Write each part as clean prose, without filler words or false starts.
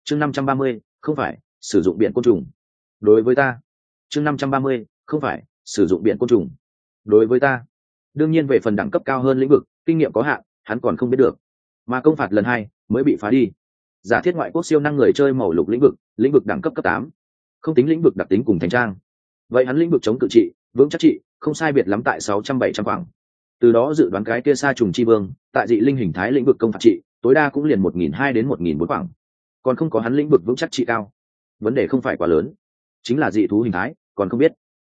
chương 530, không phải sử dụng biển côn trùng đối với ta. chương 530, không phải sử dụng biển côn trùng đối với ta. Đương nhiên về phần đẳng cấp cao hơn lĩnh vực, kinh nghiệm có hạn, hắn còn không biết được. Mà công phạt lần 2 mới bị phá đi. Giả thiết ngoại quốc siêu năng người chơi màu lục lĩnh vực đẳng cấp cấp 8, không tính lĩnh vực đặc tính cùng thành trang. Vậy hắn lĩnh vực chống cự trị, vững chắc trị, không sai biệt lắm tại 600-700 khoảng. Từ đó dự đoán cái kia sa trùng chi vương, tại dị linh hình thái lĩnh vực công phạt trị, tối đa cũng liền 1.200 đến 1.400 khoảng. Còn không có hắn lĩnh vực vững chắc trị cao. Vấn đề không phải quá lớn, chính là dị thú hình thái, còn không biết.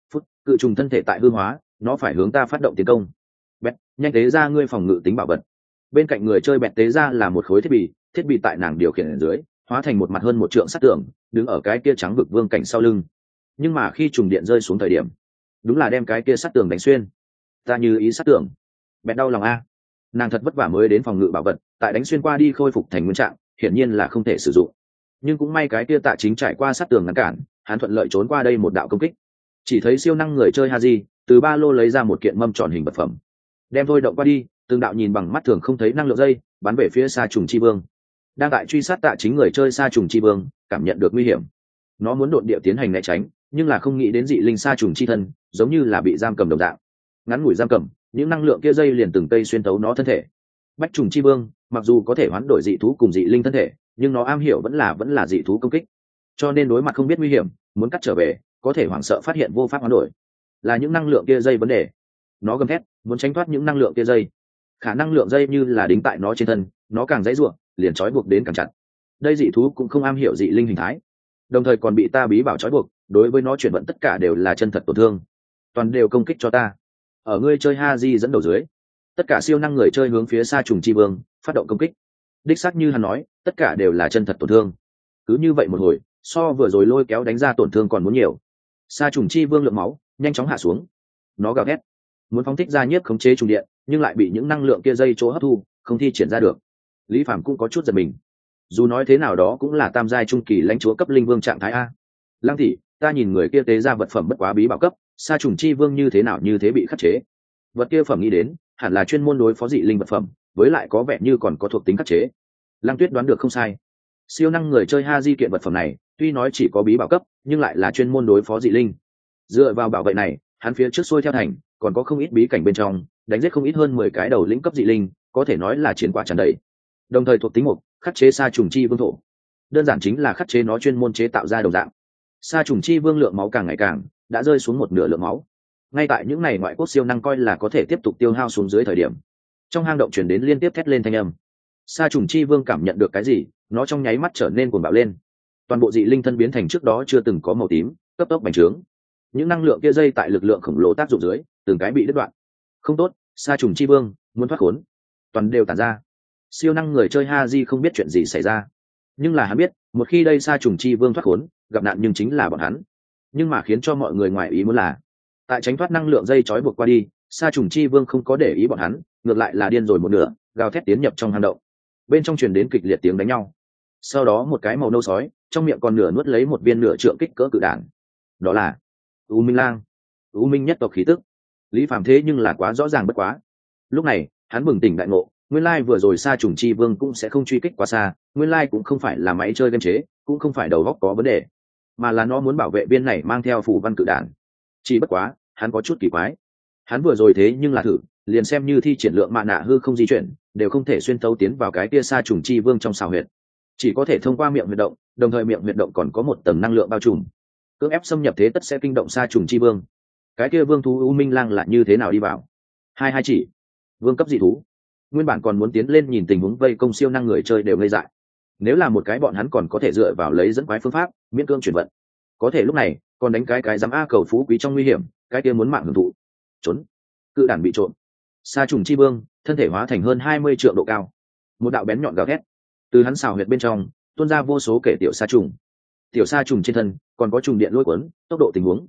Cự trùng thân thể tại hư hóa, nó phải hướng ta phát động tiến công. Bẹt, nhanh tế ra ngươi phòng ngự tính bảo vật. Bên cạnh người chơi bẹt tế ra là một khối thiết bị tại nàng điều khiển ở dưới, hóa thành một mặt hơn 1 trượng sắt tường, đứng ở cái kia trắng vực vương cảnh sau lưng. Nhưng mà khi trùng điện rơi xuống thời điểm, đúng là đem cái kia sắt tường đánh xuyên. Ta như ý sắt tường. Bẹt đau lòng a. Nàng thật vất vả mới đến phòng ngự bảo vật, tại đánh xuyên qua đi khôi phục thành nguyên trạng, hiển nhiên là không thể sử dụng. Nhưng cũng may cái kia Tạ Chính trải qua sắt tường ngăn cản, hắn thuận lợi trốn qua đây một đạo công kích. Chỉ thấy siêu năng người chơi Haji từ ba lô lấy ra một kiện mâm tròn hình vật phẩm, đem thôi động qua đi, từng đạo nhìn bằng mắt thường không thấy năng lượng dây bắn về phía sa trùng chi vương. Đang tại truy sát Tạ Chính người chơi sa trùng chi vương cảm nhận được nguy hiểm, nó muốn đột địa tiến hành né tránh, nhưng là không nghĩ đến dị linh sa trùng chi thân giống như là bị giam cầm đồng dạng. Ngắn ngủi giam cầm, những năng lượng kia dây liền từng cây xuyên tấu nó thân thể. Bách trùng chi vương mặc dù có thể hoán đổi dị thú cùng dị linh thân thể, nhưng nó am hiểu vẫn là dị thú công kích, cho nên đối mặt không biết nguy hiểm, muốn cắt trở về có thể hoảng sợ phát hiện vô pháp hoán đổi, là những năng lượng kia dây vấn đề. Nó gầm thét muốn tránh thoát những năng lượng kia dây, khả năng lượng dây như là đính tại nó trên thân, nó càng dãy ruộng liền trói buộc đến càng chặt. Đây dị thú cũng không am hiểu dị linh hình thái, đồng thời còn bị ta bí bảo trói buộc, đối với nó chuyển vận tất cả đều là chân thật tổn thương, toàn đều công kích cho ta. Ở ngươi chơi Haji dẫn đầu dưới, tất cả siêu năng người chơi hướng phía sa trùng chi vương phát động công kích. Đích xác như hắn nói, tất cả đều là chân thật tổn thương. Cứ như vậy một hồi, so vừa rồi lôi kéo đánh ra tổn thương còn muốn nhiều. Sa trùng chi vương lượng máu nhanh chóng hạ xuống, nó gào thét muốn phóng thích ra nhiếp khống chế trùng điện, nhưng lại bị những năng lượng kia dây chỗ hấp thu, không thi triển ra được. Lý Phàm cũng có chút giật mình, dù nói thế nào đó cũng là tam giai trung kỳ lãnh chúa cấp linh vương trạng thái a. Lăng thị, ta nhìn người kia tế ra vật phẩm bất quá bí bảo cấp, sa trùng chi vương như thế nào như thế bị khắc chế. Vật kia phẩm nghĩ đến hẳn là chuyên môn đối phó dị linh vật phẩm, với lại có vẻ như còn có thuộc tính khắc chế. Lăng Tuyết đoán được không sai, siêu năng người chơi Haji kiện vật phẩm này tuy nói chỉ có bí bảo cấp, nhưng lại là chuyên môn đối phó dị linh. Dựa vào bảo vệ này, hắn phía trước xuôi theo thành còn có không ít bí cảnh bên trong, đánh giết không ít hơn 10 cái đầu lĩnh cấp dị linh, có thể nói là chiến quả tràn đầy. Đồng thời thuộc tính một khắc chế sa trùng chi vương thổ, đơn giản chính là khắc chế nó chuyên môn chế tạo ra đồng dạng. Sa trùng chi vương lượng máu càng ngày càng đã rơi xuống một nửa lượng máu. Ngay tại những ngày ngoại quốc siêu năng coi là có thể tiếp tục tiêu hao xuống dưới thời điểm, trong hang động truyền đến liên tiếp thét lên thanh âm. Sa trùng chi vương cảm nhận được cái gì, nó trong nháy mắt trở nên cuồng bạo lên, toàn bộ dị linh thân biến thành trước đó chưa từng có màu tím, cấp tốc bành trướng. Những năng lượng kia dây tại lực lượng khổng lồ tác dụng dưới, từng cái bị đứt đoạn. Không tốt, sa trùng chi vương muốn thoát khốn, toàn đều tản ra. Siêu năng người chơi Haji không biết chuyện gì xảy ra, nhưng là hắn biết, một khi đây sa trùng chi vương thoát khốn, gặp nạn nhưng chính là bọn hắn. Nhưng mà khiến cho mọi người ngoài ý muốn là, tại tránh thoát năng lượng dây trói buộc qua đi, sa trùng chi vương không có để ý bọn hắn, ngược lại là điên rồi một nửa, gào thét tiến nhập trong hang động. Bên trong truyền đến kịch liệt tiếng đánh nhau. Sau đó một cái màu nâu sói, trong miệng còn nửa nuốt lấy một viên nửa trượng kích cỡ cự đạn. Đó là U Minh Lang, U Minh nhất tộc khí tức. Lý Phàm thế nhưng là quá rõ ràng bất quá. Lúc này, hắn bừng tỉnh đại ngộ, nguyên lai vừa rồi sa trùng chi vương cũng sẽ không truy kích quá xa, nguyên lai cũng không phải là máy chơi game chế, cũng không phải đầu óc có vấn đề, mà là nó muốn bảo vệ viên này mang theo phù văn cự đạn. Chỉ bất quá, hắn có chút kỳ quái. Hắn vừa rồi thế nhưng là thử, liền xem như thi triển lượng mạ nạ hư không di chuyển, đều không thể xuyên tấu tiến vào cái kia sa trùng chi vương trong xào huyệt, chỉ có thể thông qua miệng huyệt động, đồng thời miệng huyệt động còn có một tầng năng lượng bao trùm, cưỡng ép xâm nhập thế tất sẽ kinh động sa trùng chi vương. Cái kia vương thú U Minh Lang là như thế nào đi vào? Hai chỉ vương cấp dị thú, nguyên bản còn muốn tiến lên nhìn tình huống vây công siêu năng người chơi đều ngây dại. Nếu là một cái bọn hắn còn có thể dựa vào lấy dẫn quái phương pháp miễn cưỡng chuyển vận, có thể lúc này còn đánh cái dám a cầu phú quý trong nguy hiểm, cái kia muốn mạng hưởng thụ. Trốn, cự đản bị trộm. Sa trùng chi vương thân thể hóa thành hơn 20 trượng độ cao, một đạo bén nhọn gào thét từ hắn xào huyệt bên trong tuôn ra vô số kể tiểu sa trùng. Tiểu sa trùng trên thân còn có trùng điện lôi cuốn, tốc độ tình huống.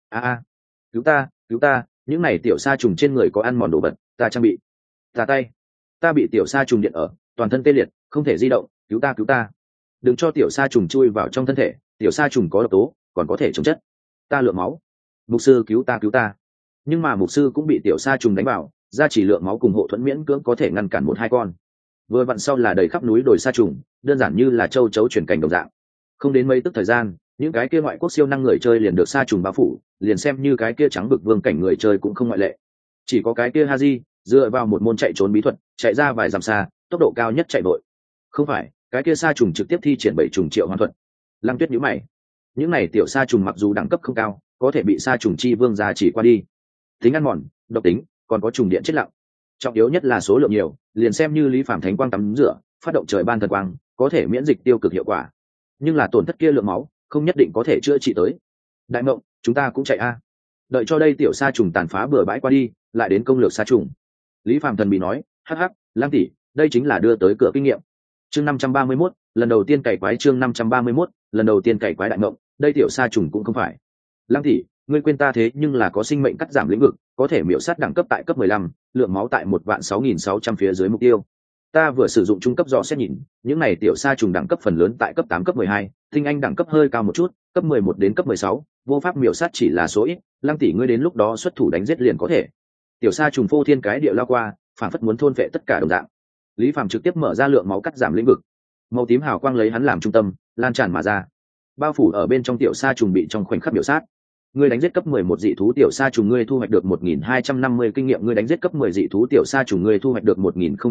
Cứu ta, cứu ta, những này tiểu sa trùng trên người có ăn mòn đồ vật, ta trang bị. Ta tay, ta bị tiểu sa trùng điện ở, toàn thân tê liệt, không thể di động, cứu ta, cứu ta. Đừng cho tiểu sa trùng chui vào trong thân thể, tiểu sa trùng có độc tố, còn có thể chống chất. Ta lượng máu. Mục sư cứu ta, cứu ta. Nhưng mà mục sư cũng bị tiểu sa trùng đánh vào, ra chỉ lượng máu cùng hộ thuẫn miễn cưỡng có thể ngăn cản 1-2 con. vừa vặn sau là đầy khắp núi đồi sa trùng, đơn giản như là châu chấu chuyển cảnh đồng dạng. Không đến mấy tức thời gian, những cái kia ngoại quốc siêu năng người chơi liền được sa trùng bao phủ, liền xem như cái kia trắng bực vương cảnh người chơi cũng không ngoại lệ. Chỉ có cái kia Haji dựa vào một môn chạy trốn bí thuật, chạy ra vài dặm xa, tốc độ cao nhất chạy vội. Không phải, cái kia sa trùng trực tiếp thi triển bảy trùng triệu hoán thuật. Lăng Tuyết nhíu mày. Những này tiểu sa trùng mặc dù đẳng cấp không cao, có thể bị sa trùng chi vương gia chỉ qua đi. Tính ăn mòn, độc tính, còn có trùng điện chết lặng. Trọng yếu nhất là số lượng nhiều, liền xem như Lý Phàm thánh quang tắm rửa, phát động trời ban thần quang, có thể miễn dịch tiêu cực hiệu quả. Nhưng là tổn thất kia lượng máu, không nhất định có thể chữa trị tới. Đại Mộng, chúng ta cũng chạy a. Đợi cho đây tiểu sa trùng tàn phá bừa bãi qua đi, lại đến công lược sa trùng. Lý Phàm thần bị nói, hắc hắc, Lam tỷ, đây chính là đưa tới cửa kinh nghiệm. Chương 531, lần đầu tiên cày quái chương 531, lần đầu tiên cày quái Đại Mộng, đây tiểu sa trùng cũng không phải. Lam tỷ, ngươi quên ta thế nhưng là có sinh mệnh cắt giảm lĩnh vực, có thể miểu sát đẳng cấp tại cấp 15, lượng máu tại 1.6.600 phía dưới mục tiêu. Ta vừa sử dụng trung cấp dò xét nhìn, những này tiểu sa trùng đẳng cấp phần lớn tại cấp 8 cấp 12, tinh anh đẳng cấp hơi cao một chút, cấp 11 đến cấp 16, vô pháp miểu sát chỉ là số ít, Lăng tỷ ngươi đến lúc đó xuất thủ đánh giết liền có thể. Tiểu sa trùng phô thiên cái địa lao qua, phản phất muốn thôn vệ tất cả đồng dạng. Lý Phàm trực tiếp mở ra lượng máu cắt giảm lĩnh vực. Màu tím hào quang lấy hắn làm trung tâm, lan tràn mà ra. Bao phủ ở bên trong tiểu sa trùng bị trong khoảnh khắc miểu sát. Ngươi đánh giết cấp 11 dị thú tiểu sa trùng ngươi thu hoạch được 1250 kinh nghiệm, ngươi đánh giết cấp 10 dị thú tiểu sa trùng ngươi thu hoạch được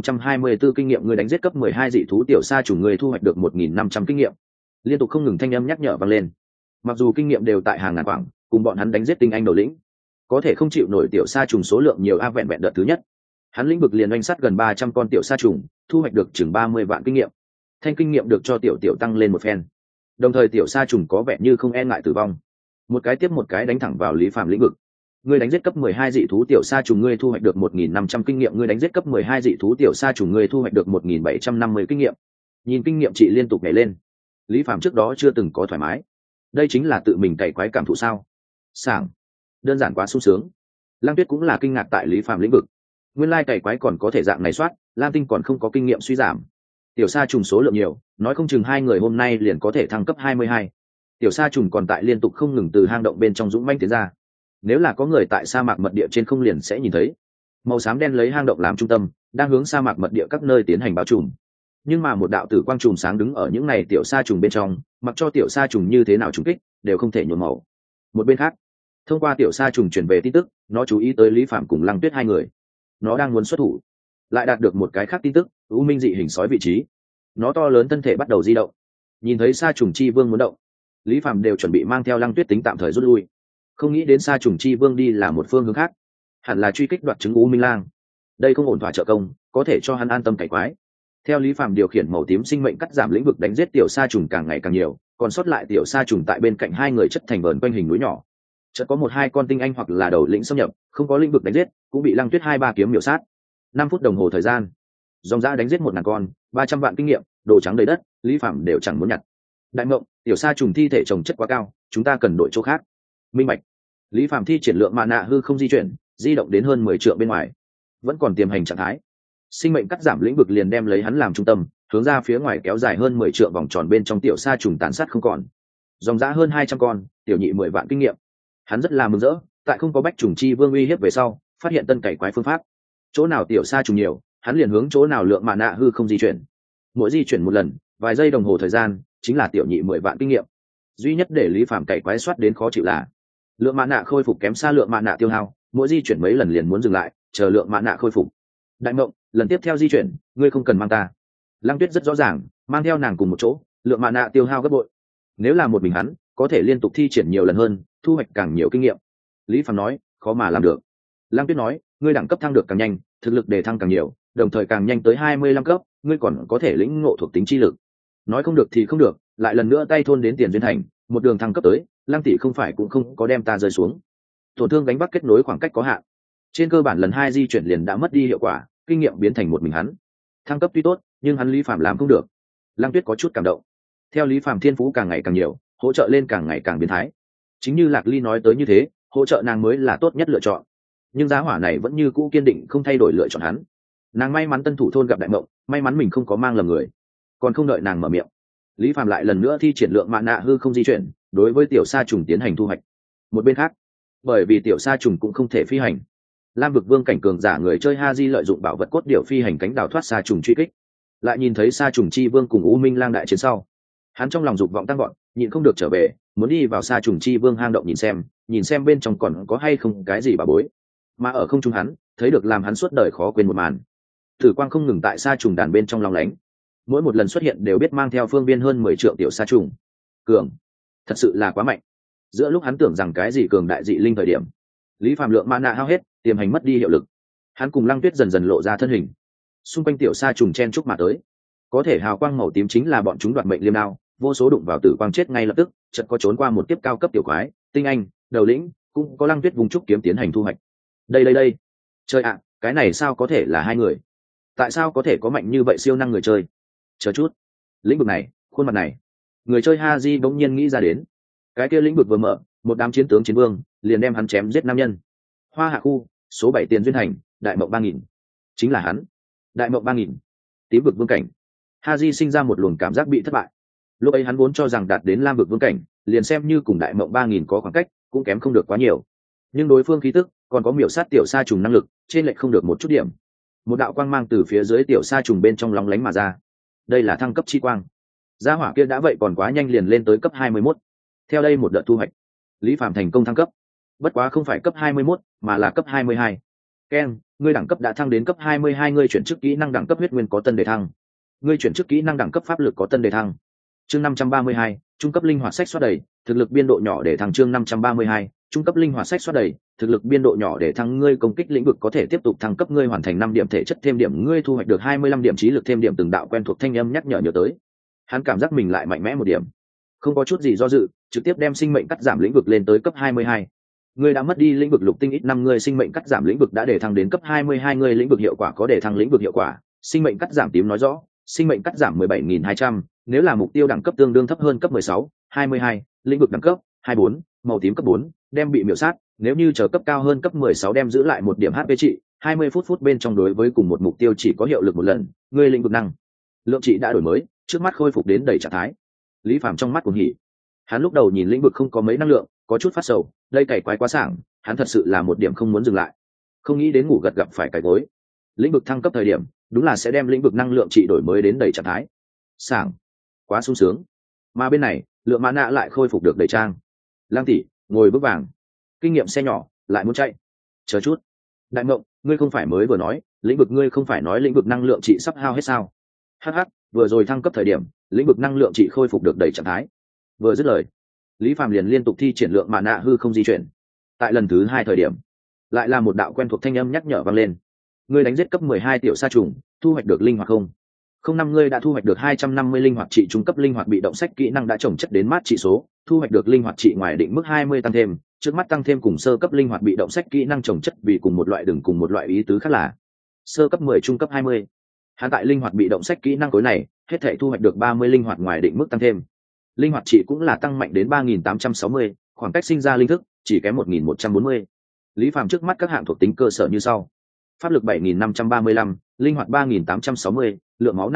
1024 kinh nghiệm, ngươi đánh giết cấp 12 dị thú tiểu sa trùng ngươi thu hoạch được 1500 kinh nghiệm. Liên tục không ngừng thanh âm nhắc nhở vang lên. Mặc dù kinh nghiệm đều tại hàng ngàn khoảng, cùng bọn hắn đánh giết tinh anh đầu lĩnh, có thể không chịu nổi tiểu sa trùng số lượng nhiều a vẹn vẹn đợt thứ nhất. Hắn lĩnh vực liền oanh sát gần 300 con tiểu sa trùng, thu hoạch được chừng 30 vạn kinh nghiệm. Thanh kinh nghiệm được cho tiểu tiểu tăng lên một phen. Đồng thời tiểu sa trùng có vẻ như không e ngại tử vong, một cái tiếp một cái đánh thẳng vào Lý Phàm lĩnh vực. Ngươi đánh giết cấp 12 dị thú tiểu sa trùng ngươi thu hoạch được 1500 kinh nghiệm, ngươi đánh giết cấp 12 dị thú tiểu sa trùng ngươi thu hoạch được 1750 kinh nghiệm. Nhìn kinh nghiệm trị liên tục nhảy lên, Lý Phàm trước đó chưa từng có thoải mái. Đây chính là tự mình cày quái cảm thụ sao? Sảng, đơn giản quá sung sướng. Lăng Tuyết cũng là kinh ngạc tại Lý Phàm lĩnh vực. Nguyên lai cày quái còn có thể dạng này soát, Lam Tinh còn không có kinh nghiệm suy giảm. Tiểu sa trùng số lượng nhiều, nói không chừng hai người hôm nay liền có thể thăng cấp 22. Tiểu sa trùng còn tại liên tục không ngừng từ hang động bên trong dũng manh tiến ra. Nếu là có người tại sa mạc mật địa trên không liền sẽ nhìn thấy màu xám đen lấy hang động làm trung tâm, đang hướng sa mạc mật địa các nơi tiến hành bao trùm. Nhưng mà một đạo tử quang trùm sáng đứng ở những này tiểu sa trùng bên trong, mặc cho tiểu sa trùng như thế nào trùng kích đều không thể nhuộm màu. Một bên khác, thông qua tiểu sa trùng truyền về tin tức, nó chú ý tới Lý Phạm cùng Lăng Tuyết hai người. Nó đang muốn xuất thủ, lại đạt được một cái khác tin tức, U Minh dị hình sói vị trí. Nó to lớn thân thể bắt đầu di động. Nhìn thấy sa trùng chi vương muốn động, Lý Phạm đều chuẩn bị mang theo Lăng Tuyết tính tạm thời rút lui. Không nghĩ đến sa trùng chi vương đi là một phương hướng khác, hẳn là truy kích đoạt chứng U Minh Lang. Đây không ổn thỏa trợ công, có thể cho hắn an tâm cải quái. Theo Lý Phạm điều khiển màu tím sinh mệnh cắt giảm lĩnh vực đánh giết tiểu sa trùng càng ngày càng nhiều, còn sót lại tiểu sa trùng tại bên cạnh hai người chất thành vờn quanh hình núi nhỏ. Chợt có một hai con tinh anh hoặc là đầu lĩnh xâm nhập, không có lĩnh vực đánh giết, cũng bị Lăng Tuyết 2-3 kiếm miểu sát. 5 phút đồng hồ thời gian, dòng dã đánh giết 1000 con, 300 vạn kinh nghiệm, đồ trắng đầy đất, Lý Phạm đều chẳng muốn nhặt. Đại Mộng, tiểu sa trùng thi thể trồng chất quá cao, chúng ta cần đổi chỗ khác. Minh bạch. Lý Phạm thi triển lượng mana hư không di chuyển, di động đến hơn 10 trượng bên ngoài, vẫn còn tiềm hành trạng thái. Sinh mệnh cắt giảm lĩnh vực liền đem lấy hắn làm trung tâm, hướng ra phía ngoài kéo dài hơn 10 trượng vòng tròn bên trong tiểu sa trùng tàn sát không còn. Dòng dã hơn 200 con, tiểu nhị 10 vạn kinh nghiệm. Hắn rất là mừng rỡ, tại không có bách trùng chi vương uy hiếp về sau, phát hiện tân cày quái phương pháp. Chỗ nào tiểu sa trùng nhiều, hắn liền hướng chỗ nào lượng mana hư không di chuyển. Mỗi di chuyển một lần, vài giây đồng hồ thời gian, chính là tiểu nhị 10 vạn kinh nghiệm. Duy nhất để Lý Phạm cày quái soát đến khó chịu là lượng mana khôi phục kém xa lượng mana tiêu hao, mỗi di chuyển mấy lần liền muốn dừng lại, chờ lượng mana khôi phục. Đại Mộng, lần tiếp theo di chuyển, ngươi không cần mang ta. Lăng Tuyết rất rõ ràng, mang theo nàng cùng một chỗ, lượng mana tiêu hao gấp bội. Nếu là một mình hắn, có thể liên tục thi triển nhiều lần hơn, thu hoạch càng nhiều kinh nghiệm. Lý Phạm nói, khó mà làm được. Lăng Tuyết nói, ngươi đẳng cấp thăng được càng nhanh, thực lực đề thăng càng nhiều, đồng thời càng nhanh tới 25 cấp, ngươi còn có thể lĩnh ngộ thuộc tính chi lực. Nói không được thì không được, lại lần nữa tay thôn đến Tiền Duyên Thành, một đường thăng cấp tới, Lăng tỷ không phải cũng không có đem ta rơi xuống. Tổn thương gánh vác kết nối khoảng cách có hạn, trên cơ bản lần 2 di chuyển liền đã mất đi hiệu quả, kinh nghiệm biến thành một mình hắn. Thăng cấp tuy tốt, nhưng hắn Lý Phạm làm không được. Lăng Tuyết có chút cảm động. Theo Lý Phạm thiên phú càng ngày càng nhiều, hỗ trợ lên càng ngày càng biến thái. Chính như Lạc Ly nói tới như thế, hỗ trợ nàng mới là tốt nhất lựa chọn. Nhưng giá hỏa này vẫn như cũ kiên định không thay đổi lựa chọn hắn. Nàng may mắn tân thủ thôn gặp Đại Mộng, may mắn mình không có mang lầm người. Còn không đợi nàng mở miệng, Lý Phạm lại lần nữa thi triển lượng mana hư không di chuyển, đối với tiểu sa trùng tiến hành thu hoạch. Một bên khác, bởi vì tiểu sa trùng cũng không thể phi hành, Lam vực vương cảnh cường giả người chơi Haji lợi dụng bảo vật cốt điểu phi hành cánh đào thoát sa trùng truy kích. lại nhìn thấy sa trùng chi vương cùng u minh lang đại chiến sau, hắn trong lòng dục vọng tăng gọn, nhịn không được trở về, muốn đi vào sa trùng chi vương hang động nhìn xem bên trong còn có hay không cái gì bà bối. Mà ở không trung hắn thấy được làm hắn suốt đời khó quên một màn. Tử quang không ngừng tại sa trùng đàn bên trong lòng lánh, mỗi một lần xuất hiện đều biết mang theo phương viên hơn 10 triệu tiểu sa trùng. Cường, thật sự là quá mạnh. Giữa lúc hắn tưởng rằng cái gì cường đại dị linh thời điểm, Lý Phàm lượng mana hao hết, tiềm hành mất đi hiệu lực. Hắn cùng Lăng Tuyết dần dần lộ ra thân hình, xung quanh tiểu sa trùng chen chúc mà tới. Có thể hào quang màu tím chính là bọn chúng đoạt mệnh liêm đao, vô số đụng vào tử quang chết ngay lập tức, chợt có trốn qua một tiếp cao cấp tiểu quái, tinh anh, đầu lĩnh, cũng có Lăng Tuyết vùng trúc kiếm tiến hành thu hoạch. Đây. Chơi ạ, cái này sao có thể là hai người? Tại sao có thể có mạnh như vậy siêu năng người chơi? Chờ chút, lĩnh vực này, khuôn mặt này, người chơi Haji bỗng nhiên nghĩ ra đến. Cái kia lĩnh vực vừa mở, một đám chiến tướng chiến vương liền đem hắn chém giết nam nhân. Hoa Hạ khu, số 7 tiền duyên hành, đại mộng 3000. Chính là hắn. Đại mộng 3000. Tím vực vương cảnh. Haji sinh ra một luồng cảm giác bị thất bại. Lúc ấy hắn vốn cho rằng đạt đến lam vực vương cảnh, liền xem như cùng đại mộng 3000 có khoảng cách, cũng kém không được quá nhiều. Nhưng đối phương khí tức, còn có miểu sát tiểu sa trùng năng lực, trên lệch không được một chút điểm. Một đạo quang mang từ phía dưới tiểu sa trùng bên trong lóng lánh mà ra. Đây là thăng cấp chi quang. Gia hỏa kia đã vậy còn quá nhanh liền lên tới cấp 21. Theo đây một đợt thu hoạch, Lý Phàm thành công thăng cấp. Bất quá không phải cấp 21, mà là cấp 22. Ken, ngươi đẳng cấp đã thăng đến cấp 22, ngươi chuyển chức kỹ năng đẳng cấp huyết nguyên có tân đề thăng. Ngươi chuyển chức kỹ năng đẳng cấp pháp lực có tân đề thăng. Chương 532, trung cấp linh hoạt sách xoát đầy, thực lực biên độ nhỏ để thăng. Chương 532, trung cấp linh hoạt sách xoát đầy, thực lực biên độ nhỏ để thăng. Ngươi công kích lĩnh vực có thể tiếp tục thăng cấp, ngươi hoàn thành 5 điểm thể chất thêm điểm, ngươi thu hoạch được 25 điểm trí lực thêm điểm. Từng đạo quen thuộc thanh âm nhắc nhở nhớ tới. Hắn cảm giác mình lại mạnh mẽ một điểm, không có chút gì do dự, trực tiếp đem sinh mệnh cắt giảm lĩnh vực lên tới cấp 22. Ngươi đã mất đi lĩnh vực lục tinh ít 5, ngươi sinh mệnh cắt giảm lĩnh vực đã để thăng đến cấp 22, ngươi lĩnh vực hiệu quả có để thăng lĩnh vực hiệu quả, sinh mệnh cắt giảm tím nói rõ, sinh mệnh cắt giảm 17.200, nếu là mục tiêu đẳng cấp tương đương thấp hơn cấp 16, 22, lĩnh vực đẳng cấp 24, màu tím cấp 4, đem bị miểu sát, nếu như chờ cấp cao hơn cấp 16 đem giữ lại 1 điểm HP trị, 20 phút bên trong đối với cùng một mục tiêu chỉ có hiệu lực một lần, ngươi lĩnh vực năng lượng trị đã đổi mới, trước mắt khôi phục đến đầy trạng thái. Lý Phàm trong mắt cuồng hỉ. Hắn lúc đầu nhìn lĩnh vực không có mấy năng lượng, có chút phát sầu, đây cày quái quá sảng, hắn thật sự là một điểm không muốn dừng lại. Không nghĩ đến ngủ gật gặp phải cái gối. Lĩnh vực thăng cấp thời điểm, đúng là sẽ đem lĩnh vực năng lượng trị đổi mới đến đầy trạng thái. Sảng, quá sung sướng. Mà bên này, lượng mã nạ lại khôi phục được đầy trang. Lang tỷ, ngồi bước vàng. Kinh nghiệm xe nhỏ, lại muốn chạy. Chờ chút. Đại Mộng, ngươi không phải mới vừa nói, lĩnh vực ngươi không phải nói lĩnh vực năng lượng trị sắp hao hết sao? Hắc, vừa rồi thăng cấp thời điểm, lĩnh vực năng lượng trị khôi phục được đầy trạng thái. Vừa dứt lời, Lý Phàm liền liên tục thi triển lượng mã nạ hư không di chuyển. Tại lần thứ 2 thời điểm, lại là một đạo quen thuộc thanh âm nhắc nhở vang lên. Ngươi đánh giết cấp 12 tiểu sa trùng, thu hoạch được linh hoạt không? Không năm, ngươi đã thu hoạch được 250 linh hoạt trị, trung cấp linh hoạt bị động sách kỹ năng đã trồng chất đến mát trị số, thu hoạch được linh hoạt trị ngoài định mức 20 tăng thêm, trước mắt tăng thêm cùng sơ cấp linh hoạt bị động sách kỹ năng trồng chất vì cùng một loại, đừng cùng một loại ý tứ khác là sơ cấp 10 trung cấp 20. Hắn tại linh hoạt bị động sách kỹ năng khối này, hết thể thu hoạch được 30 linh hoạt ngoài định mức tăng thêm. Linh hoạt trị cũng là tăng mạnh đến 3860, khoảng cách sinh ra linh thức chỉ kém 1140. Lý Phàm trước mắt các hạng thuộc tính cơ sở như sau: pháp lực 7535, linh hoạt 3860, lượng máu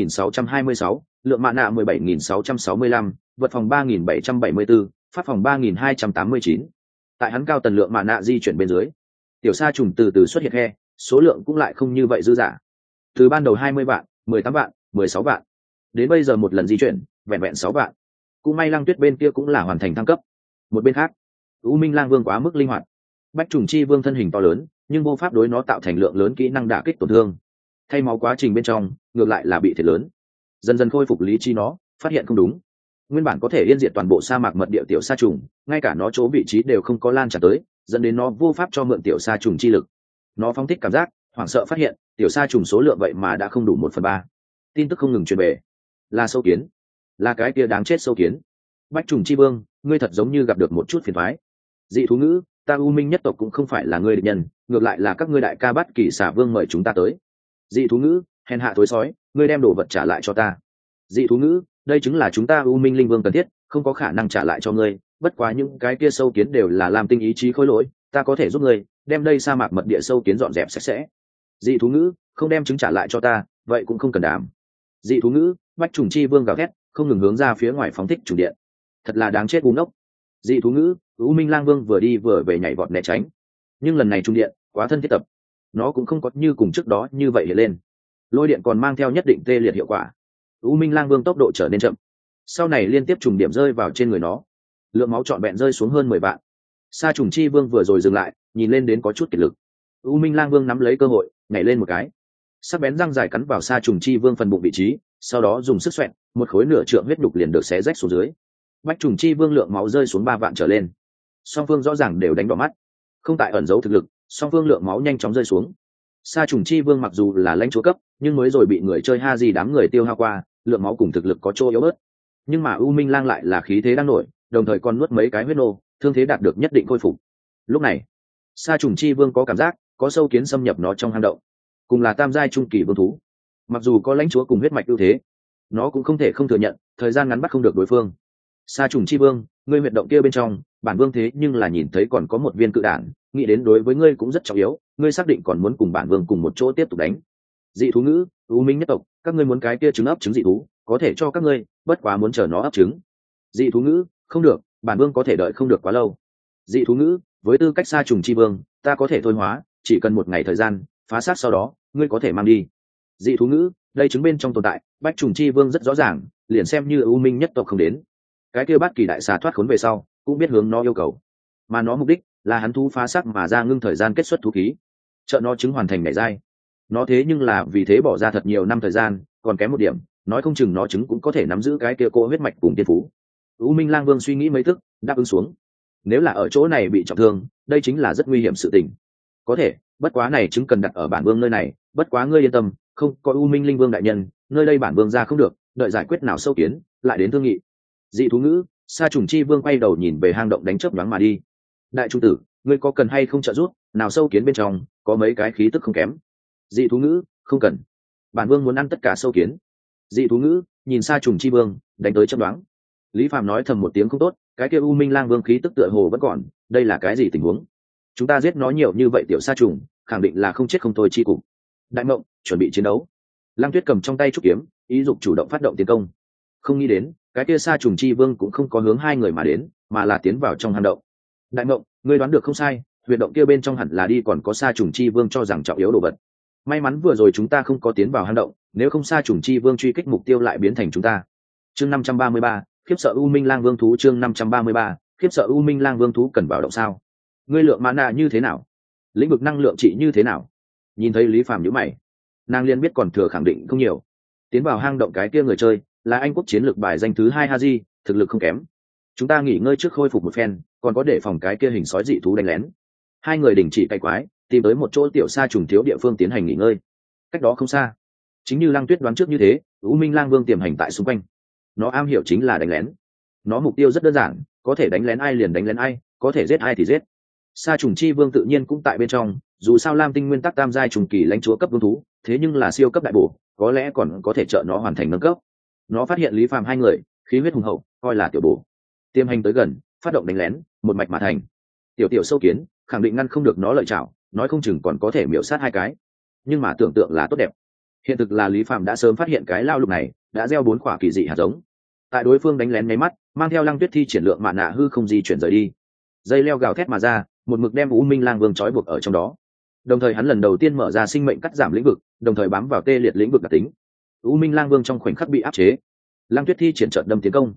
51626, lượng mạ nạ 17665, vật phòng 3774, pháp phòng 3289. Tại hắn cao tần lượng mạ nạ di chuyển bên dưới, tiểu sa trùng từ từ xuất hiện khe, số lượng cũng lại không như vậy dư dả. Từ ban đầu 20 vạn, 18 vạn, 16 vạn, đến bây giờ một lần di chuyển vẹn vẹn 6 vạn. Cũng may Lăng Tuyết bên kia cũng là hoàn thành thăng cấp. Một bên khác, U Minh Lang Vương quá mức linh hoạt. Bách Trùng Chi Vương thân hình to lớn, nhưng vô pháp đối nó tạo thành lượng lớn kỹ năng đả kích tổn thương. Thay máu quá trình bên trong, ngược lại là bị thiệt lớn. Dần dần khôi phục lý trí nó, phát hiện không đúng. Nguyên bản có thể yên diệt toàn bộ sa mạc mật địa tiểu sa trùng, ngay cả nó chỗ vị trí đều không có lan tràn tới, dẫn đến nó vô pháp cho mượn tiểu sa trùng chi lực. Nó phóng thích cảm giác, hoảng sợ phát hiện, tiểu sa trùng số lượng vậy mà đã không đủ 1/3. Tin tức không ngừng truyền về. Là sâu kiến, là cái kia đáng chết sâu kiến. Bách Trùng Chi Vương, ngươi thật giống như gặp được một chút phiền toái. Dị thú ngữ, ta U Minh nhất tộc cũng không phải là ngươi địch nhân, ngược lại là các ngươi đại ca Bát Kỳ Xà Vương mời chúng ta tới. Dị thú ngữ, hèn hạ thối sói, ngươi đem đồ vật trả lại cho ta. Dị thú ngữ, đây chứng là chúng ta U Minh Linh Vương cần thiết, không có khả năng trả lại cho ngươi, bất quá những cái kia sâu kiến đều là làm tinh ý chí khối lỗi, ta có thể giúp ngươi đem đây sa mạc mật địa sâu kiến dọn dẹp sạch sẽ. Dị thú ngữ, không đem chứng trả lại cho ta, vậy cũng không cần đảm. Dị thú ngữ, Bách Trùng Chi Vương gào thét, không ngừng hướng ra phía ngoài phóng thích trùng điện. Thật là đáng chết ngu ngốc. Dị thú ngữ, U Minh Lang Vương vừa đi vừa về nhảy vọt né tránh, nhưng lần này trung điện quá thân thiết tập, nó cũng không có như cùng trước đó như vậy hiện lên. lôi điện còn mang theo nhất định tê liệt hiệu quả. U Minh Lang Vương tốc độ trở nên chậm, sau này liên tiếp trùng điểm rơi vào trên người nó, lượng máu trọn vẹn rơi xuống hơn 10 vạn. Sa trùng chi vương vừa rồi dừng lại, nhìn lên đến có chút kiệt lực. U Minh Lang Vương nắm lấy cơ hội, nhảy lên một cái, sắc bén răng dài cắn vào Sa trùng chi vương phần bụng vị trí, sau đó dùng sức xoẹt, một khối nửa trượng huyết đục liền được xé rách xuống dưới. Bách trùng chi vương lượng máu rơi xuống 3 vạn trở lên. Song phương rõ ràng đều đánh đỏ mắt, không tại ẩn giấu thực lực, song phương lượng máu nhanh chóng rơi xuống. Sa trùng chi vương mặc dù là lãnh chúa cấp, nhưng mới rồi bị người chơi Haji đám người tiêu hao qua, lượng máu cùng thực lực có chỗ yếu bớt. Nhưng mà U Minh Lang lại là khí thế đang nổi, đồng thời còn nuốt mấy cái huyết nô, thương thế đạt được nhất định khôi phục. Lúc này, Sa trùng chi vương có cảm giác có sâu kiến xâm nhập nó trong hang động, cùng là tam giai trung kỳ vương thú. Mặc dù có lãnh chúa cùng huyết mạch ưu thế, nó cũng không thể không thừa nhận thời gian ngắn bắt không được đối phương. Sa trùng chi vương, ngươi huyệt động kia bên trong, bản vương thế nhưng là nhìn thấy còn có một viên cự đản, nghĩ đến đối với ngươi cũng rất trọng yếu, ngươi xác định còn muốn cùng bản vương cùng một chỗ tiếp tục đánh. Dị thú ngữ, U Minh nhất tộc, các ngươi muốn cái kia trứng ấp trứng dị thú, có thể cho các ngươi, bất quá muốn chờ nó ấp trứng. Dị thú ngữ, không được, bản vương có thể đợi không được quá lâu. Dị thú ngữ, với tư cách Sa trùng chi vương, ta có thể thôi hóa, chỉ cần 1 ngày thời gian, phá xác sau đó, ngươi có thể mang đi. Dị thú ngữ, đây trứng bên trong tồn tại, bách trùng chi vương rất rõ ràng, liền xem như U Minh nhất tộc không đến, cái kia bát kỳ đại xà thoát khốn về sau, cũng biết hướng nó yêu cầu, mà nó mục đích là hắn thú phá xác mà ra ngưng thời gian kết xuất thú khí, trợ nó trứng hoàn thành nhảy dai. Nó thế nhưng là vì thế bỏ ra thật nhiều năm thời gian, còn kém một điểm, nói không chừng nó trứng cũng có thể nắm giữ cái kia cô huyết mạch cùng tiên phú. U Minh Lang Vương suy nghĩ mấy tức, đáp ứng xuống. Nếu là ở chỗ này bị trọng thương, đây chính là rất nguy hiểm sự tình. Có thể, bất quá này trứng cần đặt ở bản vương nơi này, bất quá ngươi yên tâm, không có U Minh Linh Vương đại nhân, nơi đây bản vương ra không được, đợi giải quyết nào sâu kiến, lại đến thương nghị. Dị thú ngữ, Sa trùng chi vương quay đầu nhìn về hang động đánh chớp nhoáng mà đi. Đại trung tử, ngươi có cần hay không trợ giúp, nào sâu kiến bên trong có mấy cái khí tức không kém. Dị thú ngữ, không cần, bản vương muốn ăn tất cả sâu kiến. Dị thú ngữ, nhìn Sa trùng chi vương đánh tới chớp nhoáng. Lý Phàm nói thầm một tiếng không tốt, cái kia U Minh Lang Vương khí tức tựa hồ vẫn còn, đây là cái gì tình huống? Chúng ta giết nó nhiều như vậy tiểu sa trùng, khẳng định là không chết không thôi chi cục. Đại Mộng, chuẩn bị chiến đấu. Lăng Tuyết cầm trong tay trúc kiếm, ý dục chủ động phát động tiến công. Không nghĩ đến, cái kia Sa trùng chi vương cũng không có hướng hai người mà đến, mà là tiến vào trong hang động. Đại Mộng, ngươi đoán được không sai, huyệt động kia bên trong hẳn là đi còn có Sa trùng chi vương cho rằng trọng yếu đồ vật. May mắn vừa rồi chúng ta không có tiến vào hang động, nếu không Sa trùng chi vương truy kích mục tiêu lại biến thành chúng ta. Chương 533, khiếp sợ U Minh Lang Vương thú. Chương 533, khiếp sợ U Minh Lang Vương thú cần vào động sao? Ngươi lượng mana như thế nào? Lĩnh vực năng lượng trị như thế nào? Nhìn thấy Lý Phàm nhíu mày, nàng liền biết còn thừa khẳng định không nhiều. Tiến vào hang động cái kia người chơi là Anh quốc chiến lược bài danh thứ 2 Haji, thực lực không kém. Chúng ta nghỉ ngơi trước khôi phục một phen, còn có để phòng cái kia hình sói dị thú đánh lén. Hai người đình chỉ cày quái, tìm tới một chỗ tiểu sa trùng thiếu địa phương tiến hành nghỉ ngơi. Cách đó không xa, chính như Lăng Tuyết đoán trước như thế, U Minh Lang Vương tiềm hành tại xung quanh. Nó am hiểu chính là đánh lén. Nó mục tiêu rất đơn giản, có thể đánh lén ai liền đánh lén ai, có thể giết ai thì giết. Sa trùng chi vương tự nhiên cũng tại bên trong, dù sao Lam Tinh nguyên tắc tam giai trùng kỳ lãnh chúa cấp vương thú, thế nhưng là siêu cấp đại bổ, có lẽ còn có thể trợ nó hoàn thành nâng cấp. Nó phát hiện Lý Phàm hai người, khí huyết hùng hậu, coi là tiểu bổ. Tiêm hành tới gần, phát động đánh lén, một mạch mà thành. Tiểu sâu kiến, khẳng định ngăn không được nó lợi chảo, nói không chừng còn có thể miểu sát hai cái. Nhưng mà tưởng tượng là tốt đẹp. Hiện thực là Lý Phàm đã sớm phát hiện cái lao lục này, đã gieo 4 quả kỳ dị hạt giống. Tại đối phương đánh lén nháy mắt, mang theo Lăng Tuyết thi triển lượng mạn nạ hư không di chuyển rời đi. Dây leo gào thét mà ra, một mực đem U Minh Lang Vương trói buộc ở trong đó. Đồng thời hắn lần đầu tiên mở ra sinh mệnh cắt giảm lĩnh vực, đồng thời bám vào tê liệt lĩnh vực đặc tính. U Minh Lang Vương trong khoảnh khắc bị áp chế. Lăng Tuyết thi triển trận đâm tiến công.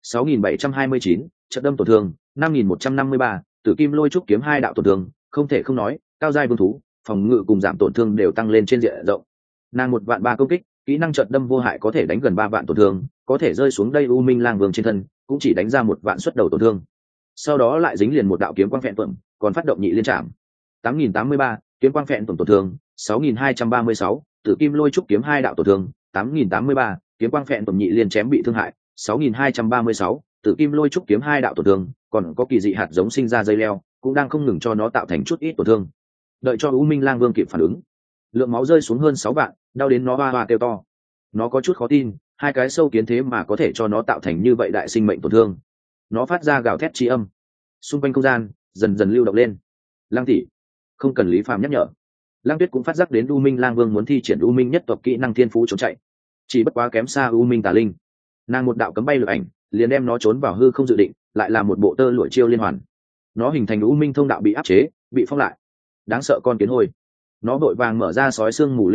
6729, trận đâm tổn thương, 5153, Tử Kim Lôi Trúc kiếm 2 đạo tổn thương, không thể không nói, cao giai vương thú, phòng ngự cùng giảm tổn thương đều tăng lên trên diện rộng. Nàng 1.300.000 công kích, kỹ năng trận đâm vô hại có thể đánh gần 3 vạn tổn thương, có thể rơi xuống đây U Minh Lang Vương trên thân, cũng chỉ đánh ra 1 vạn xuất đầu tổn thương. Sau đó lại dính liền một đạo kiếm quang phẹn tuẩm, còn phát động nhị liên trảm. 8083, kiếm quang phẹn tuẩm tổn thương, 6236, Tử Kim Lôi Trúc kiếm 2 đạo tổn thương, 8083, kiếm quang phẹn tuẩm nhị liên chém bị thương hại, 6236, Tử Kim Lôi Trúc kiếm 2 đạo tổn thương, còn có kỳ dị hạt giống sinh ra dây leo, cũng đang không ngừng cho nó tạo thành chút ít tổn thương. Đợi cho U Minh Lang Vương kịp phản ứng, lượng máu rơi xuống hơn 6 vạn, đau đến nó hoa hoa kêu to. Nó có chút khó tin, hai cái sâu kiến thế mà có thể cho nó tạo thành như vậy đại sinh mệnh tổn thương. Nó phát ra gào thét chi âm, xung quanh không gian dần dần lưu động lên. Lăng tỷ, không cần Lý Phàm nhắc nhở, Lăng Tuyết cũng phát giác đến U Minh Lang Vương muốn thi triển U Minh nhất tộc kỹ năng thiên phú trốn chạy, chỉ bất quá kém xa U Minh Tà Linh. Nàng một đạo cấm bay lực ảnh liền đem nó trốn vào hư không dự định, lại là một bộ tơ lụa chiêu liên hoàn. Nó hình thành U Minh thông đạo bị áp chế, bị phong lại. Đáng sợ con kiến hôi. Nó vội vàng mở ra sói xương mù lĩnh vực,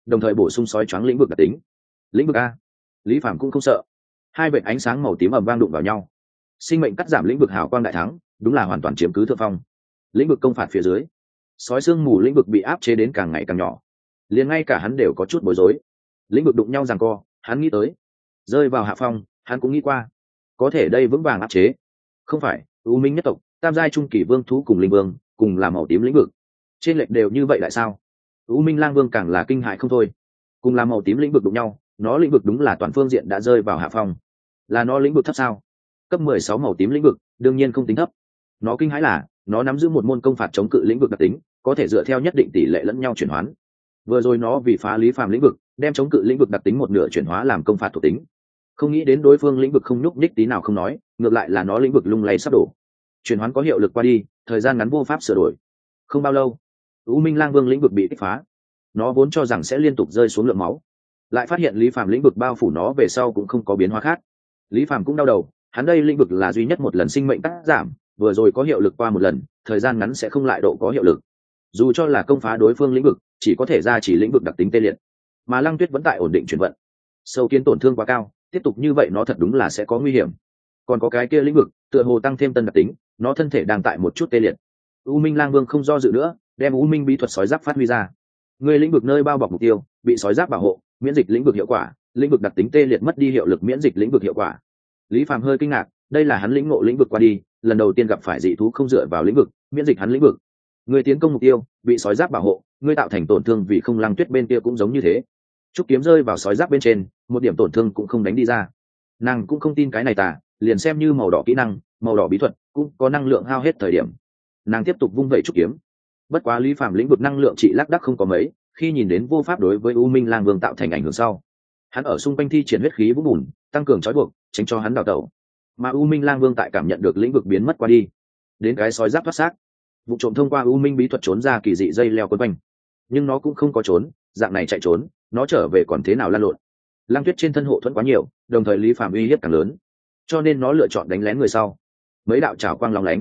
đồng thời bổ sung sói choáng lĩnh vực đặc tính. Lĩnh vực A. Lý Phàm cũng không sợ. Hai vệt ánh sáng màu tím ầm vang đụng vào nhau. Sinh mệnh cắt giảm lĩnh vực hào quang đại thắng, đúng là hoàn toàn chiếm cứ thượng phong. Lĩnh vực công phạt phía dưới, sói xương mù lĩnh vực bị áp chế đến càng ngày càng nhỏ, liền ngay cả hắn đều có chút bối rối. Lĩnh vực đụng nhau giằng co, hắn nghĩ tới rơi vào hạ phong, hắn cũng nghĩ qua có thể đây vững vàng áp chế. Không phải u minh nhất tộc tam giai trung kỳ vương thú cùng linh vương cùng là màu tím lĩnh vực, trên lệch đều như vậy tại sao? U minh lang vương càng là kinh hại không thôi. Cùng là màu tím lĩnh vực đụng nhau, nó lĩnh vực đúng là toàn phương diện đã rơi vào hạ phong. Là nó lĩnh vực thấp sao? Cấp 16 màu tím lĩnh vực đương nhiên không tính thấp. Nó kinh hãi là nó nắm giữ một môn công phạt chống cự lĩnh vực đặc tính, có thể dựa theo nhất định tỷ lệ lẫn nhau chuyển hoán. Vừa rồi nó vì phá Lý Phàm lĩnh vực, đem chống cự lĩnh vực đặc tính một nửa chuyển hóa làm công phạt thuộc tính. Không nghĩ đến đối phương lĩnh vực không nhúc nhích tí nào không nói, ngược lại là nó lĩnh vực lung lay sắp đổ. Chuyển hoán có hiệu lực qua đi, thời gian ngắn vô pháp sửa đổi. Không bao lâu, U Minh Lang Vương lĩnh vực bị kích phá. Nó vốn cho rằng sẽ liên tục rơi xuống lượng máu, lại phát hiện Lý Phàm lĩnh vực bao phủ nó về sau cũng không có biến hóa khác. Lý Phàm cũng đau đầu, hắn đây lĩnh vực là duy nhất một lần sinh mệnh cắt giảm, vừa rồi có hiệu lực qua một lần, thời gian ngắn sẽ không lại độ có hiệu lực. Dù cho là công phá đối phương lĩnh vực, chỉ có thể ra chỉ lĩnh vực đặc tính tê liệt, mà Lăng Tuyết vẫn tại ổn định chuyển vận. Sâu kiến tổn thương quá cao, tiếp tục như vậy nó thật đúng là sẽ có nguy hiểm. Còn có cái kia lĩnh vực tựa hồ tăng thêm tân đặc tính, nó thân thể đang tại một chút tê liệt. U Minh Lang Vương không do dự nữa, đem U Minh bí thuật sói giáp phát huy ra. Người lĩnh vực nơi bao bọc mục tiêu bị sói giáp bảo hộ, miễn dịch lĩnh vực hiệu quả, lĩnh vực đặc tính tê liệt mất đi hiệu lực, miễn dịch lĩnh vực hiệu quả. Lý Phàm hơi kinh ngạc, đây là hắn lĩnh ngộ lĩnh vực qua đi, lần đầu tiên gặp phải dị thú không dựa vào lĩnh vực miễn dịch hắn lĩnh vực. Người tiến công mục tiêu bị sói giáp bảo hộ, người tạo thành tổn thương vì không. Lăng Tuyết bên kia cũng giống như thế, trúc kiếm rơi vào sói giáp bên trên, một điểm tổn thương cũng không đánh đi ra. Nàng cũng không tin cái này tà, liền xem như màu đỏ kỹ năng, màu đỏ bí thuật cũng có năng lượng hao hết thời điểm. Nàng tiếp tục vung vẩy trúc kiếm. Bất quá Lý Phàm lĩnh vực năng lượng trị lác đác không có mấy, khi nhìn đến vô pháp đối với U Minh Lang Vương tạo thành ảnh hưởng sau, hắn ở xung quanh thi triển huyết khí vũng bùn, tăng cường trói buộc, tránh cho hắn đào tẩu. Mà U Minh Lang Vương tại cảm nhận được lĩnh vực biến mất qua đi, đến cái sói giáp thoát xác, vụ trộm thông qua U Minh bí thuật trốn ra kỳ dị dây leo quấn quanh, nhưng nó cũng không có trốn, dạng này chạy trốn, nó trở về còn thế nào lăn lộn. Lăng Tuyết trên thân hộ thuẫn quá nhiều, đồng thời Lý Phàm uy hiếp càng lớn, cho nên nó lựa chọn đánh lén người sau. Mấy đạo trảo quang lóng lánh.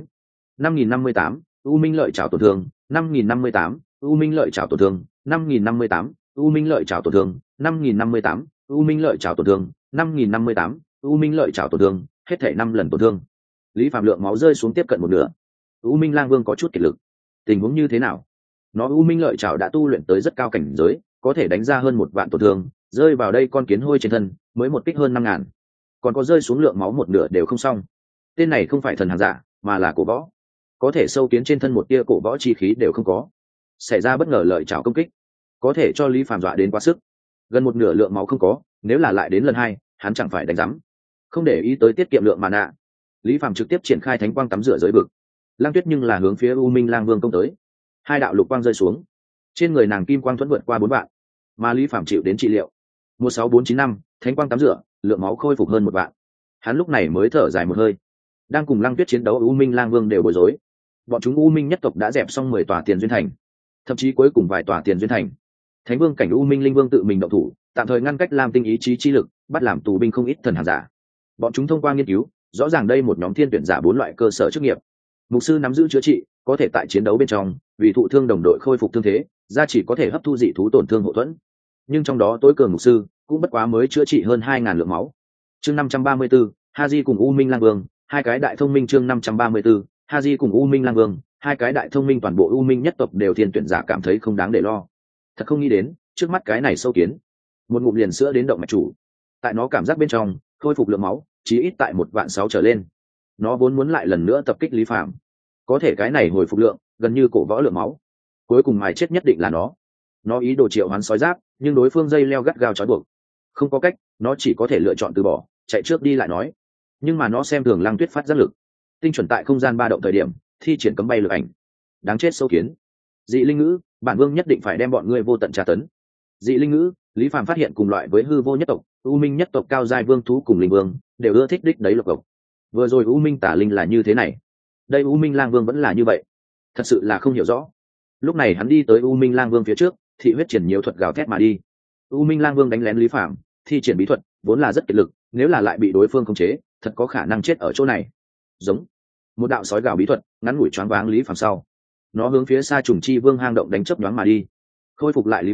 5058, U Minh lợi trảo tổn thương, 5058, U Minh lợi trảo tổn thương, 5058, U Minh lợi trảo tổn thương, 5058, U Minh lợi trảo tổn thương, 5058, U Minh lợi trảo tổn thương, hết thảy 5 lần tổn thương. Lý Phàm lượng máu rơi xuống tiếp cận một nửa. U Minh Lang Vương có chút kiệt lực. Tình huống như thế nào? Nó U Minh lợi trảo đã tu luyện tới rất cao cảnh giới, có thể đánh ra hơn 1 vạn tổn thương, rơi vào đây con kiến hôi trên thân, mới một kích hơn 5000. Còn có rơi xuống lượng máu một nửa đều không xong. Tên này không phải thần hàng giả, mà là cổ võ. Có thể sâu kiến trên thân một tia cổ võ chi khí đều không có. Xảy ra bất ngờ lợi trảo công kích, có thể cho Lý Phàm dọa đến quá sức. Gần một nửa lượng máu không có, nếu là lại đến lần 2, hắn chẳng phải đánh rắm. Không để ý tới tiết kiệm lượng mà nạ, Lý Phàm trực tiếp triển khai thánh quang tắm rửa giới vực. Lăng Tuyết nhưng là hướng phía U Minh Lang Vương công tới. 2 đạo lục quang rơi xuống, trên người nàng kim quang thuẫn vượt qua 4 vạn, mà Lý Phàm chịu đến trị liệu 16495, thánh quang tắm rửa, lượng máu khôi phục hơn 1 vạn. Hắn lúc này mới thở dài một hơi. Đang cùng Lăng Tuyết chiến đấu, U Minh Lang Vương đều bối rối. Bọn chúng U Minh nhất tộc đã dẹp xong 10 tòa tiền duyên thành, thậm chí cuối cùng vài tòa tiền duyên thành. Thánh Vương cảnh U Minh Linh Vương tự mình động thủ, tạm thời ngăn cách Lam Tinh ý chí chi lực, bắt làm tù binh không ít thần hàng giả. Bọn chúng thông qua nghiên cứu, rõ ràng đây một nhóm thiên tuyển giả 4 loại cơ sở chức nghiệp. Mục sư nắm giữ chữa trị, có thể tại chiến đấu bên trong vì thụ thương đồng đội khôi phục thương thế, gia chỉ có thể hấp thu dị thú tổn thương hộ thuẫn. Nhưng trong đó tối cường mục sư cũng bất quá mới chữa trị hơn 2000 lượng máu. Chương 534, Haji cùng U Minh Lang Vương, hai cái đại thông minh. Chương 534, Haji cùng U Minh Lang Vương, hai cái đại thông minh. Toàn bộ U Minh nhất tộc đều thiên tuyển giả cảm thấy không đáng để lo. Thật không nghĩ đến, trước mắt cái này sâu kiến, một ngụm liền sữa đến động mạch chủ. Tại nó cảm giác bên trong, khôi phục lượng máu chỉ ít tại 1.600.000 trở lên. Nó vốn muốn lại lần nữa tập kích Lý Phàm, có thể cái này hồi phục lượng gần như cổ võ lượng máu, cuối cùng mài chết nhất định là nó. Nó ý đồ triệu hoán sói giáp, nhưng đối phương dây leo gắt gao trói buộc, không có cách, nó chỉ có thể lựa chọn từ bỏ, chạy trước đi lại nói. Nhưng mà nó xem thường Lăng Tuyết phát giác lực, tinh chuẩn tại không gian ba động thời điểm thi triển cấm bay lực ảnh. Đáng chết sâu kiến, dị linh ngữ, bản vương nhất định phải đem bọn ngươi vô tận tra tấn. Dị linh ngữ, Lý Phàm phát hiện cùng loại với hư vô nhất tộc, U Minh nhất tộc cao giai vương thú cùng linh vương đều ưa thích đích đấy lộc cộc. Vừa rồi U Minh tả linh là như thế này, đây U Minh Lang Vương vẫn là như vậy, thật sự là không hiểu rõ. Lúc này hắn đi tới U Minh Lang Vương phía trước, thị huyết triển nhiều thuật gào thét mà đi. U Minh Lang Vương đánh lén Lý Phàm, thi triển bí thuật vốn là rất kiệt lực, nếu là lại bị đối phương khống chế, thật có khả năng chết ở chỗ này. Giống một đạo sói gào bí thuật ngắn ngủi choáng váng Lý Phàm sau, nó hướng phía xa trùng chi vương hang động đánh chớp nhoáng mà đi. Khôi phục lại Lý Phàm,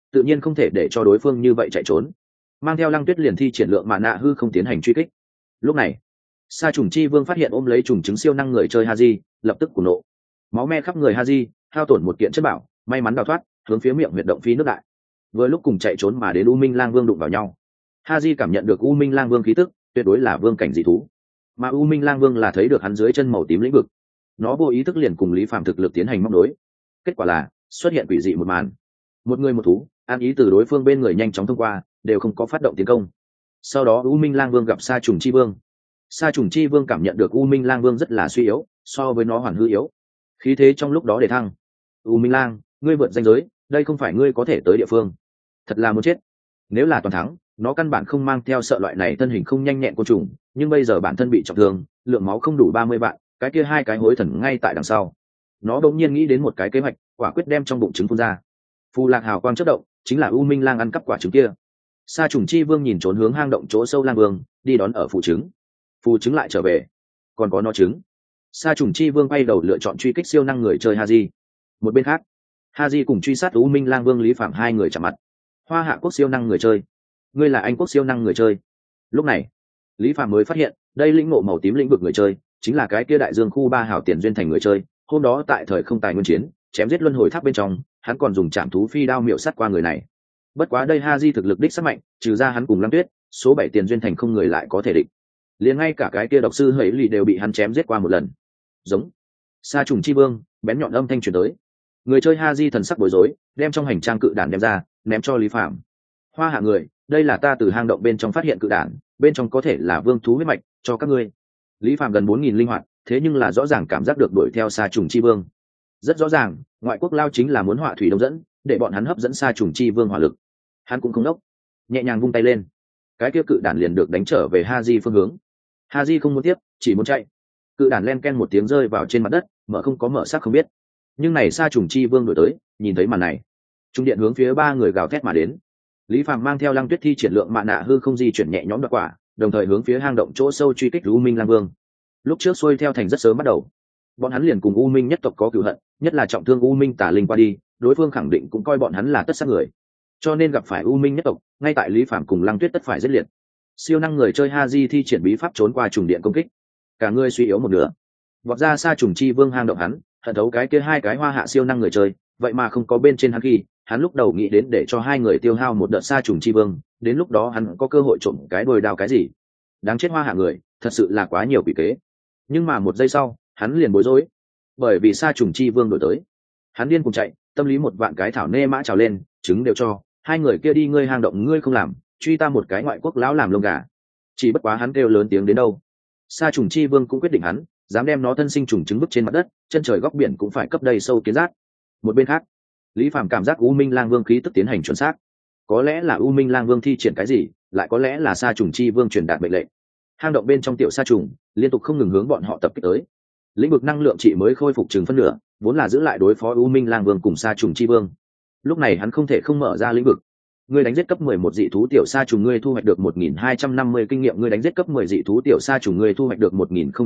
tự nhiên không thể để cho đối phương như vậy chạy trốn, mang theo Lăng Tuyết liền thi triển lượng mạ nạ hư không tiến hành truy kích. Lúc này sa trùng chi vương phát hiện ôm lấy trùng chứng siêu năng người chơi Haji, lập tức cuồng nộ, máu me khắp người Haji, hao tổn một kiện chất bảo, may mắn đào thoát, hướng phía miệng huyệt động phi nước đại. Vừa lúc cùng chạy trốn mà đến U Minh Lang Vương đụng vào nhau. Haji cảm nhận được U Minh Lang Vương khí tức, tuyệt đối là vương cảnh dị thú, mà U Minh Lang Vương là thấy được hắn dưới chân màu tím lĩnh vực, nó vô ý thức liền cùng Lý Phàm thực lực tiến hành móc đối. Kết quả là xuất hiện quỷ dị một màn, một người một thú, an ý từ đối phương bên người nhanh chóng thông qua, đều không có phát động tiến công. Sau đó U Minh Lang Vương gặp sa trùng chi vương. Sa trùng chi vương cảm nhận được U Minh Lang Vương rất là suy yếu, so với nó hoàn hư yếu, khí thế trong lúc đó để thăng. U Minh Lang, ngươi vượt ranh giới, đây không phải ngươi có thể tới địa phương, thật là muốn chết. Nếu là toàn thắng, nó căn bản không mang theo sợ loại này thân hình không nhanh nhẹn côn trùng, nhưng bây giờ bản thân bị trọng thương, lượng máu không đủ 30 vạn, cái kia hai cái hối thần ngay tại đằng sau. Nó đột nhiên nghĩ đến một cái kế hoạch, quả quyết đem trong bụng trứng phun ra. Phù lạc hào quang chớp động, chính là U Minh Lang ăn cắp quả trứng kia. Sa trùng chi vương nhìn trốn hướng hang động chỗ sâu Lang Vương, đi đón ở phụ trứng. Phụ trứng lại trở về, còn có nó trứng. Sa trùng chi vương quay đầu lựa chọn truy kích siêu năng người chơi Haji. Một bên khác, Haji cùng truy sát U Minh Lang Vương Lý Phạm hai người chạm mặt. Hoa Hạ quốc siêu năng người chơi, ngươi là Anh quốc siêu năng người chơi. Lúc này Lý Phạm mới phát hiện đây lĩnh ngộ màu tím lĩnh vực người chơi chính là cái kia đại dương khu 3 hảo tiền duyên thành người chơi. Hôm đó tại thời không tài nguyên chiến chém giết luân hồi tháp bên trong, hắn còn dùng trảm thú phi đao miệu sát qua người này. Bất quá đây Haji thực lực đích sắc mạnh, trừ ra hắn cùng Lăng Tuyết, số 7 tiền duyên thành không người lại có thể địch. Liền ngay cả cái kia độc sư Hẩy Lì đều bị hắn chém giết qua một lần. Giống sa trùng chi vương, bén nhọn âm thanh truyền tới. Người chơi Haji thần sắc bối rối, đem trong hành trang cự đản đem ra, ném cho Lý Phạm. Hoa Hạ người, đây là ta từ hang động bên trong phát hiện cự đản, bên trong có thể là vương thú huyết mạch, cho các ngươi. Lý Phạm gần 4000 linh hoạt, thế nhưng là rõ ràng cảm giác được đuổi theo sa trùng chi vương. Rất rõ ràng, ngoại quốc lao chính là muốn họa thủy đông dẫn, để bọn hắn hấp dẫn sa trùng chi vương hỏa lực. Hắn cũng không đốc, nhẹ nhàng vung tay lên, cái kia cự đản liền được đánh trở về Haji phương hướng. Haji không muốn tiếp, chỉ muốn chạy. Cự đản len ken một tiếng rơi vào trên mặt đất, mở không có mở xác không biết. Nhưng này sa trùng chi vương đuổi tới, nhìn thấy màn này, trung điện hướng phía ba người gào thét mà đến. Lý Phạm mang theo Lăng Tuyết thi triển lượng mạ nạ hư không di chuyển nhẹ nhõm đoạt quả, đồng thời hướng phía hang động chỗ sâu truy kích U Minh Lang Vương. Lúc trước xuôi theo thành rất sớm bắt đầu, bọn hắn liền cùng U Minh nhất tộc có cửu hận, nhất là trọng thương U Minh tả linh qua đi, đối phương khẳng định cũng coi bọn hắn là tất sát người, cho nên gặp phải U Minh nhất tộc, ngay tại Lý Phạm cùng Lăng Tuyết tất phải giết liệt. Siêu năng người chơi Haji thi triển bí pháp trốn qua trùng điện công kích, cả người suy yếu một nửa, vọt ra sa trùng chi vương hang động hắn, hận thấu cái kia hai cái Hoa Hạ siêu năng người chơi, vậy mà không có bên trên hắn khi, hắn lúc đầu nghĩ đến để cho hai người tiêu hao một đợt sa trùng chi vương, đến lúc đó hắn có cơ hội trộm cái đồi đào cái gì. Đáng chết Hoa Hạ người, thật sự là quá nhiều quỷ kế. Nhưng mà một giây sau, hắn liền bối rối, bởi vì sa trùng chi vương đổi tới. Hắn điên cùng chạy, tâm lý một vạn cái thảo nê mã trào lên, trứng đều cho, hai người kia đi ngươi hang động ngươi không làm, truy ta một cái ngoại quốc lão làm lông gà. Chỉ bất quá hắn kêu lớn tiếng đến đâu, sa trùng chi vương cũng quyết định hắn dám đem nó thân sinh trùng trứng bức trên mặt đất, chân trời góc biển cũng phải cấp đầy sâu kiến rát. Một bên khác, Lý Phạm cảm giác U Minh Lang Vương khí tức tiến hành chuẩn xác, có lẽ là U Minh Lang Vương thi triển cái gì, lại có lẽ là sa trùng chi vương truyền đạt mệnh lệnh. Hang động bên trong tiểu sa trùng liên tục không ngừng hướng bọn họ tập kích tới. Lĩnh vực năng lượng trị mới khôi phục chừng phân nửa, vốn là giữ lại đối phó U Minh Lang Vương cùng sa trùng chi vương. Lúc này hắn không thể không mở ra lĩnh vực. Ngươi đánh giết cấp 11 dị thú tiểu sa trùng ngươi thu hoạch được 1250 kinh nghiệm, ngươi đánh giết cấp 10 dị thú tiểu sa trùng ngươi thu hoạch được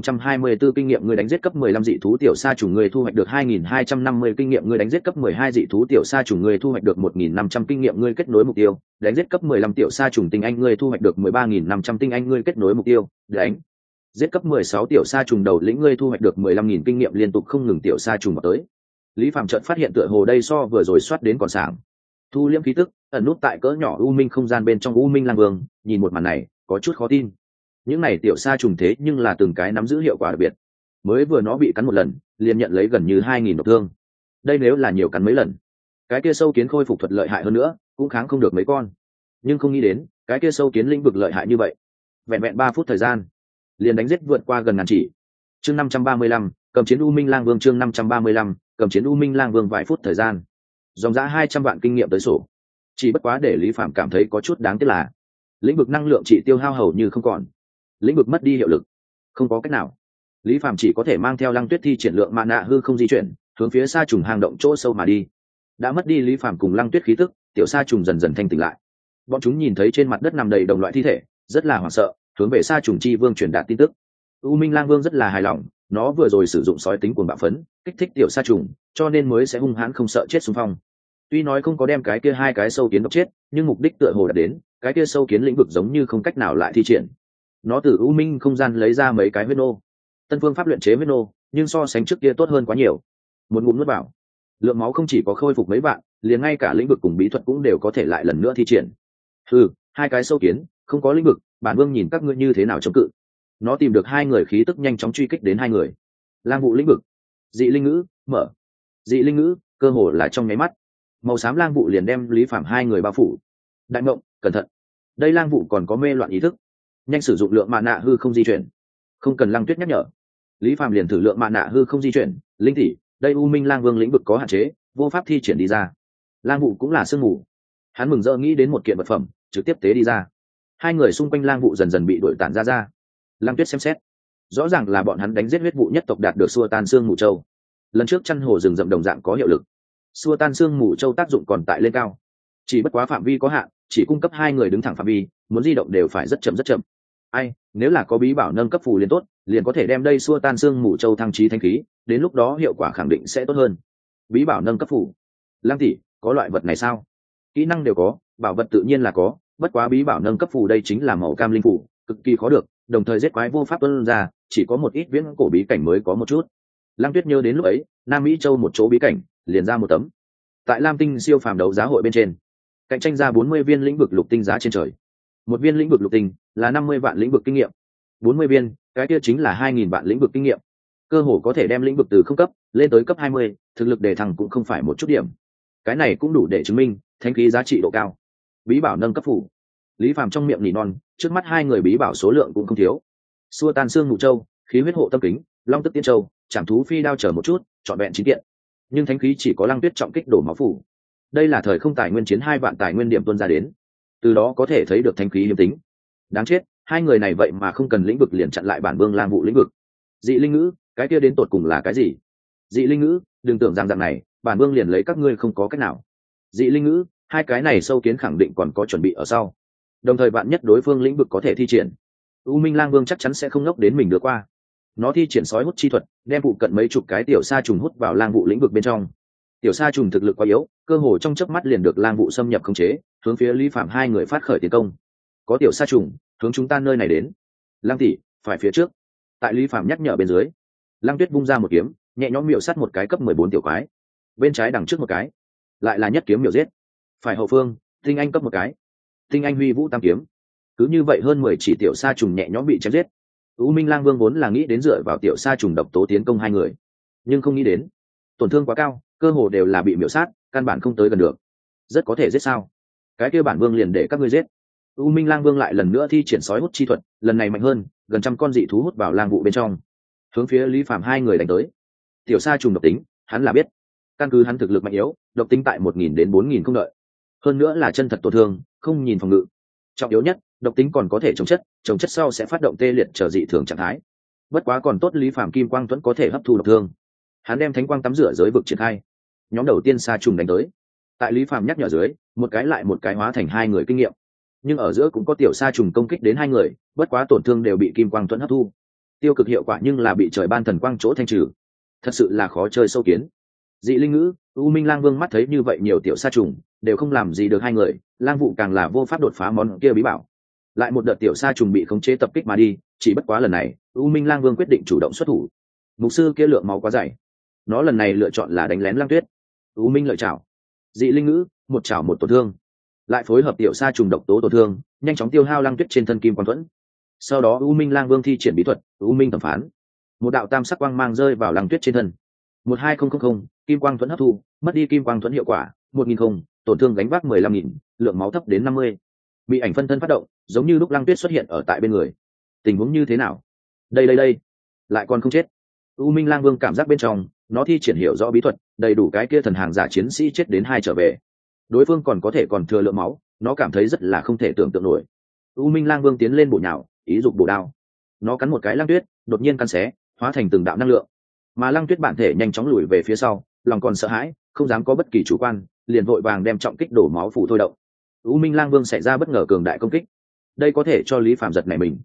1024 kinh nghiệm, ngươi đánh giết cấp 15 dị thú tiểu sa trùng ngươi thu hoạch được 2250 kinh nghiệm, ngươi đánh giết cấp 12 dị thú tiểu sa trùng ngươi thu hoạch được 1500 kinh nghiệm, ngươi kết nối mục tiêu, đánh giết cấp 15 tiểu sa trùng tinh anh ngươi thu hoạch được 13500 tinh anh, ngươi kết nối mục tiêu, đánh giết cấp 16 tiểu sa trùng đầu lĩnh ngươi thu hoạch được 15000 kinh nghiệm, liên tục không ngừng tiểu sa trùng vào tới. Lý Phạm chợt phát hiện tựa hồ đây so vừa rồi soát đến còn sảng. Thu liễm khí tức, ẩn nút tại cỡ nhỏ U Minh không gian bên trong U Minh Lang Vương, nhìn một màn này, có chút khó tin. Những này tiểu sa trùng thế nhưng là từng cái nắm giữ hiệu quả đặc biệt. Mới vừa nó bị cắn một lần, liền nhận lấy gần như 2000 độc thương. Đây nếu là nhiều cắn mấy lần, cái kia sâu kiến khôi phục thuật lợi hại hơn nữa, cũng kháng không được mấy con. Nhưng không nghĩ đến, cái kia sâu kiến lĩnh vực lợi hại như vậy. Vẹn vẹn 3 phút thời gian, liền đánh giết vượt qua gần ngàn chỉ. Chương 535, cầm chiến U Minh Lang Vương chương 535, cầm chiến U Minh Lang Vương vài phút thời gian. Dòng giá 200 vạn kinh nghiệm tới sổ. Chỉ bất quá để Lý Phạm cảm thấy có chút đáng tiếc là lĩnh vực năng lượng trị tiêu hao hầu như không còn, lĩnh vực mất đi hiệu lực. Không có cách nào, Lý Phạm chỉ có thể mang theo Lăng Tuyết thi triển lượng mạ nạ hư không di chuyển, hướng phía sa trùng hang động chỗ sâu mà đi. Đã mất đi Lý Phạm cùng Lăng Tuyết khí tức, tiểu sa trùng dần dần thanh tỉnh lại. Bọn chúng nhìn thấy trên mặt đất nằm đầy đồng loại thi thể, rất là hoảng sợ, hướng về sa trùng chi vương truyền đạt tin tức. U Minh Lang Vương rất là hài lòng, nó vừa rồi sử dụng sói tính cuồng bạo phấn, kích thích tiểu sa trùng, cho nên mới sẽ hung hãn không sợ chết xung phong. Tuy nói không có đem cái kia hai cái sâu kiến độc chết, nhưng mục đích tựa hồ đạt đến, cái kia sâu kiến lĩnh vực giống như không cách nào lại thi triển. Nó từ u minh không gian lấy ra mấy cái huyết nô, tân phương pháp luyện chế huyết nô, nhưng so sánh trước kia tốt hơn quá nhiều. Một ngụm nuốt vào, lượng máu không chỉ có khôi phục mấy vạn, liền ngay cả lĩnh vực cùng bí thuật cũng đều có thể lại lần nữa thi triển. Hai cái sâu kiến không có lĩnh vực, bản vương nhìn các ngươi như thế nào chống cự. Nó tìm được hai người, khí tức nhanh chóng truy kích đến hai người. Lang vụ lĩnh vực, dị linh ngữ mở, dị linh ngữ cơ hồ là trong nháy mắt, màu xám lang vụ liền đem Lý Phàm hai người bao phủ. Đại mộng, cẩn thận, đây lang vụ còn có mê loạn ý thức, nhanh sử dụng lượng mạ nạ hư không di chuyển. Không cần Lăng Tuyết nhắc nhở, Lý Phàm liền thử lượng mạ nạ hư không di chuyển. Linh tỷ, đây u minh lang vương lĩnh vực có hạn chế, vô pháp thi triển đi ra. Lang vụ cũng là sương mù. Hắn mừng rỡ nghĩ đến một kiện vật phẩm, trực tiếp tế đi ra. Hai người xung quanh lang vụ dần dần bị đuổi tản ra. Lăng Tuyết xem xét, rõ ràng là bọn hắn đánh giết huyết vụ nhất tộc, đạt được xua tan xương mù châu. Lần trước chăn hồ rừng rậm đồng dạng có hiệu lực, xua tan xương mù châu tác dụng còn tại lên cao, chỉ bất quá phạm vi có hạn, chỉ cung cấp hai người đứng thẳng phạm vi, muốn di động đều phải rất chậm. Nếu là có bí bảo nâng cấp phù liền tốt, liền có thể đem đây xua tan xương mù châu thăng trí thanh khí, đến lúc đó hiệu quả khẳng định sẽ tốt hơn. Bí bảo nâng cấp phù, Lăng tỷ, có loại vật này sao? Kỹ năng đều có, bảo vật tự nhiên là có, bất quá bí bảo nâng cấp phù đây chính là màu cam linh phù, cực kỳ khó được, đồng thời giết quái vô pháp tuân ra, chỉ có một ít viễn cổ bí cảnh mới có một chút. Lăng Tuyết nhớ đến lúc ấy, Nam Mỹ Châu một chỗ bí cảnh, liền ra một tấm. Tại Lam Tinh siêu phàm đấu giá hội bên trên, cạnh tranh ra 40 viên lĩnh vực lục tinh giá trên trời. Một viên lĩnh vực lục tinh là 50 vạn lĩnh vực kinh nghiệm, 40 viên, cái kia chính là 2000 vạn lĩnh vực kinh nghiệm. Cơ hồ có thể đem lĩnh vực từ không cấp lên tới cấp 20, thực lực đề thăng cũng không phải một chút điểm. Cái này cũng đủ để chứng minh thánh khí giá trị độ cao. Bí bảo nâng cấp phủ, Lý Phàm trong miệng nỉ non, trước mắt hai người bí bảo số lượng cũng không thiếu. Xua tan xương mù châu, khí huyết hộ tâm kính, long tức tiên châu, trảm thú phi đao chờ một chút, chọn vẹn 9 kiện. Nhưng thánh khí chỉ có Lăng Tuyết trọng kích đổ máu phủ. Đây là thời không tài nguyên chiến 2 vạn tài nguyên điểm tuôn ra đến, từ đó có thể thấy được thánh khí hiếm tính. Đáng chết, hai người này vậy mà không cần lĩnh vực liền chặn lại bản vương lang vụ lĩnh vực. Dị linh ngữ, cái kia đến tột cùng là cái gì? Dị linh ngữ, đừng tưởng rằng dạng này bản vương liền lấy các ngươi không có cách nào. Dị linh ngữ, hai cái này sâu kiến khẳng định còn có chuẩn bị ở sau, đồng thời bạn nhất đối phương lĩnh vực có thể thi triển, u minh lang vương chắc chắn sẽ không ngốc đến mình đưa qua. Nó thi triển sói hút chi thuật, đem phụ cận mấy chục cái tiểu sa trùng hút vào lang vụ lĩnh vực bên trong. Tiểu sa trùng thực lực quá yếu, cơ hồ trong chớp mắt liền được lang vụ xâm nhập khống chế, hướng phía Lý Phạm hai người phát khởi tiến công. Có tiểu sa trùng hướng chúng ta nơi này đến. Lăng tỷ, phải phía trước. Tại Lý Phạm nhắc nhở bên dưới, Lăng Tuyết vung ra một kiếm, nhẹ nhõm miểu sát một cái cấp 14 tiểu quái. Bên trái đằng trước một cái, lại là nhất kiếm miểu giết. Phải hậu phương, tinh anh cấp một cái. Tinh anh huy vũ tam kiếm. Cứ như vậy hơn 10 chỉ tiểu sa trùng nhẹ nhõm bị chém giết. U Minh Lang Vương vốn là nghĩ đến dựa vào tiểu sa trùng độc tố tiến công hai người, nhưng không nghĩ đến tổn thương quá cao, cơ hồ đều là bị miểu sát, căn bản không tới gần được. Rất có thể giết sao? Cái kia bản vương liền để các ngươi giết. U Minh Lang Vương lại lần nữa thi triển sói hút chi thuật, lần này mạnh hơn, gần trăm con dị thú hút vào lang vụ bên trong, hướng phía Lý Phàm hai người đánh tới. Tiểu sa trùng độc tính, hắn là biết. Căn cứ hắn thực lực mạnh yếu, độc tính tại 1000 đến 4000 không đợi. Hơn nữa là chân thật tổn thương, không nhìn phòng ngự. Trọng yếu nhất, độc tính còn có thể chống chất sau sẽ phát động tê liệt trở dị thường trạng thái. Bất quá còn tốt Lý Phàm kim quang vẫn có thể hấp thu độc thương. Hắn đem thánh quang tắm rửa giới vực triển khai. Nhóm đầu tiên sa trùng đánh tới. Tại Lý Phàm nhắc nhở dưới, một cái lại một cái hóa thành hai người kinh nghiệm. Nhưng ở giữa cũng có tiểu sa trùng công kích đến hai người, bất quá tổn thương đều bị kim quang thuẫn hấp thu. Tiêu cực hiệu quả nhưng là bị trời ban thần quang chỗ thanh trừ. Thật sự là khó chơi sâu kiến. Dị linh ngữ, U Minh Lang Vương mắt thấy như vậy nhiều tiểu sa trùng đều không làm gì được hai người, lang vụ càng là vô pháp đột phá món kia bí bảo. Lại một đợt tiểu sa trùng bị khống chế tập kích mà đi, chỉ bất quá lần này U Minh Lang Vương quyết định chủ động xuất thủ. Mục sư kia lượng máu quá dày, nó lần này lựa chọn là đánh lén Lang Tuyết. U Minh lợi chảo, dị linh ngữ, một chảo một tổn thương, lại phối hợp tiểu sa trùng độc tố tổn thương, nhanh chóng tiêu hao Lang Tuyết trên thân kim quang thuẫn. Sau đó U Minh Lang Vương thi triển bí thuật U Minh thẩm phán, một đạo tam sắc quang mang rơi vào Lang Tuyết trên thân. 12000 kim quang thuẫn hấp thu, mất đi kim quang thuẫn hiệu quả, 1000 tổn thương gánh vác 15000, lượng máu thấp đến 50. Bị ảnh phân thân phát động, giống như lúc Lăng Tuyết xuất hiện ở tại bên người. Tình huống như thế nào? Đây, lại còn không chết. U Minh Lang Vương cảm giác bên trong, nó thi triển hiểu rõ bí thuật, đầy đủ cái kia thần hàng giả chiến sĩ chết đến 2 trở về. Đối phương còn có thể còn thừa lượng máu, nó cảm thấy rất là không thể tưởng tượng nổi. U Minh Lang Vương tiến lên bổ nhào, ý dục bổ đao. Nó cắn một cái Lăng Tuyết, đột nhiên căn xé, hóa thành từng đạo năng lượng. Mà Lăng Tuyết bản thể nhanh chóng lùi về phía sau, lòng còn sợ hãi, không dám có bất kỳ chủ quan, liền vội vàng đem trọng kích đổ máu phủ thôi động. U Minh Lang Vương xảy ra bất ngờ cường đại công kích, đây có thể cho Lý Phàm giật nảy mình.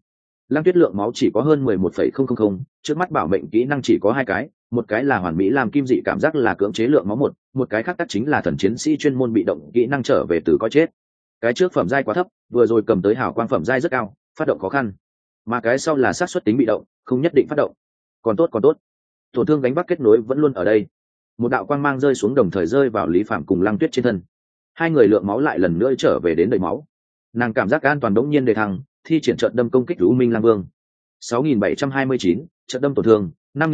Lăng Tuyết lượng máu chỉ có hơn 11,000, trước mắt bảo mệnh kỹ năng chỉ có 2 cái, một cái là hoàn mỹ làm kim dị cảm giác là cưỡng chế lượng máu một cái khác tắc chính là thần chiến sĩ chuyên môn bị động kỹ năng trở về từ coi chết. Cái trước phẩm giai quá thấp, vừa rồi cầm tới hào quang phẩm giai rất cao, phát động khó khăn. Mà cái sau là xác suất tính bị động, không nhất định phát động. Còn tốt. Tổn thương gánh vác kết nối vẫn luôn ở đây. Một đạo quang mang rơi xuống đồng thời rơi vào Lý Phàm cùng Lăng Tuyết trên thân. Hai người lượng máu lại lần nữa trở về đến đầy máu. Nàng cảm giác an toàn đống nhiên đề thăng, thi triển trận đâm công kích U Minh Lang Vương. 6729, trận đâm tổn thương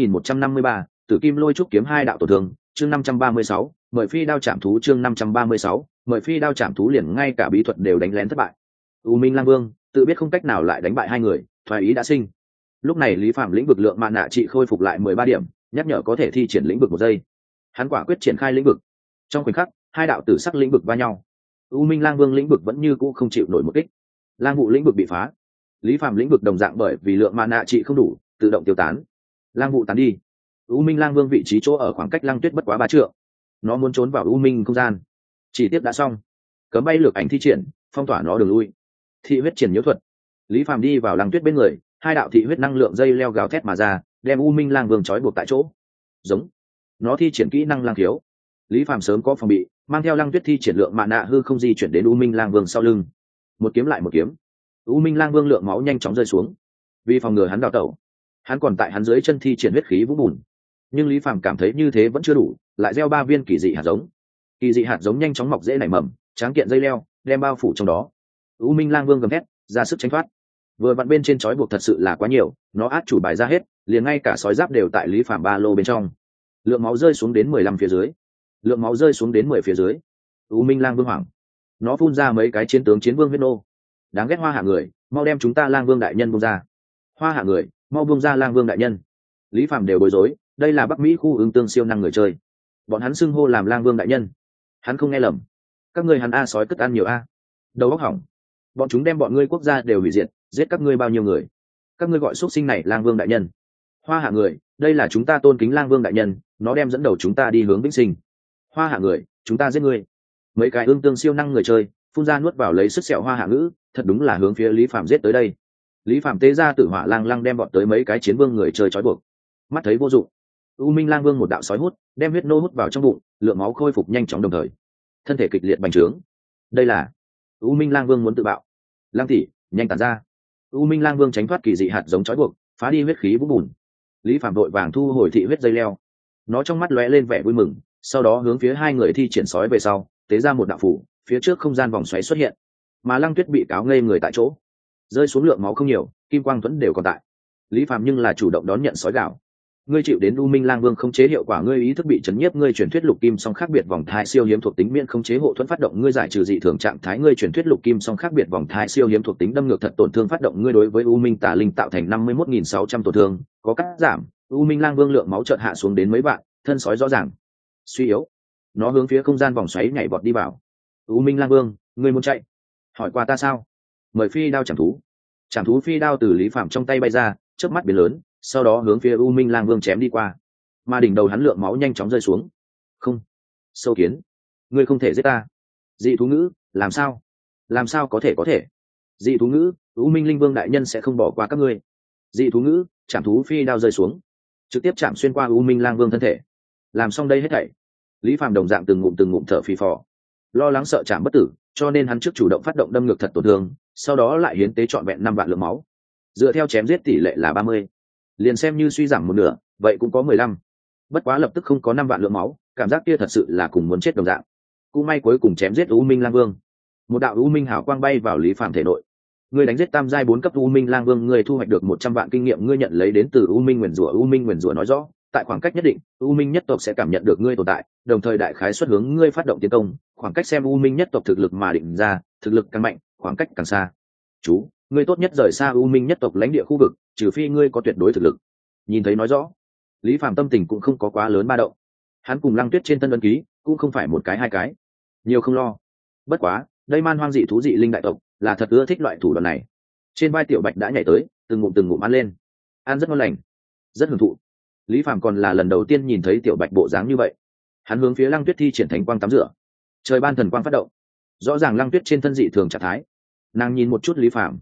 5153, Tử Kim Lôi Trúc kiếm 2 đạo tổn thương, chương 536, mời phi đao chạm thú chương 536, mời phi đao chạm thú liền ngay cả bí thuật đều đánh lén thất bại. U Minh Lang Vương tự biết không cách nào lại đánh bại hai người, thoái ý đã sinh. Lúc này Lý Phạm lĩnh vực lượng mạn nạ trị khôi phục lại 13 điểm, nhắc nhở có thể thi triển lĩnh vực 1 giây. Hắn quả quyết triển khai lĩnh vực. Trong khoảnh khắc, hai đạo tử sắc lĩnh vực va nhau. U Minh Lang Vương lĩnh vực vẫn như cũ không chịu nổi một kích. Lang vụ lĩnh vực bị phá. Lý Phạm lĩnh vực đồng dạng bởi vì lượng mạn nạ trị không đủ, tự động tiêu tán. Lang vụ tán đi. U Minh Lang Vương vị trí chỗ ở khoảng cách Lăng Tuyết bất quá 3 trượng. Nó muốn trốn vào U Minh không gian. Chỉ tiếc đã xong. Cấm bay lược ảnh thi triển, phong tỏa nó đường lui. Thị huyết triển nhiễu thuật. Lý Phạm đi vào Lăng Tuyết bên người, hai đạo thị huyết năng lượng dây leo gào thét mà ra, đem U Minh Lang Vương trói buộc tại chỗ. Giống. Nó thi triển kỹ năng lang thiếu. Lý Phạm sớm có phòng bị, mang theo Lăng Tuyết thi triển lượng mạn nạ hư không di chuyển đến U Minh Lang Vương sau lưng. Một kiếm lại một kiếm. U Minh Lang Vương lượng máu nhanh chóng rơi xuống. Vì phòng ngừa hắn đào tẩu, hắn còn tại hắn dưới chân thi triển huyết khí vũ bùn. Nhưng Lý Phạm cảm thấy như thế vẫn chưa đủ, lại gieo 3 viên kỳ dị hạt giống. Kỳ dị hạt giống nhanh chóng mọc rễ nảy mầm, tráng kiện dây leo đem bao phủ trong đó. U Minh Lang Vương gầm thét, ra sức tránh thoát. Vừa vặn bên trên trói buộc thật sự là quá nhiều, nó át chủ bài ra hết, liền ngay cả sói giáp đều tại Lý Phạm ba lô bên trong. Lượng máu rơi xuống đến 15 phía dưới, lượng máu rơi xuống đến 10 phía dưới. U Minh Lang Vương hoảng, nó phun ra mấy cái chiến tướng chiến vương huyết nô. Đáng ghét Hoa Hạ người, mau đem chúng ta Lang Vương đại nhân buông ra. Hoa Hạ người, mau buông ra Lang Vương đại nhân. Lý Phạm đều bối rối, đây là Bắc Mỹ khu ứng tương siêu năng người chơi, bọn hắn xưng hô làm Lang Vương đại nhân. Hắn không nghe lầm, các ngươi hắn a sói cất ăn nhiều a. Đầu óc hỏng, bọn chúng đem bọn ngươi quốc gia đều hủy diệt, giết các ngươi bao nhiêu người, các ngươi gọi xuất sinh này Lang Vương đại nhân. Hoa Hạ người, đây là chúng ta tôn kính Lang Vương đại nhân, nó đem dẫn đầu chúng ta đi hướng vĩnh sinh. Hoa Hạ người, chúng ta giết ngươi. Mấy cái ương tương siêu năng người chơi phun ra nuốt vào lấy sức sẹo Hoa Hạ ngữ, thật đúng là hướng phía Lý Phạm giết tới đây. Lý Phạm tế ra tử hỏa lang lăng đem bọn tới mấy cái chiến vương người chơi trói buộc. Mắt thấy vô dụng, U Minh Lang Vương một đạo sói hút đem huyết nô hút vào trong bụng, lượng máu khôi phục nhanh chóng đồng thời thân thể kịch liệt bành trướng. Đây là U Minh Lang Vương muốn tự bạo. Lang tỷ, nhanh tản ra. U Minh Lang Vương tránh thoát kỳ dị hạt giống trói buộc, phá đi huyết khí vũ bùn. Lý Phạm đội vàng thu hồi thị huyết dây leo, nó trong mắt lóe lên vẻ vui mừng, sau đó hướng phía hai người thi triển sói về sau, tế ra một đạo phủ, phía trước không gian vòng xoáy xuất hiện, mà Lăng Tuyết bị cáo ngây người tại chỗ, rơi xuống lượng máu không nhiều, kim quang thuẫn đều còn tại. Lý Phạm nhưng là chủ động đón nhận sói gạo. Ngươi chịu đến U Minh Lang Vương khống chế hiệu quả, ngươi ý thức bị chấn nhiếp, ngươi truyền thuyết lục kim song khác biệt vòng thai siêu hiếm thuộc tính miễn khống chế hộ thuẫn phát động, ngươi giải trừ dị thường trạng thái, ngươi truyền thuyết lục kim song khác biệt vòng thai siêu hiếm thuộc tính đâm ngược thật tổn thương phát động, ngươi đối với U Minh tà linh tạo thành 51.600 tổn thương, có cắt giảm. U Minh Lang Vương lượng máu chợt hạ xuống đến mấy vạn, thân sói rõ ràng suy yếu, nó hướng phía không gian vòng xoáy nhảy vọt đi vào. U Minh Lang Vương, ngươi muốn chạy? Hỏi qua ta sao? Mời phi đao chạm thú. Chạm thú phi đao từ Lý Phạm trong tay bay ra, chớp mắt biến lớn, sau đó hướng phía U Minh Lang Vương chém đi qua. Mà đỉnh đầu hắn lượng máu nhanh chóng rơi xuống. Không, sâu kiến, ngươi không thể giết ta. Dị thú ngữ, làm sao? Làm sao có thể? Dị thú ngữ, U Minh Linh Vương đại nhân sẽ không bỏ qua các ngươi. Dị thú ngữ, chạm thú phi đao rơi xuống, trực tiếp chạm xuyên qua U Minh Lang Vương thân thể. Làm xong đây hết thảy, Lý Phạm đồng dạng từng ngụm thở phì phò, lo lắng sợ chạm bất tử, cho nên hắn trước chủ động phát động đâm ngược thật tổn thương, sau đó lại hiến tế trọn vẹn 5 vạn lượng máu. Dựa theo chém giết tỷ lệ là 30, liền xem như suy giảm một nửa, vậy cũng có 15. Bất quá lập tức không có 5 vạn lượng máu, cảm giác kia thật sự là cùng muốn chết đồng dạng. Cũng may cuối cùng chém giết U Minh Lang Vương. Một đạo U Minh hào quang bay vào Lý Phạm thể nội. Ngươi đánh giết tam giai 4 cấp U Minh Lang Vương, ngươi thu hoạch được 100 vạn kinh nghiệm, ngươi nhận lấy đến từ U Minh Nguyền Rủa. U Minh Nguyền Rủa nói rõ, tại khoảng cách nhất định, U Minh nhất tộc sẽ cảm nhận được ngươi tồn tại, đồng thời đại khái xuất hướng ngươi phát động tiến công, khoảng cách xem U Minh nhất tộc thực lực mà định ra, thực lực càng mạnh, khoảng cách càng xa. Chú, ngươi tốt nhất rời xa U Minh nhất tộc lãnh địa khu vực, trừ phi ngươi có tuyệt đối thực lực. Nhìn thấy nói rõ, Lý Phạm tâm tình cũng không có quá lớn ba động. Hắn cùng Lăng Tuyết trên thân ấn ký, cũng không phải một cái hai cái, nhiều không lo. Bất quá, đây man hoang dị thú dị linh đại tộc, là thật ưa thích loại thủ đoạn này. Trên vai Tiểu Bạch đã nhảy tới, từng ngụm ăn lên, ăn rất ngon lành, rất hưởng thụ. Lý Phạm còn là lần đầu tiên nhìn thấy Tiểu Bạch bộ dáng như vậy. Hắn hướng phía Lăng Tuyết thi triển thánh quang tắm rửa, trời ban thần quang phát động, rõ ràng Lăng Tuyết trên thân dị thường trạng thái. Nàng nhìn một chút Lý Phạm,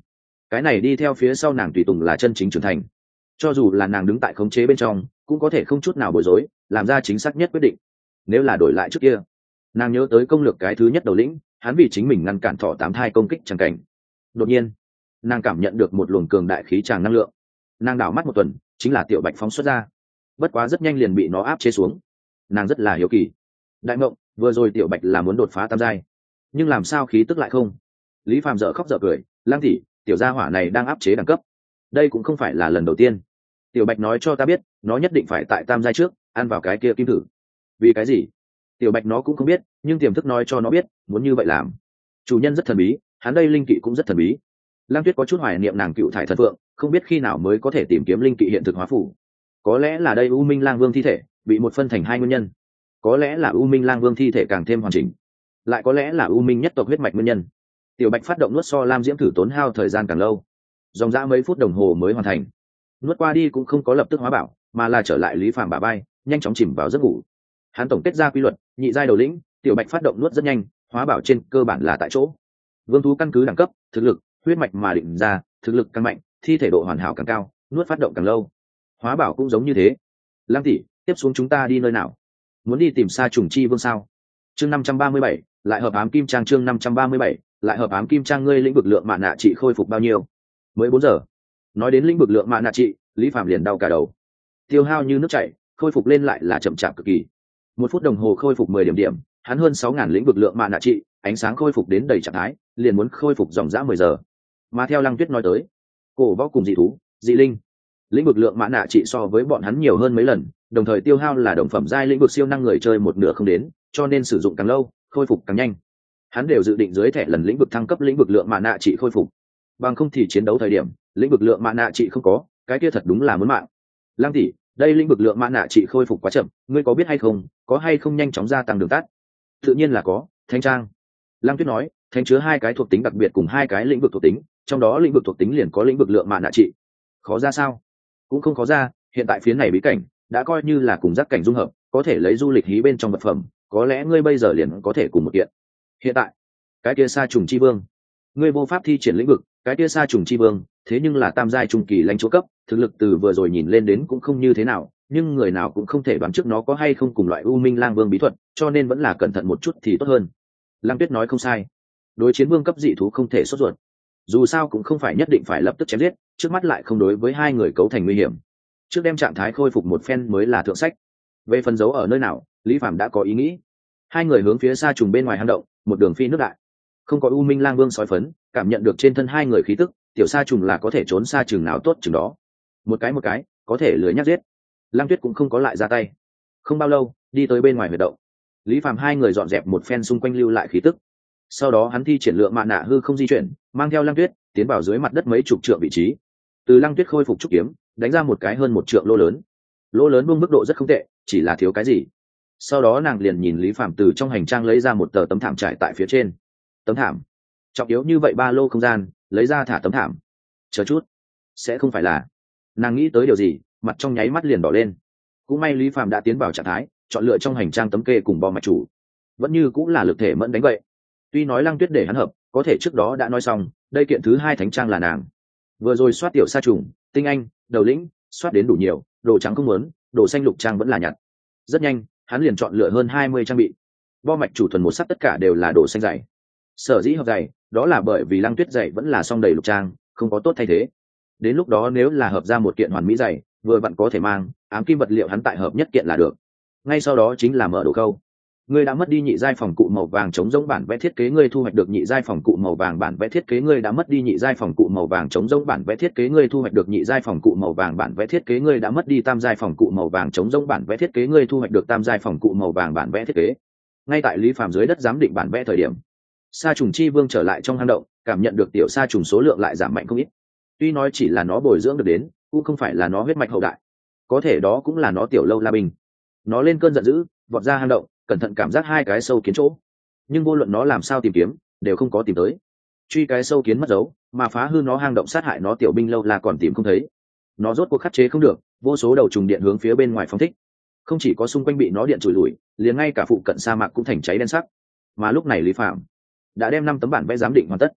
cái này đi theo phía sau nàng tùy tùng là chân chính trưởng thành, cho dù là nàng đứng tại khống chế bên trong cũng có thể không chút nào bối rối làm ra chính xác nhất quyết định. Nếu là đổi lại trước kia, nàng nhớ tới công lược cái thứ nhất đầu lĩnh, hắn vì chính mình ngăn cản thọ tám thai công kích chẳng cảnh. Đột nhiên nàng cảm nhận được một luồng cường đại khí tràng năng lượng, nàng đảo mắt một tuần chính là tiểu bạch phóng xuất ra, bất quá rất nhanh liền bị nó áp chế xuống. Nàng rất là hiếu kỳ, đại mộng vừa rồi tiểu bạch là muốn đột phá tam giai, nhưng làm sao khí tức lại không? Lý Phàm dở khóc dở cười, Lang tỷ, tiểu gia hỏa này đang áp chế đẳng cấp, đây cũng không phải là lần đầu tiên. Tiểu bạch nói cho ta biết nó nhất định phải tại tam giai trước ăn vào cái kia kim thử. Vì cái gì? Tiểu bạch nó cũng không biết, nhưng tiềm thức nói cho nó biết muốn như vậy làm. Chủ nhân rất thần bí, hắn đây linh kỵ cũng rất thần bí. Lam Tuyết có chút hoài niệm nàng cựu thải thần phượng, không biết khi nào mới có thể tìm kiếm linh kỵ hiện thực hóa phủ. Có lẽ là đây U Minh Lang Vương thi thể bị một phân thành hai nguyên nhân, có lẽ là U Minh Lang Vương thi thể càng thêm hoàn chỉnh, lại có lẽ là U Minh nhất tộc huyết mạch nguyên nhân. Tiểu bạch phát động nuốt so lam diễm thử tốn hao thời gian càng lâu, dòng dã mấy phút đồng hồ mới hoàn thành. Nuốt qua đi cũng không có lập tức hóa bảo, mà là trở lại Lý Phàm bả vai, nhanh chóng chìm vào giấc ngủ. Hắn tổng kết ra quy luật, nhị giai đầu lĩnh, tiểu bạch phát động nuốt rất nhanh, hóa bảo trên cơ bản là tại chỗ. Vương thú căn cứ đẳng cấp, thực lực, huyết mạch mà định ra, thực lực càng mạnh, thi thể độ hoàn hảo càng cao, nuốt phát động càng lâu. Hóa bảo cũng giống như thế. Lam tỷ, tiếp xuống chúng ta đi nơi nào? Muốn đi tìm Sa Trùng Chi Vương sao? Chương 537, lại hợp ám kim trang. Chương 537, lại hợp ám kim trang. Ngươi lĩnh vực lượng mạ nạ trị khôi phục bao nhiêu? Mới 4 giờ. Nói đến lĩnh vực lượng mạ nạ trị, Lý Phạm liền đau cả đầu. Tiêu hao như nước chảy, khôi phục lên lại là chậm chạp cực kỳ. 1 phút đồng hồ khôi phục 10 điểm, hắn hơn 6.000 lĩnh vực lượng mạ nạ trị, ánh sáng khôi phục đến đầy trạng thái, liền muốn khôi phục dòng dã 10 giờ. Mà theo Lăng Tuyết nói tới, cổ võ cùng dị thú, dị linh, lĩnh vực lượng mã nạ trị so với bọn hắn nhiều hơn mấy lần, đồng thời tiêu hao là đồng phẩm giai lĩnh vực siêu năng người chơi một nửa không đến, cho nên sử dụng càng lâu khôi phục càng nhanh. Hắn đều dự định dưới thẻ lần lĩnh vực thăng cấp lĩnh vực lượng mã nạ trị khôi phục, bằng không thì chiến đấu thời điểm lĩnh vực lượng mã nạ trị không có, cái kia thật đúng là muốn mạng. Lang tỷ, đây lĩnh vực lượng mã nạ trị khôi phục quá chậm, ngươi có biết hay không, có hay không nhanh chóng gia tăng đường tắt? Tự nhiên là có, Thanh Trang. Lăng Tuyết nói, thánh chứa 2 cái thuộc tính đặc biệt cùng 2 cái lĩnh vực thuộc tính, trong đó lĩnh vực thuộc tính liền có lĩnh vực lượng mạ nạ trị. Khó ra sao? Cũng không khó ra, hiện tại phía này bí cảnh đã coi như là cùng giác cảnh dung hợp, có thể lấy du lịch hí bên trong vật phẩm, có lẽ ngươi bây giờ liền có thể cùng một kiện. Hiện tại, cái kia Sa Trùng Chi Vương, ngươi vô pháp thi triển lĩnh vực, cái kia Sa Trùng Chi Vương, thế nhưng là tam giai trung kỳ lãnh chúa cấp, thực lực từ vừa rồi nhìn lên đến cũng không như thế nào, nhưng người nào cũng không thể đoán trước nó có hay không cùng loại U Minh Lang Vương bí thuật, cho nên vẫn là cẩn thận một chút thì tốt hơn. Lăng Tuyết nói không sai, đối chiến vương cấp dị thú không thể sốt ruột, dù sao cũng không phải nhất định phải lập tức chém giết, trước mắt lại không đối với hai người cấu thành nguy hiểm, trước đem trạng thái khôi phục một phen mới là thượng sách. Về phần giấu ở nơi nào, Lý Phạm đã có ý nghĩ. Hai người hướng phía Sa Trùng bên ngoài hang động, một đường phi nước đại. Không có U Minh Lang Vương sói phấn, cảm nhận được trên thân hai người khí tức, tiểu Sa Trùng là có thể trốn xa chừng nào tốt chừng đó. Một cái, có thể lưới nhắc giết. Lăng Tuyết cũng không có lại ra tay. Không bao lâu, đi tới bên ngoài huyệt động. Lý Phạm hai người dọn dẹp một phen xung quanh lưu lại khí tức. Sau đó hắn thi triển lượng mạ nạ hư không di chuyển, mang theo Lăng Tuyết tiến vào dưới mặt đất mấy chục trượng vị trí. Từ Lăng Tuyết khôi phục trúc kiếm, đánh ra một cái hơn 1 trượng lỗ lớn. Lỗ lớn buông mức độ rất không tệ, chỉ là thiếu cái gì. Sau đó nàng liền nhìn Lý Phạm từ trong hành trang lấy ra một tờ tấm thảm trải tại phía trên. Tấm thảm trọng yếu như vậy, ba lô không gian, lấy ra thả tấm thảm. Chờ chút, sẽ không phải là... Nàng nghĩ tới điều gì, mặt trong nháy mắt liền đỏ lên. Cũng may Lý Phạm đã tiến vào trạng thái, chọn lựa trong hành trang tấm kê cùng bò mạch chủ, vẫn như cũng là lực thể mẫn đánh vậy. Tuy nói Lăng Tuyết để hắn hợp, có thể trước đó đã nói xong, đây kiện thứ 2 thánh trang là nàng. Vừa rồi soát tiểu Sa Trùng, tinh anh, đầu lĩnh, soát đến đủ nhiều, đồ trắng không muốn, đồ xanh lục trang vẫn là nhặt. Rất nhanh, hắn liền chọn lựa hơn 20 trang bị. Bo mạch chủ thuần một sắc tất cả đều là đồ xanh dày. Sở dĩ hợp dày, đó là bởi vì Lăng Tuyết dày vẫn là song đầy lục trang, không có tốt thay thế. Đến lúc đó nếu là hợp ra một kiện hoàn mỹ dày, vừa vặn có thể mang ám kim vật liệu, hắn tại hợp nhất kiện là được. Ngay sau đó chính là mở đồ khâu. Ngươi đã mất đi nhị giai phòng cụ màu vàng chống giống bản vẽ thiết kế, ngươi thu hoạch được nhị giai phòng cụ màu vàng bản vẽ thiết kế. Ngươi đã mất đi nhị giai phòng cụ màu vàng chống giống bản vẽ thiết kế, ngươi thu hoạch được nhị giai phòng cụ màu vàng bản vẽ thiết kế. Ngươi đã mất đi tam giai phòng cụ màu vàng chống giống bản vẽ thiết kế, ngươi thu hoạch được tam giai phòng cụ màu vàng bản vẽ thiết kế. Ngay tại Lý Phạm dưới đất giám định bản vẽ thời điểm, Sa Trùng Chi Vương trở lại trong hang động, cảm nhận được tiểu Sa Trùng số lượng lại giảm mạnh không ít. Tuy nói chỉ là nó bồi dưỡng được đến, cũng không phải là nó huyết mạch hậu đại, có thể đó cũng là nó tiểu lâu la bình. Nó lên cơn giận dữ, vọt ra hang động, cẩn thận cảm giác 2 cái sâu kiến chỗ, nhưng vô luận nó làm sao tìm kiếm đều không có tìm tới. Truy cái sâu kiến mất dấu, mà phá hư nó hang động sát hại nó tiểu binh lâu la còn tìm không thấy. Nó rốt cuộc khắc chế không được, vô số đầu trùng điện hướng phía bên ngoài phóng thích. Không chỉ có xung quanh bị nó điện chùi lủi, liền ngay cả phụ cận sa mạc cũng thành cháy đen sắc. Mà lúc này Lý Phạm đã đem 5 tấm bản vẽ giám định hoàn tất.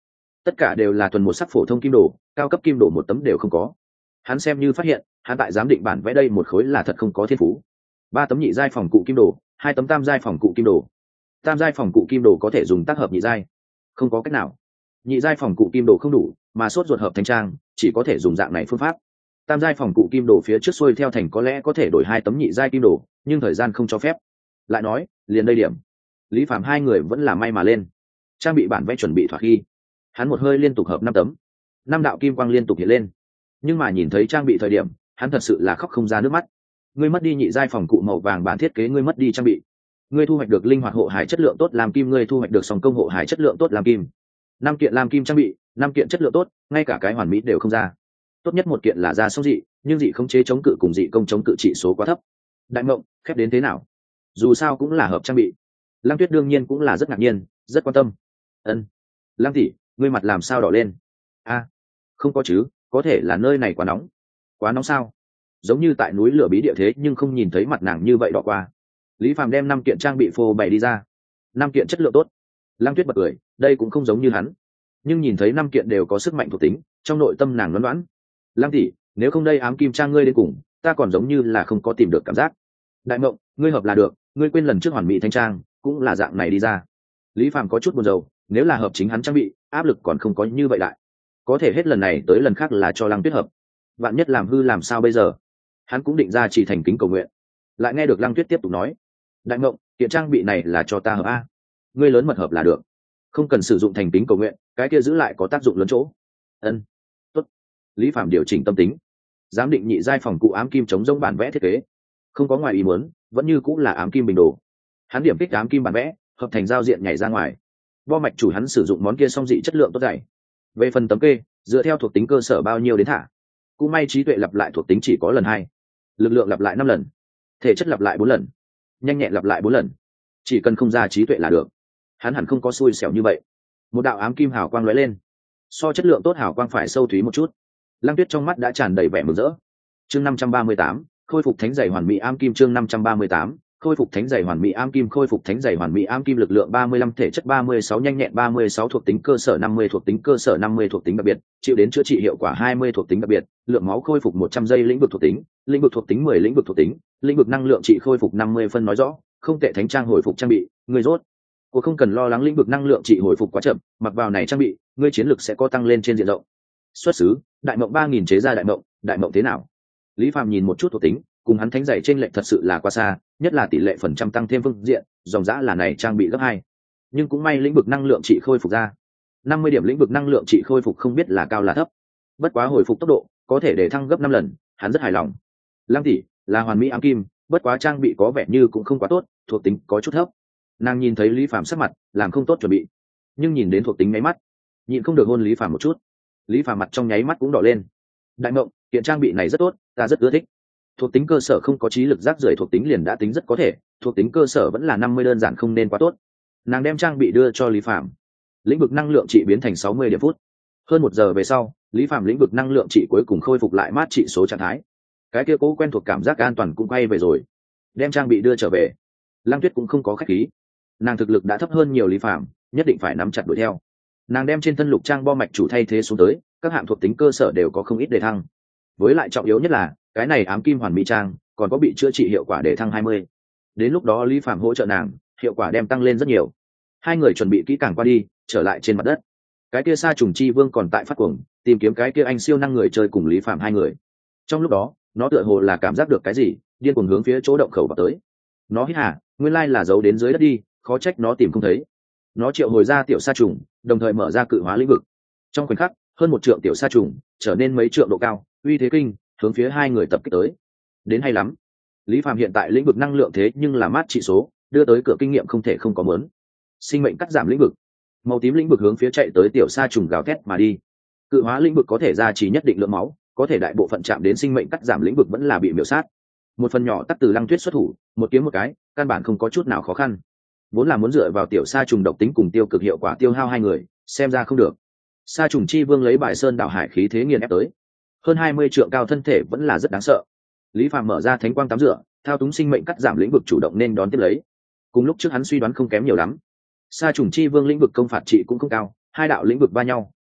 tất cả đều là thuần một sắc phổ thông kim đồ, cao cấp kim đồ một tấm đều không có. Hắn xem như phát hiện, hắn tại giám định bản vẽ đây một khối là thật không có thiên phú. 3 tấm nhị giai phòng cụ kim đồ, 2 tấm tam giai phòng cụ kim đồ. Tam giai phòng cụ kim đồ có thể dùng tác hợp nhị giai, không có cách nào. Nhị giai phòng cụ kim đồ không đủ, mà sốt ruột hợp thành trang, chỉ có thể dùng dạng này phương pháp. Tam giai phòng cụ kim đồ phía trước xuôi theo thành có lẽ có thể đổi 2 tấm nhị giai kim đồ, nhưng thời gian không cho phép. Lại nói, liền đây điểm, Lý Phạm hai người vẫn là may mà lên. Trang bị bản vẽ chuẩn bị thỏa khi, hắn một hơi liên tục hợp 5 tấm, 5 đạo kim quang liên tục hiện lên. Nhưng mà nhìn thấy trang bị thời điểm, hắn thật sự là khóc không ra nước mắt. Ngươi mất đi nhị giai phòng cụ màu vàng bản thiết kế, ngươi mất đi trang bị. Ngươi thu hoạch được linh hoạt hộ hải chất lượng tốt làm kim, ngươi thu hoạch được song công hộ hải chất lượng tốt làm kim. 5 kiện làm kim trang bị, 5 kiện chất lượng tốt, ngay cả cái hoàn mỹ đều không ra. Tốt nhất một kiện là ra song dị, nhưng dị khống chế chống cự cùng dị công chống cự trị số quá thấp. Đại mộng, khép đến thế nào? Dù sao cũng là hợp trang bị. Lăng Tuyết đương nhiên cũng là rất ngạc nhiên, rất quan tâm. Ân, Lăng tỷ, ngươi mặt làm sao đỏ lên? A, không có chứ, có thể là nơi này quá nóng. Quá nóng sao? Giống như tại núi lửa bí địa thế, nhưng không nhìn thấy mặt nàng như vậy đỏ qua. Lý Phàm đem 5 kiện trang bị phô bày đi ra. 5 kiện chất lượng tốt. Lăng Tuyết bật cười, đây cũng không giống như hắn. Nhưng nhìn thấy 5 kiện đều có sức mạnh thuộc tính, trong nội tâm nàng loáng loáng. Lăng tỷ, nếu không đây ám kim trang ngươi đến cùng, ta còn giống như là không có tìm được cảm giác. Đại mộng, ngươi hợp là được, ngươi quên lần trước hoàn mỹ thanh trang cũng là dạng này đi ra. Lý Phàm có chút buồn rầu, nếu là hợp chính hắn trang bị, áp lực còn không có như vậy đại. Có thể hết lần này tới lần khác là cho Lăng Tuyết hợp. Vạn nhất làm hư làm sao bây giờ? Hắn cũng định ra chỉ thành kính cầu nguyện. Lại nghe được Lăng Tuyết tiếp tục nói, đại mộng, kiện trang bị này là cho ta hợp a, ngươi lớn mật hợp là được, không cần sử dụng thành kính cầu nguyện, cái kia giữ lại có tác dụng lớn chỗ. Ân, tốt. Lý Phạm điều chỉnh tâm tính, giám định nhị giai phòng cụ ám kim chống rông bản vẽ thiết kế, không có ngoài ý muốn, vẫn như cũng là ám kim bình đồ. Hắn điểm kích ám kim bản vẽ, hợp thành giao diện nhảy ra ngoài. Bo mạch chủ hắn sử dụng món kia song dị chất lượng tốt dày. Về phần tấm kê, dựa theo thuộc tính cơ sở bao nhiêu đến thả. Cũng may trí tuệ lặp lại thuộc tính chỉ có lần 2, lực lượng lặp lại 5 lần, thể chất lặp lại 4 lần, nhanh nhẹn lặp lại 4 lần. Chỉ cần không ra trí tuệ là được. Hắn hẳn không có xui xẻo như vậy. Một đạo ám kim hào quang lóe lên, so chất lượng tốt hào quang phải sâu thúy một chút. Lăng Tuyết trong mắt đã tràn đầy vẻ mừng rỡ. Chương 538, khôi phục thánh giày hoàn mỹ ám kim. Chương 538, khôi phục thánh giày hoàn mỹ ám kim. Khôi phục thánh giày hoàn mỹ ám kim, lực lượng 35, thể chất 36, nhanh nhẹn 36, thuộc tính cơ sở 50, thuộc tính cơ sở 50, thuộc tính đặc biệt, chịu đến chữa trị hiệu quả 20, thuộc tính đặc biệt, lượng máu khôi phục 100 giây, lĩnh vực thuộc tính 10, lĩnh vực thuộc tính, lĩnh vực năng lượng trị khôi phục 50 phân. Nói rõ, không tệ, thánh trang hồi phục trang bị, người rốt. Cô không cần lo lắng lĩnh vực năng lượng trị hồi phục quá chậm, mặc vào này trang bị, ngươi chiến lực sẽ có tăng lên trên diện rộng. Xuất xứ, đại mộng 3000 chế ra đại mộng thế nào? Lý Phàm nhìn một chút thuộc tính, cùng hắn thánh giày trên lệnh thật sự là quá xa, nhất là tỷ lệ phần trăm tăng thêm phương diện, dòng dã là này trang bị gấp 2. Nhưng cũng may lĩnh vực năng lượng trị khôi phục ra 50 điểm, lĩnh vực năng lượng trị khôi phục không biết là cao là thấp. Bất quá hồi phục tốc độ có thể để thăng gấp 5 lần, hắn rất hài lòng. Lăng tỷ, là hoàn mỹ ám kim, bất quá trang bị có vẻ như cũng không quá tốt, thuộc tính có chút thấp. Nàng nhìn thấy Lý Phàm sắc mặt, làm không tốt chuẩn bị, nhưng nhìn đến thuộc tính nháy mắt, nhịn không được hôn Lý Phàm một chút. Lý Phàm mặt trong nháy mắt cũng đỏ lên. Đại mộng, kiện trang bị này rất tốt, ta rất ưa thích. Thuộc tính cơ sở không có trí lực rác rưởi thuộc tính liền đã tính rất có thể, thuộc tính cơ sở vẫn là 50, đơn giản không nên quá tốt. Nàng đem trang bị đưa cho Lý Phàm. Lĩnh vực năng lượng trị biến thành 60 điểm phút. Hơn 1 giờ về sau, Lý Phàm lĩnh vực năng lượng trị cuối cùng khôi phục lại mát trị số trạng thái. Cái kia cố quen thuộc cảm giác an toàn cũng quay về rồi. Đem trang bị đưa trở về, Lăng Tuyết cũng không có khách khí. Nàng thực lực đã thấp hơn nhiều Lý Phàm, nhất định phải nắm chặt đuổi theo. Nàng đem trên thân lục trang bo mạch chủ thay thế xuống tới, các hạng thuộc tính cơ sở đều có không ít đề thăng. Với lại trọng yếu nhất là cái này ám kim hoàn mỹ trang còn có bị chữa trị hiệu quả để thăng 20. Đến lúc đó Lý Phàm hỗ trợ nàng, hiệu quả đem tăng lên rất nhiều. Hai người chuẩn bị kỹ càng qua đi, trở lại trên mặt đất. Cái kia Sa Trùng Chi Vương còn tại phát cuồng, tìm kiếm cái kia anh siêu năng người chơi cùng Lý Phàm hai người. Trong lúc đó, nó tựa hồ là cảm giác được cái gì, điên cuồng hướng phía chỗ động khẩu vào tới. Nó hít hà, nguyên lai là giấu đến dưới đất đi, khó trách nó tìm không thấy. Nó triệu hồi ra tiểu sa trùng, đồng thời mở ra cự hóa lĩnh vực. Trong khoảnh khắc, hơn 1 trượng tiểu sa trùng trở nên mấy trượng độ cao, uy thế kinh, hướng phía hai người tập kích tới. Đến hay lắm. Lý Phàm hiện tại lĩnh vực năng lượng thế nhưng là mát trị số, đưa tới cửa kinh nghiệm không thể không có mớn. Sinh mệnh cắt giảm lĩnh vực. Màu tím lĩnh vực hướng phía chạy tới tiểu sa trùng gào thét mà đi. Cự hóa lĩnh vực có thể ra chỉ nhất định lượng máu, có thể đại bộ phận chạm đến sinh mệnh cắt giảm lĩnh vực vẫn là bị miểu sát. Một phần nhỏ tắc từ Lăng Tuyết xuất thủ, một kiếm một cái, căn bản không có chút nào khó khăn. Vốn là muốn dựa vào tiểu sa trùng độc tính cùng tiêu cực hiệu quả tiêu hao hai người, xem ra không được. Sa trùng chi vương lấy bài sơn đảo hải khí thế nghiền ép tới. Hơn 20 trượng cao thân thể vẫn là rất đáng sợ. Lý Phàm mở ra thánh quang tắm rửa, thao túng sinh mệnh cắt giảm lĩnh vực chủ động nên đón tiếp lấy. Cùng lúc trước hắn suy đoán không kém nhiều lắm. Sa trùng chi vương lĩnh vực công phạt trị cũng không cao, hai đạo lĩnh vực va nhau,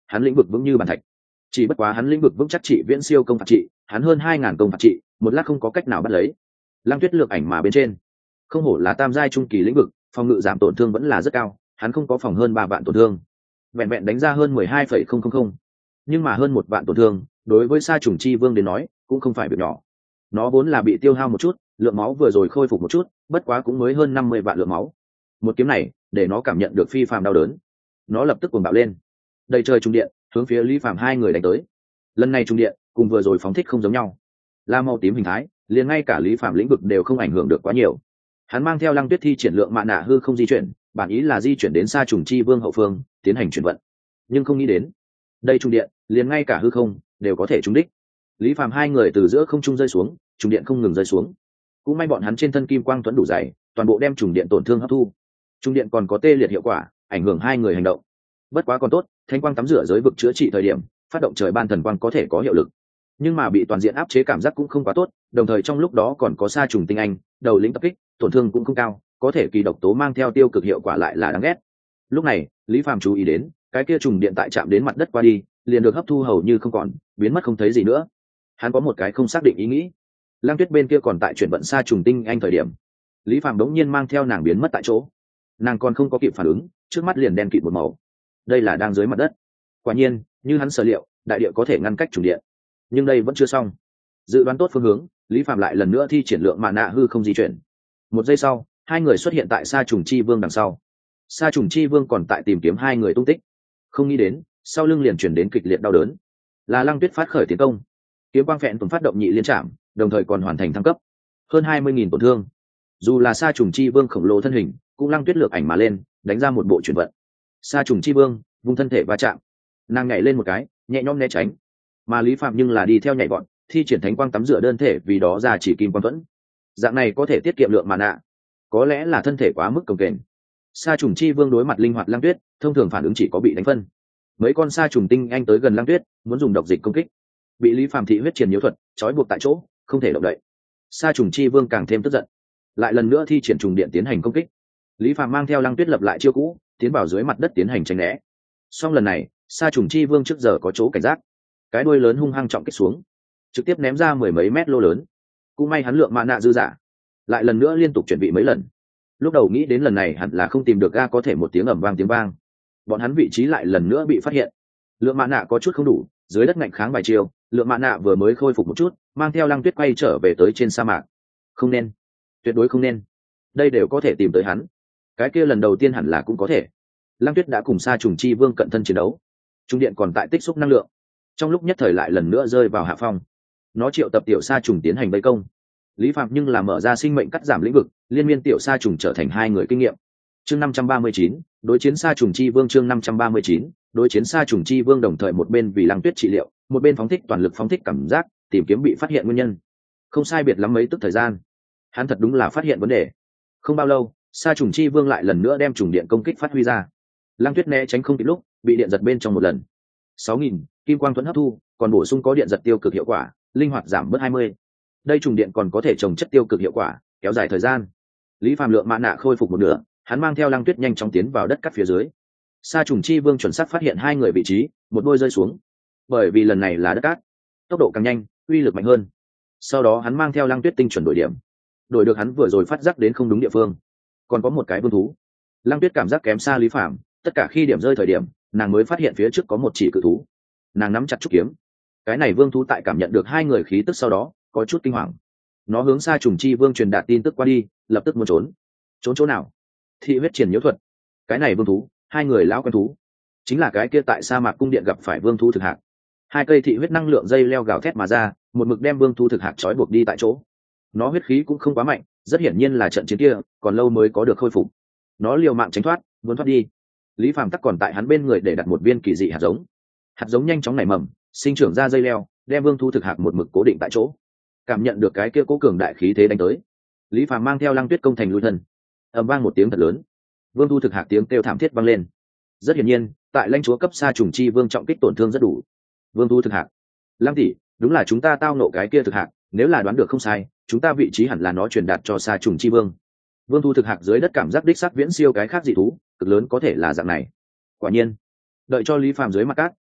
hắn lĩnh vực vững như bàn thạch. Chỉ bất quá hắn lĩnh vực vững chắc trị viễn siêu công phạt trị, hắn hơn 2000 công phạt trị, một lát không có cách nào bắt lấy. Lăng Tuyết lược ảnh mà bên trên, không hổ là tam giai trung kỳ lĩnh vực, phòng ngự giảm tổn thương vẫn là rất cao, hắn không có phòng hơn 3 vạn tổn thương, vẹn vẹn đánh ra hơn 12,000, nhưng mà hơn 1 vạn tổn thương, đối với Sa Trùng Chi Vương đến nói, cũng không phải việc nhỏ. Nó vốn là bị tiêu hao một chút, lượng máu vừa rồi khôi phục một chút, bất quá cũng mới hơn 50 vạn lượng máu. Một kiếm này, để nó cảm nhận được phi phàm đau đớn. Nó lập tức cuồng bạo lên, đầy trời trung điện, hướng phía Lý Phàm hai người đánh tới. Lần này trung điện, cùng vừa rồi phóng thích không giống nhau, là màu tím hình thái, liền ngay cả Lý Phàm lĩnh vực đều không ảnh hưởng được quá nhiều. Hắn mang theo Lăng Tuyết thi triển lượng mạ nạ hư không di chuyển, bản ý là di chuyển đến Sa Trùng Chi Vương hậu phương, tiến hành chuyển vận. Nhưng không nghĩ đến, đây trung điện, liền ngay cả hư không đều có thể trúng đích. Lý Phàm hai người từ giữa không trung rơi xuống, trùng điện không ngừng rơi xuống. Cũng may bọn hắn trên thân kim quang tuấn đủ dày, toàn bộ đem trùng điện tổn thương hấp thu. Trung điện còn có tê liệt hiệu quả, ảnh hưởng hai người hành động. Bất quá còn tốt, thanh quang tắm rửa giới vực chữa trị thời điểm, phát động trời ban thần quang có thể có hiệu lực. Nhưng mà bị toàn diện áp chế cảm giác cũng không quá tốt, đồng thời trong lúc đó còn có Sa Trùng tinh anh, đầu lĩnh tập kích, tổn thương cũng không cao, có thể kỳ độc tố mang theo tiêu cực hiệu quả lại là đáng ghét. Lúc này, Lý Phàm chú ý đến, cái kia trùng điện tại chạm đến mặt đất qua đi, liền được hấp thu hầu như không còn, biến mất không thấy gì nữa. Hắn có một cái không xác định ý nghĩ. Lăng Tuyết bên kia còn tại chuyển vận Sa Trùng tinh anh thời điểm, Lý Phàm đống nhiên mang theo nàng biến mất tại chỗ. Nàng còn không có kịp phản ứng, trước mắt liền đen kịt một màu. Đây là đang dưới mặt đất. Quả nhiên, như hắn sở liệu, đại địa có thể ngăn cách trùng điện. Nhưng đây vẫn chưa xong. Dự đoán tốt phương hướng, Lý Phàm lại lần nữa thi triển lượng mạ nạ hư không di chuyển. Một giây sau, hai người xuất hiện tại Sa Trùng Chi Vương đằng sau. Sa Trùng Chi Vương còn tại tìm kiếm hai người tung tích. Không nghĩ đến, sau lưng liền chuyển đến kịch liệt đau đớn. Là Lăng Tuyết phát khởi tiến công. Kiếm quang phẹn tuần phát động nhị liên trảm, đồng thời còn hoàn thành thăng cấp. Hơn 20.000 tổn thương. Dù là Sa Trùng Chi Vương khổng lồ thân hình, cũng Lăng Tuyết lược ảnh mà lên, đánh ra một bộ chuyển vận. Sa Trùng Chi Vương vung thân thể va chạm, nàng nhảy lên một cái, nhẹ nhõm né tránh. Mà Lý Phạm nhưng là đi theo nhảy bọn, thi triển thánh quang tắm rửa đơn thể, vì đó ra chỉ kim quang thuẫn. Dạng này có thể tiết kiệm lượng mana, có lẽ là thân thể quá mức cồng kềnh. Sa Trùng Chi Vương đối mặt linh hoạt Lăng Tuyết, thông thường phản ứng chỉ có bị đánh phân. Mấy con Sa Trùng tinh anh tới gần Lăng Tuyết, muốn dùng độc dịch công kích, bị Lý Phạm thị huyết triền nhiễu thuật trói buộc tại chỗ, không thể động đậy. Sa Trùng Chi Vương càng thêm tức giận, lại lần nữa thi triển trùng điện tiến hành công kích. Lý Phạm mang theo Lăng Tuyết lập lại chiêu cũ, tiến vào dưới mặt đất tiến hành tránh né. Song lần này, Sa Trùng Chi Vương trước giờ có chỗ cảnh giác, cái đuôi lớn hung hăng trọng kích xuống, trực tiếp ném ra 10 mấy mét lô lớn. Cũng may hắn lượng mạ nạ dư giả, lại lần nữa liên tục chuẩn bị mấy lần. Lúc đầu nghĩ đến lần này hẳn là không tìm được ga có thể một tiếng ầm vang tiếng vang, bọn hắn vị trí lại lần nữa bị phát hiện. Lượng mạ nạ có chút không đủ, dưới đất ngạnh kháng vài chiều, lượng mạ nạ vừa mới khôi phục một chút, mang theo Lăng Tuyết quay trở về tới trên sa mạc. Không nên, tuyệt đối không nên, đây đều có thể tìm tới hắn. Cái kia lần đầu tiên hẳn là cũng có thể. Lăng Tuyết đã cùng Sa Trùng Chi Vương cận thân chiến đấu, trung điện còn tại tích xúc năng lượng, trong lúc nhất thời lại lần nữa rơi vào hạ phong. Nó triệu tập tiểu sa trùng tiến hành vây công. Lý Phạm nhưng là mở ra sinh mệnh cắt giảm lĩnh vực, liên miên tiểu sa trùng trở thành hai người kinh nghiệm. Chương 539, đối chiến Sa Trùng Chi Vương. Chương 539, đối chiến Sa Trùng Chi Vương. Đồng thời một bên vì Lăng Tuyết trị liệu, một bên phóng thích toàn lực phóng thích cảm giác, tìm kiếm bị phát hiện nguyên nhân. Không sai biệt lắm mấy tức thời gian, hắn thật đúng là phát hiện vấn đề. Không bao lâu, Sa Trùng Chi Vương lại lần nữa đem trùng điện công kích phát huy ra. Lăng Tuyết né tránh không kịp lúc, bị điện giật bên trong một lần. 6.000 kim quang thuẫn hấp thu, còn bổ sung có điện giật tiêu cực hiệu quả, linh hoạt giảm bớt 20. Đây trùng điện còn có thể trồng chất tiêu cực hiệu quả, kéo dài thời gian. Lý Phàm lượng mạ nạ khôi phục một nửa, hắn mang theo Lăng Tuyết nhanh chóng tiến vào đất cắt phía dưới. Sa Trùng Chi Vương chuẩn xác phát hiện hai người vị trí, một đôi rơi xuống. Bởi vì lần này là đất cát, tốc độ càng nhanh, uy lực mạnh hơn. Sau đó hắn mang theo Lăng Tuyết tinh chuẩn đổi điểm, đổi được hắn vừa rồi phát giác đến không đúng địa phương. Còn có một cái vương thú. Lăng Tuyết cảm giác kém xa Lý Phàm, tất cả khi điểm rơi thời điểm, nàng mới phát hiện phía trước có một chỉ cự thú. Nàng nắm chặt trúc kiếm. Cái này vương thú tại cảm nhận được hai người khí tức sau đó, có chút kinh hoàng. Nó hướng Sa Trùng Chi Vương truyền đạt tin tức qua đi, lập tức muốn trốn. Trốn chỗ nào? Thị huyết triển nhiễu thuật. Cái này vương thú, hai người lão quen thú, chính là cái kia tại sa mạc cung điện gặp phải vương thú thực hạc. Hai cây thị huyết năng lượng dây leo gào thét mà ra, một mực đem vương thú thực hạc trói buộc đi tại chỗ. Nó huyết khí cũng không quá mạnh, rất hiển nhiên là trận chiến kia còn lâu mới có được khôi phục. Nó liều mạng tránh thoát, muốn thoát đi. Lý Phàm tắc còn tại hắn bên người để đặt một viên kỳ dị hạt giống. Hạt giống nhanh chóng nảy mầm, sinh trưởng ra dây leo, đem vương thú thực hạc một mực cố định tại chỗ. Cảm nhận được cái kia cố cường đại khí thế đánh tới, Lý Phàm mang theo Lăng Tuyết công thành lui thân. Ầm vang một tiếng thật lớn, vương thú thực hạc tiếng kêu thảm thiết vang lên. Rất hiển nhiên, tại lãnh chúa cấp Sa Trùng Chi Vương trọng kích tổn thương rất đủ. Vương thú thực hạc, Lăng tỷ, đúng là chúng ta tao nộ cái kia thực hạc, nếu là đoán được không sai, chúng ta vị trí hẳn là nó truyền đạt cho Sa Trùng Chi Vương. Vương thú thực hạc dưới đất cảm giác đích xác viễn siêu cái khác dị thú, cực lớn có thể là dạng này. Quả nhiên, đợi cho Lý Phàm dưới mặt cát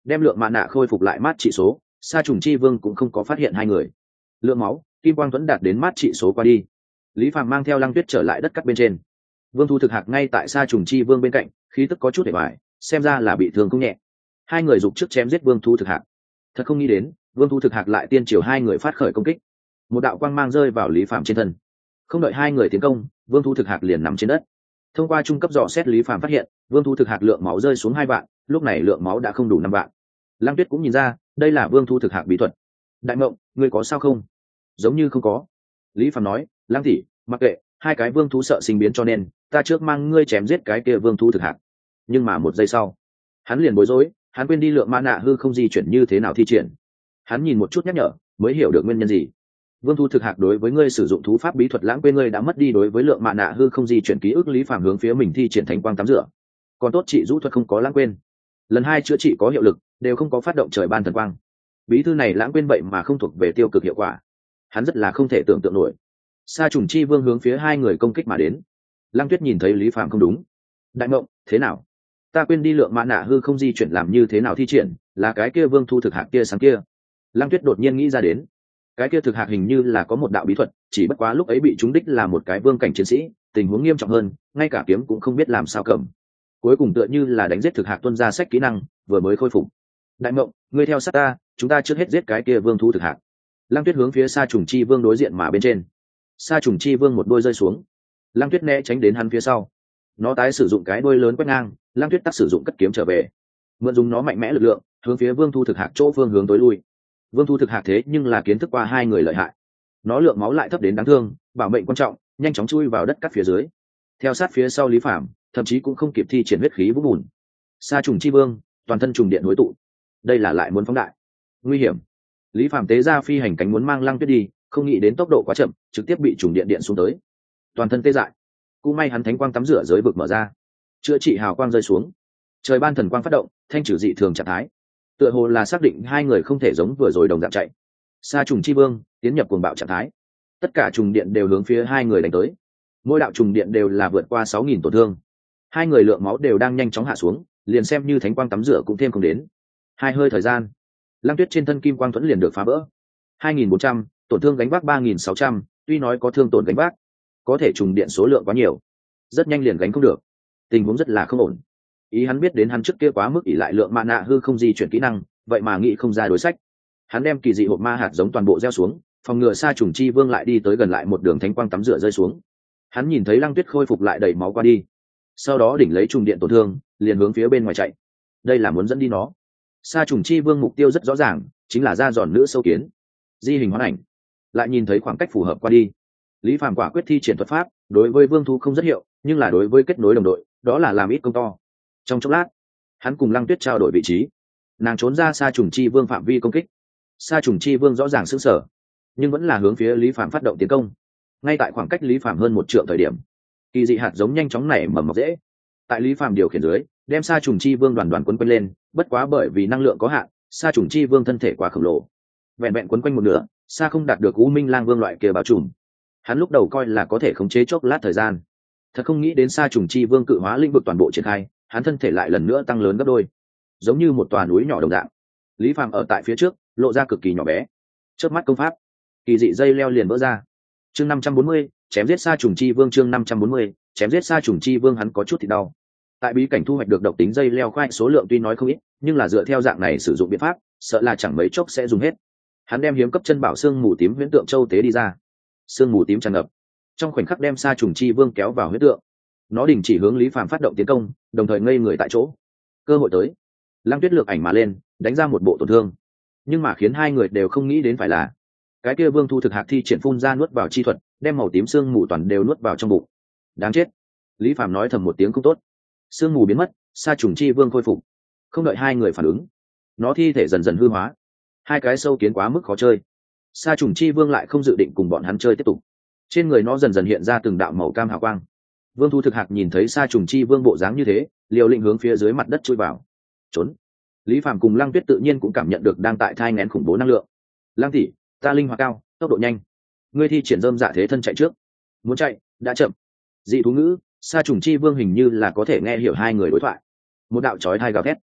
đem lượng mạ nạ khôi phục lại mát trị số. Sa trùng chi vương cũng không có phát hiện hai người. Lượng máu, kim quang tuấn đạt đến mát trị số qua đi. Lý Phàm mang theo Lăng Tuyết trở lại đất cắt bên trên. Vương Thu Thực Hạc ngay tại Sa trùng chi vương bên cạnh, khí tức có chút để bại, xem ra là bị thương không nhẹ. Hai người giục trước chém giết Vương Thu Thực Hạc. Thật không nghĩ đến, Vương Thu Thực Hạc lại tiên triều hai người phát khởi công kích. Một đạo quang mang rơi vào Lý Phàm trên thân. Không đợi hai người tiến công, Vương Thu Thực Hạc liền nằm trên đất. Thông qua trung cấp dò xét, Lý Phàm phát hiện Vương Thu Thực Hạc lượng máu rơi xuống 2 vạn, lúc này lượng máu đã không đủ 5 vạn. Lăng Tuyết cũng nhìn ra, đây là Vương Thu Thực Hạc bí thuật. Đại Mộng, ngươi có sao không? Giống như không có. Lý Phàm nói, Lăng tỷ, mặc kệ, hai cái vương thú sợ sinh biến cho nên ta trước mang ngươi chém giết cái kia Vương Thu Thực Hạc. Nhưng mà một giây sau, hắn liền bối rối, hắn quên đi lượng ma nạ hư không di chuyển như thế nào thi triển. Hắn nhìn một chút nhắc nhở, mới hiểu được nguyên nhân gì. Vương Thu Thực Hạc đối với ngươi sử dụng thú pháp bí thuật lãng quên ngươi đã mất đi đối với lượng mạ nạ hư không di chuyển ký ức. Lý Phàm hướng phía mình thi triển thánh quang tắm rửa. Còn tốt chị rũ thuật không có lãng quên, lần 2 chữa trị có hiệu lực, đều không có phát động trời ban thần quang. Bí thư này lãng quên vậy mà không thuộc về tiêu cực hiệu quả, hắn rất là không thể tưởng tượng nổi. Sa trùng chi vương hướng phía hai người công kích mà đến. Lăng Tuyết nhìn thấy Lý Phàm không đúng, Đại Mộng, thế nào? Ta quên đi lượng mạ nạ hư không di chuyển làm như thế nào thi triển, là cái kia Vương Thu Thực Hạc kia sáng kia. Lăng Tuyết đột nhiên nghĩ ra đến, cái kia thực hạc hình như là có một đạo bí thuật, chỉ bất quá lúc ấy bị trúng đích là một cái vương cảnh chiến sĩ, tình huống nghiêm trọng hơn, ngay cả kiếm cũng không biết làm sao cầm. Cuối cùng tựa như là đánh giết thực hạc tuân ra sách kỹ năng, vừa mới khôi phục. Đại Mộng, ngươi theo sát ta, chúng ta trước hết giết cái kia vương thú thực hạc. Lăng Tuyết hướng phía Sa trùng chi vương đối diện mà bên trên. Sa trùng chi vương một đôi rơi xuống, Lăng Tuyết né tránh đến hắn phía sau. Nó tái sử dụng cái đuôi lớn quét ngang, Lăng Tuyết tắt sử dụng cất kiếm trở về, mượn dùng nó mạnh mẽ lực lượng, hướng phía vương thu thực hạc chỗ phương hướng tối lui. Vương Thu Thực Hạc thế nhưng là kiến thức qua hai người lợi hại, nó lượng máu lại thấp đến đáng thương, bảo mệnh quan trọng, nhanh chóng chui vào đất cắt phía dưới. Theo sát phía sau Lý Phàm, thậm chí cũng không kịp thi triển huyết khí vũ bùn. Sa trùng chi vương, toàn thân trùng điện hối tụ, đây là lại muốn phóng đại, nguy hiểm. Lý Phàm tế ra phi hành cánh muốn mang Lăng Tuyết đi, không nghĩ đến tốc độ quá chậm, trực tiếp bị trùng điện điện xuống tới, toàn thân tê dại. Cũng may hắn thánh quang tắm rửa giới vực mở ra, chữa trị hào quang rơi xuống, trời ban thần quang phát động, thanh trừ dị thường trạng thái. Tựa hồ là xác định hai người không thể giống vừa rồi đồng dạng chạy. Sa trùng chi vương tiến nhập cuồng bạo trạng thái, tất cả trùng điện đều hướng phía hai người đánh tới, mỗi đạo trùng điện đều là vượt qua 6.000 tổn thương. Hai người lượng máu đều đang nhanh chóng hạ xuống, liền xem như thánh quang tắm rửa cũng thêm không đến. Hai hơi thời gian, Lăng Tuyết trên thân kim quang thuẫn liền được phá vỡ. 2.400 tổn thương gánh vác 3.600, tuy nói có thương tổn gánh vác, có thể trùng điện số lượng quá nhiều, rất nhanh liền gánh không được, tình huống rất là không ổn. Ý hắn biết đến hắn trước kia quá mức ỷ lại lượng mạ nạ hư không di chuyển kỹ năng, vậy mà nghĩ không ra đối sách. Hắn đem kỳ dị hộp ma hạt giống toàn bộ gieo xuống, phòng ngừa Sa trùng chi vương lại đi tới gần lại một đường thánh quang tắm rửa rơi xuống. Hắn nhìn thấy Lăng Tuyết khôi phục lại đầy máu qua đi, sau đó đỉnh lấy trùng điện tổn thương, liền hướng phía bên ngoài chạy. Đây là muốn dẫn đi nó. Sa trùng chi vương mục tiêu rất rõ ràng, chính là ra giòn nữ sâu kiến. Di hình hoán ảnh, lại nhìn thấy khoảng cách phù hợp qua đi. Lý Phàm quả quyết thi triển thuật pháp, đối với vương thú không rất hiệu, nhưng là đối với kết nối đồng đội, đó là làm ít công to. Trong chốc lát, hắn cùng Lăng Tuyết trao đổi vị trí, nàng trốn ra Sa trùng chi vương phạm vi công kích. Sa trùng chi vương rõ ràng sững sờ, nhưng vẫn là hướng phía Lý Phàm phát động tiến công. Ngay tại khoảng cách Lý Phàm hơn 1 trượng thời điểm, kỳ dị hạt giống nhanh chóng nảy mầm mọc rễ. Tại Lý Phàm điều khiển dưới, đem Sa trùng chi vương đoàn quấn quanh lên, bất quá bởi vì năng lượng có hạn, Sa trùng chi vương thân thể quá khổng lồ, vẹn vẹn quấn quanh một nửa, Sa không đạt được U Minh Lang Vương loại kia bao trùm. Hắn lúc đầu coi là có thể khống chế chốc lát thời gian, thật không nghĩ đến Sa trùng chi vương cự hóa lĩnh vực toàn bộ triển khai, hắn thân thể lại lần nữa tăng lớn gấp đôi, giống như một tòa núi nhỏ đồng dạng. Lý Phàm ở tại phía trước, lộ ra cực kỳ nhỏ bé. Chớp mắt công pháp, kỳ dị dây leo liền vỡ ra. Chương 540, chém giết Sa trùng chi vương. Chương 540, chém giết Sa trùng chi vương. Hắn có chút thì đau. Tại bí cảnh thu hoạch được độc tính dây leo khoai số lượng tuy nói không ít, nhưng là dựa theo dạng này sử dụng biện pháp, sợ là chẳng mấy chốc sẽ dùng hết. Hắn đem hiếm cấp chân bảo xương mù tím huyễn tượng châu tế đi ra. Xương mù tím tràn ngập, trong khoảnh khắc đem Sa trùng chi vương kéo vào huyễn tượng. Nó đình chỉ hướng Lý Phàm phát động tiến công, đồng thời ngây người tại chỗ. Cơ hội tới, Lăng Tuyết lược ảnh mà lên, đánh ra một bộ tổn thương, nhưng mà khiến hai người đều không nghĩ đến phải là cái kia Vương Thu Thực Hạc thi triển phun ra nuốt vào chi thuật, đem màu tím xương mù toàn đều nuốt vào trong bụng. Đáng chết! Lý Phàm nói thầm một tiếng không tốt. Xương mù biến mất, Sa trùng chi vương khôi phục. Không đợi hai người phản ứng, nó thi thể dần dần hư hóa. Hai cái sâu kiến quá mức khó chơi. Sa trùng chi vương lại không dự định cùng bọn hắn chơi tiếp tục. Trên người nó dần dần hiện ra từng đạo màu cam hào quang. Vương Thu Thực Hạc nhìn thấy Sa trùng chi vương bộ dáng như thế, liều lĩnh hướng phía dưới mặt đất chui vào. Trốn. Lý Phàm cùng Lăng Tuyết tự nhiên cũng cảm nhận được đang tại thai nghén khủng bố năng lượng. Lăng tỷ, ta linh hoạt cao, tốc độ nhanh, ngươi thi triển dơm dạ thế thân chạy trước. Muốn chạy đã chậm. Dị thú ngữ, Sa trùng chi vương hình như là có thể nghe hiểu hai người đối thoại. Một đạo chói tai gào thét,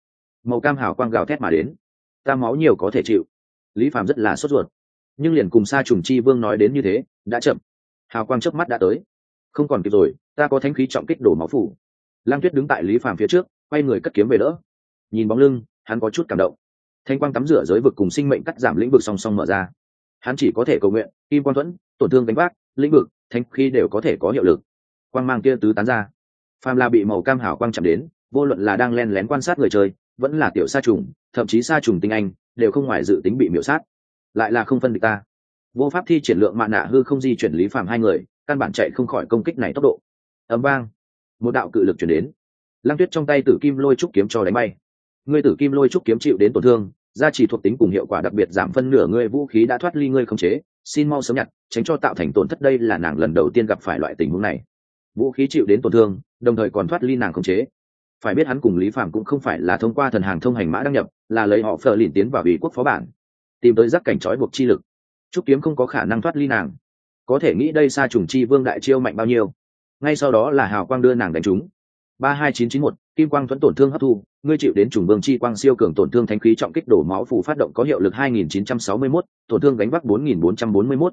màu cam hào quang gào thét mà đến. Ta máu nhiều có thể chịu. Lý Phàm rất là sốt ruột, nhưng liền cùng Sa Trùng Chi Vương nói đến như thế đã chậm. Hào quang chớp mắt đã tới, không còn kịp rồi, ta có thánh khí trọng kích đổ máu phủ. Lăng Tuyết đứng tại Lý Phàm phía trước, quay người cất kiếm về đỡ. Nhìn bóng lưng, hắn có chút cảm động. Thanh quang tắm rửa giới vực cùng sinh mệnh cắt giảm lĩnh vực song song mở ra. Hắn chỉ có thể cầu nguyện, kim quang thuẫn, tổn thương đánh vác, lĩnh vực, thánh khí đều có thể có hiệu lực. Quang mang kia tứ tán ra. Phàm là bị màu cam hào quang chạm đến, vô luận là đang lén lén quan sát người chơi, vẫn là tiểu sa trùng, thậm chí sa trùng tinh anh, đều không ngoài dự tính bị miểu sát. Lại là không phân địch ta. Vô pháp thi triển lượng mạn nạ hư không di chuyển Lý Phàm hai người, căn bản chạy không khỏi công kích này tốc độ. Ầm vang, một đạo cự lực truyền đến. Lăng Tuyết trong tay Tử Kim Lôi Trúc kiếm cho đánh bay. Ngươi Tử Kim Lôi Trúc kiếm chịu đến tổn thương, gia trì thuộc tính cùng hiệu quả đặc biệt giảm phân nửa, ngươi vũ khí đã thoát ly ngươi khống chế, xin mau sớm nhặt, tránh cho tạo thành tổn thất. Đây là nàng lần đầu tiên gặp phải loại tình huống này. Vũ khí chịu đến tổn thương, đồng thời còn thoát ly nàng khống chế. Phải biết hắn cùng Lý Phàm cũng không phải là thông qua thần hàng thông hành mã đăng nhập, là lấy họ phờ lìn tiến vào ủy quốc phó bản, tìm tới giác cảnh trói buộc chi lực. Trúc kiếm không có khả năng thoát ly nàng. Có thể nghĩ đây Sa Trùng Chi Vương đại chiêu mạnh bao nhiêu. Ngay sau đó là hào quang đưa nàng đánh trúng. 32991, kim quang thuẫn tổn thương hấp thu, ngươi chịu đến trùng vương chi quang siêu cường tổn thương, thánh khí trọng kích đổ máu phù phát động có hiệu lực 2961, tổn thương gánh vác 4441,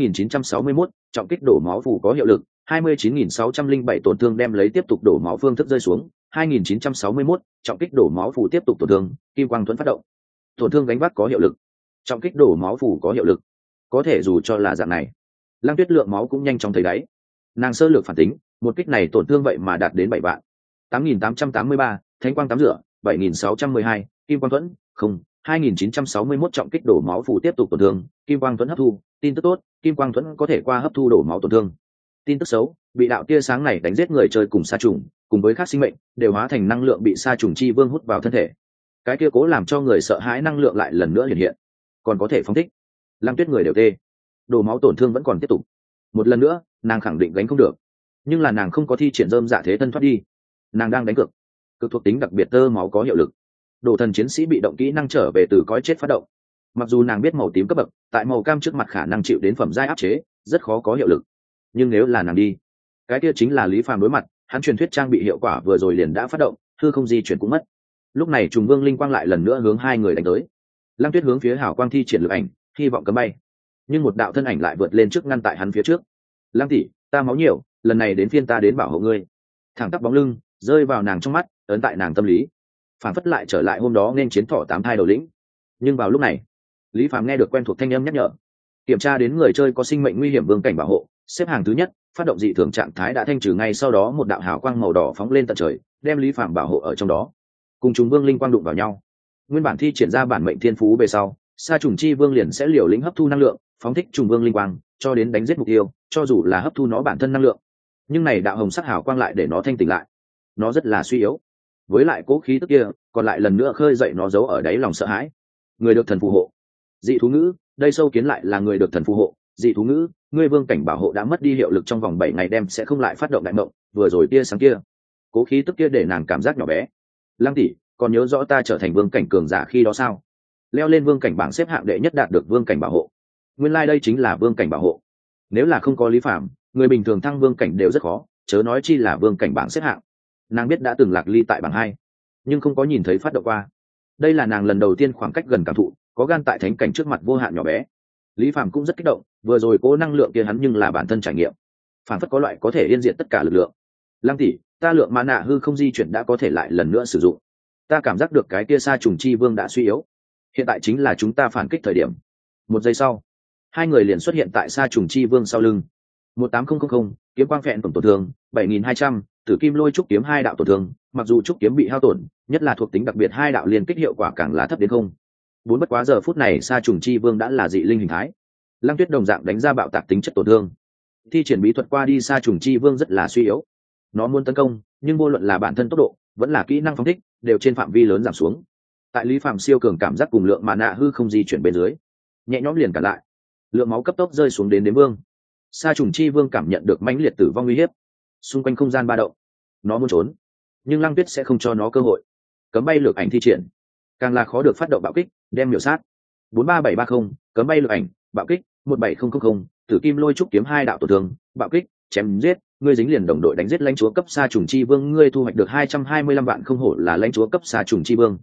2961, trọng kích đổ máu phù có hiệu lực 29607, tổn thương đem lấy tiếp tục đổ máu phương thức rơi xuống 2961, trọng kích đổ máu phù tiếp tục tổn thương, kim quang thuẫn phát động, tổn thương gánh vác có hiệu lực, trọng kích đổ máu phù có hiệu lực. Có thể dù cho là dạng này, Lăng Tuyết lượng máu cũng nhanh chóng thấy đáy. Nàng sơ lược phản tính, một kích này tổn thương vậy mà đạt đến 7 vạn. 8883, thánh quang tắm rửa 7612, kim quang thuẫn không 2961, trọng kích đổ máu phù tiếp tục tổn thương, kim quang thuẫn hấp thu. Tin tức tốt, kim quang thuẫn có thể qua hấp thu đổ máu tổn thương. Tin tức xấu, bị đạo tia sáng này đánh giết người chơi cùng sa trùng, cùng với các sinh mệnh đều hóa thành năng lượng bị Sa Trùng Chi Vương hút vào thân thể. Cái kia cố làm cho người sợ hãi năng lượng lại lần nữa hiện hiện, còn có thể phóng thích. Lăng Tuyết người đều tê, đổ máu tổn thương vẫn còn tiếp tục. Một lần nữa, nàng khẳng định gánh không được, nhưng là nàng không có thi triển rơm dạ thế thân thoát đi. Nàng đang đánh cược, cực thuộc tính đặc biệt tơ máu có hiệu lực. Đồ thần chiến sĩ bị động kỹ năng trở về từ cõi chết phát động. Mặc dù nàng biết màu tím cấp bậc tại màu cam trước mặt khả năng chịu đến phẩm giai áp chế, rất khó có hiệu lực. Nhưng nếu là nàng đi, cái kia chính là Lý Phàm đối mặt, hắn truyền thuyết trang bị hiệu quả vừa rồi liền đã phát động, hư không di chuyển cũng mất. Lúc này trùng vương linh quang lại lần nữa hướng hai người đánh tới. Lăng Tuyết hướng phía hào quang thi triển lực ảnh, hy vọng cấm bay, nhưng một đạo thân ảnh lại vượt lên trước ngăn tại hắn phía trước. Lăng tỷ, ta máu nhiều, lần này đến phiên ta đến bảo hộ ngươi. Thẳng tắp bóng lưng rơi vào nàng trong mắt, ấn tại nàng tâm lý, phản phất lại trở lại hôm đó nên chiến thỏ tám thai đầu lĩnh. Nhưng vào lúc này, Lý Phàm nghe được quen thuộc thanh âm nhắc nhở, kiểm tra đến người chơi có sinh mệnh nguy hiểm vương cảnh bảo hộ, xếp hàng thứ nhất, phát động dị thường trạng thái đã thanh trừ. ngay sau đó một đạo hào quang màu đỏ phóng lên tận trời, đem Lý Phàm bảo hộ ở trong đó. Cùng chúng vương linh quang đụng vào nhau, nguyên bản thi triển ra bản mệnh thiên phú về sau, Sa Trùng Chi Vương liền sẽ liều lĩnh hấp thu năng lượng, phóng thích trùng vương linh quang cho đến đánh giết mục tiêu, cho dù là hấp thu nó bản thân năng lượng, nhưng này đạo hồng sắc hào quang lại để nó thanh tỉnh lại. Nó rất là suy yếu, với lại cố khí tức kia còn lại lần nữa khơi dậy nó giấu ở đáy lòng sợ hãi. Người được thần phù hộ, dị thú ngữ, đây sâu kiến lại là người được thần phù hộ. Dị thú ngữ, ngươi vương cảnh bảo hộ đã mất đi hiệu lực trong vòng 7 ngày, đem sẽ không lại phát động đại mộng. Vừa rồi tia sáng kia, cố khí tức kia để nàng cảm giác nhỏ bé. Lăng tỷ, còn nhớ rõ ta trở thành vương cảnh cường giả khi đó sao? Leo lên vương cảnh bảng xếp hạng đệ nhất, đạt được vương cảnh bảo hộ. Nguyên lai đây chính là vương cảnh bảo hộ. Nếu là không có Lý Phàm, người bình thường thăng vương cảnh đều rất khó, chớ nói chi là vương cảnh bảng xếp hạng. Nàng biết đã từng lạc ly tại bảng 2, nhưng không có nhìn thấy phát động qua. Đây là nàng lần đầu tiên khoảng cách gần cảm thụ, có gan tại thánh cảnh trước mặt vô hạn nhỏ bé. Lý Phàm cũng rất kích động, vừa rồi cố năng lượng kia hắn nhưng là bản thân trải nghiệm, phản phất có loại có thể yên diệt tất cả lực lượng. Lăng tỷ, ta lượng mana hư không di chuyển đã có thể lại lần nữa sử dụng. Ta cảm giác được cái kia Sa Trùng Chi Vương đã suy yếu, hiện tại chính là chúng ta phản kích thời điểm. Một giây sau, hai người liền xuất hiện tại Sa Trùng Chi Vương sau lưng. 18000, kiếm quang phẹn tổng tổn thương 7200, Tử Kim Lôi Trúc kiếm 2 đạo tổn thương, mặc dù trúc kiếm bị hao tổn, nhất là thuộc tính đặc biệt 2 đạo liên kích hiệu quả càng là thấp đến không. Bất quá giờ phút này Sa Trùng Chi Vương đã là dị linh hình thái. Lăng Tuyết đồng dạng đánh ra bạo tạc tính chất tổn thương. Thi triển bí thuật qua đi, Sa Trùng Chi Vương rất là suy yếu. Nó muốn tấn công, nhưng vô luận là bản thân tốc độ, vẫn là kỹ năng phóng thích, đều trên phạm vi lớn giảm xuống. Tại Lý Phàm siêu cường cảm giác cùng lượng mana hư không di chuyển bên dưới, nhẹ nhõm liền cả lại. Lượng máu cấp tốc rơi xuống đến Vương. Sa Trùng Chi Vương cảm nhận được mãnh liệt tử vong uy hiếp, xung quanh không gian ba động. Nó muốn trốn, nhưng Lăng Tuyết sẽ không cho nó cơ hội. Cấm bay lược ảnh thi triển, càng là khó được phát động bạo kích, đem miểu sát. 43730, cấm bay lược ảnh, bạo kích, 17000, Tử Kim Lôi Trúc kiếm 2 đạo tổn thương, bạo kích, chém giết, ngươi dính liền đồng đội đánh giết lãnh chúa cấp Sa Trùng Chi Vương, ngươi thu hoạch được 225 vạn, không hổ là lãnh chúa cấp Sa Trùng Chi Vương.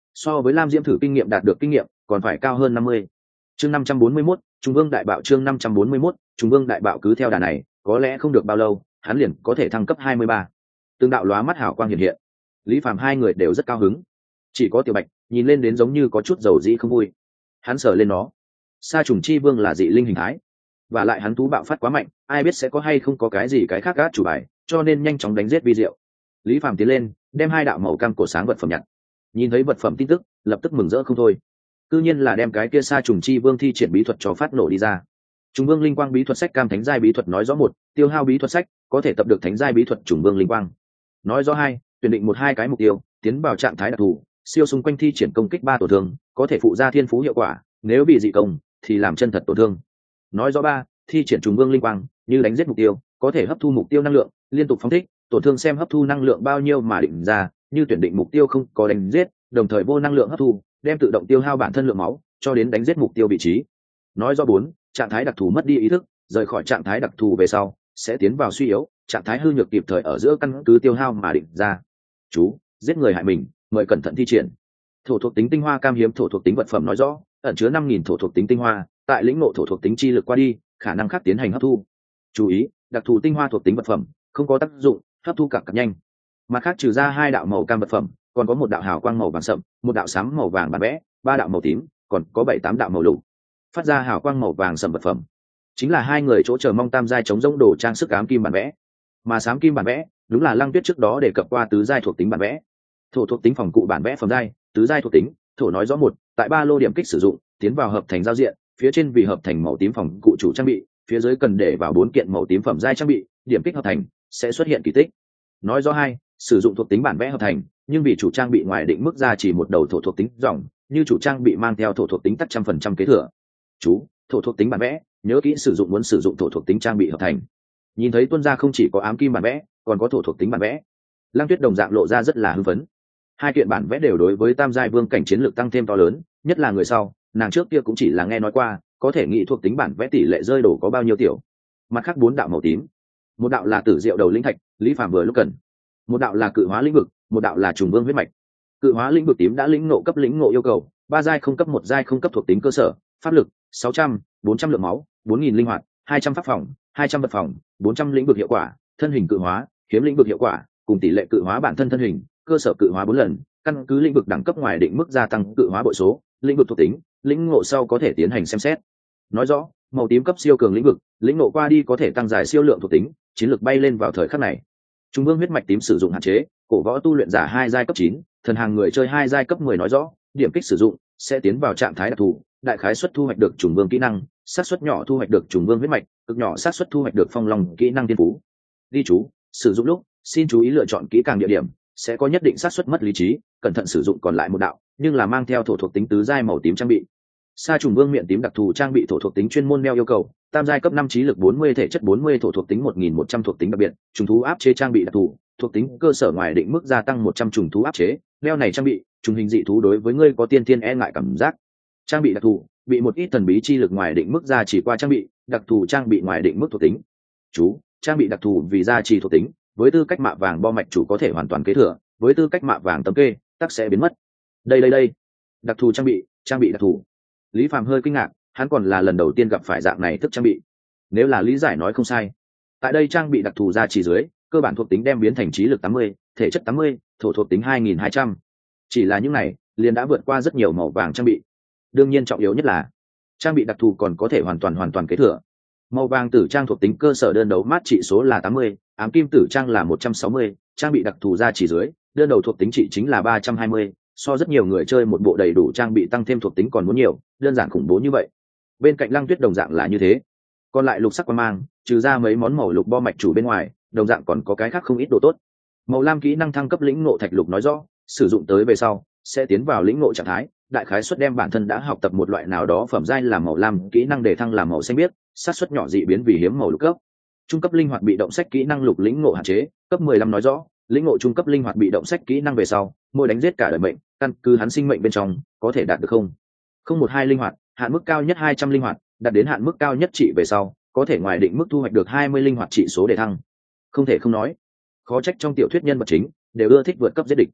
so với lam diễm thử kinh nghiệm đạt được kinh nghiệm còn phải cao hơn 50. Chương 541, Trung Vương đại bạo. Chương 541, Trung Vương đại bạo. Cứ theo đà này có lẽ không được bao lâu hắn liền có thể thăng cấp 23. Tương đạo lóa mắt hào quang hiện hiện, Lý Phàm hai người đều rất cao hứng. Chỉ có Tiểu Bạch nhìn lên đến giống như có chút dầu dĩ không vui. Hắn sờ lên nó, sa trùng chi vương là dị linh hình thái, và lại hắn thú bạo phát quá mạnh, ai biết sẽ có hay không có cái gì cái khác gác chủ bài, cho nên nhanh chóng đánh giết vi diệu. Lý Phàm tiến lên đem hai đạo màu cam cổ sáng vật phẩm nhặt, nhìn thấy vật phẩm tin tức lập tức mừng rỡ không thôi. Cư nhiên là đem cái kia sa trùng chi vương thi triển bí thuật cho phát nổ đi ra. Trùng vương linh quang bí thuật sách cam thánh giai bí thuật nói rõ một, tiêu hao bí thuật sách có thể tập được thánh giai bí thuật trùng vương linh quang. Nói rõ hai, tuyển định 1-2 cái mục tiêu, tiến vào trạng thái đặc thù, siêu xung quanh thi triển công kích 3 tổn thương, có thể phụ ra thiên phú hiệu quả, nếu bị dị công thì làm chân thật tổn thương. Nói rõ ba, thi triển trùng vương linh quang, như đánh giết mục tiêu, có thể hấp thu mục tiêu năng lượng, liên tục phóng thích, tổn thương xem hấp thu năng lượng bao nhiêu mà định ra, như tuyển định mục tiêu không có đánh giết, đồng thời vô năng lượng hấp thu, đem tự động tiêu hao bản thân lượng máu, cho đến đánh giết mục tiêu vị trí. Nói rõ 4, trạng thái đặc thù mất đi ý thức, rời khỏi trạng thái đặc thù về sau, sẽ tiến vào suy yếu, trạng thái hư nhược kịp thời ở giữa căn cứ tiêu hao mà định ra. Chú, giết người hại mình, mời cẩn thận thi triển. Thổ thuộc tính tinh hoa cam hiếm thổ thuộc tính vật phẩm nói rõ, ẩn chứa 5.000 thổ thuộc tính tinh hoa, tại lĩnh ngộ thổ thuộc tính chi lực qua đi, khả năng khác tiến hành hấp thu. Chú ý, đặc thù tinh hoa thuộc tính vật phẩm không có tác dụng hấp thu càng nhanh. Mặt khác trừ ra 2 đạo màu cam vật phẩm, còn có 1 đạo hào quang màu vàng sậm, 1 đạo xám màu vàng bản vẽ, 3 đạo màu tím, còn có 7-8 đạo màu lục. Phát ra hào quang màu vàng sậm vật phẩm chính là 2 người chỗ chờ mong tam giai chống rỗng đồ trang sức ám kim bản vẽ, mà xám kim bản vẽ đúng là Lăng Tuyết trước đó đề cập qua tứ giai thuộc tính bản vẽ. Thổ thuộc tính phòng cụ bản vẽ phẩm giai, tứ giai thuộc tính, thổ nói rõ 1, tại 3 lô điểm kích sử dụng, tiến vào hợp thành giao diện, phía trên vì hợp thành màu tím phòng cụ chủ trang bị, phía dưới cần để vào 4 kiện màu tím phẩm giai trang bị, điểm kích hợp thành sẽ xuất hiện kỳ tích. Nói rõ 2, sử dụng thuộc tính bản vẽ hợp thành, nhưng vì chủ trang bị ngoài định mức ra chỉ một đầu thổ thuộc tính dòng, như chủ trang bị mang theo thổ thuộc tính tắc 100% kế thừa. Chú, thổ thuộc tính bản vẽ, nhớ kỹ sử dụng muốn sử dụng thổ thuộc tính trang bị hợp thành. Nhìn thấy tuân gia không chỉ có ám kim bản vẽ, còn có thổ thuộc tính bản vẽ, Lăng Tuyết đồng dạng lộ ra rất là hưng phấn. 2 kiện bản vẽ đều đối với tam giai vương cảnh chiến lược tăng thêm to lớn, nhất là người sau, nàng trước kia cũng chỉ là nghe nói qua, có thể nghĩ thuộc tính bản vẽ tỷ lệ rơi đổ có bao nhiêu tiểu. Mặt khác 4 đạo màu tím, 1 đạo là tử diệu đầu linh thạch, Lý Phàm vừa lúc cần. 1 đạo là cự hóa lĩnh vực, 1 đạo là trùng vương huyết mạch. Cự hóa lĩnh vực tím đã lĩnh ngộ cấp lĩnh ngộ yêu cầu, 3 giai không cấp 1 giai không cấp thuộc tính cơ sở, pháp lực 600, 400 lượng máu, 4000 linh hoạt, 200 pháp phòng, 200 vật phòng, 400 lĩnh vực hiệu quả, thân hình cự hóa, hiếm lĩnh vực hiệu quả, cùng tỷ lệ cự hóa bản thân thân hình, cơ sở cự hóa 4 lần, căn cứ lĩnh vực đẳng cấp ngoài định mức gia tăng cự hóa bội số, lĩnh vực thuộc tính, lĩnh ngộ sau có thể tiến hành xem xét. Nói rõ, màu tím cấp siêu cường lĩnh vực, lĩnh ngộ qua đi có thể tăng dài siêu lượng thuộc tính, chiến lược bay lên vào thời khắc này. Trung vương huyết mạch tím sử dụng hạn chế, cổ võ tu luyện giả 2 giai cấp 9, thần hàng người chơi 2 giai cấp 10 nói rõ, điểm kích sử dụng sẽ tiến vào trạng thái đặc thù, đại khái suất thu hoạch được trùng vương kỹ năng, xác suất nhỏ thu hoạch được trùng vương huyết mạch, cực nhỏ xác suất thu hoạch được phong long kỹ năng tiên phú. Ghi chú, sử dụng lúc xin chú ý lựa chọn kỹ càng địa điểm, sẽ có nhất định xác suất mất lý trí, cẩn thận sử dụng còn lại 1 đạo, nhưng là mang theo thổ thuộc tính tứ giai màu tím trang bị. Sa trùng vương miệng tím đặc thù trang bị thổ thuộc tính chuyên môn đeo yêu cầu, tam giai cấp 5 trí lực 40 thể chất 40 thổ thuộc tính 1100 thuộc tính đặc biệt, trùng thú áp chế trang bị đặc thù, thuộc tính cơ sở ngoài định mức gia tăng 100 trùng thú áp chế, đeo này trang bị, trùng hình dị thú đối với ngươi có tiên thiên e ngại cảm giác. Trang bị đặc thù, bị một ít thần bí chi lực ngoài định mức gia chỉ qua trang bị, đặc thù trang bị ngoài định mức thuộc tính. Chú, trang bị đặc thù vì gia trì thuộc tính, với tư cách mạ vàng bo mạch chủ có thể hoàn toàn kế thừa, với tư cách mạ vàng tấm kê, tắc sẽ biến mất. Đây. Đặc thù trang bị đặc thù. Lý Phàm hơi kinh ngạc, hắn còn là lần đầu tiên gặp phải dạng này thức trang bị. Nếu là lý giải nói không sai, tại đây trang bị đặc thù gia trì dưới, cơ bản thuộc tính đem biến thành trí lực 80, thể chất 80, thổ thuộc tính 2200. Chỉ là những này, liền đã vượt qua rất nhiều màu vàng trang bị. Đương nhiên trọng yếu nhất là, trang bị đặc thù còn có thể hoàn toàn kế thừa. Màu vàng tử trang thuộc tính cơ sở đơn đấu mát trị số là 80, ám kim tử trang là 160, trang bị đặc thù gia trì dưới, đơn đầu thuộc tính trị chính là 320, so rất nhiều người chơi một bộ đầy đủ trang bị tăng thêm thuộc tính còn muốn nhiều, đơn giản khủng bố như vậy. Bên cạnh Lăng Tuyết đồng dạng là như thế. Còn lại lục sắc quang mang, trừ ra mấy món màu lục bo mạch chủ bên ngoài, đồng dạng còn có cái khác không ít đồ tốt. Màu lam kỹ năng thăng cấp lĩnh ngộ thạch lục nói rõ, sử dụng tới về sau sẽ tiến vào lĩnh ngộ trạng thái, đại khái suất đem bản thân đã học tập một loại nào đó phẩm giai làm màu lam kỹ năng để thăng làm màu xanh biếc, xác suất nhỏ dị biến vì hiếm màu lục cấp. Trung cấp linh hoạt bị động sách kỹ năng lục lĩnh ngộ hạn chế, cấp 15 nói rõ, lĩnh ngộ trung cấp linh hoạt bị động sách kỹ năng về sau, mỗi đánh giết cả đời mệnh, căn cứ hắn sinh mệnh bên trong, có thể đạt được không 012 linh hoạt, hạn mức cao nhất 200 linh hoạt, đạt đến hạn mức cao nhất trị về sau, có thể ngoài định mức thu hoạch được 20 linh hoạt trị số để thăng. Không thể không nói, khó trách trong tiểu thuyết nhân vật chính đều ưa thích vượt cấp giết địch.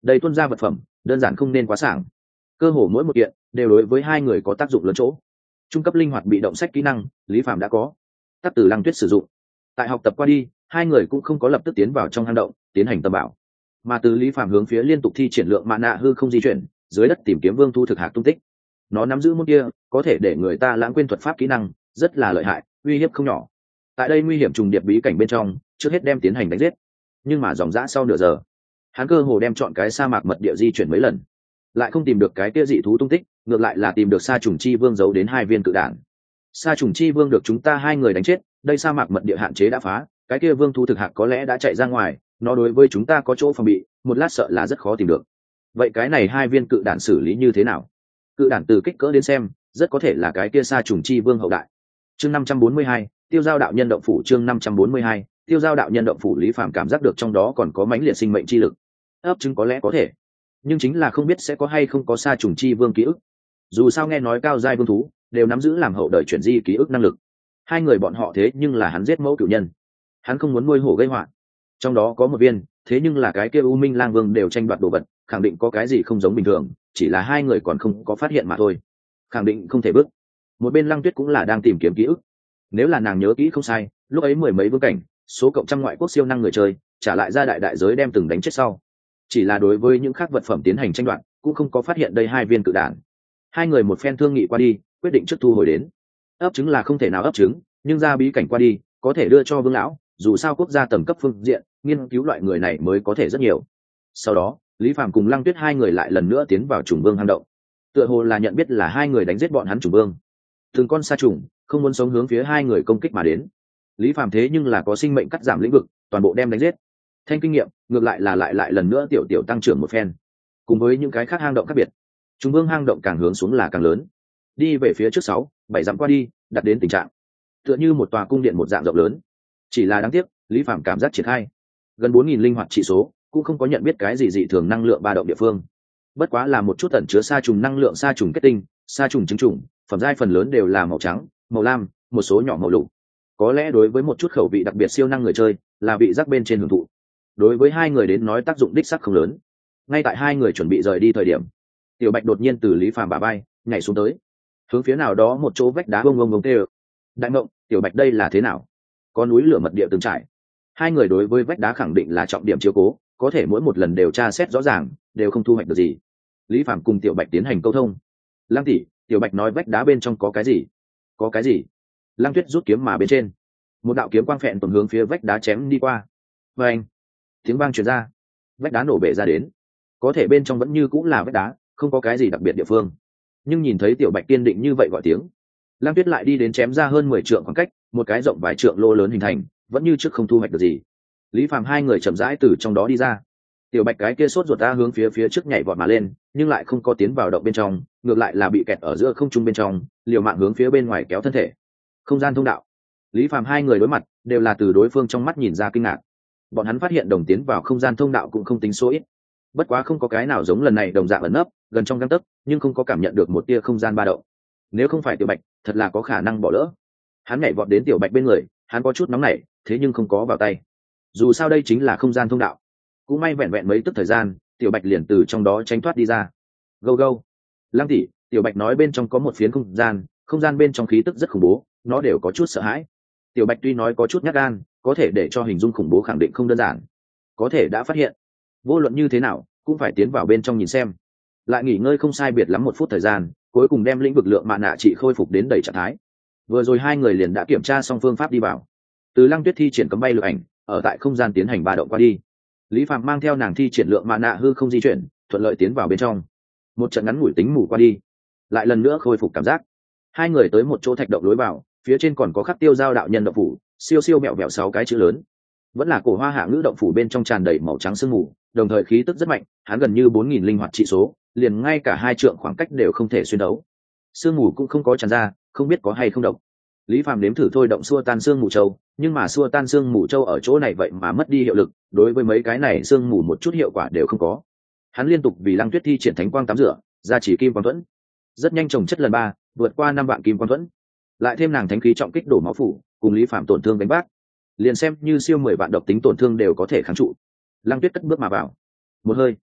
Đây tuân ra vật phẩm đơn giản không nên quá sảng, cơ hồ mỗi một kiện đều đối với hai người có tác dụng lớn chỗ. Trung cấp linh hoạt bị động sách kỹ năng Lý Phàm đã có, tắt từ Lăng Tuyết sử dụng. Tại học tập qua đi, hai người cũng không có lập tức tiến vào trong hang động tiến hành tầm bảo, mà từ Lý Phàm hướng phía liên tục thi triển lượng mã nạ hư không di chuyển dưới đất tìm kiếm Vương Thu Thực Hạc tung tích. Nó nắm giữ môn kia có thể để người ta lãng quên thuật pháp kỹ năng, rất là lợi hại, uy hiếp không nhỏ. Tại đây nguy hiểm trùng điệp bí cảnh bên trong, trước hết đem tiến hành đánh giết, nhưng mà dòng dã sau nửa giờ, hắn cơ hồ đem chọn cái sa mạc mật địa di chuyển mấy lần, lại không tìm được cái kia dị thú tung tích, ngược lại là tìm được sa trùng chi vương giấu đến 2 viên cự đạn. Sa trùng chi vương được chúng ta 2 người đánh chết, đây sa mạc mật địa hạn chế đã phá, cái kia Vương Thu Thực Hạc có lẽ đã chạy ra ngoài, nó đối với chúng ta có chỗ phòng bị, một lát sợ là rất khó tìm được. Vậy cái này 2 viên cự đạn xử lý như thế nào? Cự đạn từ kích cỡ đến xem, rất có thể là cái kia sa trùng chi vương hậu đại. Chương 542, Tiêu Giao đạo nhân động phủ. Chương 542, Tiêu Giao đạo nhân động phủ. Lý Phàm cảm giác được trong đó còn có mãnh liệt sinh mệnh chi lực. Ấp chứng có lẽ có thể, nhưng chính là không biết sẽ có hay không có sa trùng chi vương ký ức. Dù sao nghe nói cao giai vương thú đều nắm giữ làm hậu đời chuyển di ký ức năng lực. 2 người bọn họ thế nhưng là hắn giết mẫu cửu nhân, hắn không muốn nuôi hổ gây họa. Trong đó có một viên, thế nhưng là cái kia U Minh Lang Vương đều tranh đoạt đồ vật, khẳng định có cái gì không giống bình thường, chỉ là 2 người còn không có phát hiện mà thôi. Khẳng định không thể bước. Một bên Lăng Tuyết cũng là đang tìm kiếm ký ức. Nếu là nàng nhớ kỹ không sai, lúc ấy 10 mấy vương cảnh, số cộng trăm ngoại quốc siêu năng người chơi, trả lại ra đại giới đem từng đánh chết sau. Chỉ là đối với những khác vật phẩm tiến hành tranh đoạt, cũng không có phát hiện đây 2 viên cự đạn. 2 người một phen thương nghị qua đi, quyết định trước thu hồi đến. Ấp trứng là không thể nào ấp trứng, nhưng ra bí cảnh qua đi, có thể đưa cho Vương lão, dù sao quốc gia tầm cấp phương diện, nghiên cứu loại người này mới có thể rất nhiều. Sau đó, Lý Phàm cùng Lăng Tuyết 2 người lại lần nữa tiến vào trùng vương hang động. Tựa hồ là nhận biết là 2 người đánh giết bọn hắn trùng vương. Từng con sa trùng không muốn sống hướng phía 2 người công kích mà đến. Lý Phàm thế nhưng là có sinh mệnh cắt giảm lĩnh vực, toàn bộ đem đánh giết. Thanh kinh nghiệm, ngược lại là lại lần nữa tiểu tăng trưởng một phen. Cùng với những cái khác hang động khác biệt, trùng vương hang động càng hướng xuống là càng lớn. Đi về phía trước 6, 7 dặm qua đi, đặt đến tình trạng tựa như một tòa cung điện một dạng rộng lớn. Chỉ là đáng tiếc, Lý Phàm cảm giác triển khai gần 4000 linh hoạt chỉ số, cũng không có nhận biết cái gì dị thường năng lượng ba động địa phương. Bất quá là một chút ẩn chứa sa trùng năng lượng sa trùng kết tinh, sa trùng trứng trùng, phẩm giai phần lớn đều là màu trắng, màu lam, một số nhỏ màu lục. Có lẽ đối với một chút khẩu vị đặc biệt siêu năng người chơi, là vị giác bên trên hưởng thụ. Đối với 2 người đến nói tác dụng đích xác không lớn. Ngay tại 2 người chuẩn bị rời đi thời điểm, Tiểu Bạch đột nhiên từ Lý Phàm bả vai nhảy xuống tới, hướng phía nào đó một chỗ vách đá bông tê. Đại Mộng, Tiểu Bạch đây là thế nào? Có núi lửa mật địa từng trải. 2 người đối với vách đá khẳng định là trọng điểm chiếu cố, có thể mỗi một lần đều tra xét rõ ràng, đều không thu hoạch được gì. Lý Phàm cùng Tiểu Bạch tiến hành câu thông. Lăng tỷ, Tiểu Bạch nói vách đá bên trong có cái gì? Có cái gì? Lăng Tuyết rút kiếm mà bên trên, một đạo kiếm quang phẹn tuần hướng phía vách đá chém đi qua. Và anh, tiếng vang truyền ra, vách đá nổ bể ra đến. Có thể bên trong vẫn như cũng là vách đá, không có cái gì đặc biệt địa phương. Nhưng nhìn thấy Tiểu Bạch kiên định như vậy gọi tiếng, Lăng Tuyết lại đi đến chém ra hơn 10 trượng khoảng cách, một cái rộng vài trượng lô lớn hình thành, vẫn như trước không thu hoạch được gì. Lý Phàm 2 người chậm rãi từ trong đó đi ra. Tiểu Bạch cái kia sốt ruột ta hướng phía trước nhảy vọt mà lên, nhưng lại không có tiến vào động bên trong, ngược lại là bị kẹt ở giữa không trung bên trong, liều mạng hướng phía bên ngoài kéo thân thể. Không gian thông đạo. Lý Phàm 2 người đối mặt, đều là từ đối phương trong mắt nhìn ra kinh ngạc. Bọn hắn phát hiện đồng tiến vào không gian thông đạo cũng không tính số ít. Bất quá không có cái nào giống lần này đồng dạng ẩn nấp, gần trong gang tấc, nhưng không có cảm nhận được một tia không gian ba động. Nếu không phải Tiểu Bạch, thật là có khả năng bỏ lỡ. Hắn nhảy vọt đến Tiểu Bạch bên người, hắn có chút nóng nảy, thế nhưng không có vào tay. Dù sao đây chính là không gian thông đạo. Cũng may vẹn vẹn mấy tức thời gian, Tiểu Bạch liền từ trong đó tránh thoát đi ra. Go go. Lăng tỷ, Tiểu Bạch nói bên trong có một phiến không gian bên trong khí tức rất khủng bố, nó đều có chút sợ hãi. Tiểu Bạch tuy nói có chút nhát gan, có thể để cho hình dung khủng bố khẳng định không đơn giản. Có thể đã phát hiện, vô luận như thế nào, cũng phải tiến vào bên trong nhìn xem. Lại nghỉ ngơi không sai biệt lắm 1 phút thời gian, cuối cùng đem lĩnh vực lượng mạ nạ trị khôi phục đến đầy trạng thái. Vừa rồi 2 người liền đã kiểm tra xong phương pháp đi vào. Từ Lăng Tuyết thi triển cấm bay lực ảnh, ở tại không gian tiến hành ba động qua đi. Lý Phàm mang theo nàng thi triển lượng mạ nạ hư không di chuyển, thuận lợi tiến vào bên trong. Một trận ngắn ngủi tính mù qua đi, lại lần nữa khôi phục cảm giác. 2 người tới một chỗ thạch động lối vào, phía trên còn có khắc Tiêu Giao đạo nhân động phủ, siêu mẹo mẹo 6 cái chữ lớn. Vẫn là cổ hoa hạ ngữ động phủ bên trong tràn đầy màu trắng sương mù, đồng thời khí tức rất mạnh, hắn gần như 4000 linh hoạt trị số, liền ngay cả 2 trượng khoảng cách đều không thể xuyên đấu. Sương mù cũng không có tràn ra, không biết có hay không độc. Lý Phàm nếm thử thôi động xua tan sương mù châu, nhưng mà xua tan sương mù châu ở chỗ này vậy mà mất đi hiệu lực, đối với mấy cái này sương mù một chút hiệu quả đều không có. Hắn liên tục vì Lăng Tuyết thi triển thánh quang tắm rửa, gia trì kim quang thuẫn, rất nhanh trồng chất lần 3, vượt qua 5 vạn kim quang thuẫn, lại thêm nàng thánh khí trọng kích đổ máu phủ, cùng Lý Phàm tổn thương đánh bác, liền xem như siêu 10 vạn độc tính tổn thương đều có thể kháng trụ. Lăng Tuyết cất bước mà vào, một hơi,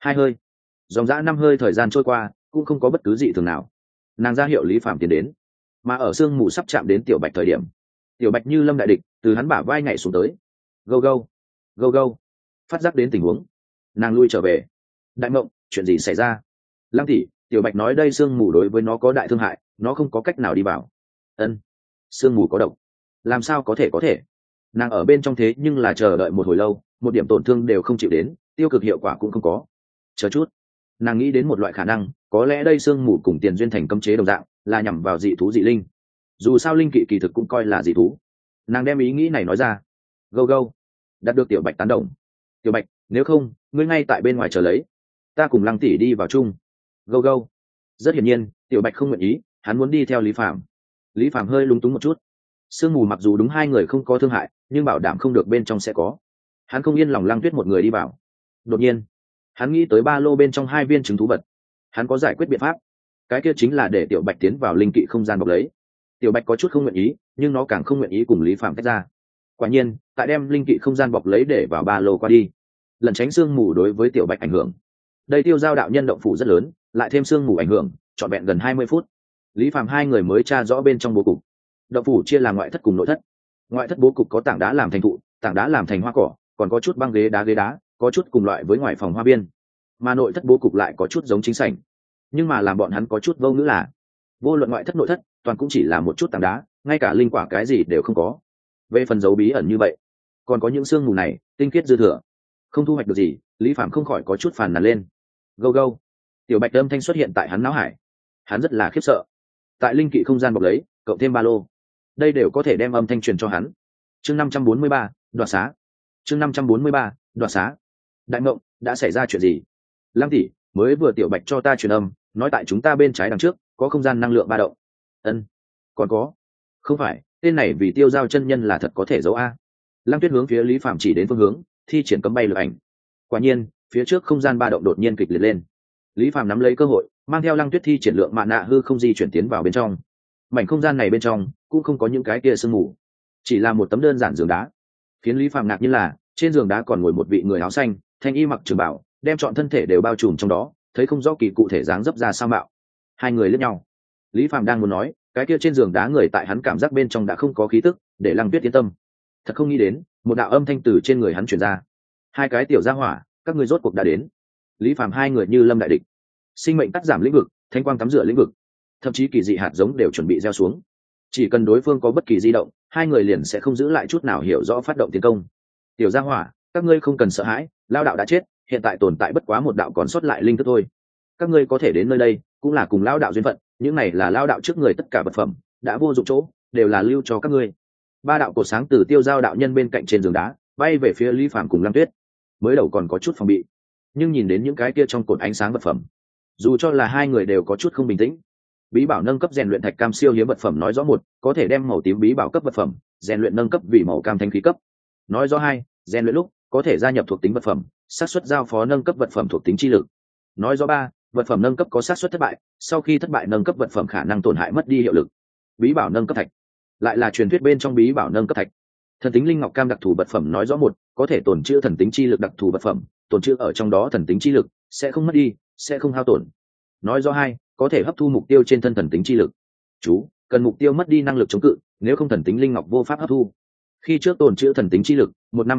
2 hơi, dòng dã 5 hơi thời gian trôi qua cũng không có bất cứ gì thường nào. Nàng ra hiệu Lý Phàm tiến đến, mà ở sương mù sắp chạm đến tiểu bạch thời điểm, tiểu bạch như lâm đại địch từ hắn bả vai nhảy xuống tới. Gâu gâu, gâu gâu, phát giác đến tình huống, nàng lui trở về. Đại mộng, chuyện gì xảy ra? Lăng tỷ, tiểu bạch nói đây sương mù đối với nó có đại thương hại, nó không có cách nào đi vào. Ân, sương mù có độc? Làm sao có thể? Nàng ở bên trong thế nhưng là chờ đợi một hồi lâu, một điểm tổn thương đều không chịu đến, tiêu cực hiệu quả cũng không có. Chờ chút, nàng nghĩ đến một loại khả năng, có lẽ đây sương mù cùng tiền duyên thành cấm chế đồng dạng, là nhằm vào dị thú dị linh. Dù sao linh kỵ kỳ thực cũng coi là dị thú. Nàng đem ý nghĩ này nói ra. Gâu gâu, đạt được tiểu bạch tán đồng. Tiểu bạch, nếu không ngươi ngay tại bên ngoài chờ lấy, ta cùng Lăng tỷ đi vào chung. Gâu gâu. Rất hiển nhiên tiểu bạch không nguyện ý, hắn muốn đi theo Lý Phàm. Lý Phàm hơi lúng túng một chút. Sương mù mặc dù đúng hai người không có thương hại, nhưng bảo đảm không được bên trong sẽ có. Hắn không yên lòng Lăng Tuyết một người đi vào. Đột nhiên hắn nghĩ tới ba lô bên trong 2 viên trứng thú vật. Hắn có giải quyết biện pháp, cái kia chính là để tiểu bạch tiến vào linh kỵ không gian bọc lấy. Tiểu bạch có chút không nguyện ý, nhưng nó càng không nguyện ý cùng Lý Phàm tách ra. Quả nhiên tại đem linh kỵ không gian bọc lấy để vào ba lô qua đi, lần tránh sương mù đối với tiểu bạch ảnh hưởng. Đây tiêu giao đạo nhân động phủ rất lớn, lại thêm sương mù ảnh hưởng, trọn vẹn gần 20 phút Lý Phàm hai người mới tra rõ bên trong bố cục. Động phủ chia làm ngoại thất cùng nội thất. Ngoại thất bố cục có tảng đá làm thành thụ, tảng đá làm thành hoa cỏ, còn có chút băng ghế đá, có chút cùng loại với ngoài phòng hoa biên. Mà nội thất bố cục lại có chút giống chính sảnh, nhưng mà làm bọn hắn có chút vô ngữ là vô luận ngoại thất nội thất toàn cũng chỉ là một chút tảng đá, ngay cả linh quả cái gì đều không có. Về phần dấu bí ẩn như vậy, còn có những sương mù này tinh khiết dư thừa, không thu hoạch được gì. Lý Phàm không khỏi có chút phàn nàn lên. Gâu gâu, tiểu bạch âm thanh xuất hiện tại hắn não hải. Hắn rất là khiếp sợ. Tại linh kỵ không gian bọc lấy cộng thêm ba lô, đây đều có thể đem âm thanh truyền cho hắn. Chương 543, đoạt xá. Chương 543, đoạt xá. Đại mộng, đã xảy ra chuyện gì? Lăng tỷ, mới vừa tiểu bạch cho ta truyền âm, nói tại chúng ta bên trái đằng trước có không gian năng lượng ba động. Ân, còn có. Không phải, tên này vì tiêu giao chân nhân là thật có thể giấu a. Lăng Tuyết hướng phía Lý Phàm chỉ đến phương hướng, thi triển cấm bay lực ảnh. Quả nhiên, phía trước không gian ba động đột nhiên kịch liệt lên. Lý Phàm nắm lấy cơ hội, mang theo Lăng Tuyết thi triển lượng mạn nạ hư không di chuyển tiến vào bên trong. Mảnh không gian này bên trong cũng không có những cái kia sương mù, chỉ là một tấm đơn giản giường đá. Khiến Lý Phàm ngạc nhiên là trên giường đá còn ngồi một vị người áo xanh, thanh y mặc trường bào, đem trọn thân thể đều bao trùm trong đó, thấy không rõ kỳ cụ thể dáng dấp ra sao mạo. Hai người liếc nhau. Lý Phàm đang muốn nói, cái kia trên giường đá người tại hắn cảm giác bên trong đã không có khí tức, để Lăng Tuyết yên tâm. Thật không nghĩ đến, một đạo âm thanh từ trên người hắn truyền ra. Hai cái tiểu gia hỏa, các ngươi rốt cuộc đã đến. Lý Phàm hai người như lâm đại địch. Sinh mệnh cắt giảm lĩnh vực, thanh quang tắm rửa lĩnh vực, thậm chí kỳ dị hạt giống đều chuẩn bị gieo xuống. Chỉ cần đối phương có bất kỳ di động, hai người liền sẽ không giữ lại chút nào hiểu rõ phát động tiến công. Tiểu gia hỏa, các ngươi không cần sợ hãi, lao đạo đã chết, hiện tại tồn tại bất quá một đạo còn sót lại linh thức thôi. Các ngươi có thể đến nơi đây cũng là cùng lao đạo duyên phận, những này là lao đạo trước người tất cả vật phẩm đã vô dụng chỗ, đều là lưu cho các ngươi. Ba đạo cột sáng từ tiêu giao đạo nhân bên cạnh trên giường đá bay về phía Lý Phàm cùng Lăng Tuyết. Mới đầu còn có chút phòng bị, nhưng nhìn đến những cái kia trong cột ánh sáng vật phẩm, dù cho là hai người đều có chút không bình tĩnh. Bí bảo nâng cấp rèn luyện thạch cam siêu hiếm vật phẩm nói rõ một, có thể đem màu tím bí bảo cấp vật phẩm rèn luyện nâng cấp vì màu cam thanh khí cấp. Nói rõ hai, rèn luyện lúc có thể gia nhập thuộc tính vật phẩm, xác suất giao phó nâng cấp vật phẩm thuộc tính chi lực. Nói rõ ba, vật phẩm nâng cấp có xác suất thất bại, sau khi thất bại nâng cấp vật phẩm khả năng tổn hại mất đi hiệu lực. Bí bảo nâng cấp thạch lại là truyền thuyết bên trong bí bảo nâng cấp thạch. Thần tính linh ngọc cam đặc thù vật phẩm nói rõ một, có thể tổn trữ thần tính chi lực đặc thù vật phẩm, tổn trữ ở trong đó thần tính chi lực sẽ không mất đi, sẽ không hao tổn. Nói rõ hai, có thể hấp thu mục tiêu trên thân thần tính chi lực. Chú, cần mục tiêu mất đi năng lực chống cự, nếu không thần tính linh ngọc vô pháp hấp thu. Khi trước tồn trữ thần tính chi lực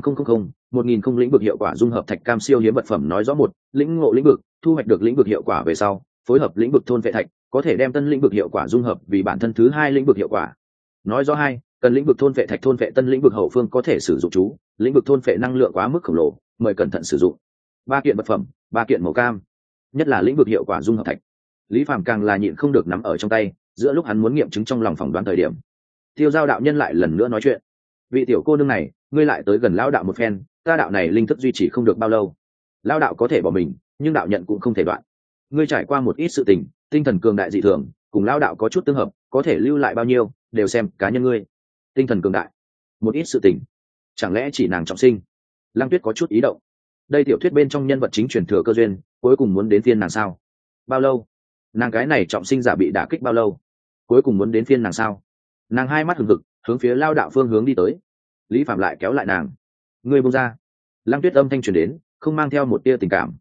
15000 lĩnh vực hiệu quả dung hợp thạch cam siêu hiếm vật phẩm nói rõ một, lĩnh ngộ lĩnh vực, thu hoạch được lĩnh vực hiệu quả về sau, phối hợp lĩnh vực thôn vệ thạch, có thể đem tân lĩnh vực hiệu quả dung hợp vì bản thân thứ hai lĩnh vực hiệu quả. Nói rõ hai, cần lĩnh vực thôn vệ thạch thôn vệ tân lĩnh vực hậu phương có thể sử dụng chú, lĩnh vực thôn vệ năng lượng quá mức khổng lồ, mời cẩn thận sử dụng. Ba kiện vật phẩm, ba kiện màu cam, nhất là lĩnh vực hiệu quả dung hợp thạch. Lý Phàm càng là nhịn không được nắm ở trong tay, giữa lúc hắn muốn nghiệm chứng trong lòng phỏng đoán thời điểm, tiêu giao đạo nhân lại lần nữa nói chuyện. Vị tiểu cô nương này, ngươi lại tới gần lão đạo một phen, ta đạo này linh thức duy trì không được bao lâu. Lão đạo có thể bỏ mình, nhưng đạo nhận cũng không thể đoạn. Ngươi trải qua một ít sự tình, tinh thần cường đại dị thường, cùng lão đạo có chút tương hợp, có thể lưu lại bao nhiêu, đều xem cá nhân ngươi. Tinh thần cường đại, một ít sự tình, chẳng lẽ chỉ nàng trọng sinh? Lăng Tuyết có chút ý động. Đây tiểu thuyết bên trong nhân vật chính truyền thừa cơ duyên, cuối cùng muốn đến phiên nàng sao? Bao lâu? Nàng cái này trọng sinh giả bị đả kích bao lâu, cuối cùng muốn đến phiên nàng sao? Nàng hai mắt hừng hực hướng phía lao đạo phương hướng đi tới. Lý Phạm lại kéo lại nàng. Ngươi buông ra. Lăng Tuyết âm thanh truyền đến, không mang theo một tia tình cảm.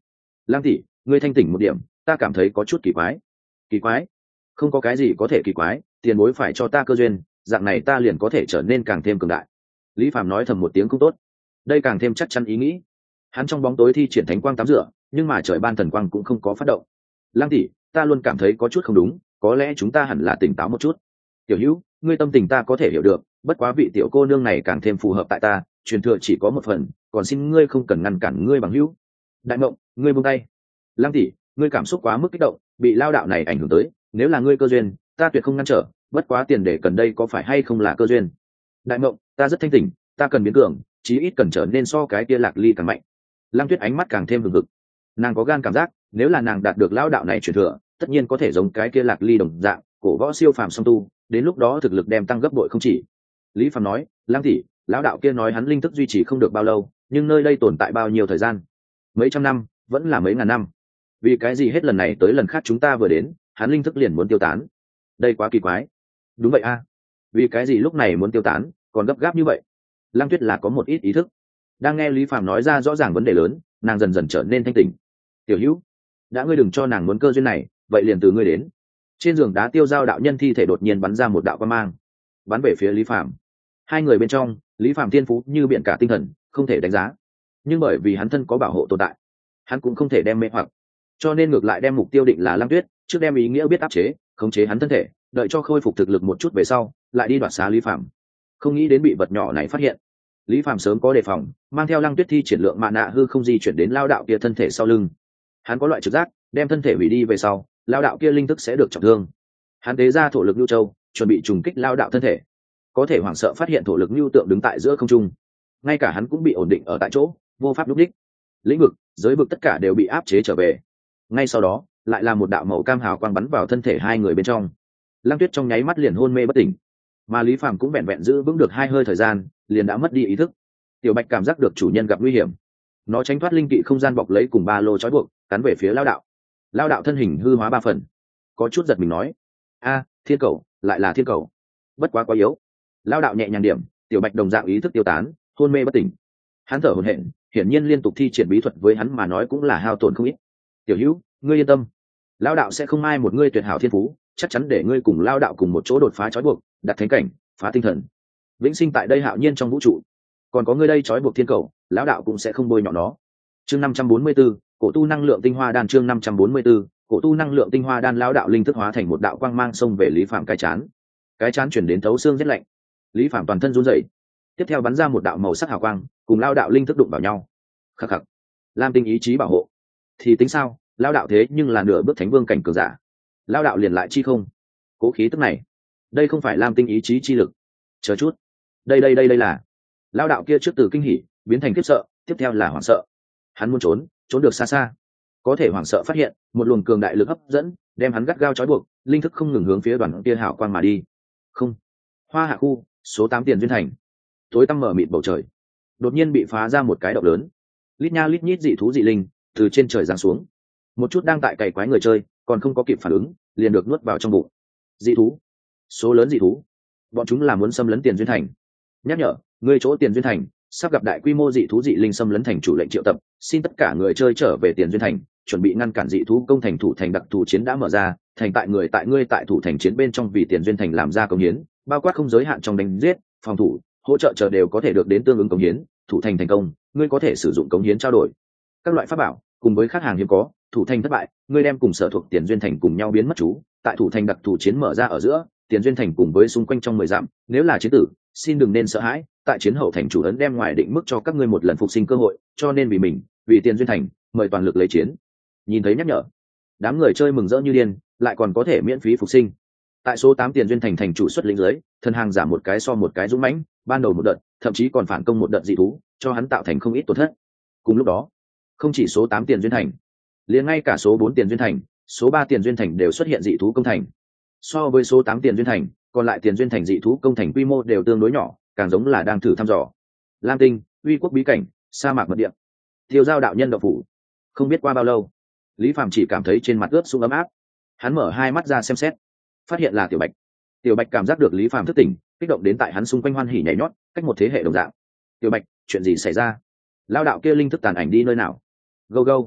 Lang tỷ, ngươi thanh tỉnh một điểm, ta cảm thấy có chút kỳ quái. Kỳ quái? Không có cái gì có thể kỳ quái, tiền bối phải cho ta cơ duyên, dạng này ta liền có thể trở nên càng thêm cường đại. Lý Phàm nói thầm một tiếng không tốt, đây càng thêm chắc chắn ý nghĩ. Hắn trong bóng tối thi triển thánh quang tắm rửa, nhưng mà trời ban thần quang cũng không có phát động. Lang tỷ, ta luôn cảm thấy có chút không đúng, có lẽ chúng ta hẳn là tỉnh táo một chút. Tiểu Hữu, ngươi tâm tình ta có thể hiểu được, bất quá vị tiểu cô nương này càng thêm phù hợp tại ta, truyền thừa chỉ có một phần, còn xin ngươi không cần ngăn cản ngươi bằng hữu. Đại Mộng, ngươi buông tay. Lang tỷ, ngươi cảm xúc quá mức kích động, bị lao đạo này ảnh hưởng tới, nếu là ngươi cơ duyên, ta tuyệt không ngăn trở, bất quá tiền để cần đây có phải hay không là cơ duyên. Đại Mộng, ta rất thanh tỉnh, ta cần biến cường, chí ít cần trở nên so cái kia Lạc Ly càng mạnh. Lăng Tuyết ánh mắt càng thêm hừng hực, nàng có gan cảm giác, nếu là nàng đạt được lao đạo này truyền thừa, tất nhiên có thể giống cái kia Lạc Ly đồng dạng, cổ võ siêu phàm song tu, đến lúc đó thực lực đem tăng gấp bội không chỉ. Lý Phàm nói, Lang tỷ, lão đạo kia nói hắn linh thức duy trì không được bao lâu, nhưng nơi đây tồn tại bao nhiêu thời gian? Mấy trăm năm, vẫn là mấy ngàn năm. Vì cái gì hết lần này tới lần khác chúng ta vừa đến, hắn linh thức liền muốn tiêu tán? Đây quá kỳ quái. Đúng vậy a, vì cái gì lúc này muốn tiêu tán, còn gấp gáp như vậy? Lăng Tuyết là có một ít ý thức, đang nghe Lý Phàm nói ra rõ ràng vấn đề lớn, nàng dần dần trở nên thanh tỉnh. Tiểu Hữu, đã ngươi đừng cho nàng muốn cơ duyên này, vậy liền từ ngươi đến. Trên giường đá tiêu giao đạo nhân thi thể đột nhiên bắn ra một đạo quang mang, bắn về phía Lý Phàm. Hai người bên trong, Lý Phàm thiên phú như biển cả tinh thần, không thể đánh giá, nhưng bởi vì hắn thân có bảo hộ tồn tại, hắn cũng không thể đem mê hoặc, cho nên ngược lại đem mục tiêu định là Lăng Tuyết, trước đem ý nghĩa biết áp chế, khống chế hắn thân thể, đợi cho khôi phục thực lực một chút về sau, lại đi đoạt xá Lý Phàm. Không nghĩ đến bị vật nhỏ này phát hiện, Lý Phàm sớm có đề phòng, mang theo Lăng Tuyết thi triển lượng mạ nạ hư không di chuyển đến lao đạo kia thân thể sau lưng. Hắn có loại trực giác, đem thân thể hủy đi về sau, lao đạo kia linh thức sẽ được trọng thương. Hắn tế ra thổ lực nhu châu, chuẩn bị trùng kích lao đạo thân thể. Có thể hoảng sợ phát hiện thổ lực nhu tượng đứng tại giữa không trung, ngay cả hắn cũng bị ổn định ở tại chỗ, vô pháp lúc đích. Lĩnh vực, giới vực tất cả đều bị áp chế trở về. Ngay sau đó, lại là một đạo màu cam hào quang bắn vào thân thể hai người bên trong. Lăng Tuyết trong nháy mắt liền hôn mê bất tỉnh, mà Lý Phàm cũng vẹn vẹn giữ vững được hai hơi thời gian, liền đã mất đi ý thức. Tiểu Bạch cảm giác được chủ nhân gặp nguy hiểm, nó tránh thoát linh kỵ không gian bọc lấy cùng ba lô trói buộc, cắn về phía lao đạo. Lao đạo thân hình hư hóa ba phần, có chút giật mình nói, a, thiên cầu, lại là thiên cầu, bất quá quá yếu. Lao đạo nhẹ nhàng điểm, Tiểu Bạch đồng dạng ý thức tiêu tán, hôn mê bất tỉnh. Hắn thở hổn hển, hiển nhiên liên tục thi triển bí thuật với hắn mà nói cũng là hao tổn không ít. Tiểu Hữu, ngươi yên tâm, lao đạo sẽ không mai một ngươi tuyệt hảo thiên phú, chắc chắn để ngươi cùng lao đạo cùng một chỗ đột phá trói buộc, đặt thánh cảnh, phá tinh thần, vĩnh sinh tại đây hạo nhiên trong vũ trụ. Còn có ngươi đây trói buộc thiên cầu, lão đạo cũng sẽ không bôi nhọ nó. Chương 544, cổ tu năng lượng tinh hoa đan. Chương 544, cổ tu năng lượng tinh hoa đan. Lão đạo linh thức hóa thành một đạo quang mang xông về Lý Phàm cái chán chuyển đến thấu xương rét lạnh. Lý Phàm toàn thân run rẩy, tiếp theo bắn ra một đạo màu sắc hào quang, cùng lão đạo linh thức đụng vào nhau. Khắc khắc, lam tinh ý chí bảo hộ thì tính sao, lão đạo thế nhưng là nửa bước thánh vương cảnh cường giả, lão đạo liền lại chi không cố khí tức này, đây không phải lam tinh ý chí chi lực. Chờ chút, đây là lão đạo kia trước từ kinh hỉ biến thành khiếp sợ, tiếp theo là hoảng sợ. Hắn muốn trốn được xa xa, có thể hoảng sợ phát hiện một luồng cường đại lực hấp dẫn đem hắn gắt gao trói buộc, linh thức không ngừng hướng phía đoàn kia hảo quang mà đi. Không, Hoa Hạ khu số 8 Tiền Duyên Thành, tối tăm mở mịt bầu trời đột nhiên bị phá ra một cái động lớn, lít nha lít nhít dị thú dị linh từ trên trời giáng xuống. Một chút đang tại cày quái người chơi còn không có kịp phản ứng, liền được nuốt vào trong bụng. Dị thú, số lớn dị thú, bọn chúng là muốn xâm lấn Tiền Duyên Thành. Nhắc nhở, người chỗ Tiền Duyên Thành sắp gặp đại quy mô dị thú dị linh xâm lấn thành, chủ lệnh triệu tập, xin tất cả người chơi trở về Tiền Duyên Thành, chuẩn bị ngăn cản dị thú công thành. Thủ thành đặc thù chiến đã mở ra, thành tại người tại ngươi tại thủ thành chiến bên trong vì Tiền Duyên Thành làm ra công hiến, bao quát không giới hạn trong đánh giết, phòng thủ, hỗ trợ chờ đều có thể được đến tương ứng công hiến. Thủ thành thành công, ngươi có thể sử dụng công hiến trao đổi các loại pháp bảo, cùng với khách hàng hiếm có. Thủ thành thất bại, ngươi đem cùng sở thuộc Tiền Duyên Thành cùng nhau biến mất chú. Tại thủ thành đặc thù chiến mở ra ở giữa Tiền Duyên Thành cùng với xung quanh trong 10 dặm, nếu là chiến tử, xin đừng nên sợ hãi, tại chiến hậu thành chủ ấn đem ngoài định mức cho các ngươi một lần phục sinh cơ hội, cho nên vì mình, vì Tiền Duyên Thành, mời toàn lực lấy chiến. Nhìn thấy nhắc nhở, đám người chơi mừng rỡ như điên, lại còn có thể miễn phí phục sinh. Tại số 8 Tiền Duyên Thành thành chủ xuất lĩnh dưới, thân hàng giảm một cái so một cái dũng mãnh, ban đầu một đợt, thậm chí còn phản công một đợt dị thú, cho hắn tạo thành không ít tổn thất. Cùng lúc đó, không chỉ số 8 Tiền Duyên Thành, liền ngay cả số 4 Tiền Duyên Thành, số 3 Tiền Duyên Thành đều xuất hiện dị thú công thành. So với số 8 Tiền Duyên Thành, còn lại Tiền Duyên Thành dị thú công thành quy mô đều tương đối nhỏ, càng giống là đang thử thăm dò. Lam tinh, uy quốc bí cảnh, sa mạc mật địa, tiêu giao đạo nhân đậu phủ. Không biết qua bao lâu, Lý Phàm chỉ cảm thấy trên mặt ướt sũng ấm áp. Hắn mở hai mắt ra xem xét, phát hiện là Tiểu Bạch. Tiểu Bạch cảm giác được Lý Phàm thức tỉnh, kích động đến tại hắn xung quanh hoan hỉ nhảy nhót, cách một thế hệ đồng dạng. Tiểu Bạch, chuyện gì xảy ra? Lao đạo kia linh thức tàn ảnh đi nơi nào? Go go.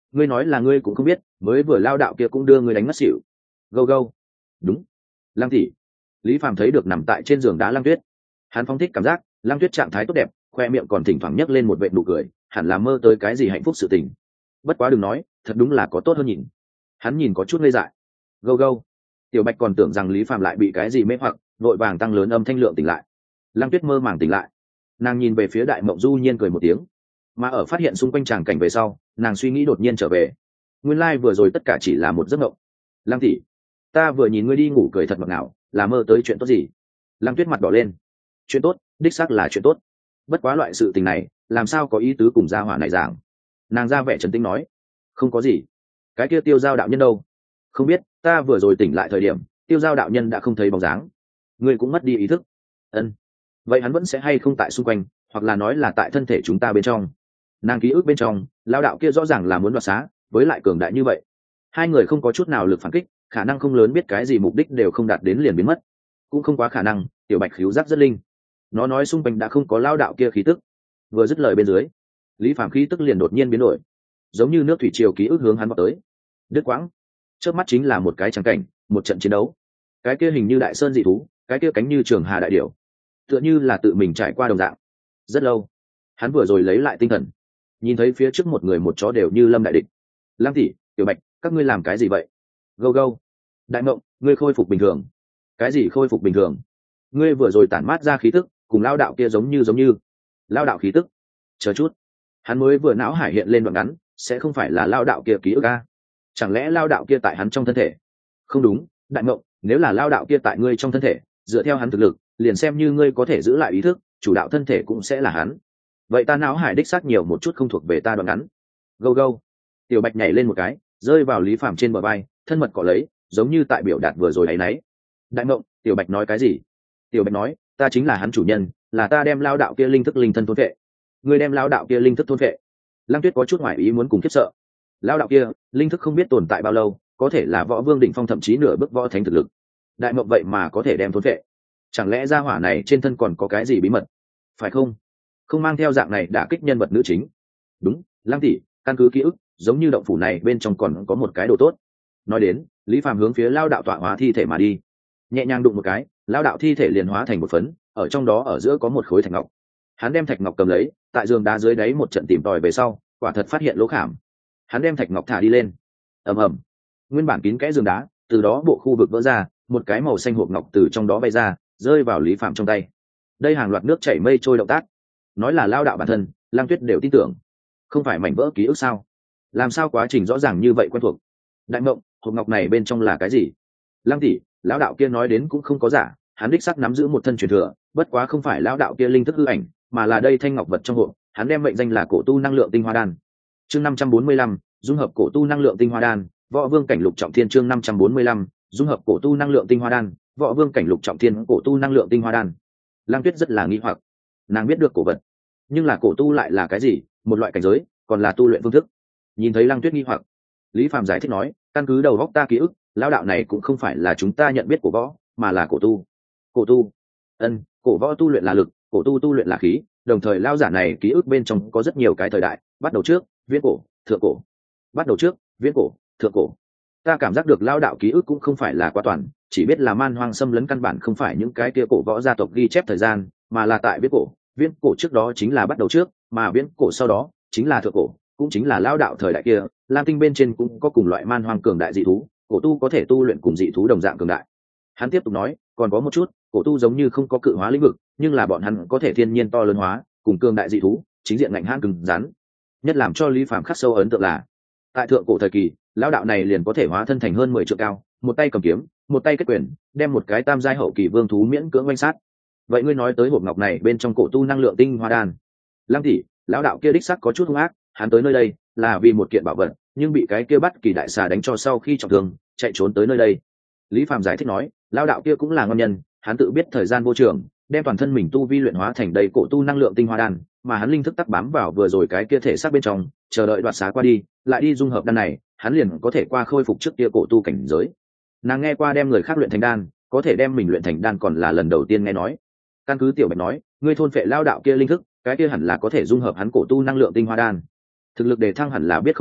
ngươi nói là ngươi cũng không biết, mới vừa lao đạo kia cũng đưa ngươi đánh mất xỉu. Gâu gâu. Đúng. Lăng tỷ. Lý Phàm thấy được nằm tại trên giường đá Lăng Tuyết. Hắn phóng thích cảm giác Lăng Tuyết trạng thái tốt đẹp, khoe miệng còn thỉnh thoảng nhấc lên một vệt nụ cười, hẳn là mơ tới cái gì hạnh phúc sự tình. Bất quá đừng nói, thật đúng là có tốt hơn nhìn. Hắn nhìn có chút ngây dại. Gâu gâu. Tiểu Bạch còn tưởng rằng Lý Phàm lại bị cái gì mê hoặc, vội vàng tăng lớn âm thanh lượng tỉnh lại. Lăng Tuyết mơ màng tỉnh lại, nàng nhìn về phía Đại Mộng Du nhiên cười một tiếng, mà ở phát hiện xung quanh tràng cảnh về sau, nàng suy nghĩ đột nhiên trở về. Nguyên lai vừa rồi tất cả chỉ là một giấc mộng. Lăng tỷ, ta vừa nhìn ngươi đi ngủ cười thật ngọt ngào, là mơ tới chuyện tốt gì? Lăng Tuyết mặt đỏ lên. Chuyện tốt, đích xác là chuyện tốt. Bất quá loại sự tình này, làm sao có ý tứ cùng gia hỏa này giảng? Nàng ra vẻ trấn tĩnh nói, không có gì. Cái kia Tiêu Giao đạo nhân đâu? Không biết, ta vừa rồi tỉnh lại thời điểm, Tiêu Giao đạo nhân đã không thấy bóng dáng. Ngươi cũng mất đi ý thức. Ân. Vậy hắn vẫn sẽ hay không tại xung quanh, hoặc là nói là tại thân thể chúng ta bên trong? Nàng ký ức bên trong, lao đạo kia rõ ràng là muốn đoạt xá, với lại cường đại như vậy, hai người không có chút nào lực phản kích, khả năng không lớn, biết cái gì mục đích đều không đạt đến liền biến mất, cũng không quá khả năng. Tiểu Bạch khíu giác rất linh, nó nói xung quanh đã không có lao đạo kia khí tức. Vừa dứt lời bên dưới, Lý Phàm khí tức liền đột nhiên biến đổi, giống như nước thủy triều ký ức hướng hắn vào tới. Đứt quãng, trước mắt chính là một cái trắng cảnh, một trận chiến đấu. Cái kia hình như đại sơn dị thú, cái kia cánh như trường hà đại điểu, tựa như là tự mình trải qua đồng dạng. Rất lâu, hắn vừa rồi lấy lại tinh thần, nhìn thấy phía trước một người một chó đều như lâm đại địch. Lăng tỷ, Tiểu Bạch, các ngươi làm cái gì vậy? Gâu gâu. Đại Mộng, ngươi khôi phục bình thường. Cái gì khôi phục bình thường? Ngươi vừa rồi tản mát ra khí tức cùng lao đạo kia giống như lao đạo khí tức. Chờ chút, hắn mới vừa não hải hiện lên đoạn ngắn, sẽ không phải là lao đạo kia ký ức a? Chẳng lẽ lao đạo kia tại hắn trong thân thể? Không đúng, Đại Mộng, nếu là lao đạo kia tại ngươi trong thân thể, dựa theo hắn thực lực, liền xem như ngươi có thể giữ lại ý thức, chủ đạo thân thể cũng sẽ là hắn. Vậy ta não hải đích xác nhiều một chút không thuộc về ta đoạn ngắn. Gâu gâu. Tiểu Bạch nhảy lên một cái, rơi vào Lý Phàm trên bờ vai, thân mật cọ lấy, giống như tại biểu đạt vừa rồi ấy nấy. Đại Mộng, Tiểu Bạch nói cái gì? Tiểu Bạch nói, ta chính là hắn chủ nhân, là ta đem lao đạo kia linh thức linh thân thôn vệ. Ngươi đem lao đạo kia linh thức thôn vệ? Lăng Tuyết có chút ngoài ý muốn cùng khiếp sợ. Lao đạo kia linh thức không biết tồn tại bao lâu, có thể là võ vương đỉnh phong, thậm chí nửa bước võ thánh thực lực. Đại Mộng vậy mà có thể đem thôn vệ, chẳng lẽ gia hỏa này trên thân còn có cái gì bí mật? Phải không? Không mang theo dạng này đả kích nhân vật nữ chính. Đúng, Lăng tỷ, căn cứ ký ức, giống như động phủ này bên trong còn có một cái đồ tốt. Nói đến, Lý Phàm hướng phía lao đạo tọa hóa thi thể mà đi, nhẹ nhàng đụng một cái, lao đạo thi thể liền hóa thành một phấn, ở trong đó ở giữa có một khối thạch ngọc. Hắn đem thạch ngọc cầm lấy, tại giường đá dưới đáy một trận tìm tòi về sau, quả thật phát hiện lỗ khảm. Hắn đem thạch ngọc thả đi lên. Ầm ầm, nguyên bản kín kẽ giường đá từ đó bộ khu vực vỡ ra, một cái màu xanh hộp ngọc từ trong đó bay ra, rơi vào Lý Phàm trong tay. Đây hàng loạt nước chảy mây trôi động tác, nói là lao đạo bản thân, Lang Tuyết đều tin tưởng. Không phải mảnh vỡ ký ức sao? Làm sao quá trình rõ ràng như vậy quen thuộc? Đại Mộng, hộp ngọc này bên trong là cái gì? Lăng tỷ, lão đạo kia nói đến cũng không có giả, hắn đích xác nắm giữ một thân truyền thừa, bất quá không phải lão đạo kia linh thức hư ảnh, mà là đây thanh ngọc vật trong hộp, hắn đem mệnh danh là cổ tu năng lượng tinh hoa đan. Chương 545, dung hợp cổ tu năng lượng tinh hoa đan, võ vương cảnh lục trọng thiên. Chương 545, dung hợp cổ tu năng lượng tinh hoa đan, võ vương cảnh lục trọng thiên. Cổ tu năng lượng tinh hoa đan. Lăng Tuyết rất là nghi hoặc, nàng biết được cổ vật, nhưng là cổ tu lại là cái gì, một loại cảnh giới, còn là tu luyện phương thức. Nhìn thấy Lăng Tuyết nghi hoặc, Lý Phàm giải thích nói, căn cứ đầu góc ta ký ức, lão đạo này cũng không phải là chúng ta nhận biết của võ, mà là cổ tu. Cổ tu? Ân, cổ võ tu luyện là lực, cổ tu tu luyện là khí, đồng thời lão giả này ký ức bên trong có rất nhiều cái thời đại, bắt đầu trước, viễn cổ, thượng cổ. Bắt đầu trước, viễn cổ, thượng cổ. Ta cảm giác được lão đạo ký ức cũng không phải là quá toàn, chỉ biết là man hoang xâm lấn căn bản không phải những cái kia cổ võ gia tộc ghi chép thời gian, mà là tại viễn cổ trước đó chính là bắt đầu trước, mà viễn cổ sau đó chính là thượng cổ, cũng chính là lão đạo thời đại kia. Lam tinh bên trên cũng có cùng loại man hoang cường đại dị thú, cổ tu có thể tu luyện cùng dị thú đồng dạng cường đại. Hắn tiếp tục nói, còn có một chút, cổ tu giống như không có cự hóa lĩnh vực, nhưng là bọn hắn có thể thiên nhiên to lớn hóa, cùng cường đại dị thú chính diện ngạnh hãn cứng rắn. Nhất làm cho Lý Phàm khắc sâu ấn tượng là, tại thượng cổ thời kỳ, lão đạo này liền có thể hóa thân thành hơn 10 trượng cao, một tay cầm kiếm, một tay kết quyền, đem một cái tam giai hậu kỳ vương thú miễn cưỡng oanh sát. Vậy ngươi nói tới hộp ngọc này bên trong cổ tu năng lượng tinh hoa đan? Lăng tỷ, lão đạo kia đích xác có chút hung ác, hắn tới nơi đây là vì một kiện bảo vật, nhưng bị cái kia bắt kỳ đại xà đánh cho sau khi trọng thương, chạy trốn tới nơi đây. Lý Phàm giải thích nói, lão đạo kia cũng là ngon nhân, hắn tự biết thời gian vô trường, đem toàn thân mình tu vi luyện hóa thành đầy cổ tu năng lượng tinh hoa đan, mà hắn linh thức tắc bám vào vừa rồi cái kia thể xác bên trong, chờ đợi đoạt xá qua đi, lại đi dung hợp đan này, hắn liền có thể qua khôi phục trước kia cổ tu cảnh giới. Nàng nghe qua đem người khác luyện thành đan, có thể đem mình luyện thành đan còn là lần đầu tiên nghe nói. Căn cứ Tiểu Bạch nói, ngươi thôn phệ lão đạo kia linh thức, cái kia hẳn là có thể dung hợp hắn cổ tu năng lượng tinh hoa đan. Thực lực đề thăng hẳn là biết không nhỏ,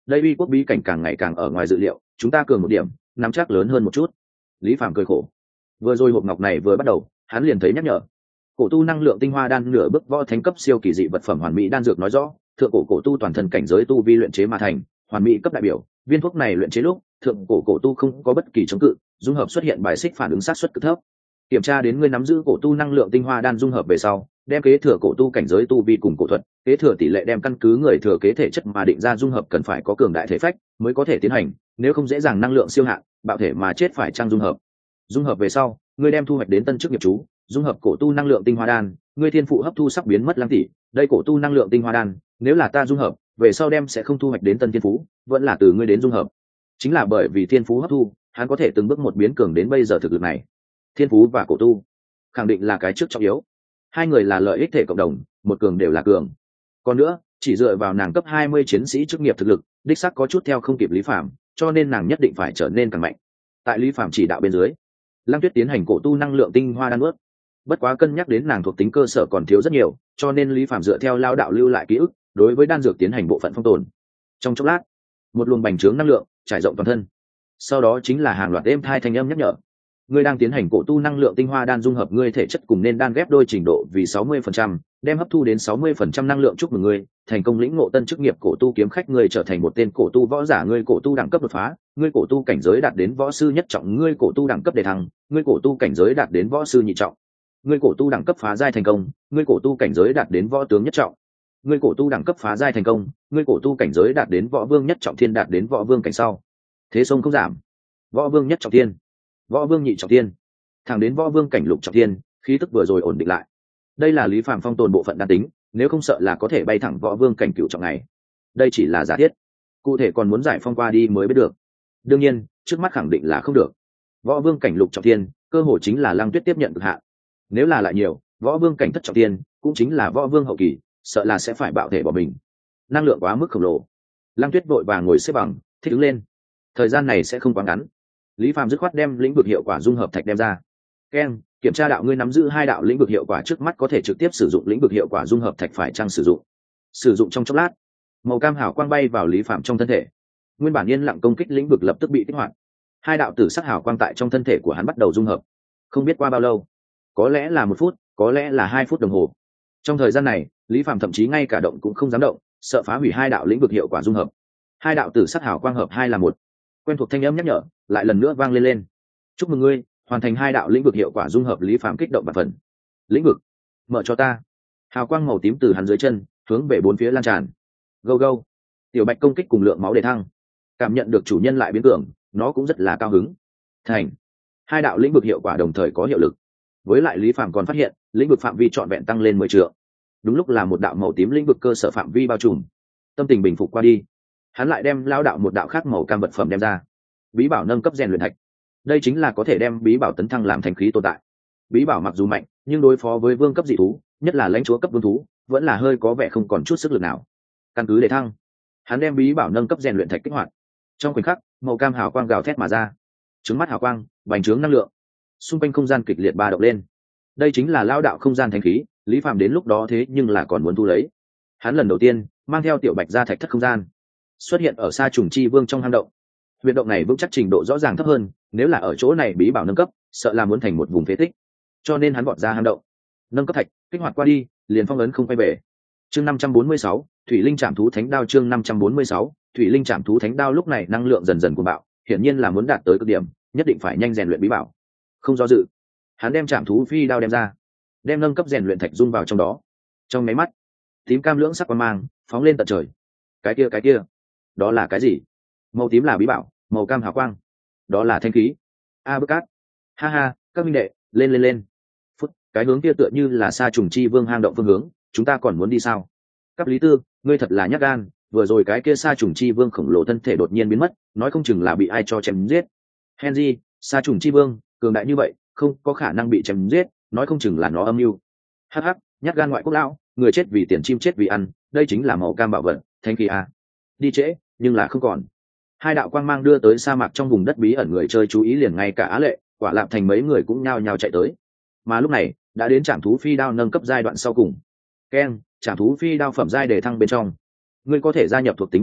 đây uy quốc bí cảnh càng ngày càng ở ngoài dự liệu, chúng ta cường một điểm, nắm chắc lớn hơn một chút. Lý Phàm cười khổ. Vừa rồi hộp ngọc này vừa bắt đầu, hắn liền thấy nhắc nhở. Cổ tu năng lượng tinh hoa đan nửa bước võ thánh cấp siêu kỳ dị vật phẩm hoàn mỹ đan dược nói rõ, thượng cổ cổ tu toàn thân cảnh giới tu vi luyện chế mà thành, hoàn mỹ cấp đại biểu, viên thuốc này luyện chế lúc, thượng cổ cổ tu không có bất kỳ chống cự, dung hợp xuất hiện bài xích phản ứng sát suất cực thấp. Kiểm tra đến ngươi nắm giữ cổ tu năng lượng tinh hoa đan dung hợp về sau, đem kế thừa cổ tu cảnh giới tu vi cùng cổ thuật, kế thừa tỷ lệ đem căn cứ người thừa kế thể chất mà định ra dung hợp cần phải có cường đại thể phách mới có thể tiến hành, nếu không dễ dàng năng lượng siêu hạn, bạo thể mà chết phải trang dung hợp. Dung hợp về sau, ngươi đem thu hoạch đến tân chức nghiệp chú, dung hợp cổ tu năng lượng tinh hoa đan, ngươi thiên phụ hấp thu sắp biến mất lăng tỷ, đây cổ tu năng lượng tinh hoa đan, nếu là ta dung hợp, về sau đem sẽ không thu hoạch đến tân thiên phú, vẫn là từ ngươi đến dung hợp. Chính là bởi vì thiên phú hấp thu, hắn có thể từng bước một biến cường đến bây giờ thực lực này. Thiên phú và cổ tu, khẳng định là cái trước trọng yếu. Hai người là lợi ích thể cộng đồng, một cường đều là cường. Còn nữa, chỉ dựa vào nàng cấp 20 chiến sĩ chức nghiệp thực lực, đích xác có chút theo không kịp Lý Phàm, cho nên nàng nhất định phải trở nên càng mạnh. Tại Lý Phàm chỉ đạo bên dưới, Lăng Tuyết tiến hành cổ tu năng lượng tinh hoa đan nuốt. Bất quá cân nhắc đến nàng thuộc tính cơ sở còn thiếu rất nhiều, cho nên Lý Phàm dựa theo lao đạo lưu lại ký ức, đối với đan dược tiến hành bộ phận phong tồn. Trong chốc lát, một luồng bành trướng năng lượng trải rộng toàn thân. Sau đó chính là hàng loạt êm thai thanh âm nhắc nhở. Ngươi đang tiến hành cổ tu năng lượng tinh hoa đan dung hợp ngươi thể chất cùng nên đan ghép đôi trình độ vì 60%, đem hấp thu đến 60% năng lượng, chúc mừng ngươi, thành công lĩnh ngộ tân chức nghiệp cổ tu kiếm khách, ngươi trở thành một tên cổ tu võ giả, ngươi cổ tu đẳng cấp đột phá, ngươi cổ tu cảnh giới đạt đến võ sư nhất trọng, ngươi cổ tu đẳng cấp đề thăng, ngươi cổ tu cảnh giới đạt đến võ sư nhị trọng, ngươi cổ tu đẳng cấp phá giai thành công, ngươi cổ tu cảnh giới đạt đến võ tướng nhất trọng, ngươi cổ tu đẳng cấp phá giai thành công, ngươi cổ tu cảnh giới đạt đến võ vương nhất trọng thiên, đạt đến võ vương cảnh sau. Thế sông không giảm. Võ vương nhất trọng thiên, võ vương nhị trọng thiên, thẳng đến võ vương cảnh lục trọng thiên, khí tức vừa rồi ổn định lại. Đây là Lý Phàm phong tồn bộ phận đan tính, nếu không sợ là có thể bay thẳng võ vương cảnh cửu trọng này. Đây chỉ là giả thiết, cụ thể còn muốn giải phong qua đi mới biết được. Đương nhiên, trước mắt khẳng định là không được. Võ vương cảnh lục trọng thiên, cơ hội chính là Lăng Tuyết tiếp nhận cực hạn. Nếu là lại nhiều, võ vương cảnh thất trọng thiên, cũng chính là võ vương hậu kỳ, sợ là sẽ phải bạo thể bỏ mình. Năng lượng quá mức khổng lồ. Lăng Tuyết vội vàng ngồi xếp bằng, thích ứng lên. Thời gian này sẽ không quá ngắn. Lý Phàm dứt khoát đem lĩnh vực hiệu quả dung hợp thạch đem ra. Ken, kiểm tra đạo ngươi nắm giữ 2 đạo lĩnh vực hiệu quả, trước mắt có thể trực tiếp sử dụng lĩnh vực hiệu quả dung hợp thạch, phải chăng sử dụng? Sử dụng trong chốc lát, màu cam hào quang bay vào Lý Phàm trong thân thể. Nguyên bản yên lặng công kích lĩnh vực lập tức bị kích hoạt. 2 đạo tử sắc hào quang tại trong thân thể của hắn bắt đầu dung hợp. Không biết qua bao lâu, có lẽ là 1 phút, có lẽ là 2 phút đồng hồ. Trong thời gian này, Lý Phàm thậm chí ngay cả động cũng không dám động, sợ phá hủy 2 đạo lĩnh vực hiệu quả dung hợp. 2 đạo tử sắc hào quang hợp 2 là 1. Quen thuộc thanh âm nhắc nhở lại lần nữa vang lên. Chúc mừng ngươi hoàn thành 2 đạo lĩnh vực hiệu quả dung hợp. Lý Phàm kích động bạt phần. Lĩnh vực, mở cho ta. Hào quang màu tím từ hắn dưới chân hướng về 4 phía lan tràn. Go go. Tiểu bạch công kích cùng lượng máu đề thăng, cảm nhận được chủ nhân lại biến cường, nó cũng rất là cao hứng. Thành 2 đạo lĩnh vực hiệu quả đồng thời có hiệu lực. Với lại Lý Phàm còn phát hiện lĩnh vực phạm vi trọn vẹn tăng lên 10 trượng. Đúng lúc là một đạo màu tím lĩnh vực cơ sở phạm vi bao trùm. Tâm tình bình phục qua đi, hắn lại đem lao đạo một đạo khác màu cam vật phẩm đem ra. Bí bảo nâng cấp rèn luyện thạch. Đây chính là có thể đem bí bảo tấn thăng làm thành khí tồn tại. Bí bảo mặc dù mạnh, nhưng đối phó với vương cấp dị thú, nhất là lãnh chúa cấp vương thú, vẫn là hơi có vẻ không còn chút sức lực nào. Căn cứ để thăng, hắn đem bí bảo nâng cấp rèn luyện thạch kích hoạt. Trong khoảnh khắc, màu cam hào quang gào thét mà ra. Trứng mắt hào quang, bành trướng năng lượng. Xung quanh không gian kịch liệt ba động lên. Đây chính là lao đạo không gian thánh khí, Lý Phàm đến lúc đó thế nhưng là còn muốn thu lấy. Hắn lần đầu tiên mang theo tiểu bạch ra thạch thất không gian, xuất hiện ở Sa Trùng Chi Vương trong hang động. Huyệt động này vững chắc trình độ rõ ràng thấp hơn, nếu là ở chỗ này bí bảo nâng cấp, sợ là muốn thành một vùng phế tích. Cho nên hắn vọt ra hang động, nâng cấp thạch, kích hoạt qua đi, liền phong ấn không quay về. Chương 546, Thủy Linh Trảm Thú Thánh Đao. Chương 546, Thủy Linh Trảm Thú Thánh Đao. Lúc này năng lượng dần dần cuồng bạo, hiển nhiên là muốn đạt tới cực điểm, nhất định phải nhanh rèn luyện bí bảo. Không do dự, hắn đem Trảm Thú Phi Đao đem ra, đem nâng cấp rèn luyện thạch dung vào trong đó. Trong máy mắt, tím cam lưỡng sắc quang mang phóng lên tận trời. Cái kia, đó là cái gì? Màu tím là bí bảo, màu cam hào quang, đó là thanh khí. Bức cát. Ha ha, các minh đệ, lên. Phút, cái hướng kia tựa như là Sa Trùng Chi Vương hang động phương hướng, chúng ta còn muốn đi sao? Cấp Lý Tư, ngươi thật là nhát gan, vừa rồi cái kia Sa Trùng Chi Vương khổng lồ thân thể đột nhiên biến mất, nói không chừng là bị ai cho chém giết. Henry, Sa Trùng Chi Vương cường đại như vậy, không có khả năng bị chém giết, nói không chừng là nó âm mưu. Hắc, nhát gan ngoại quốc lão, người chết vì tiền, chim chết vì ăn, đây chính là màu cam bảo vật, thanh khí à. Đi trễ, nhưng là không còn. 2 đạo quang mang đưa tới sa mạc trong vùng đất bí ẩn, người chơi chú ý liền, ngay cả Á Lệ, Quả Lạp Thành mấy người cũng nhao nhao chạy tới. Mà lúc này đã đến Trảm Thú Phi Đao nâng cấp giai đoạn sau cùng. Ken, Trảm Thú Phi Đao phẩm giai đề thăng bên trong, ngươi có thể gia nhập thuộc tính vật phẩm,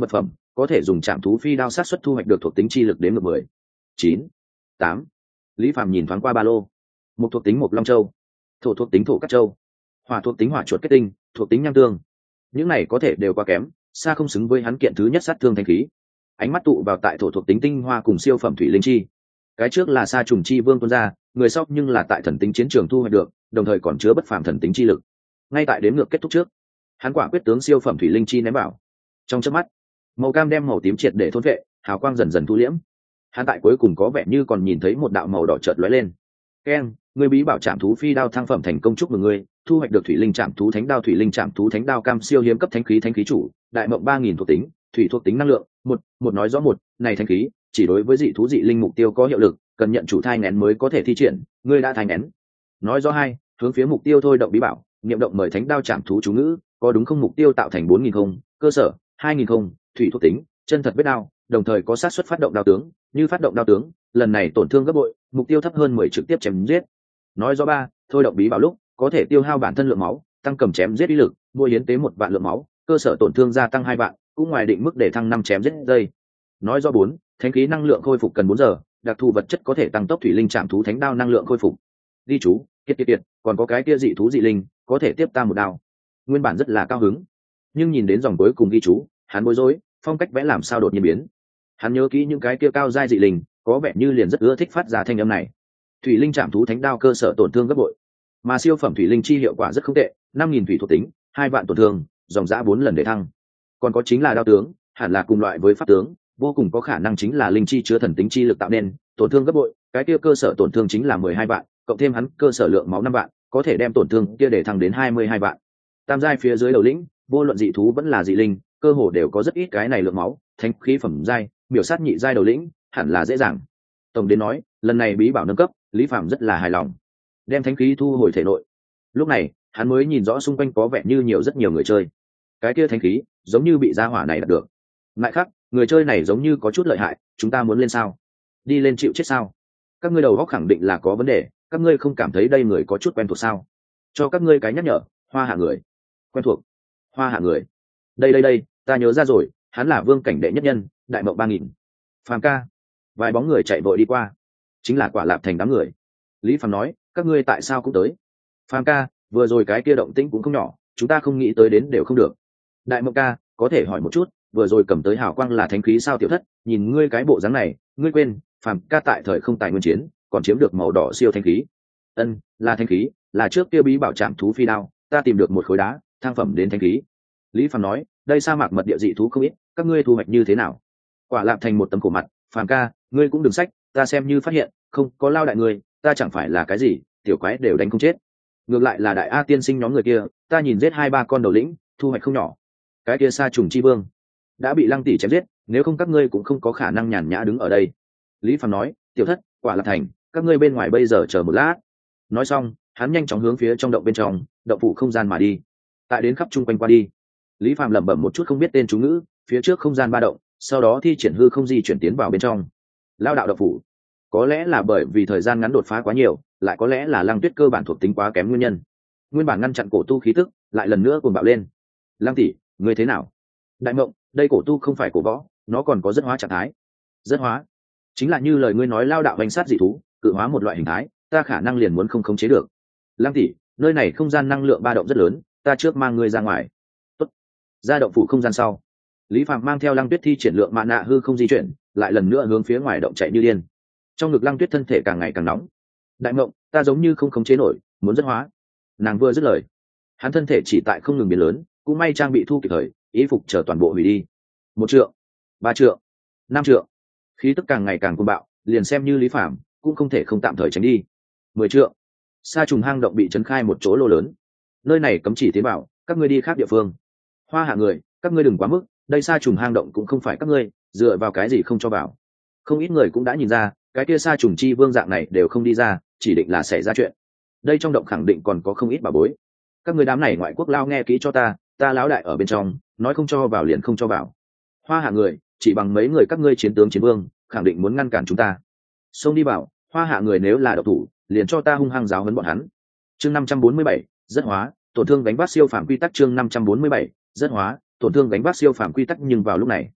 có thể dùng trảm thú phi đao sát xuất thu hoạch được thuộc tính chi lực đến ngược 10, 9, 8. Lý Phàm nhìn thoáng qua ba lô. Một thuộc tính Mộc Long Châu, thổ thuộc tính Thổ Cát Châu, hỏa thuộc tính Hỏa Chuột Kết Tinh, thuộc tính Nham Tương. Những này có thể đều quá kém, xa không xứng với hắn kiện thứ nhất sát thương thanh khí. Ánh mắt tụ vào tại thổ thuộc tính tinh hoa cùng siêu phẩm thủy linh chi. Cái trước là Sa Trùng Chi Vương tuôn ra, người sau nhưng là tại thần tính chiến trường thu hoạch được, đồng thời còn chứa bất phàm thần tính chi lực. Ngay tại đếm ngược kết thúc trước, hắn quả quyết tướng siêu phẩm thủy linh chi ném vào. Trong chớp mắt, màu cam đem màu tím triệt để thôn vệ, hào quang dần dần thu liễm. Hắn tại cuối cùng có vẻ như còn nhìn thấy một đạo màu đỏ chợt lóe lên. Keng, người bí bảo trảm thú phi đao thăng phẩm thành công, chúc mừng ngươi, thu hoạch được thủy linh trảm thú thánh đao, thủy linh trảm thú thánh đao cam siêu hiếm cấp thánh khí chủ, đại mộng 3000 thuộc tính, thủy thuộc tính năng lượng, một nói rõ một, này thánh khí chỉ đối với dị thú dị linh mục tiêu có hiệu lực, cần nhận chủ thai nghén mới có thể thi triển, ngươi đã thai nghén. Nói rõ hai, hướng phía mục tiêu thôi động bí bảo, niệm động mời thánh đao trảm thú chú ngữ, có đúng không, mục tiêu tạo thành 4000 không, cơ sở 2000 không, thủy thuộc tính, chân thật vết đao, đồng thời có sát suất phát động đao tướng, như phát động đao tướng, lần này tổn thương gấp bội, mục tiêu thấp hơn 10 trực tiếp chém giết. Nói rõ ba, thôi động bí bảo lúc có thể tiêu hao bản thân lượng máu, tăng cầm chém giết uy lực, mua hiến tế 1 vạn lượng máu, cơ sở tổn thương gia tăng 2 vạn, cũng ngoài định mức để thăng 5 chém giết giây. Nói rõ 4, thánh khí năng lượng khôi phục cần 4 giờ, đặc thù vật chất có thể tăng tốc thủy linh trảm thú thánh đao năng lượng khôi phục. Ghi chú, kiệt, còn có cái kia dị thú dị linh, có thể tiếp ta một đao. Nguyên bản rất là cao hứng, nhưng nhìn đến dòng cuối cùng ghi chú, hắn bối rối, phong cách vẽ làm sao đột nhiên biến. Hắn nhớ kỹ những cái kia cao giai dị linh, có vẻ như liền rất ưa thích phát ra thanh âm này. Thủy linh trảm thú thánh đao cơ sở tổn thương gấp bội, mà siêu phẩm thủy linh chi hiệu quả rất không tệ, 5000 thủy thuộc tính, 2 vạn tổn thương, dòng dã 4 lần để thăng. Còn có chính là đao tướng, hẳn là cùng loại với pháp tướng, vô cùng có khả năng chính là linh chi chứa thần tính chi lực tạo nên, tổn thương gấp bội, cái kia cơ sở tổn thương chính là 12 vạn, cộng thêm hắn cơ sở lượng máu 5 vạn, có thể đem tổn thương kia để thăng đến 22 vạn. Tam giai phía dưới đầu lĩnh, vô luận dị thú vẫn là dị linh, cơ hồ đều có rất ít cái này lượng máu, thánh khí phẩm giai, biểu sát nhị giai đầu lĩnh, hẳn là dễ dàng. Tổng đến nói, lần này bí bảo nâng cấp, Lý Phạm rất là hài lòng, đem thánh khí thu hồi thể nội. Lúc này, hắn mới nhìn rõ xung quanh có vẻ như rất nhiều người chơi. Cái kia thánh khí, giống như bị gia hỏa này đạt được. Ngại khác, người chơi này giống như có chút lợi hại, chúng ta muốn lên sao? Đi lên chịu chết sao? Các ngươi đầu óc khẳng định là có vấn đề, các ngươi không cảm thấy đây người có chút quen thuộc sao? Cho các ngươi cái nhắc nhở, Hoa Hạ người. Quen thuộc? Hoa Hạ người. Đây, ta nhớ ra rồi, hắn là vương cảnh đệ nhất nhân, đại mộng 3000. Phàm ca. Vài bóng người chạy vội đi qua, chính là Quả Lạp Thành đám người. Lý Phàm nói, các ngươi tại sao cũng tới? Phàm ca, vừa rồi cái kia động tĩnh cũng không nhỏ, chúng ta không nghĩ tới đến đều không được. Đại mộng ca, có thể hỏi một chút, vừa rồi cầm tới hào quang là thánh khí sao? Tiểu thất, nhìn ngươi cái bộ dáng này, ngươi quên, Phàm ca tại thời không tài nguyên chiến, còn chiếm được màu đỏ siêu thánh khí. Ân, là thánh khí, là trước kia bí bảo trảm thú phi đao, ta tìm được một khối đá, thăng phẩm đến thánh khí. Lý Phàm nói, đây sa mạc mật địa dị thú không ít, các ngươi thu hoạch như thế nào? Quả Lạp Thành một tấm cổ mặt, Phàm ca, ngươi cũng đừng sách, ta xem như phát hiện, không có lao đại ngươi, ta chẳng phải là cái gì, tiểu quái đều đánh không chết. Ngược lại là đại A tiên sinh nhóm người kia, ta nhìn giết 2-3 con đầu lĩnh, thu hoạch không nhỏ. Cái kia Sa Trùng Chi Vương đã bị Lăng tỷ chém giết, nếu không các ngươi cũng không có khả năng nhàn nhã đứng ở đây. Lý Phàm nói, tiểu thất, Quả Lạp Thành, các ngươi bên ngoài bây giờ chờ một lát. Nói xong, hắn nhanh chóng hướng phía trong động bên trong, động phủ không gian mà đi. Tại đến khắp chung quanh qua đi, Lý Phàm lẩm bẩm một chút không biết tên chú ngữ, phía trước không gian ba động, sau đó thi triển hư không di chuyển tiến vào bên trong. Lao đạo động phủ, có lẽ là bởi vì thời gian ngắn đột phá quá nhiều, lại có lẽ là Lăng Tuyết cơ bản thuộc tính quá kém nguyên nhân. Nguyên bản ngăn chặn cổ tu khí tức, lại lần nữa cuồng bạo lên. Lăng tỷ, ngươi thế nào? Đại mộng, đây cổ tu không phải cổ võ, nó còn có rất hóa trạng thái. Rất hóa, chính là như lời ngươi nói, lao đạo hành sát dị thú, cự hóa một loại hình thái, ta khả năng liền muốn không khống chế được. Lăng tỷ, nơi này không gian năng lượng ba động rất lớn, ta trước mang ngươi ra ngoài. Tốt. Ra động phủ không gian sau, Lý Phạm mang theo Lăng Tuyết thi triển lượng mạn nạ hư không di chuyển, lại lần nữa hướng phía ngoài động chạy như điên. Trong ngực Lăng Tuyết thân thể càng ngày càng nóng. Đại mộng, ta giống như không khống chế nổi, muốn rất hóa. Nàng vừa dứt lời, hắn thân thể chỉ tại không ngừng biến lớn, cũng may trang bị thu kịp thời, ý phục chờ toàn bộ hủy đi. 1 trượng, 3 trượng, 5 trượng, khí tức càng ngày càng cuồng bạo, liền xem như Lý Phạm cũng không thể không tạm thời tránh đi. 10 trượng, Sa Trùng hang động bị chấn khai một chỗ lô lớn, nơi này cấm chỉ tiến vào, các ngươi đi khác địa phương. Hoa Hạ người, các ngươi đừng quá mức, đây Sa Trùng hang động cũng không phải các ngươi dựa vào cái gì không cho vào. Không ít người cũng đã nhìn ra, cái kia Sa Trùng Chi Vương dạng này đều không đi ra, chỉ định là xảy ra chuyện. Đây trong động khẳng định còn có không ít bảo bối. Các người đám này ngoại quốc lao nghe kỹ cho ta lão đại ở bên trong, nói không cho vào liền không cho vào. Hoa Hạ người, chỉ bằng mấy người các ngươi chiến tướng chiến vương, khẳng định muốn ngăn cản chúng ta. Xông đi vào, Hoa Hạ người nếu là độc thủ, liền cho ta hung hăng giáo huấn bọn hắn. Chương 547, rất hóa, tổn thương gánh vác siêu phàm quy tắc. Chương 547, rất hóa, tổn thương gánh vác siêu phàm quy tắc. Nhưng vào lúc này,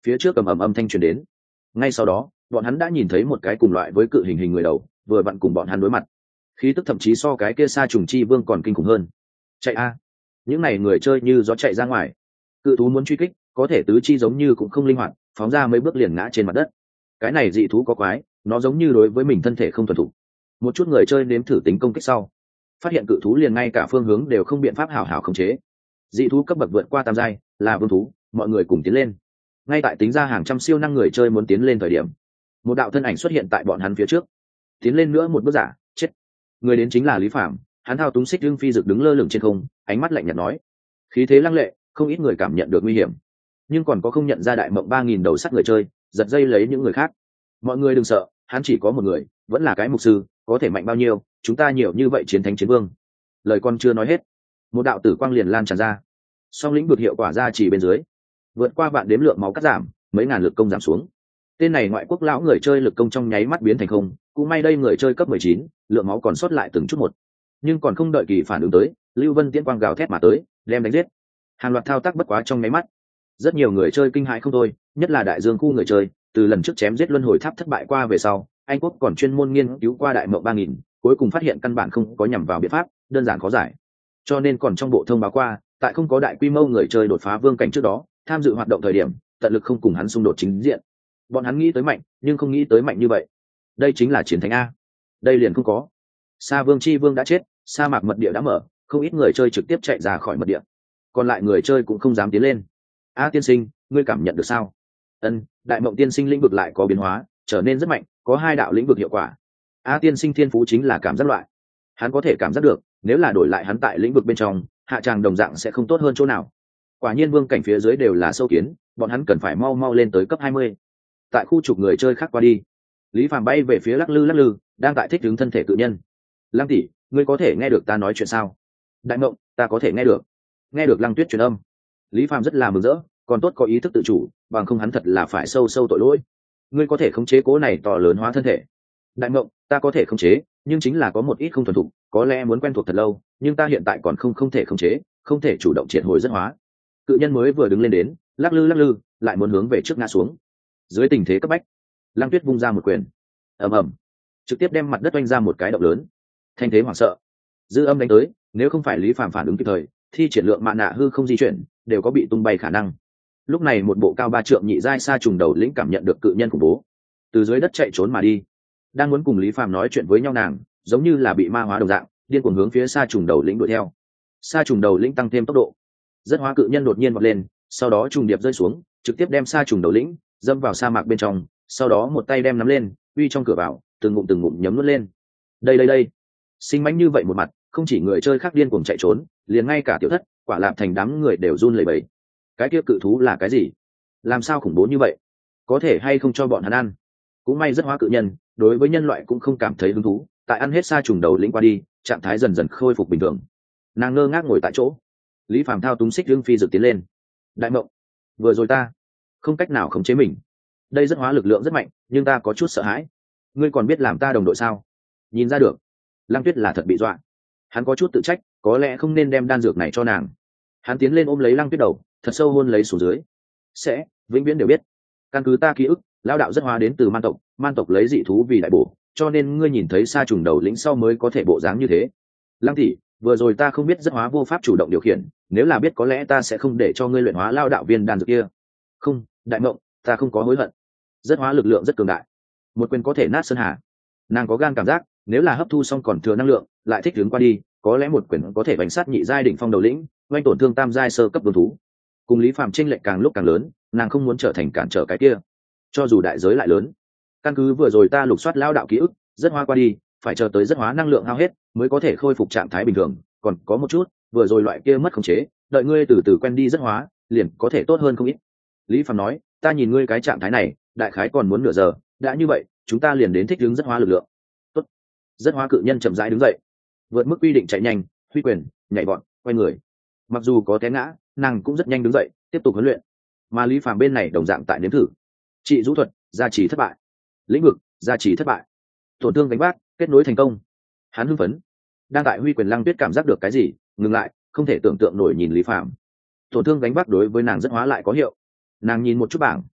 phía trước ầm ầm âm thanh truyền đến. Ngay sau đó bọn hắn đã nhìn thấy một cái cùng loại với cự hình người đầu vừa vặn cùng bọn hắn đối mặt, khí tức thậm chí so cái kia sa trùng chi vương còn kinh khủng hơn. Chạy a! Những này người chơi như gió chạy ra ngoài. Cự thú muốn truy kích, có thể tứ chi giống như cũng không linh hoạt, phóng ra mấy bước liền ngã trên mặt đất. Cái này dị thú có quái, nó giống như đối với mình thân thể không thuần thục. Một chút người chơi nếm thử tính công kích sau, phát hiện cự thú liền ngay cả phương hướng đều không biện pháp hảo hảo khống chế. Dị thú cấp bậc vượt qua tam giai, là vương thú, mọi người cùng tiến lên. Ngay tại tính ra hàng trăm siêu năng người chơi muốn tiến lên thời điểm, một đạo thân ảnh xuất hiện tại bọn hắn phía trước. Tiến lên nữa một bước giả, chết. Người đến chính là Lý Phạm, hắn thao túng xích dương phi dực đứng lơ lửng trên không, ánh mắt lạnh nhạt nói, khí thế lăng lệ, không ít người cảm nhận được nguy hiểm, nhưng còn có không nhận ra đại mộng 3000 đầu sắt người chơi giật dây lấy những người khác. Mọi người đừng sợ, hắn chỉ có một người, vẫn là cái mục sư, có thể mạnh bao nhiêu, chúng ta nhiều như vậy chiến thánh chiến vương. Lời con chưa nói hết, một đạo tử quang liền lan tràn ra, song lĩnh vực hiệu quả ra chỉ bên dưới, vượt qua vạn đếm lượng máu cắt giảm, mấy ngàn lực công giảm xuống. Tên này ngoại quốc lão người chơi lực công trong nháy mắt biến thành không, cũng may đây người chơi cấp 19, lượng máu còn sót lại từng chút một. Nhưng còn không đợi kỳ phản ứng tới, Lưu Vân tiễn quang gào thét mà tới, đem đánh giết. Hàng loạt thao tác bất quá trong nháy mắt. Rất nhiều người chơi kinh hãi không thôi, nhất là đại dương khu người chơi, từ lần trước chém giết luân hồi tháp thất bại qua về sau, Anh Quốc còn chuyên môn nghiên cứu qua đại mộng 3000, cuối cùng phát hiện căn bản không có nhằm vào biện pháp, đơn giản khó giải. Cho nên còn trong bộ thông báo qua, tại không có đại quy mô người chơi đột phá vương cảnh trước đó, tham dự hoạt động thời điểm, tận lực không cùng hắn xung đột chính diện. Bọn hắn nghĩ tới mạnh, nhưng không nghĩ tới mạnh như vậy. Đây chính là chiến thánh a. Đây liền không có. Sa Vương Chi Vương đã chết, sa mạc mật địa đã mở, không ít người chơi trực tiếp chạy ra khỏi mật địa. Còn lại người chơi cũng không dám tiến lên. A tiên sinh, ngươi cảm nhận được sao? Ân, đại mộng tiên sinh lĩnh vực lại có biến hóa, trở nên rất mạnh, có 2 đạo lĩnh vực hiệu quả. A tiên sinh thiên phú chính là cảm giác loại. Hắn có thể cảm giác được, nếu là đổi lại hắn tại lĩnh vực bên trong, hạ tràng đồng dạng sẽ không tốt hơn chỗ nào. Quả nhiên vương cảnh phía dưới đều là sâu kiến, bọn hắn cần phải mau mau lên tới cấp 20. Tại khu trục người chơi khác qua đi, Lý Phàm bay về phía lắc lư, đang tại thích ứng thân thể cự nhân. Lăng tỷ, ngươi có thể nghe được ta nói chuyện sao? Đại mộng, ta có thể nghe được. Nghe được Lăng Tuyết truyền âm. Lý Phàm rất là mừng rỡ, còn tốt có ý thức tự chủ, bằng không hắn thật là phải sâu tội lỗi. Ngươi có thể khống chế cố này to lớn hóa thân thể. Đại mộng, ta có thể khống chế, nhưng chính là có một ít không thuần thục, có lẽ muốn quen thuộc thật lâu, nhưng ta hiện tại còn không thể khống chế, không thể chủ động triệt hồi rất hóa. Cự nhân mới vừa đứng lên đến, lắc lư, lại muốn hướng về trước ngã xuống. Dưới tình thế cấp bách, Lăng Tuyết vung ra một quyền, ầm ầm, trực tiếp đem mặt đất oanh ra một cái động lớn. Thanh thế hoảng sợ, dư âm đánh tới, nếu không phải Lý Phàm phản ứng kịp thời, thi triển lượng mạn nạ hư không di chuyển, đều có bị tung bay khả năng. Lúc này một bộ cao 3 trượng nhị giai sa trùng đầu lĩnh cảm nhận được cự nhân khủng bố, từ dưới đất chạy trốn mà đi. Đang muốn cùng Lý Phàm nói chuyện với nhau nàng, giống như là bị ma hóa đồng dạng, điên cuồng hướng phía sa trùng đầu lĩnh đuổi theo. Sa trùng đầu lĩnh tăng thêm tốc độ, rất hóa cự nhân đột nhiên vọt lên, sau đó trùng điệp rơi xuống, trực tiếp đem sa trùng đầu lĩnh dâm vào sa mạc bên trong, sau đó một tay đem nắm lên, uy trong cửa vào, từng ngụm nhấm nuốt lên. Đây, sinh mãnh như vậy một mặt, không chỉ người chơi khác điên cuồng chạy trốn, liền ngay cả tiểu thất, quả lạp thành đám người đều run lẩy bẩy. Cái kia cự thú là cái gì? Làm sao khủng bố như vậy? Có thể hay không cho bọn hắn ăn? Cũng may rất hóa cự nhân, đối với nhân loại cũng không cảm thấy hứng thú, tại ăn hết sa trùng đầu lĩnh qua đi, trạng thái dần dần khôi phục bình thường. Nàng ngơ ngác ngồi tại chỗ. Lý Phàm thao túng xích dương phi dược tiến lên. Đại mộng, vừa rồi ta không cách nào khống chế mình. Đây rất hóa lực lượng rất mạnh, nhưng ta có chút sợ hãi. Ngươi còn biết làm ta đồng đội sao? Nhìn ra được, Lăng Tuyết là thật bị dọa. Hắn có chút tự trách, có lẽ không nên đem đan dược này cho nàng. Hắn tiến lên ôm lấy Lăng Tuyết đầu, thật sâu hôn lấy xuống dưới. Sẽ vĩnh viễn đều biết, căn cứ ta ký ức, lao đạo rất hóa đến từ man tộc lấy dị thú vì đại bổ, cho nên ngươi nhìn thấy sa trùng đầu lĩnh sau mới có thể bộ dáng như thế. Lăng tỷ, vừa rồi ta không biết rất hóa vô pháp chủ động điều khiển, nếu là biết có lẽ ta sẽ không để cho ngươi luyện hóa lao đạo viên đan dược kia. Không, đại mộng, ta không có hối hận. Rất hóa lực lượng rất cường đại, một quyền có thể nát sơn hà. Nàng có gan cảm giác, nếu là hấp thu xong còn thừa năng lượng, lại thích ứng qua đi, có lẽ một quyền có thể bánh sát nhị giai đỉnh phong đầu lĩnh, oanh tổn thương tam giai sơ cấp vương thú. Cùng Lý Phàm chênh lệch càng lúc càng lớn, nàng không muốn trở thành cản trở cái kia, cho dù đại giới lại lớn. Căn cứ vừa rồi ta lục soát lao đạo ký ức, rất hóa qua đi, phải chờ tới rất hóa năng lượng hao hết mới có thể khôi phục trạng thái bình thường. Còn có một chút, vừa rồi loại kia mất khống chế, đợi ngươi từ từ quen đi rất hóa, liền có thể tốt hơn không ít. Lý Phàm nói, ta nhìn ngươi cái trạng thái này, đại khái còn muốn nửa giờ, đã như vậy, chúng ta liền đến thích ứng rất hóa lực lượng. Tốt. Rất hóa cự nhân chậm rãi đứng dậy, vượt mức quy định chạy nhanh, huy quyền, nhảy vọt, quay người. Mặc dù có té ngã, nàng cũng rất nhanh đứng dậy, tiếp tục huấn luyện. Mà Lý Phàm bên này đồng dạng tại nếm thử. Trị rũ thuật, gia trì thất bại. Lĩnh vực, gia trì thất bại. Tổn thương đánh bác, kết nối thành công. Hắn hưng phấn. Đang tại huy quyền Lăng Tuyết cảm giác được cái gì, ngừng lại, không thể tưởng tượng nổi nhìn Lý Phàm. Tổn thương đánh bác đối với nàng rất hóa lại có hiệu. Nàng nhìn một chút bảng,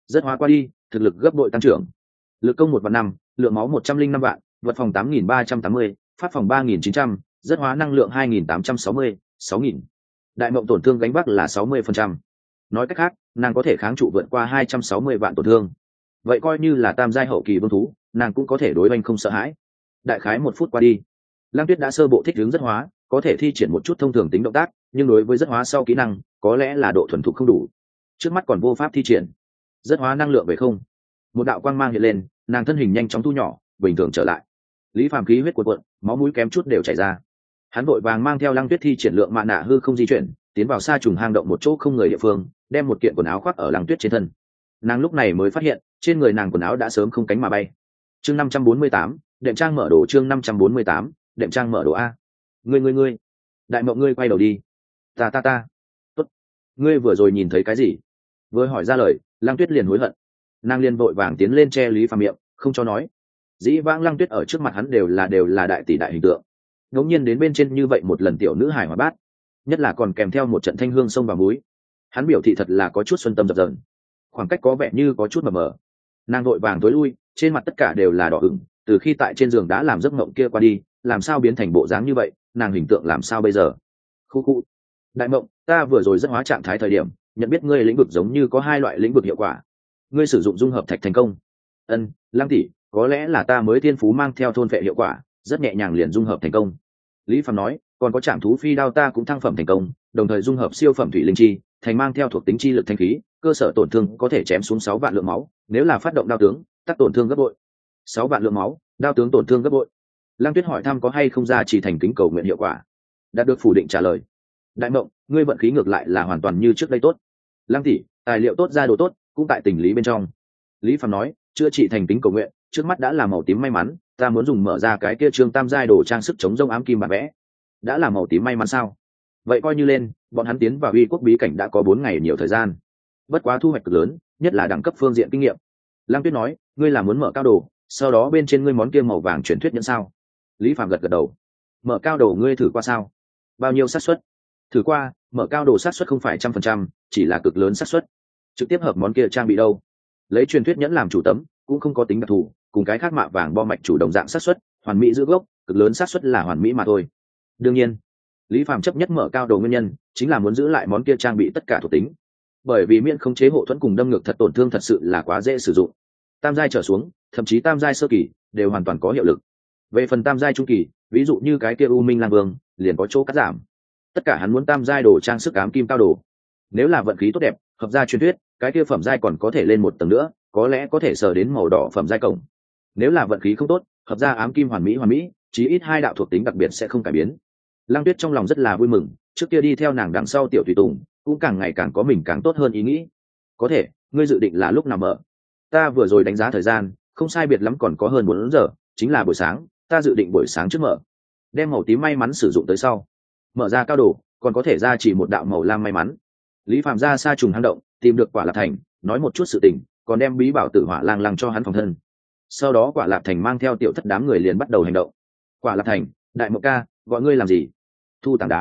Rất hóa qua đi, thực lực gấp bội tăng trưởng. Lực công 1/5, lượng máu 105 vạn, vật phòng 8.380, pháp phòng 3.900, rất hóa năng lượng 2.860, 6.000. Đại mộng tổn thương gánh vác là 60%. Nói cách khác, nàng có thể kháng trụ vượt qua 260 vạn tổn thương. Vậy coi như là tam giai hậu kỳ vương thú, nàng cũng có thể đối oanh không sợ hãi. Đại khái 1 phút qua đi, Lăng Tuyết đã sơ bộ thích ứng rất hóa, có thể thi triển một chút thông thường tính động tác, nhưng đối với rất hóa sau kỹ năng, có lẽ là độ thuần thục không đủ. Trước mắt còn vô pháp thi triển. Rất hóa năng lượng về không. Một đạo quang mang hiện lên, nàng thân hình nhanh chóng thu nhỏ, bình thường trở lại. Lý Phàm khí huyết cuộn cuộn, máu mũi kém chút đều chảy ra. Hắn vội vàng mang theo Lăng Tuyết thi triển lượng mạ nạ hư không di chuyển, tiến vào xa trùng hang động một chỗ không người địa phương, đem một kiện quần áo khoác ở Lăng Tuyết trên thân. Nàng lúc này mới phát hiện, trên người nàng quần áo đã sớm không cánh mà bay. Chương 548, đệm trang mở đồ. Chương 548, đệm trang mở đồ a. Ngươi, Đại Mộng, ngươi quay đầu đi. Ta. Tốt. Ngươi vừa rồi nhìn thấy cái gì? Vừa hỏi ra lời, Lăng Tuyết liền hối hận. Nàng liền vội vàng tiến lên che Lý Phàm miệng, không cho nói. Dĩ vãng Lăng Tuyết ở trước mặt hắn đều là đại tỷ đại hình tượng. Ngẫu nhiên đến bên trên như vậy một lần tiểu nữ hài hòa bát, nhất là còn kèm theo một trận thanh hương sông và muối, hắn biểu thị thật là có chút xuân tâm dập dờn. Khoảng cách có vẻ như có chút mờ mờ. Nàng vội vàng tối lui, trên mặt tất cả đều là đỏ ửng, từ khi tại trên giường đã làm giấc mộng kia qua đi, làm sao biến thành bộ dáng như vậy, nàng hình tượng làm sao bây giờ? Khu. Đại Mộng, ta vừa rồi rất hóa trạng thái thời điểm, nhận biết ngươi lĩnh vực giống như có 2 loại lĩnh vực hiệu quả. Ngươi sử dụng dung hợp thạch thành công. Lăng tỷ, có lẽ là ta mới thiên phú mang theo thôn vệ hiệu quả, rất nhẹ nhàng liền dung hợp thành công. Lý Phàm nói, còn có trảm thú phi đao ta cũng thăng phẩm thành công, đồng thời dung hợp siêu phẩm thủy linh chi, thành mang theo thuộc tính chi lực thanh khí, cơ sở tổn thương có thể chém xuống 6 vạn lượng máu, nếu là phát động đao tướng, tác tổn thương gấp bội. 6 vạn lượng máu, đao tướng tổn thương gấp bội. Lăng Tuyết hỏi thăm có hay không ra chỉ thành kính cầu nguyện hiệu quả. Đạt được phủ định trả lời. Đại Mộng, ngươi vận khí ngược lại là hoàn toàn như trước đây tốt. Lăng tỷ, tài liệu tốt ra đồ tốt, cũng tại tình lý bên trong. Lý Phàm nói, chữa trị thành kính cầu nguyện, trước mắt đã là màu tím may mắn, ta muốn dùng mở ra cái kia trương tam giai đồ trang sức chống rông ám kim bản vẽ. Đã là màu tím may mắn sao? Vậy coi như lên, bọn hắn tiến vào uy quốc bí cảnh đã có 4 ngày nhiều thời gian. Bất quá thu hoạch cực lớn, nhất là đẳng cấp phương diện kinh nghiệm. Lăng Tuyết nói, ngươi là muốn mở cao đồ, sau đó bên trên ngươi món kia màu vàng truyền thuyết nhẫn sao? Lý Phàm gật gật đầu. Mở cao đồ ngươi thử qua sao? Bao nhiêu xác suất? Thử qua, mở cao đồ xác suất không phải 100%, chỉ là cực lớn xác suất. Trực tiếp hợp món kia trang bị đâu? Lấy truyền thuyết nhẫn làm chủ tấm, cũng không có tính đặc thù, cùng cái khác mạ vàng bo mạch chủ đồng dạng xác suất, hoàn mỹ giữ gốc, cực lớn xác suất là hoàn mỹ mà thôi. Đương nhiên, Lý Phàm chấp nhất mở cao đồ nguyên nhân chính là muốn giữ lại món kia trang bị tất cả thuộc tính, bởi vì miễn khống chế hộ thuẫn cùng đâm ngược thật tổn thương thật sự là quá dễ sử dụng. Tam giai trở xuống, thậm chí tam giai sơ kỳ đều hoàn toàn có hiệu lực. Về phần tam giai trung kỳ, ví dụ như cái kia U Minh Lang Vương, liền có chỗ cắt giảm. Tất cả hắn muốn tam giai đồ trang sức ám kim cao đồ. Nếu là vận khí tốt đẹp, hợp gia truyền thuyết, cái kia phẩm giai còn có thể lên một tầng nữa, có lẽ có thể sờ đến màu đỏ phẩm giai cổng. Nếu là vận khí không tốt, hợp gia ám kim hoàn mỹ, chí ít 2 đạo thuộc tính đặc biệt sẽ không cải biến. Lăng Tuyết trong lòng rất là vui mừng, trước kia đi theo nàng đằng sau tiểu tùy tùng, cũng càng ngày càng có mình càng tốt hơn ý nghĩ. Có thể, ngươi dự định là lúc nào mở? Ta vừa rồi đánh giá thời gian, không sai biệt lắm còn có hơn 4 giờ, chính là buổi sáng, ta dự định buổi sáng trước mở. Đem màu tím may mắn sử dụng tới sau. Mở ra cao đồ, còn có thể ra chỉ một đạo màu lam may mắn. Lý Phàm ra xa trùng hang động, tìm được Quả Lạp Thành, nói một chút sự tình, còn đem bí bảo tử hỏa lang lăng cho hắn phòng thân. Sau đó Quả Lạp Thành mang theo tiểu thất đám người liền bắt đầu hành động. Quả Lạp Thành, Đại Mộng ca, gọi ngươi làm gì? Thu tảng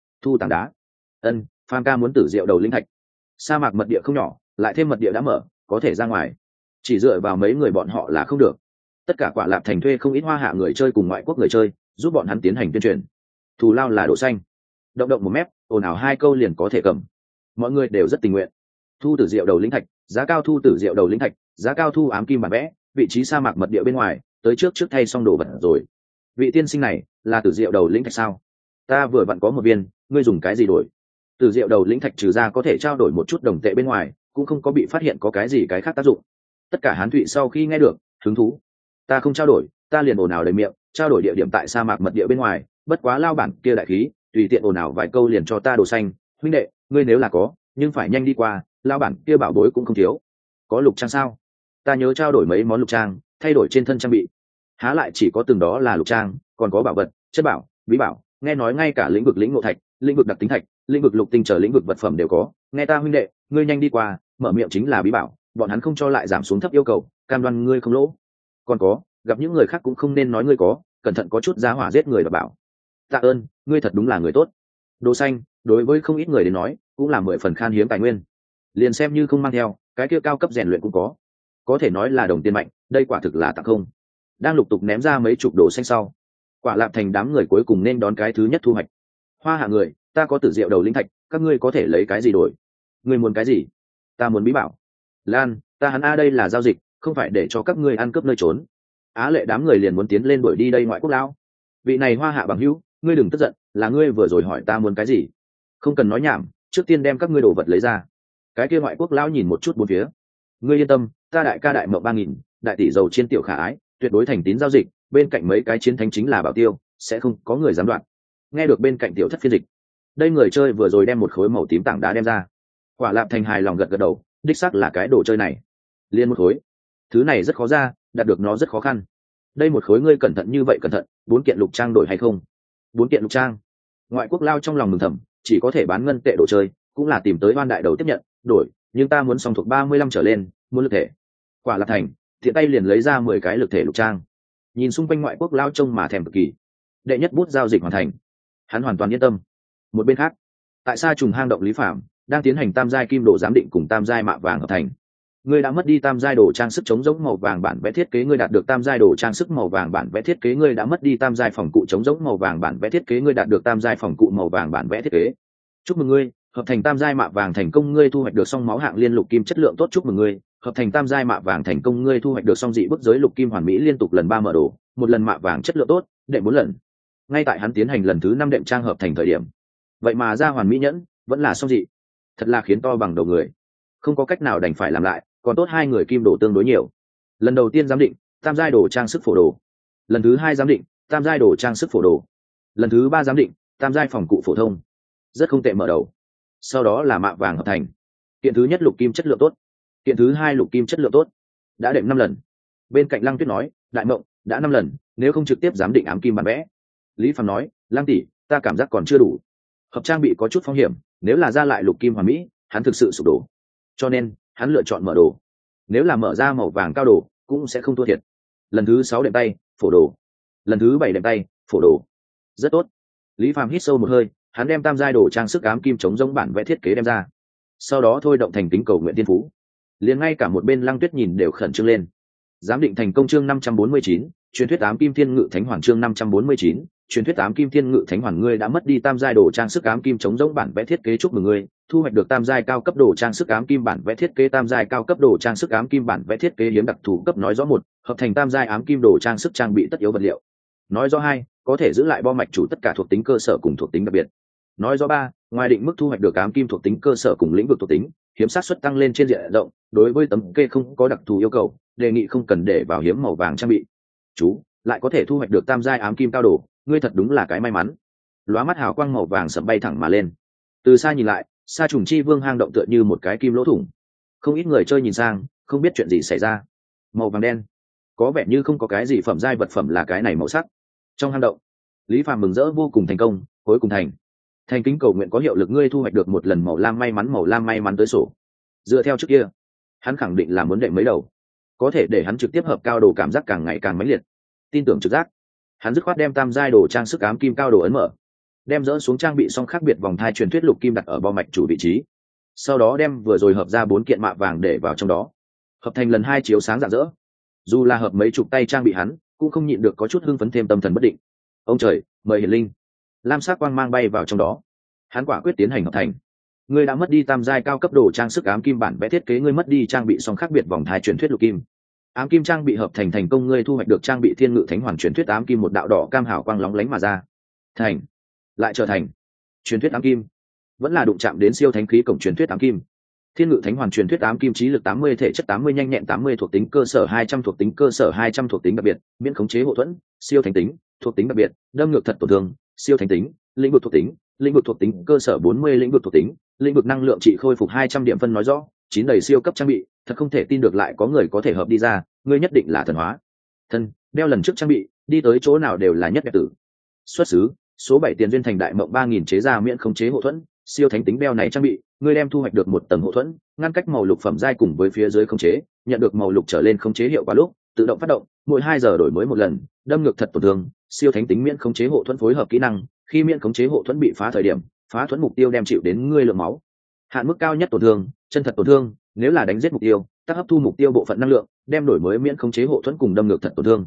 đá. Phàm ca muốn tử diệu đầu linh thạch. Sa mạc mật địa không nhỏ, lại thêm mật địa đã mở, có thể ra ngoài. Chỉ dựa vào mấy người bọn họ là không được. Tất cả Quả Lạp Thành thuê không ít hoa hạ người chơi cùng ngoại quốc người chơi, giúp bọn hắn tiến hành tuyên truyền. Thù lao là độ xanh, động động 1 mét, ồn ào 2 câu liền có thể cầm. Mọi người đều rất tình nguyện. Thu tử diệu đầu linh thạch, giá cao thu tử diệu đầu linh thạch, giá cao thu ám kim bản vẽ, vị trí sa mạc mật địa bên ngoài, tới trước thay xong đồ vật rồi. Vị tiên sinh này là tử diệu đầu linh thạch sao? Ta vừa vặn có 1 viên, ngươi dùng cái gì đổi? Tử diệu đầu linh thạch trừ ra có thể trao đổi một chút đồng tệ bên ngoài, cũng không có bị phát hiện có cái gì cái khác tác dụng. Tất cả hán thụy sau khi nghe được, hứng thú. Ta không trao đổi, ta liền ồn ào đầy miệng, trao đổi địa điểm tại sa mạc mật địa bên ngoài, bất quá lao bản kia đại khí, tùy tiện ồn ào vài câu liền cho ta đồ xanh. Huynh đệ, ngươi nếu là có, nhưng phải nhanh đi qua, lao bản kia bảo bối cũng không thiếu. Có lục trang sao? Ta nhớ trao đổi mấy món lục trang, thay đổi trên thân trang bị. Há lại chỉ có từng đó là lục trang, còn có bảo vật, chất bảo, bí bảo, nghe nói ngay cả lĩnh vực lĩnh ngộ thạch, lĩnh vực đặc tính thạch, lĩnh vực lục tinh trở lĩnh vực vật phẩm đều có. Nghe ta huynh đệ, ngươi nhanh đi qua, mở miệng chính là bí bảo, bọn hắn không cho lại giảm xuống thấp yêu cầu, cam đoan ngươi không lỗ. Còn có, gặp những người khác cũng không nên nói ngươi có, cẩn thận có chút giá hỏa giết người và bảo. Tạ ơn, ngươi thật đúng là người tốt. Đồ xanh, đối với không ít người đến nói, cũng là 10 phần khan hiếm tài nguyên. Liền xem như không mang theo, cái kia cao cấp rèn luyện cũng có thể nói là đồng tiền mạnh, đây quả thực là tặng không. Đang lục tục ném ra mấy chục đồ xanh sau, Quả Lạp Thành đám người cuối cùng nên đón cái thứ nhất thu hoạch. Hoa Hạ người, ta có tử diệu đầu linh thạch, các ngươi có thể lấy cái gì đổi? Ngươi muốn cái gì? Ta muốn bí bảo. Lan, ta hắn đây là giao dịch, không phải để cho các ngươi ăn cướp nơi trốn. Á Lệ đám người liền muốn tiến lên đuổi đi đây ngoại quốc lão. Vị này Hoa Hạ bằng hữu, ngươi đừng tức giận, là ngươi vừa rồi hỏi ta muốn cái gì? Không cần nói nhảm, trước tiên đem các ngươi đồ vật lấy ra. Cái kia ngoại quốc lão nhìn một chút bốn phía. Ngươi yên tâm, ta đại ca đại mộng 3000, đại tỷ giàu chiên tiểu khả ái, tuyệt đối thành tín giao dịch, bên cạnh mấy cái chiến thánh chính là bảo tiêu, sẽ không có người dám đoạn. Nghe được bên cạnh tiểu thất phiên dịch, đây người chơi vừa rồi đem một khối màu tím tảng đá đem ra. Quả Lạp Thành hài lòng gật gật đầu, đích xác là cái đồ chơi này. Liên một khối, thứ này rất khó ra, đạt được nó rất khó khăn. Đây một khối ngươi cẩn thận như vậy cẩn thận, 4 kiện lục trang đổi hay không? 4 kiện lục trang. Ngoại quốc lao trong lòng mừng thầm, chỉ có thể bán ngân tệ đồ chơi, cũng là tìm tới oan đại đầu tiếp nhận, đổi, nhưng ta muốn song thuộc 35 trở lên, muốn lực thể. Quả Lạp Thành, thiện tay liền lấy ra 10 cái lực thể lục trang. Nhìn xung quanh ngoại quốc lao trông mà thèm cực kỳ. Đệ nhất bút giao dịch hoàn thành, hắn hoàn toàn yên tâm. Một bên khác, tại Sa Trùng hang động Lý Phạm đang tiến hành tam giai kim đồ giám định cùng tam giai mạ vàng hợp thành. Ngươi đã mất đi tam giai đồ trang sức chống giống màu vàng bản vẽ thiết kế, ngươi đạt được tam giai đồ trang sức màu vàng bản vẽ thiết kế, ngươi đã mất đi tam giai phòng cụ chống giống màu vàng bản vẽ thiết kế, ngươi đạt được tam giai phòng cụ màu vàng bản vẽ thiết kế. Chúc mừng ngươi, hợp thành tam giai mạ vàng thành công, ngươi thu hoạch được song máu hạng liên lục kim chất lượng tốt. Chúc mừng ngươi, hợp thành tam giai mạ vàng thành công, ngươi thu hoạch được song dị bức giới lục kim hoàn mỹ liên tục lần 3 mở đồ, một lần mạ vàng chất lượng tốt, đệ 4 lần. Ngay tại hắn tiến hành lần thứ 5 đệm trang hợp thành thời điểm, vậy mà ra hoàn mỹ nhẫn vẫn là song dị, thật là khiến to bằng đầu người. Không có cách nào đành phải làm lại, còn tốt hai người kim đồ tương đối nhiều. Lần đầu tiên giám định tam giai đồ trang sức phổ đồ, lần thứ 2 giám định tam giai đồ trang sức phổ đồ, lần thứ 3 giám định tam giai phòng cụ phổ thông, rất không tệ mở đầu. Sau đó là mạ vàng hợp thành, kiện thứ nhất lục kim chất lượng tốt, kiện thứ 2 lục kim chất lượng tốt, đã đệm 5 lần. Bên cạnh Lăng Tuyết nói, đại mộng đã 5 lần, nếu không trực tiếp giám định ám kim bản vẽ. Lý Phàm nói, Lăng tỷ, ta cảm giác còn chưa đủ, hợp trang bị có chút phong hiểm, nếu là ra lại lục kim hoàn mỹ, hắn thực sự sụp đổ, cho nên hắn lựa chọn mở đồ. Nếu là mở ra màu vàng cao đồ cũng sẽ không thua thiệt. Lần thứ 6 đệm tay phổ đồ, lần thứ 7 đệm tay phổ đồ, rất tốt. Lý Phàm hít sâu một hơi, hắn đem tam giai đồ trang sức ám kim chống giống bản vẽ thiết kế đem ra, sau đó thôi động thành tính cầu nguyện tiên phú. Liền ngay cả một bên Lăng Tuyết nhìn đều khẩn trương lên. Giám định thành công. Chương 549, truyền thuyết ám kim thiên ngự thánh hoàng. Chương 549, truyền thuyết ám kim thiên ngự thánh hoàng. Ngươi đã mất đi tam giai đồ trang sức ám kim chống giống bản vẽ thiết kế. Chúc mừng ngươi, thu hoạch được tam giai cao cấp đồ trang sức ám kim bản vẽ thiết kế. Tam giai cao cấp đồ trang sức ám kim bản vẽ thiết kế hiếm đặc thù cấp nói rõ 1, hợp thành tam giai ám kim đồ trang sức trang bị tất yếu vật liệu. Nói rõ 2, có thể giữ lại bo mạch chủ tất cả thuộc tính cơ sở cùng thuộc tính đặc biệt. Nói rõ 3, ngoài định mức thu hoạch được ám kim thuộc tính cơ sở cùng lĩnh vực thuộc tính, hiếm xác suất tăng lên trên diện rộng. Đối với tấm kê không có đặc thù yêu cầu, đề nghị không cần để vào hiếm màu vàng trang bị. Chú lại có thể thu hoạch được tam giai ám kim cao đồ, ngươi thật đúng là cái may mắn. Lóa mắt hào quang màu vàng sẫm bay thẳng mà lên. Từ xa nhìn lại, Sa Trùng Chi Vương hang động tựa như một cái kim lỗ thủng. Không ít người chơi nhìn sang, không biết chuyện gì xảy ra. Màu vàng đen, có vẻ như không có cái gì phẩm giai vật phẩm là cái này màu sắc. Trong hang động, Lý Phàm mừng rỡ vô cùng, thành công, cuối cùng thành kính cầu nguyện có hiệu lực, ngươi thu hoạch được một lần màu lam may mắn tới sổ. Dựa theo trước kia, hắn khẳng định là muốn đệm mấy đầu, có thể để hắn trực tiếp hợp cao đồ cảm giác càng ngày càng mãnh liệt. Tin tưởng trực giác, hắn dứt khoát đem tam giai đồ trang sức ám kim cao đồ ấn mở, đem dỡ xuống trang bị xong khác biệt vòng thai truyền thuyết lục kim đặt ở bo mạch chủ vị trí, sau đó đem vừa rồi hợp ra 4 kiện mạ vàng để vào trong đó, hợp thành lần 2 chiếu sáng rạng rỡ. Dù là hợp mấy chục tay trang bị, hắn cũng không nhịn được có chút hưng phấn, thêm tâm thần bất định. Ông trời, mời hiển linh. Lam sắc quang mang bay vào trong đó, hắn quả quyết tiến hành hợp thành. Ngươi đã mất đi tam giai cao cấp đồ trang sức ám kim bản vẽ thiết kế, ngươi mất đi trang bị xong khác biệt vòng thai truyền thuyết lục kim ám kim trang bị hợp thành thành công, ngươi thu hoạch được trang bị thiên ngự thánh hoàng truyền thuyết ám kim, một đạo đỏ cam hào quang lóng lánh mà ra, thành lại trở thành truyền thuyết ám kim, vẫn là đụng chạm đến siêu thánh khí cổng truyền thuyết ám kim. Thiên ngự thánh hoàng truyền thuyết ám kim, trí lực 80, thể chất 80, nhanh nhẹn 80, thuộc tính cơ sở 200, thuộc tính cơ sở 200, thuộc tính đặc biệt, miễn khống chế hộ thuẫn, siêu thánh tính, thuộc tính đặc biệt, đâm ngược thật tổn thương, siêu thánh tính, lĩnh vực thuộc tính cơ sở 40, lĩnh vực thuộc tính, lĩnh vực năng lượng trị khôi phục 200 điểm phân. Nói rõ 9 đầy siêu cấp trang bị, thật không thể tin được lại có người có thể hợp đi ra, ngươi nhất định là thần hóa thân. Đeo lần trước trang bị, đi tới chỗ nào đều là nhất đẹp tử. Xuất xứ số 7 tiền duyên thành đại mộng 3000 chế ra miễn khống chế hộ thuẫn, siêu thánh tính. Đeo này trang bị, ngươi đem thu hoạch được 1 tầng hộ thuẫn, ngăn cách màu lục phẩm giai cùng với phía dưới khống chế, nhận được màu lục trở lên khống chế hiệu quả lúc tự động phát động, mỗi 2 giờ đổi mới 1 lần, đâm ngược thật tổn thương, siêu thánh tính miễn khống chế hộ thuẫn phối hợp kỹ năng, khi miễn khống chế hộ thuẫn bị phá thời điểm, phá thuẫn mục tiêu đem chịu đến ngươi lượng máu hạn mức cao nhất tổn thương, chân thật tổn thương, nếu là đánh giết mục tiêu tác hấp thu mục tiêu bộ phận năng lượng, đem đổi mới miễn khống chế hộ thuẫn cùng đâm ngược thật tổn thương.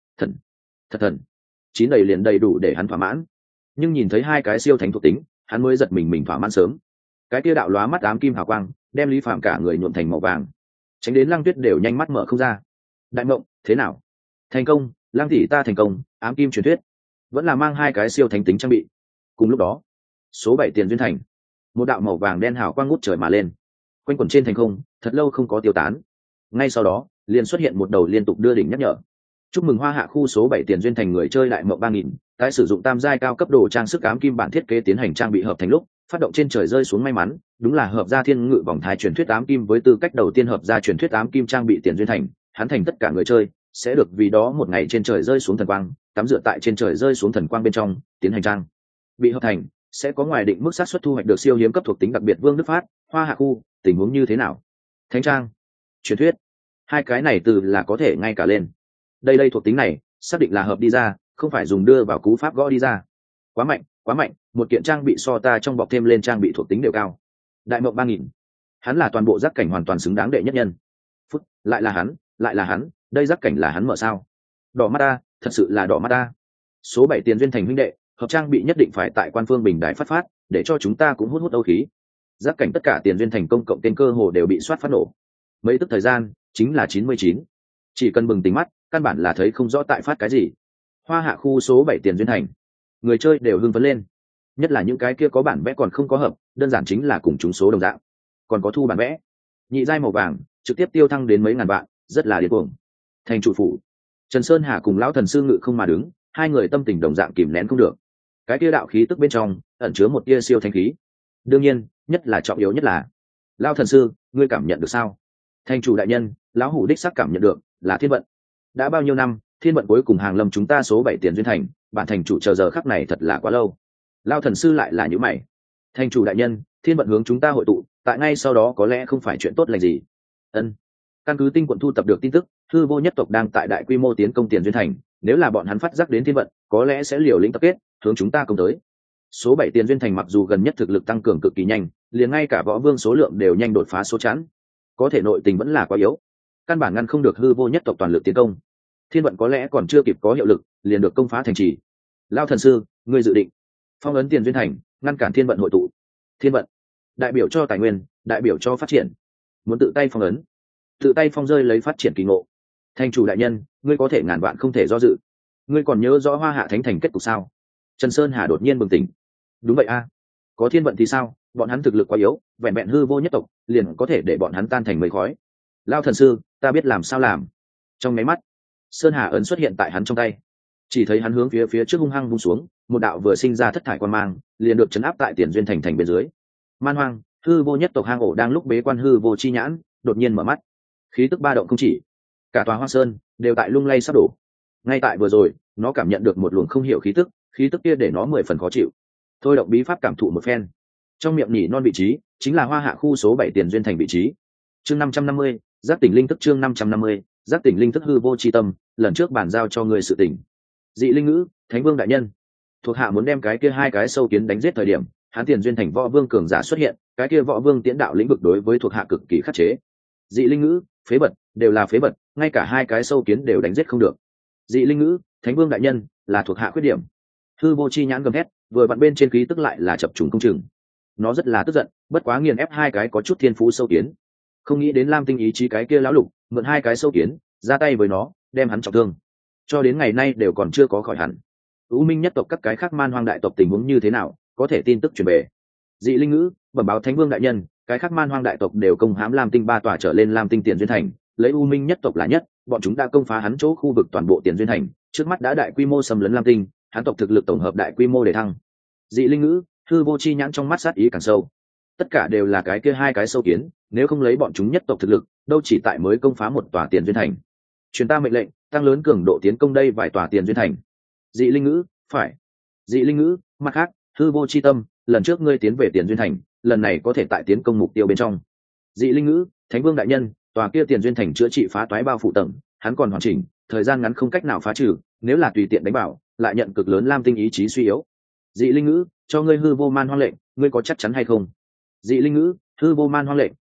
Thần 9 đầy liền đầy đủ để hắn thỏa mãn. Nhưng nhìn thấy hai cái siêu thánh thuộc tính, hắn mới giật mình thỏa mãn sớm. Cái kia đạo lóa mắt ám kim hào quang đem Lý Phạm cả người nhuộm thành màu vàng, tránh đến Lăng Tuyết đều nhanh mắt mở không ra. Đại mộng thế nào? Thành công, Lăng tỷ ta thành công. Ám kim truyền thuyết vẫn là mang hai cái siêu thánh tính trang bị. Cùng lúc đó, số 7 Tiền Duyên Thành, một đạo màu vàng đen hào quang ngút trời mà lên, quanh quẩn trên thành không, thật lâu không có tiêu tán. Ngay sau đó, liền xuất hiện một đầu liên tục đưa đỉnh nhắc nhở. Chúc mừng Hoa Hạ khu số 7 Tiền Duyên Thành người chơi đại mộng 3000, tái sử dụng tam giai cao cấp đồ trang sức ám kim bản thiết kế tiến hành trang bị hợp thành lúc, phát động trên trời rơi xuống may mắn, đúng là hợp gia thiên ngự vòng thái truyền thuyết ám kim với tư cách đầu tiên hợp gia truyền thuyết ám kim trang bị Tiền Duyên Thành, hắn thành tất cả người chơi sẽ được vì đó một ngày trên trời rơi xuống thần quang, tắm rửa tại trên trời rơi xuống thần quang bên trong, tiến hành trang bị hợp thành, sẽ có ngoài định mức xác suất thu hoạch được siêu hiếm cấp thuộc tính đặc biệt Vương Đức Phát, Hoa Hạ khu, tình huống như thế nào? Thánh trang, truyền thuyết, hai cái này từ là có thể ngay cả lên. Đây thuộc tính này, xác định là hợp đi ra, không phải dùng đưa vào cú pháp gõ đi ra. Quá mạnh, một kiện trang bị so ta trong bọc thêm lên trang bị thuộc tính đều cao. Đại mộng 3000, hắn là toàn bộ giác cảnh hoàn toàn xứng đáng đệ nhất nhân. Phút, lại là hắn, đây giác cảnh là hắn mở sao? Đỏ mắt ta, thật sự là đỏ mắt ta. Số 7 Tiền Duyên Thành huynh đệ, hợp trang bị nhất định phải tại quan phương bình đài phát, để cho chúng ta cũng hút âu khí. Giác cảnh tất cả Tiền Duyên Thành công cộng tên cơ hồ đều bị soát phát nổ. Mấy tức thời gian, chính là 99. Chỉ cần bừng tỉnh mắt, căn bản là thấy không rõ tại phát cái gì. Hoa Hạ khu số 7 Tiền Duyên Thành, người chơi đều hưng phấn lên, nhất là những cái kia có bản vẽ còn không có hợp, đơn giản chính là cùng chúng số đồng dạng. Còn có thu bản vẽ, nhị giai màu vàng, trực tiếp tiêu thăng đến mấy ngàn vạn, rất là điên cuồng. Thành chủ phủ, Trần Sơn Hà cùng lão thần sư ngự không mà đứng, hai người tâm tình đồng dạng kìm nén không được. Cái kia đạo khí tức bên trong ẩn chứa một tia siêu thanh khí. Đương nhiên, nhất là trọng yếu nhất là, lão thần sư, ngươi cảm nhận được sao? Thành chủ đại nhân, lão hủ đích xác cảm nhận được, là thiên vận. Đã bao nhiêu năm, thiên vận cuối cùng hàng lâm chúng ta số 7 Tiền Duyên Thành, bản thành chủ chờ giờ khắc này thật là quá lâu. Lão thần sư lại là những mày. Thành chủ đại nhân, thiên vận hướng chúng ta hội tụ, tại ngay sau đó có lẽ không phải chuyện tốt lành gì. Ân. Căn cứ tinh quận thu tập được tin tức, hư vô nhất tộc đang tại đại quy mô tiến công Tiền Duyên Thành, nếu là bọn hắn phát giác đến thiên vận, có lẽ sẽ liều lĩnh tập kết, hướng chúng ta công tới. Số 7 Tiền Duyên Thành mặc dù gần nhất thực lực tăng cường cực kỳ nhanh, liền ngay cả võ vương số lượng đều nhanh đột phá số chẵn, có thể nội tình vẫn là quá yếu, căn bản ngăn không được hư vô nhất tộc toàn lực tiến công. Thiên vận có lẽ còn chưa kịp có hiệu lực, liền được công phá thành trì. Lão thần sư, ngươi dự định phong ấn Tiền Duyên Thành, ngăn cản thiên vận hội tụ. Thiên vận đại biểu cho tài nguyên, đại biểu cho phát triển, muốn tự tay phong ấn, tự tay phong rơi lấy phát triển kỳ ngộ. Thành chủ đại nhân, ngươi có thể ngàn vạn không thể do dự. Ngươi còn nhớ rõ Hoa Hạ Thánh Thành kết cục sao? Trần Sơn Hà đột nhiên bừng tỉnh. Đúng vậy a, có thiên vận thì sao? Bọn hắn thực lực quá yếu, vẹn vẹn hư vô nhất tộc liền có thể để bọn hắn tan thành mây khói. Lão thần sư, ta biết làm sao làm. Trong máy mắt, Sơn Hà ấn xuất hiện tại hắn trong tay, chỉ thấy hắn hướng phía trước hung hăng vung xuống, một đạo vừa sinh ra thất thải quan mang liền được chấn áp tại Tiền Duyên Thành bên dưới. Man hoang, hư vô nhất tộc hang ổ đang lúc bế quan hư vô chi nhãn đột nhiên mở mắt, khí tức ba động không chỉ, cả tòa Hoa Sơn đều tại lung lay sắp đổ. Ngay tại vừa rồi, nó cảm nhận được một luồng không hiểu khí tức kia để nó 10 phần khó chịu. Thôi động bí pháp cảm thụ một phen, trong miệng nhỉ non vị trí chính là Hoa Hạ khu số 7 Tiền Duyên Thành vị trí. Chương 550, giác tỉnh linh thức. Chương 550, giác tỉnh linh thức. Hư vô chi tâm, lần trước bàn giao cho người sự tỉnh. Dị linh ngữ, Thánh Vương đại nhân, thuộc hạ muốn đem cái kia hai cái sâu kiến đánh giết thời điểm, hắn Tiền Duyên Thành võ vương cường giả xuất hiện, cái kia võ vương tiễn đạo lĩnh vực đối với thuộc hạ cực kỳ khắc chế. Dị linh ngữ, phế vật, đều là phế vật, ngay cả hai cái sâu kiến đều đánh giết không được. Dị linh ngữ, Thánh Vương đại nhân, là thuộc hạ khuyết điểm. Hư vô chi nhãn gầm thét, vừa vặn bên trên khí tức lại là chập trùng không chừng. Nó rất là tức giận, bất quá nghiền ép hai cái có chút thiên phú sâu kiến, không nghĩ đến Lam Tinh ý chí cái kia lão lục mượn hai cái sâu kiến ra tay với nó, đem hắn trọng thương, cho đến ngày nay đều còn chưa có khỏi hẳn. U Minh nhất tộc các cái khác man hoang đại tộc tình huống như thế nào, có thể tin tức truyền về. Dị linh ngữ, bẩm báo Thánh Vương đại nhân, cái khác man hoang đại tộc đều công hãm Lam Tinh 3 tòa trở lên Lam Tinh Tiền Duyên Thành, lấy U Minh nhất tộc là nhất, bọn chúng đã công phá hắn chỗ khu vực toàn bộ Tiền Duyên Thành, trước mắt đã đại quy mô xâm lấn Lam Tinh, hắn tộc thực lực tổng hợp đại quy mô để thăng. Dị linh ngữ, hư vô chi nhãn trong mắt sát ý càng sâu. Tất cả đều là cái kia hai cái sâu kiến, nếu không lấy bọn chúng nhất tộc thực lực, đâu chỉ tại mới công phá một tòa Tiền Duyên Thành. Truyền ta mệnh lệnh, tăng lớn cường độ tiến công đây vài tòa Tiền Duyên Thành. Dị linh ngữ, phải. Dị linh ngữ, mặt khác, hư vô chi tâm, lần trước ngươi tiến về Tiền Duyên Thành, lần này có thể tại tiến công mục tiêu bên trong. Dị linh ngữ, Thánh Vương đại nhân, tòa kia Tiền Duyên Thành chữa trị phá toái bao phủ tầng, hắn còn hoàn chỉnh, thời gian ngắn không cách nào phá trừ, nếu là tùy tiện đánh bảo, lại nhận cực lớn Lam Tinh ý chí suy yếu. Dị linh ngữ, cho ngươi hư vô man hoang lệnh, ngươi có chắc chắn hay không? Dị linh ngữ, hư vô man hoang lệnh,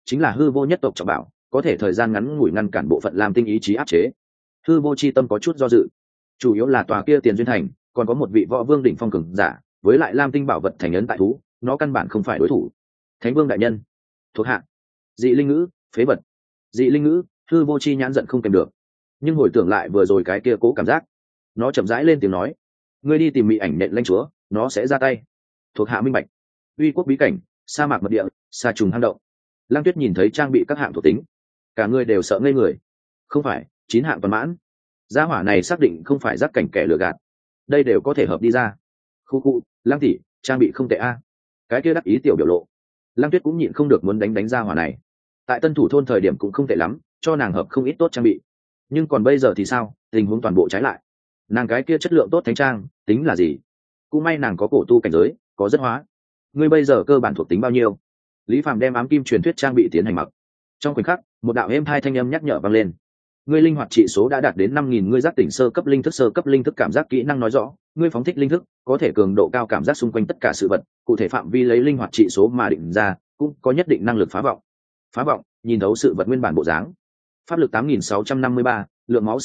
chính là hư vô nhất tộc trọng bảo, có thể thời gian ngắn ngủi ngăn cản bộ phận lam tinh ý chí áp chế. Hư vô chi tâm có chút do dự, chủ yếu là tòa kia Tiền Duyên Thành còn có một vị võ vương đỉnh phong cường giả, với lại lam tinh bảo vật thành ấn tại thú, nó căn bản không phải đối thủ. Thánh vương đại nhân, thuộc hạ. Dị linh ngữ, phế vật. Dị linh ngữ, hư vô chi nhãn giận không kèm được, nhưng hồi tưởng lại vừa rồi cái kia cố cảm giác, nó chậm rãi lên tiếng nói: ngươi đi tìm Mị Ảnh Nện lãnh chúa, nó sẽ ra tay. Thuộc hạ minh bạch. Uy quốc bí cảnh, sa mạc mật địa, sa trùng hang động. Lăng Tuyết nhìn thấy trang bị các hạng thuộc tính, cả người đều sợ ngây người. Không phải 9 hạng toàn mãn, gia hỏa này xác định không phải giác cảnh kẻ lừa gạt, đây đều có thể hợp đi ra. Khu khu, Lăng tỷ, trang bị không tệ a. Cái kia đắc ý tiểu biểu lộ, Lăng Tuyết cũng nhịn không được muốn đánh gia hỏa này. Tại Tân Thủ thôn thời điểm cũng không tệ lắm, cho nàng hợp không ít tốt trang bị, nhưng còn bây giờ thì sao, tình huống toàn bộ trái lại. Nàng cái kia chất lượng tốt thánh trang tính là gì? Cũng may nàng có cổ tu cảnh giới, có rất hóa. Ngươi bây giờ cơ bản thuộc tính bao nhiêu? Lý Phàm đem ám kim truyền thuyết trang bị tiến hành mặc. Trong khoảnh khắc, một đạo êm hai thanh âm nhắc nhở vang lên. Ngươi linh hoạt trị số đã đạt đến 5000, ngươi giác tỉnh sơ cấp linh thức cảm giác kỹ năng nói rõ, ngươi phóng thích linh thức, có thể cường độ cao cảm giác xung quanh tất cả sự vật, cụ thể phạm vi lấy linh hoạt trị số mà định ra, cũng có nhất định năng lực phá vọng. Phá vọng, nhìn thấu sự vật nguyên bản bộ dáng. Pháp lực 8653, lượng máu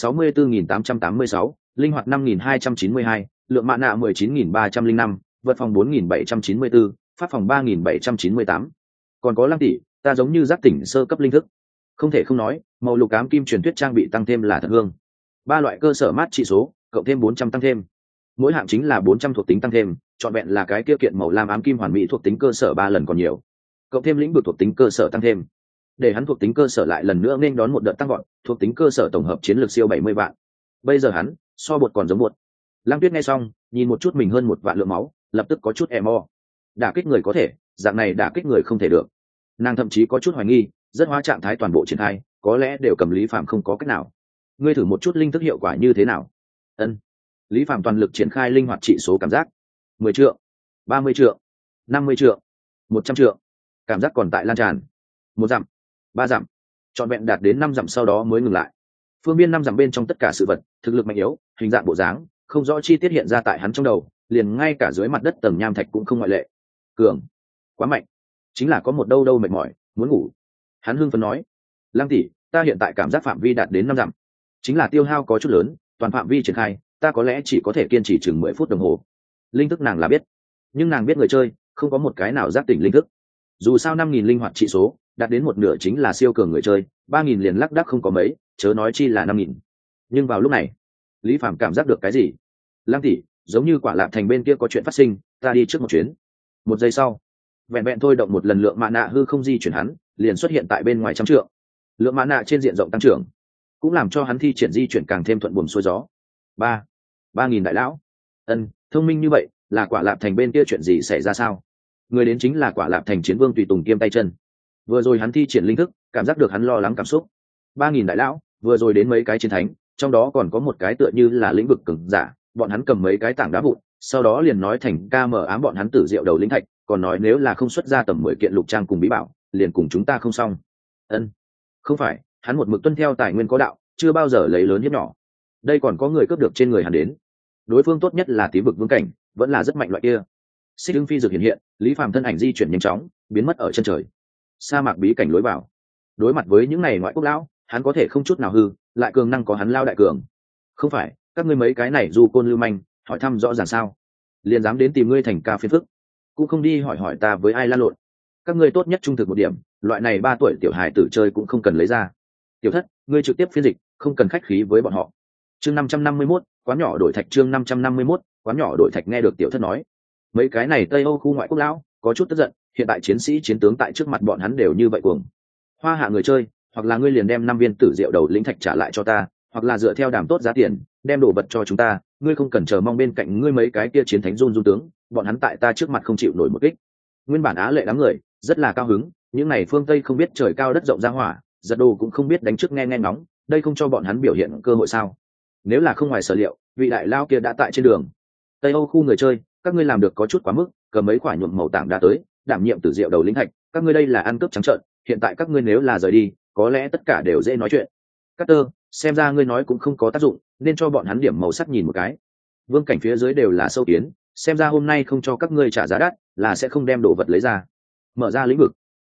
64886, linh hoạt 5292, lượng mạ nạ 19305, vật phòng 4794, pháp phòng 3798. Còn có Lăng tỷ, ta giống như giác tỉnh sơ cấp linh thức. Không thể không nói, màu lục ám kim truyền thuyết trang bị tăng thêm là thật hương. 3 loại cơ sở mát trị số, cộng thêm 400 tăng thêm. Mỗi hạng chính là 400 thuộc tính tăng thêm, trọn vẹn là cái kia kiện màu lam ám kim hoàn mỹ thuộc tính cơ sở 3 lần còn nhiều. Cộng thêm lĩnh vực thuộc tính cơ sở tăng thêm, để hắn thuộc tính cơ sở lại lần nữa nên đón một đợt tăng vọt, thuộc tính cơ sở tổng hợp chiến lược siêu 70 vạn. Bây giờ hắn, so bột còn giống bột. Lăng Tuyết nghe xong, nhìn một chút mình hơn 1 vạn lượng máu, lập tức có chút mo. Đả kích người có thể, dạng này đả kích người không thể được. Nàng thậm chí có chút hoài nghi, rất hóa trạng thái toàn bộ triển khai, có lẽ đều cầm Lý Phàm không có cách nào. Ngươi thử một chút linh thức hiệu quả như thế nào? Ân. Lý Phàm toàn lực triển khai linh hoạt trị số cảm giác. 10 triệu, 30 triệu, 50 triệu, 100 triệu. Cảm giác còn tại lan tràn. 1 dặm, 3 dặm, trọn vẹn đạt đến 5 dặm sau đó mới ngừng lại. Phương biên 5 dặm bên trong tất cả sự vật, thực lực mạnh yếu, hình dạng bộ dáng, không rõ chi tiết hiện ra tại hắn trong đầu, liền ngay cả dưới mặt đất tầng nham thạch cũng không ngoại lệ. Cường, quá mạnh, chính là có một đâu đâu mệt mỏi, muốn ngủ. Hắn hưng phấn nói: Lăng tỷ, ta hiện tại cảm giác phạm vi đạt đến 5 dặm, chính là tiêu hao có chút lớn, toàn phạm vi triển khai, ta có lẽ chỉ có thể kiên trì chừng 10 phút đồng hồ. Linh thức nàng là biết, nhưng nàng biết người chơi không có một cái nào giác tỉnh linh thức. Dù sao 5000 linh hoạt trị số, đạt đến một nửa chính là siêu cường người chơi, 3000 liền lắc đắc không có mấy, chớ nói chi là 5000. Nhưng vào lúc này, Lý Phàm cảm giác được cái gì? Lăng tỷ, giống như Quả Lạp Thành bên kia có chuyện phát sinh, ta đi trước một chuyến. 1 giây sau, vẹn vẹn thôi động một lần lượng mạ nạ hư không di chuyển hắn, liền xuất hiện tại bên ngoài trăm trượng. Lượng mạ nạ trên diện rộng tăng trưởng, cũng làm cho hắn thi triển di chuyển càng thêm thuận buồm xuôi gió. 3000 đại lão. Ân, thông minh như vậy, là Quả Lạp Thành bên kia chuyện gì xảy ra sao? Người đến chính là Quả Lạp Thành chiến vương tùy tùng kiêm tay chân. Vừa rồi hắn thi triển linh thức, cảm giác được hắn lo lắng cảm xúc. 3000 đại lão, vừa rồi đến mấy cái chiến thánh, trong đó còn có một cái tựa như là lĩnh vực cường giả, bọn hắn cầm mấy cái tảng đá vụn, sau đó liền nói thành ca mở ám bọn hắn tử diệu đầu linh thạch, còn nói nếu là không xuất ra tầm 10 kiện lục trang cùng bí bảo, liền cùng chúng ta không xong. Ân, không phải, hắn một mực tuân theo tài nguyên có đạo, chưa bao giờ lấy lớn hiếp nhỏ. Đây còn có người cướp được trên người hắn đến. Đối phương tốt nhất là Tím vực vương cảnh, vẫn là rất mạnh loại kia. Xích Ưng phi dược hiện hiện, Lý Phàm thân ảnh di chuyển nhanh chóng, biến mất ở chân trời. Sa mạc bí cảnh lối vào. Đối mặt với những này ngoại quốc lão, hắn có thể không chút nào hư, lại cường năng có hắn lao đại cường. Không phải, các ngươi mấy cái này du côn lưu manh, hỏi thăm rõ ràng sao? Liền dám đến tìm ngươi thành ca phiền phức, cũng không đi hỏi hỏi ta với ai lan lộn. Các ngươi tốt nhất trung thực một điểm, loại này 3 tuổi tiểu hài tử chơi cũng không cần lấy ra. Tiểu Thất, ngươi trực tiếp phiên dịch, không cần khách khí với bọn họ. Chương 551, quán nhỏ đổi thạch. Chương 551, quán nhỏ đổi thạch. Nghe được Tiểu Thất nói, mấy cái này Tây Âu khu ngoại quốc lão có chút tức giận, hiện tại chiến sĩ chiến tướng tại trước mặt bọn hắn đều như vậy cuồng. Hoa hạ người chơi, hoặc là ngươi liền đem 5 viên tử diệu đầu lĩnh thạch trả lại cho ta, hoặc là dựa theo đàm tốt giá tiền, đem đồ vật cho chúng ta, ngươi không cần chờ mong bên cạnh ngươi mấy cái kia chiến thánh run run tướng, bọn hắn tại ta trước mặt không chịu nổi một kích. Nguyên bản Á Lệ đám người rất là cao hứng, những này phương Tây không biết trời cao đất rộng ra hỏa, giật đồ cũng không biết đánh trước nghe nghe ngóng, đây không cho bọn hắn biểu hiện cơ hội sao? Nếu là không ngoài sở liệu, vị đại lao kia đã tại trên đường. Tây Âu khu người chơi, các ngươi làm được có chút quá mức, cầm mấy quả nhuộm màu tảng đã tới, đảm nhiệm tử diệu đầu lĩnh thạch, các ngươi đây là ăn cướp trắng trợn, hiện tại các ngươi nếu là rời đi, có lẽ tất cả đều dễ nói chuyện. Carter, xem ra ngươi nói cũng không có tác dụng, nên cho bọn hắn điểm màu sắc nhìn một cái. Vương cảnh phía dưới đều là sâu kiến, xem ra hôm nay không cho các ngươi trả giá đắt, là sẽ không đem đồ vật lấy ra. Mở ra lĩnh vực.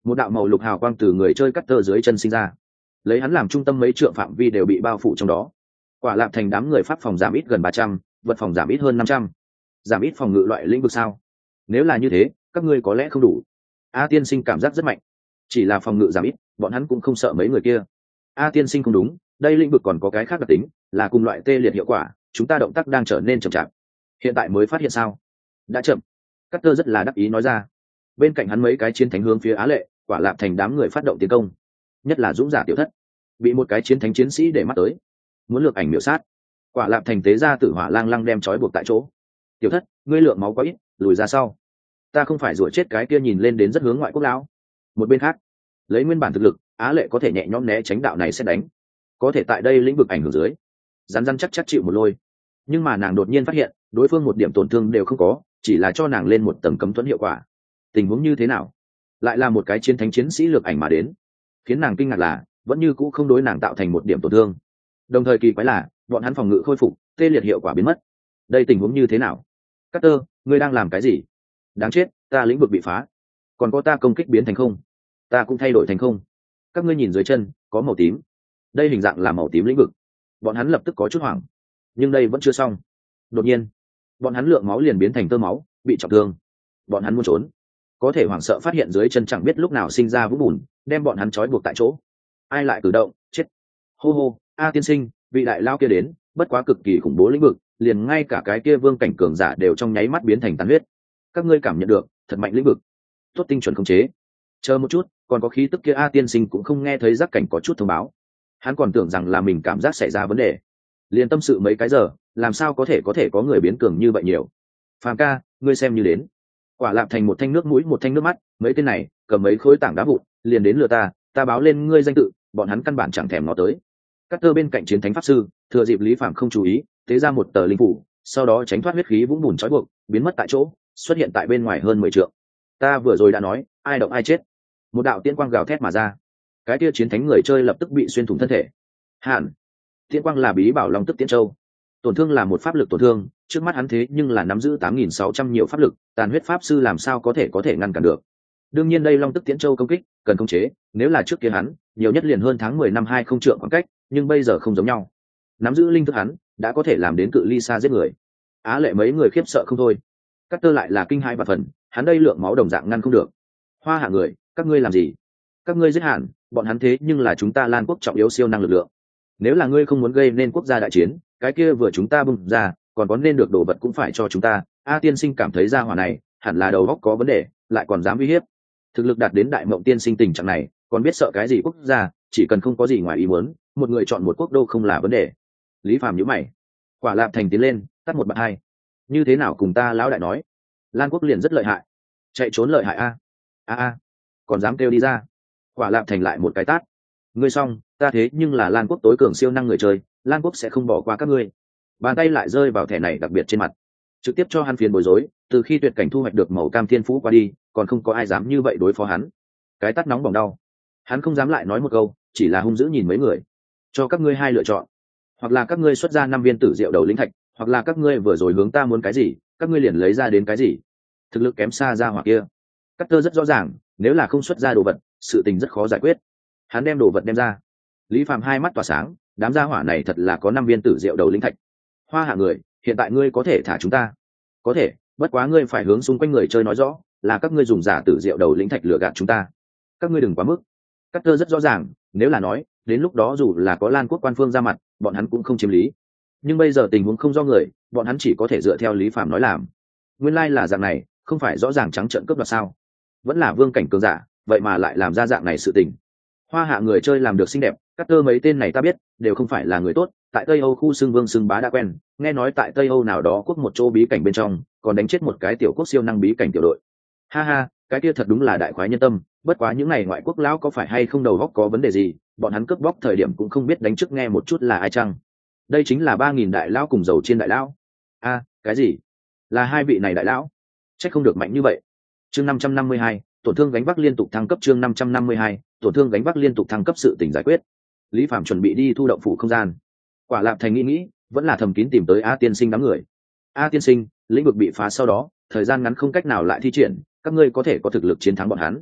một đạo màu lục hào quang từ người chơi cắt tơ dưới chân sinh ra, lấy hắn làm trung tâm mấy trượng phạm vi đều bị bao phủ trong đó. Quả Lạp Thành đám người pháp phòng giảm ít gần 300, vật phòng giảm ít hơn 500. Giảm ít phòng ngự loại lĩnh vực sao? Nếu là như thế, các ngươi có lẽ không đủ. A Tiên Sinh cảm giác rất mạnh, chỉ là phòng ngự giảm ít, bọn hắn cũng không sợ mấy người kia. A Tiên Sinh không đúng, đây lĩnh vực còn có cái khác đặc tính, là cùng loại tê liệt hiệu quả, chúng ta động tác đang trở nên chậm chạp. Hiện tại mới phát hiện sao? Đã chậm. Carter rất là đắc ý nói ra. Bên cạnh hắn mấy cái chiến thánh hướng phía Á Lệ, Quả Lạp Thành đám người phát động tiến công, nhất là dũng giả tiểu thất, bị một cái chiến thánh chiến sĩ để mắt tới, muốn lược ảnh miểu sát. Quả Lạp Thành tế ra tử hỏa lang lăng đem trói buộc tại chỗ. Tiểu thất, ngươi lượng máu quá ít, lùi ra sau. Ta không phải rủa chết cái kia nhìn lên đến rất hướng ngoại quốc lão. Một bên khác, lấy nguyên bản thực lực, Á Lệ có thể nhẹ nhõm né tránh đạo này sẽ đánh, có thể tại đây lĩnh vực ảnh hưởng dưới, rắn rắn chắc chắc chịu một lôi. Nhưng mà nàng đột nhiên phát hiện, đối phương một điểm tổn thương đều không có, chỉ là cho nàng lên một tầng cấm thuẫn hiệu quả. Tình huống như thế nào? Lại là một cái chiến thánh chiến sĩ lược ảnh mà đến. Khiến nàng kinh ngạc là, vẫn như cũ không đối nàng tạo thành một điểm tổn thương. Đồng thời kỳ quái là, bọn hắn phòng ngự khôi phục, tê liệt hiệu quả biến mất. Đây tình huống như thế nào? Carter, ngươi đang làm cái gì? Đáng chết, ta lĩnh vực bị phá. Còn có ta công kích biến thành không? Ta cũng thay đổi thành không? Các ngươi nhìn dưới chân, có màu tím. Đây hình dạng là màu tím lĩnh vực. Bọn hắn lập tức có chút hoảng. Nhưng đây vẫn chưa xong. Đột nhiên, bọn hắn lượng máu liền biến thành tơ máu, bị trọng thương. Bọn hắn muốn trốn, có thể hoảng sợ phát hiện dưới chân chẳng biết lúc nào sinh ra vũng bùn, đem bọn hắn trói buộc tại chỗ. Ai lại cử động? Chết! Hô hô, A Tiên Sinh, vị đại lao kia đến, bất quá cực kỳ khủng bố lĩnh vực, liền ngay cả cái kia vương cảnh cường giả đều trong nháy mắt biến thành tàn huyết. Các ngươi cảm nhận được, thật mạnh lĩnh vực. Tốt tinh chuẩn khống chế. Chờ một chút, còn có khí tức kia A Tiên Sinh cũng không nghe thấy giác cảnh có chút thông báo. Hắn còn tưởng rằng là mình cảm giác xảy ra vấn đề. Liền tâm sự mấy cái giờ, làm sao có thể có người biến cường như vậy nhiều. Phàm ca, ngươi xem như đến. Quả Lạp Thành một thanh nước mũi một thanh nước mắt, mấy tên này cầm mấy khối tảng đá vụn liền đến lừa ta báo lên ngươi danh tự, bọn hắn căn bản chẳng thèm nó tới. Carter bên cạnh chiến thánh pháp sư thừa dịp Lý Phàm không chú ý, tế ra một tờ linh phủ, sau đó tránh thoát huyết khí vũng bùn trói buộc, biến mất tại chỗ, xuất hiện tại bên ngoài hơn 10 trượng. Ta vừa rồi đã nói, ai động ai chết. Một đạo tiên quang gào thét mà ra, cái kia chiến thánh người chơi lập tức bị xuyên thủng thân thể. Hạn, tiên quang là bí bảo long tức tiễn châu, tổn thương là một pháp lực tổn thương, trước mắt hắn thế nhưng là nắm giữ 8.600 nhiều pháp lực, tàn huyết pháp sư làm sao có thể ngăn cản được. Đương nhiên đây long tức tiễn châu công kích cần khống chế, nếu là trước kia hắn nhiều nhất liền hơn tháng 10 năm 20 trượng khoảng cách, nhưng bây giờ không giống nhau, nắm giữ linh thức hắn đã có thể làm đến cự ly xa giết người. Á Lệ mấy người khiếp sợ không thôi. Carter lại là kinh hai và phần, hắn đây lượng máu đồng dạng ngăn không được. Hoa Hạ người, các ngươi làm gì? Các ngươi giết Hàn, bọn hắn thế nhưng là chúng ta Lan quốc trọng yếu siêu năng lực lượng. Nếu là ngươi không muốn gây nên quốc gia đại chiến, cái kia vừa chúng ta bung ra, còn có nên được đồ vật cũng phải cho chúng ta. A Tiên Sinh cảm thấy ra hỏa này hẳn là đầu óc có vấn đề, lại còn dám uy hiếp. Thực lực đạt đến đại mộng tiên sinh tình trạng này, còn biết sợ cái gì quốc gia? Chỉ cần không có gì ngoài ý muốn, một người chọn một quốc đô không là vấn đề. Lý Phàm nhíu mày. Quả Lạp Thành tiến lên, tắt một bạt hai. Như thế nào cùng ta lão đại nói? Lan quốc liền rất lợi hại, chạy trốn lợi hại a, còn dám kêu đi ra. Quả Lạp Thành lại một cái tát. Ngươi xong, ta thế nhưng là Lan quốc tối cường siêu năng người chơi, Lan quốc sẽ không bỏ qua các ngươi. Bàn tay lại rơi vào thẻ này đặc biệt trên mặt, trực tiếp cho hắn phiền bối rối. Từ khi tuyệt cảnh thu hoạch được màu cam thiên phú qua đi, còn không có ai dám như vậy đối phó hắn. Cái tát nóng bỏng đau, hắn không dám lại nói một câu, chỉ là hung dữ nhìn mấy người. Cho các ngươi hai lựa chọn, hoặc là các ngươi xuất ra 5 viên tử diệu đầu linh thạch, hoặc là các ngươi vừa rồi hướng ta muốn cái gì, các ngươi liền lấy ra đến cái gì. Thực lực kém xa ra hỏa kia, Carter rất rõ ràng, nếu là không xuất ra đồ vật, sự tình rất khó giải quyết. Hắn đem đồ vật đem ra. Lý Phàm hai mắt tỏa sáng, đám gia hỏa này thật là có 5 viên tử diệu đầu linh thạch. Hoa Hạ người, hiện tại ngươi có thể thả chúng ta. Có thể, bất quá ngươi phải hướng xung quanh người chơi nói rõ, là các ngươi dùng giả tử diệu đầu linh thạch lừa gạt chúng ta. Các ngươi đừng quá mức. Carter rất rõ ràng, nếu là nói, đến lúc đó dù là có Lan quốc quan phương ra mặt, bọn hắn cũng không chiếm lý. Nhưng bây giờ tình huống không do người, bọn hắn chỉ có thể dựa theo Lý Phàm nói làm. Nguyên lai là dạng này, không phải rõ ràng trắng trợn cướp đoạt sao? Vẫn là vương cảnh cường giả, vậy mà lại làm ra dạng này sự tình. Hoa Hạ người chơi làm được xinh đẹp, Carter mấy tên này ta biết, đều không phải là người tốt. Tại Tây Âu khu xưng vương xưng bá đã quen, nghe nói tại Tây Âu nào đó quốc một chỗ bí cảnh bên trong, còn đánh chết một cái tiểu quốc siêu năng bí cảnh tiểu đội. Ha ha, cái kia thật đúng là đại khoái nhân tâm. Bất quá những này ngoại quốc lão có phải hay không đầu óc có vấn đề gì, bọn hắn cướp bóc thời điểm cũng không biết đánh trước nghe một chút là ai chăng. Đây chính là 3.000 đại lão cùng dầu trên đại lão. A, cái gì? Là hai vị này đại lão? Chắc không được mạnh như vậy. Chương 552, tổn thương gánh vác liên tục thăng cấp. Chương 552, tổn thương gánh vác liên tục thăng cấp. Sự tình giải quyết. Lý Phàm chuẩn bị đi thu động phủ không gian. Quả Lạp Thành nghĩ, vẫn là thầm kín tìm tới A Tiên Sinh đám người. A Tiên Sinh, lĩnh vực bị phá sau đó, thời gian ngắn không cách nào lại thi triển, các ngươi có thể có thực lực chiến thắng bọn hắn.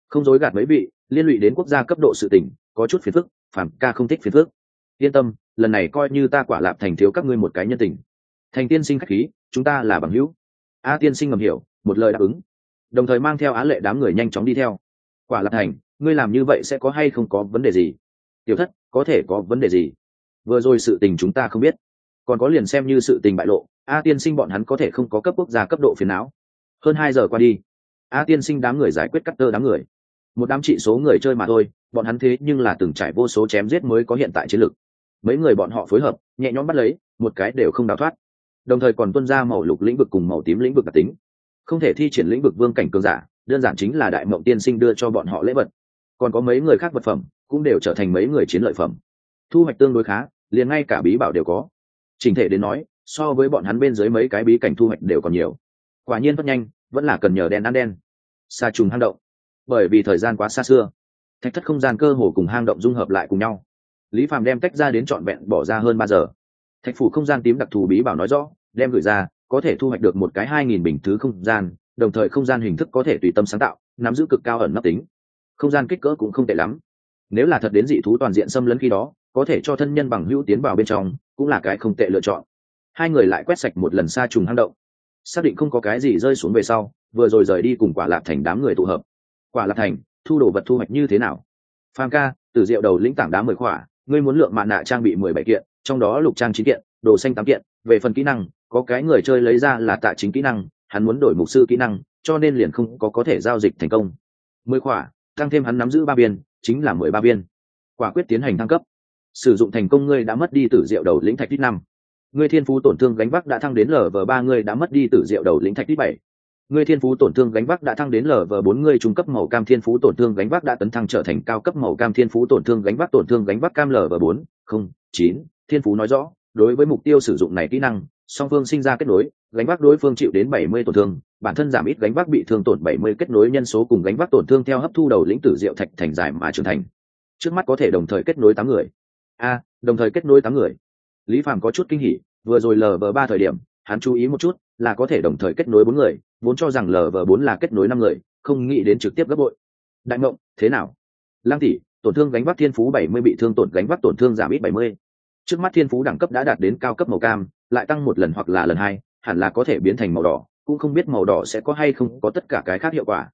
không dối gạt mấy vị, liên lụy đến quốc gia cấp độ sự tình, có chút phiền phức, Phàm ca không thích phiền phức. Yên tâm, lần này coi như ta Quả Lạp Thành thiếu các ngươi một cái nhân tình. Thành tiên sinh khách khí, chúng ta là bằng hữu. A tiên sinh ngầm hiểu, một lời đáp ứng, đồng thời mang theo Á Lệ đám người nhanh chóng đi theo. Quả Lạp Thành, ngươi làm như vậy sẽ có hay không có vấn đề gì? Tiểu thất, có thể có vấn đề gì? Vừa rồi sự tình chúng ta không biết, còn có liền xem như sự tình bại lộ, A tiên sinh bọn hắn có thể không có cấp quốc gia cấp độ phiền não. Hơn 2 giờ qua đi, A tiên sinh đám người giải quyết cắt tơ đám người, một đám trị số người chơi mà thôi, bọn hắn thế nhưng là từng trải vô số chém giết mới có hiện tại chiến lược. Mấy người bọn họ phối hợp nhẹ nhõm bắt lấy, một cái đều không đào thoát, đồng thời còn tuân ra màu lục lĩnh vực cùng màu tím lĩnh vực đặc tính, không thể thi triển lĩnh vực vương cảnh cường giả, đơn giản chính là đại mộng tiên sinh đưa cho bọn họ lễ vật. Còn có mấy người khác vật phẩm cũng đều trở thành mấy người chiến lợi phẩm, thu hoạch tương đối khá, liền ngay cả bí bảo đều có. Chỉnh thể đến nói, so với bọn hắn bên dưới mấy cái bí cảnh thu hoạch đều còn nhiều. Quả nhiên rất nhanh, vẫn là cần nhờ đen ăn đen. Sa trùng hang động, bởi vì thời gian quá xa xưa, thạch thất không gian cơ hồ cùng hang động dung hợp lại cùng nhau. Lý Phàm đem tách ra đến trọn vẹn bỏ ra hơn 3 giờ. Thạch phủ không gian tím đặc thù bí bảo nói rõ, đem gửi ra có thể thu hoạch được một cái 2000 bình thứ không gian, đồng thời không gian hình thức có thể tùy tâm sáng tạo, nắm giữ cực cao ẩn nấp tính. Không gian kích cỡ cũng không tệ lắm. Nếu là thật đến dị thú toàn diện xâm lấn khi đó, có thể cho thân nhân bằng hữu tiến vào bên trong, cũng là cái không tệ lựa chọn. Hai người lại quét sạch một lần Sa trùng hang động, xác định không có cái gì rơi xuống về sau, vừa rồi rời đi cùng Quả Lạp Thành đám người tụ hợp. Quả Lạp Thành, thu đồ vật thu hoạch như thế nào? Phàm ca, Tử Diệu đầu lĩnh tảng đá 10 khỏa, ngươi muốn lượng mạn nạ trang bị 17 kiện, trong đó lục trang 9 kiện, đồ xanh 8 kiện. Về phần kỹ năng, có cái người chơi lấy ra là tạ chính kỹ năng, hắn muốn đổi mục sư kỹ năng, cho nên liền không có thể giao dịch thành công. 10 khỏa, tăng thêm hắn nắm giữ 3 viên, chính là 13 viên. Quả quyết tiến hành thăng cấp. Sử dụng thành công, ngươi đã mất đi Tử Diệu đầu lĩnh thạch tích 5. Ngươi thiên phú tổn thương gánh vác đã thăng đến Lv3, ngươi đã mất đi Tử Diệu đầu lĩnh thạch tích 7. Ngươi thiên phú tổn thương gánh vác đã thăng đến Lv4, ngươi trung cấp màu cam thiên phú tổn thương gánh vác đã tấn thăng trở thành cao cấp màu cam thiên phú tổn thương gánh vác cam Lv4, 9. Thiên phú nói rõ, đối với mục tiêu sử dụng này kỹ năng, song phương sinh ra kết nối, gánh vác đối phương chịu đến 70 tổn thương, bản thân giảm ít gánh vác bị thương tổn 70, kết nối nhân số cùng gánh vác tổn thương theo hấp thu đầu lĩnh Tử Diệu thạch thành giải mà trưởng thành. Trước mắt có thể đồng thời kết nối 8 người. Đồng thời kết nối 8 người. Lý Phàm có chút kinh hỉ, vừa rồi Lv3 thời điểm, hắn chú ý một chút, là có thể đồng thời kết nối 4 người, vốn cho rằng Lv4 là kết nối 5 người, không nghĩ đến trực tiếp gấp bội. Đại mộng, thế nào? Lang tỷ, tổn thương gánh vác thiên phú 70 bị thương tổn gánh vác tổn thương giảm ít 70. Trước mắt thiên phú đẳng cấp đã đạt đến cao cấp màu cam, lại tăng một lần hoặc là lần 2, hẳn là có thể biến thành màu đỏ, cũng không biết màu đỏ sẽ có hay không có tất cả cái khác hiệu quả.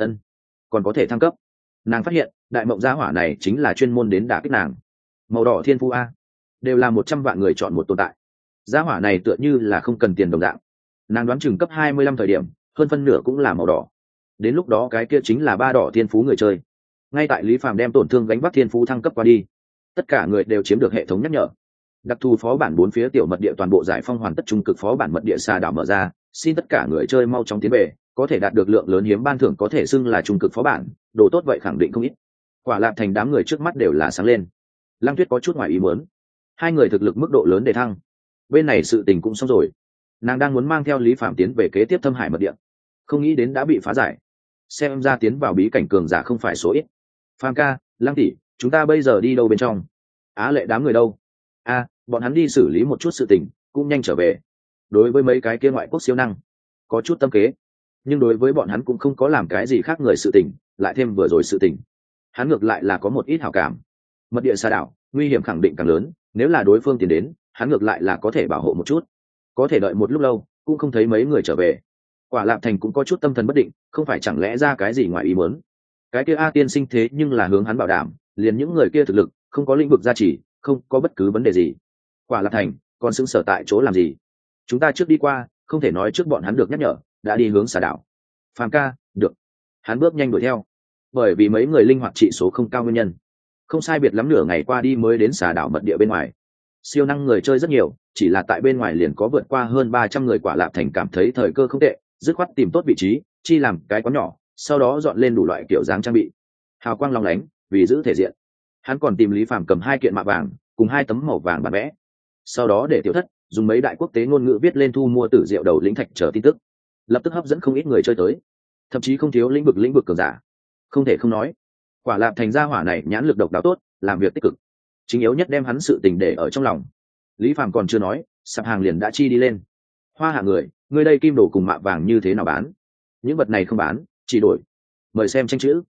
Còn có thể thăng cấp. Nàng phát hiện, đại mộng gia hỏa này chính là chuyên môn đến đả kích nàng. Màu đỏ thiên phú a, đều là 100 vạn người chọn một tồn tại. Gia hỏa này tựa như là không cần tiền đồng dạng. Nàng đoán chừng cấp 25 thời điểm, hơn phân nửa cũng là màu đỏ. Đến lúc đó cái kia chính là 3 đỏ thiên phú người chơi. Ngay tại Lý Phàm đem tổn thương gánh vác thiên phú thăng cấp qua đi, tất cả người đều chiếm được hệ thống nhắc nhở. Đặc thù phó bản 4 phía tiểu mật địa toàn bộ giải phong hoàn tất, trung cực phó bản mật địa xà đảo mở ra, xin tất cả người chơi mau chóng tiến về, có thể đạt được lượng lớn hiếm ban thưởng, có thể xưng là trung cực phó bản, đồ tốt vậy khẳng định không ít. Quả Lạp Thành đám người trước mắt đều là sáng lên. Lăng Tuyết có chút ngoài ý muốn, hai người thực lực mức độ lớn để thăng, bên này sự tình cũng xong rồi. Nàng đang muốn mang theo Lý Phạm tiến về kế tiếp Thâm Hải mật địa, không nghĩ đến đã bị phá giải. Xem ra tiến vào bí cảnh cường giả không phải số ít. Phạm ca, Lăng tỷ, chúng ta bây giờ đi đâu bên trong? Á Lệ đám người đâu? Bọn hắn đi xử lý một chút sự tình, cũng nhanh trở về. Đối với mấy cái kia ngoại quốc siêu năng, có chút tâm kế, nhưng đối với bọn hắn cũng không có làm cái gì khác người sự tình, lại thêm vừa rồi sự tình, hắn ngược lại là có một ít hảo cảm. Mật địa xa đảo, nguy hiểm khẳng định càng lớn, nếu là đối phương tiến đến, hắn ngược lại là có thể bảo hộ một chút. Có thể đợi một lúc lâu, cũng không thấy mấy người trở về. Quả Lạp Thành cũng có chút tâm thần bất định, không phải chẳng lẽ ra cái gì ngoài ý muốn. Cái kia A tiên sinh thế nhưng là hướng hắn bảo đảm, liền những người kia thực lực, không có lĩnh vực gia trì, không có bất cứ vấn đề gì. Quả Lạp Thành, còn sững sờ tại chỗ làm gì? Chúng ta trước đi qua, không thể nói trước bọn hắn được nhắc nhở, đã đi hướng xà đảo. Phàm ca, được. Hắn bước nhanh đuổi theo. Bởi vì mấy người linh hoạt trị số không cao nguyên nhân, không sai biệt lắm nửa ngày qua đi mới đến xà đảo mật địa bên ngoài. Siêu năng người chơi rất nhiều, chỉ là tại bên ngoài liền có vượt qua hơn 300 người. Quả Lạp Thành cảm thấy thời cơ không tệ, dứt khoát tìm tốt vị trí, chi làm cái quán nhỏ, sau đó dọn lên đủ loại kiểu dáng trang bị, hào quang long lánh, vì giữ thể diện. Hắn còn tìm Lý Phàm cầm 2 kiện mạ vàng cùng 2 tấm màu vàng bản vẽ, sau đó để tiểu thất dùng mấy đại quốc tế ngôn ngữ viết lên thu mua Tử Diệu đầu lĩnh thạch chờ tin tức, lập tức hấp dẫn không ít người chơi tới, thậm chí không thiếu lĩnh vực cường giả. Không thể không nói, Quả Lạp Thành gia hỏa này nhãn lực độc đáo tốt, làm việc tích cực, chính yếu nhất đem hắn sự tình để ở trong lòng. Lý Phàm còn chưa nói, sạp hàng liền đã chi đi lên. Hoa hạ người đây kim đồ cùng mạ vàng như thế nào bán? Những vật này không bán, chỉ đổi. Mời xem tranh chữ.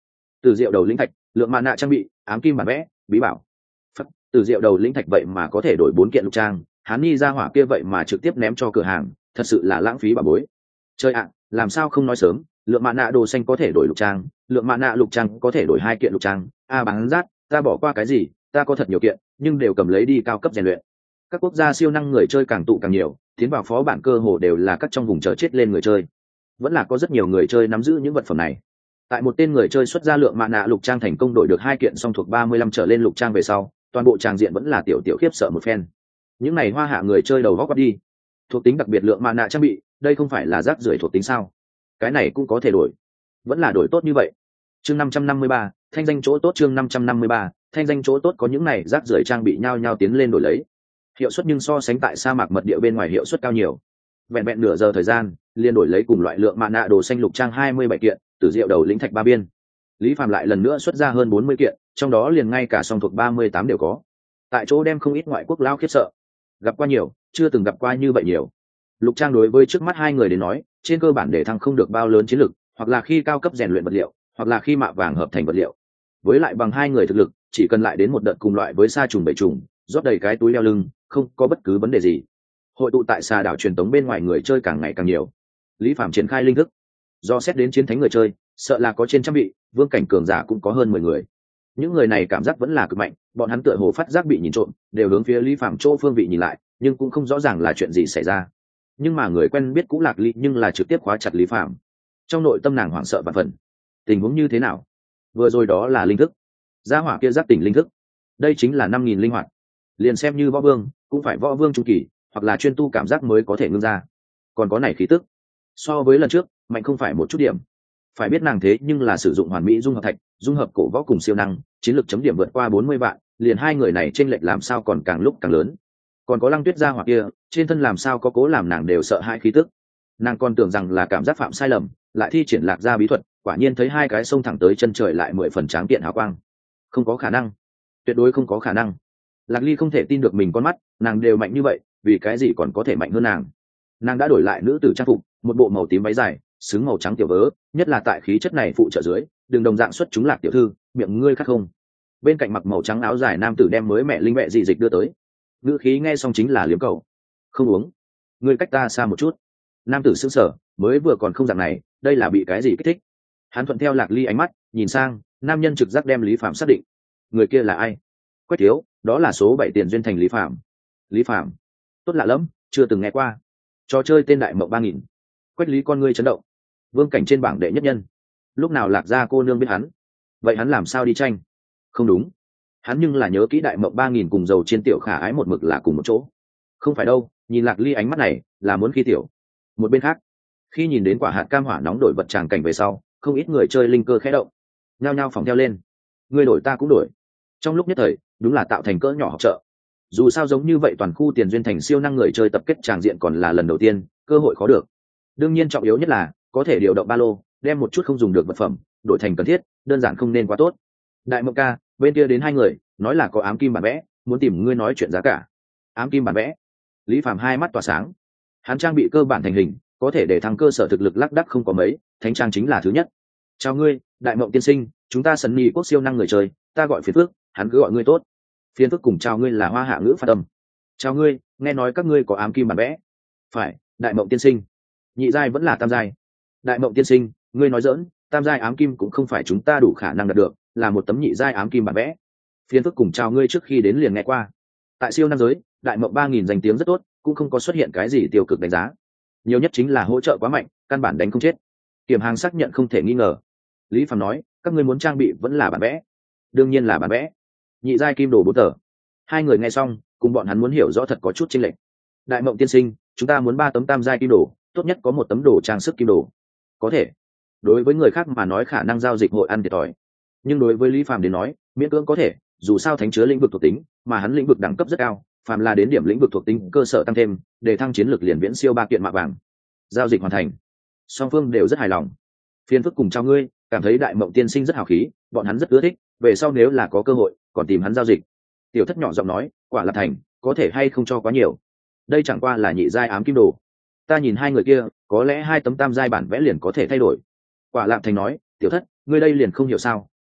Từ diệu đầu lĩnh thạch, lượng mạ nạ trang bị, ám kim bản vẽ, bí bảo. Phật, từ diệu đầu lĩnh thạch vậy mà có thể đổi 4 kiện lục trang, hắn ni ra hỏa kia vậy mà trực tiếp ném cho cửa hàng, thật sự là lãng phí bảo bối. Chơi ạ, làm sao không nói sớm, lượng mạ nạ đồ xanh có thể đổi lục trang, lượng mạ nạ lục trang có thể đổi 2 kiện lục trang. Bán rát, ta bỏ qua cái gì, ta có thật nhiều kiện, nhưng đều cầm lấy đi cao cấp rèn luyện. Các quốc gia siêu năng người chơi càng tụ càng nhiều, tiến vào phó bản cơ hồ đều là các trong vùng chờ chết lên người chơi. Vẫn là có rất nhiều người chơi nắm giữ những vật phẩm này. Tại một tên người chơi xuất ra lượng mạ nạ lục trang thành công đổi được 2 kiện song thuộc 35 trở lên lục trang về sau, toàn bộ tràng diện vẫn là tiểu khiếp sợ một phen. Những này hoa hạ người chơi đầu góc đi. Thuộc tính đặc biệt lượng mạ nạ trang bị, đây không phải là rác rưởi thuộc tính sao? Cái này cũng có thể đổi, vẫn là đổi tốt như vậy. Chương 553, thanh danh chỗ tốt. Chương 553, thanh danh chỗ tốt. Có những này rác rưởi trang bị nhau nhau tiến lên đổi lấy, hiệu suất nhưng so sánh tại sa mạc mật địa bên ngoài hiệu suất cao nhiều. Vẹn vẹn nửa giờ thời gian liền đổi lấy cùng loại lượng mạ nạ đồ xanh lục trang 27 kiện, tử diệu đầu lĩnh thạch 3 biên. Lý Phàm lại lần nữa xuất ra hơn 40 kiện, trong đó liền ngay cả song thuộc 38 đều có. Tại chỗ đem không ít ngoại quốc lao khiếp sợ, gặp qua nhiều, chưa từng gặp qua như vậy nhiều. Lục trang đối với trước mắt hai người đến nói, trên cơ bản để thăng không được bao lớn chiến lực, hoặc là khi cao cấp rèn luyện vật liệu, hoặc là khi mạ vàng hợp thành vật liệu. Với lại bằng hai người thực lực, chỉ cần lại đến một đợt cùng loại với sa trùng bảy trùng, rót đầy cái túi leo lưng, không có bất cứ vấn đề gì. Hội tụ tại xà đảo truyền tống bên ngoài người chơi càng ngày càng nhiều. Lý Phàm triển khai linh thức, do xét đến chiến thánh người chơi, sợ là có trên trăm vị, vương cảnh cường giả cũng có hơn 10 người. Những người này cảm giác vẫn là cực mạnh, bọn hắn tựa hồ phát giác bị nhìn trộm, đều hướng phía Lý Phàm chỗ phương vị nhìn lại, nhưng cũng không rõ ràng là chuyện gì xảy ra. Nhưng mà người quen biết cũng Lạc Ly nhưng là trực tiếp khóa chặt Lý Phàm. Trong nội tâm nàng hoảng sợ vạn phần. Tình huống như thế nào? Vừa rồi đó là linh thức. Gia hỏa kia giác tỉnh linh thức. Đây chính là 5000 linh hoạt. Liền xem như võ vương, cũng phải võ vương trung kỳ, hoặc là chuyên tu cảm giác mới có thể ngưng ra. Còn có này khí tức, so với lần trước mạnh không phải một chút điểm. Phải biết nàng thế nhưng là sử dụng hoàn mỹ dung hợp thạch, dung hợp cổ võ cùng siêu năng, chiến lược chấm điểm vượt qua 40 vạn, liền hai người này chênh lệch làm sao còn càng lúc càng lớn. Còn có Lăng Tuyết gia hỏa kia, trên thân làm sao có cố làm nàng đều sợ hãi khí tức. Nàng còn tưởng rằng là cảm giác phạm sai lầm, lại thi triển lạc ra bí thuật, quả nhiên thấy hai cái sông thẳng tới chân trời lại 10 phần tráng kiện hào quang. Không có khả năng, tuyệt đối không có khả năng. Lạc Ly không thể tin được mình con mắt, nàng đều mạnh như vậy, vì cái gì còn có thể mạnh hơn nàng? Nàng đã đổi lại nữ tử trang phục, một bộ màu tím váy dài, xứng màu trắng tiểu vớ, nhất là tại khí chất này phụ trợ dưới, đường đồng dạng xuất chúng Lạc tiểu thư, miệng ngươi khát không? Bên cạnh mặc màu trắng áo dài nam tử đem mới mẹ linh mẹ dị dịch đưa tới. Ngữ khí nghe xong chính là liếm cầu. Không uống, ngươi cách ta xa một chút. Nam tử sững sờ, mới vừa còn không dạng này, đây là bị cái gì kích thích? Hắn thuận theo Lạc Ly ánh mắt, nhìn sang, nam nhân trực giác đem Lý Phạm xác định. Người kia là ai? Quách thiếu, đó là số 7 tiền duyên thành Lý Phạm. Lý Phạm, tốt lạ lắm, chưa từng nghe qua. Trò chơi tên đại mộng 3000. Quách Lý con ngươi chấn động. Vương cảnh trên bảng đệ nhất nhân. Lúc nào Lạc gia cô nương biết hắn? Vậy hắn làm sao đi tranh? Không đúng, hắn nhưng là nhớ kỹ đại mộng 3000 cùng dầu trên tiểu khả ái một mực là cùng một chỗ. Không phải đâu, nhìn Lạc Ly ánh mắt này là muốn khi tiểu. Một bên khác, khi nhìn đến quả hạt cam hỏa nóng đổi vật tràng cảnh về sau, không ít người chơi linh cơ khẽ động, nhao nhao phỏng theo lên. Người đổi ta cũng đổi. Trong lúc nhất thời, đúng là tạo thành cỡ nhỏ học trợ. Dù sao giống như vậy toàn khu tiền duyên thành siêu năng người chơi tập kết tràng diện còn là lần đầu tiên, cơ hội khó được. Đương nhiên trọng yếu nhất là có thể điều động ba lô, đem một chút không dùng được vật phẩm đổi thành cần thiết, đơn giản không nên quá tốt. Đại mộng ca, bên kia đến hai người, nói là có ám kim bản vẽ, muốn tìm ngươi nói chuyện giá cả. Ám kim bản vẽ? Lý Phàm hai mắt tỏa sáng. Hắn trang bị cơ bản thành hình, có thể để thăng cơ sở thực lực lác đác không có mấy, thánh trang chính là thứ nhất. Chào ngươi, đại mộng tiên sinh, chúng ta sần nhì quốc siêu năng người chơi, ta gọi phiền phước, hắn cứ gọi ngươi tốt. Phiền phước cùng chào ngươi là hoa hạ ngữ phát âm. Chào ngươi, nghe nói các ngươi có ám kim bản vẽ. Phải, đại mộng tiên sinh. Nhị giai vẫn là tam giai. Đại mộng tiên sinh, ngươi nói dỡn, tam giai ám kim cũng không phải chúng ta đủ khả năng đạt được, là một tấm nhị giai ám kim bản vẽ. Phiền phức cùng chào ngươi trước khi đến liền nghe qua. Tại siêu năng giới, đại mộng 3000 danh tiếng rất tốt, cũng không có xuất hiện cái gì tiêu cực đánh giá. Nhiều nhất chính là hỗ trợ quá mạnh, căn bản đánh không chết. Kiểm hàng xác nhận không thể nghi ngờ. Lý Phàm nói, các ngươi muốn trang bị vẫn là bản vẽ. Đương nhiên là bản vẽ. Nhị giai kim đồ 4 tờ. Hai người nghe xong, cùng bọn hắn muốn hiểu rõ thật có chút chênh lệch. Đại mộng tiên sinh, chúng ta muốn 3 tấm tam giai kim đồ, tốt nhất có một tấm đồ trang sức kim đồ. Có thể. Đối với người khác mà nói khả năng giao dịch hội ăn thiệt thòi, nhưng đối với Lý Phàm đến nói miễn cưỡng có thể, dù sao thánh chứa lĩnh vực thuộc tính mà hắn lĩnh vực đẳng cấp rất cao, phàm là đến điểm lĩnh vực thuộc tính cơ sở tăng thêm để thăng chiến lược liền viễn siêu 3 kiện mạ vàng. Giao dịch hoàn thành, song phương đều rất hài lòng. Phiền phức cùng chào ngươi, cảm thấy đại mộng tiên sinh rất hào khí, bọn hắn rất ưa thích, về sau nếu là có cơ hội còn tìm hắn giao dịch. Tiểu thất nhỏ giọng nói, quả là thành, có thể hay không cho quá nhiều, đây chẳng qua là nhị giai ám kim đồ, ta nhìn hai người kia có lẽ 2 tấm tam giai bản vẽ liền có thể thay đổi. Quả Lạp Thành nói, tiểu thất, ngươi đây liền không hiểu sao,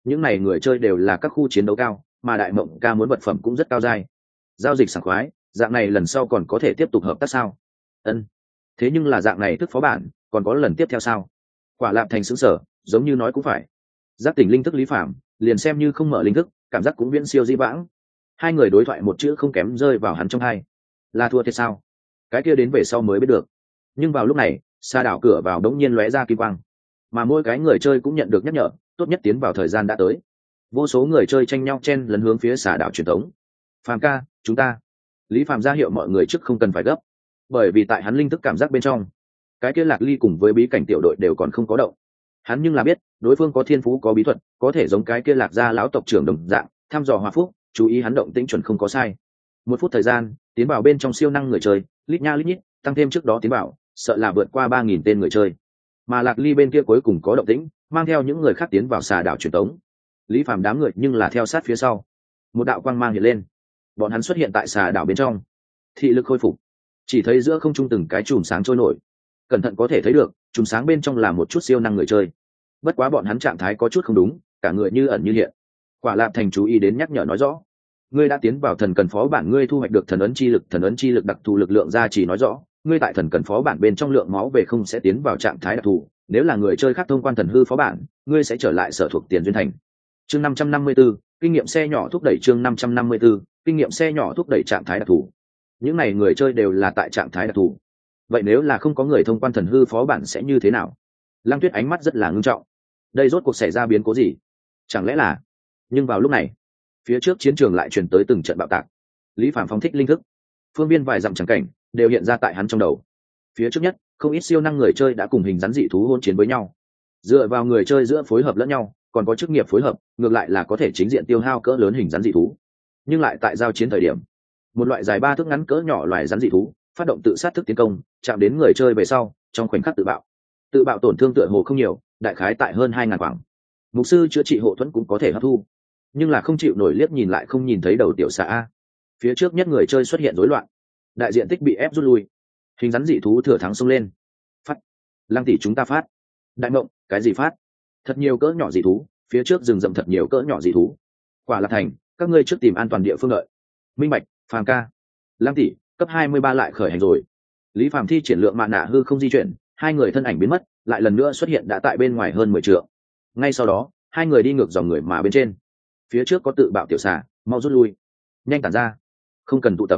những này người chơi đều là các khu chiến đấu cao, mà đại mộng ca muốn vật phẩm cũng rất cao dai. Giao dịch sảng khoái, dạng này lần sau còn có thể tiếp tục hợp tác sao? Ân. Thế nhưng là dạng này thức phó bản còn có lần tiếp theo sao? Quả Lạp Thành sững sờ, giống như nói cũng phải. Giác tỉnh linh thức Lý Phạm liền xem như không mở linh thức, cảm giác cũng viễn siêu di vãng. Hai người đối thoại một chữ không kém rơi vào hắn trong hai. Là thua thiệt sao? Cái kia đến về sau mới biết được. Nhưng vào lúc này, xa đảo cửa vào đống nhiên lóe ra kim quang, mà mỗi cái người chơi cũng nhận được nhắc nhở, tốt nhất tiến vào thời gian đã tới. Vô số người chơi tranh nhau chen lấn hướng phía xà đảo truyền thống. Phàm ca, chúng ta. Lý Phàm ra hiệu mọi người trước không cần phải gấp, bởi vì tại hắn linh thức cảm giác bên trong, cái kia Lạc Ly cùng với bí cảnh tiểu đội đều còn không có động. Hắn nhưng là biết đối phương có thiên phú có bí thuật, có thể giống cái kia Lạc gia lão tộc trưởng đồng dạng thăm dò hòa phúc, chú ý hắn động tĩnh chuẩn không có sai. 1 phút thời gian, tiến vào bên trong siêu năng người chơi lít nha lít nhít, tăng thêm trước đó tiến vào sợ là vượt qua 3.000 tên người chơi, mà Lạc Ly bên kia cuối cùng có động tĩnh, mang theo những người khác tiến vào xà đảo truyền tống. Lý Phàm đám người nhưng là theo sát phía sau. Một đạo quang mang hiện lên, bọn hắn xuất hiện tại xà đảo bên trong. Thị lực khôi phục, chỉ thấy giữa không trung từng cái chùm sáng trôi nổi, cẩn thận có thể thấy được chùm sáng bên trong là một chút siêu năng người chơi. Bất quá bọn hắn trạng thái có chút không đúng, cả người như ẩn như hiện. Quả Lạp Thành chú ý đến nhắc nhở nói rõ, ngươi đã tiến vào thần cần phó bản, ngươi thu hoạch được thần ấn chi lực đặc thù lực lượng gia trì, nói rõ ngươi tại thần cần phó bản bên trong lượng máu về không sẽ tiến vào trạng thái đặc thù, nếu là người chơi khác thông quan thần hư phó bản, ngươi sẽ trở lại sở thuộc tiền duyên thành. Chương 554, kinh nghiệm xe nhỏ thúc đẩy. Chương 554, kinh nghiệm xe nhỏ thúc đẩy trạng thái đặc thù. Những này người chơi đều là tại trạng thái đặc thù. Vậy nếu là không có người thông quan thần hư phó bản sẽ như thế nào? Lăng Tuyết ánh mắt rất là ngưng trọng. Đây rốt cuộc xảy ra biến cố gì? Chẳng lẽ là... Nhưng vào lúc này, phía trước chiến trường lại truyền tới từng trận bạo tạc. Lý Phàm phóng thích linh thức, phương viên vài dặm chẳng cảnh đều hiện ra tại hắn trong đầu. Phía trước nhất, không ít siêu năng người chơi đã cùng hình rắn dị thú hôn chiến với nhau. Dựa vào người chơi giữa phối hợp lẫn nhau, còn có chức nghiệp phối hợp, ngược lại là có thể chính diện tiêu hao cỡ lớn hình rắn dị thú. Nhưng lại tại giao chiến thời điểm, một loại dài 3 thước ngắn cỡ nhỏ loài rắn dị thú phát động tự sát thức tiến công, chạm đến người chơi về sau, trong khoảnh khắc tự bạo tổn thương tựa hồ không nhiều, đại khái tại hơn 2.000 khoảng. Mục sư chữa trị hộ thuẫn cũng có thể hấp thu, nhưng là không chịu nổi liếc nhìn lại không nhìn thấy đầu tiểu xà a. Phía trước nhất người chơi xuất hiện rối loạn, đại diện tích bị ép rút lui, hình rắn dị thú thừa thắng xông lên. Phát, Lăng tỷ chúng ta phát. Đại mộng, cái gì phát? Thật nhiều cỡ nhỏ dị thú, phía trước rừng rậm thật nhiều cỡ nhỏ dị thú. Quả Lạp Thành, các ngươi trước tìm an toàn địa phương đợi. Minh Bạch, Phàm ca. Lăng tỷ, cấp 23 lại khởi hành rồi. Lý Phàm thi triển lượng mạn nạ hư không di chuyển, hai người thân ảnh biến mất, lại lần nữa xuất hiện đã tại bên ngoài hơn 10 trượng. Ngay sau đó, hai người đi ngược dòng người mà bên trên. Phía trước có tự bạo tiểu xà, mau rút lui. Nhanh tản ra, không cần tụ tập.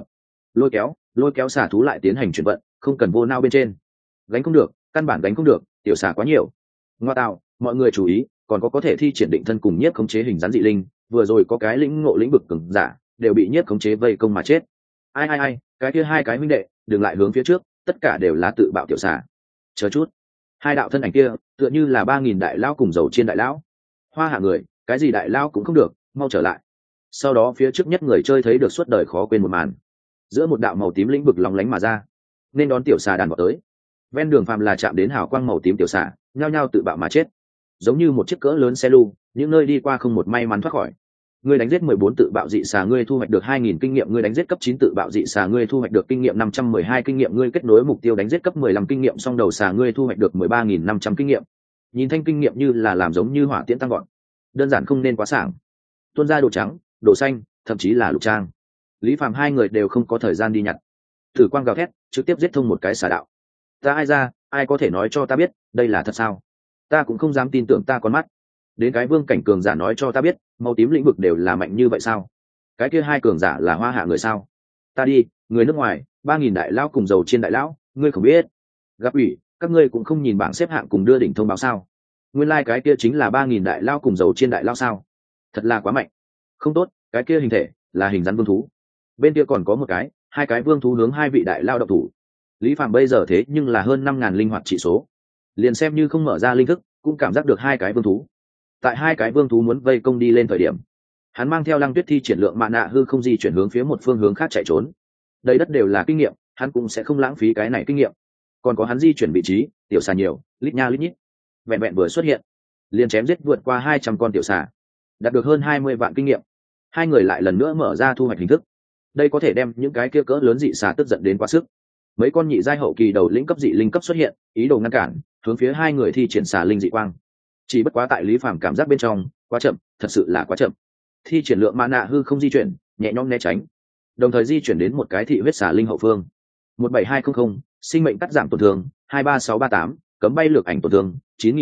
Lôi kéo xà thú lại tiến hành chuyển vận, không cần vô nao bên trên. Gánh không được, căn bản gánh không được, tiểu xà quá nhiều. Ngoa tạo, mọi người chú ý, còn có thể thi triển định thân cùng nhiếp khống chế hình rắn dị linh, vừa rồi có cái lĩnh ngộ lĩnh vực cường giả, đều bị nhiếp khống chế vây công mà chết. Ai, cái kia hai cái huynh đệ, đừng lại hướng phía trước, tất cả đều là tự bạo tiểu xà. Chờ chút, hai đạo thân ảnh kia, tựa như là 3.000 đại lão cùng dầu chiên đại lão. Hoa hạ người, cái gì đại lão cũng không được, mau trở lại. Sau đó phía trước nhất người chơi thấy được suốt đời khó quên một màn, giữa một đạo màu tím lĩnh vực lóng lánh mà ra, nên đón tiểu xà đàn vào tới. Ven đường phàm là chạm đến hào quang màu tím tiểu xà, nhao nhao tự bạo mà chết, giống như một chiếc cỡ lớn xe lu, những nơi đi qua không một may mắn thoát khỏi. Ngươi đánh giết 14 tự bạo dị xà, ngươi thu hoạch được 2.000 kinh nghiệm. Ngươi đánh giết cấp 9 tự bạo dị xà, ngươi thu hoạch được kinh nghiệm 512 kinh nghiệm. Ngươi kết nối mục tiêu đánh giết cấp 15 kinh nghiệm song đầu xà, ngươi thu hoạch được 13.500 kinh nghiệm. Nhìn thanh kinh nghiệm như là làm giống như hỏa tiễn tăng gọn, đơn giản không nên quá sảng. Tuôn ra đồ trắng, đồ xanh, thậm chí là lục trang. Lý Phàm hai người đều không có thời gian đi nhặt. Thử quang gào thét, trực tiếp giết thông một cái xà đạo. Ta ai ra, ai có thể nói cho ta biết, đây là thật sao? Ta cũng không dám tin tưởng ta con mắt. Đến cái vương cảnh cường giả nói cho ta biết, màu tím lĩnh vực đều là mạnh như vậy sao? Cái kia hai cường giả là hoa hạ người sao? Ta đi, người nước ngoài, 3.000 đại lão cùng dầu chiên đại lão, ngươi không biết. Gặp ủy, các ngươi cũng không nhìn bảng xếp hạng cùng đưa đỉnh thông báo sao? Nguyên lai cái kia chính là 3.000 đại lão cùng dầu chiên đại lão sao? Thật là quá mạnh. Không tốt, cái kia hình thể là hình rắn vương thú. Bên kia còn có một cái, hai cái vương thú hướng hai vị đại lao độc thủ. Lý Phàm bây giờ thế nhưng là hơn 5.000 linh hoạt trị số, liền xem như không mở ra linh thức cũng cảm giác được hai cái vương thú. Tại hai cái vương thú muốn vây công đi lên thời điểm, hắn mang theo Lăng Tuyết thi triển lượng mạn nạ hư không di chuyển hướng phía một phương hướng khác chạy trốn. Đây đất đều là kinh nghiệm, hắn cũng sẽ không lãng phí cái này kinh nghiệm. Còn có hắn di chuyển vị trí, tiểu xà nhiều, lít nha lít nhít. Vẹn vẹn vừa xuất hiện, liền chém giết vượt qua 200 con tiểu xà, đạt được hơn 20 vạn kinh nghiệm. Hai người lại lần nữa mở ra thu hoạch hình thức. Đây có thể đem những cái kia cỡ lớn dị xà tức giận đến quá sức. Mấy con nhị giai hậu kỳ đầu lĩnh cấp dị linh cấp xuất hiện, ý đồ ngăn cản, hướng phía hai người thi triển xà linh dị quang. Chỉ bất quá tại Lý Phàm cảm giác bên trong quá chậm, thật sự là quá chậm. Thi triển lượng mana hư không di chuyển, nhẹ nhõm né tránh, đồng thời di chuyển đến một cái thị huyết xà linh hậu phương. 17200, sinh mệnh cắt giảm tổn thương 23638, cấm bay lược ảnh tổn thương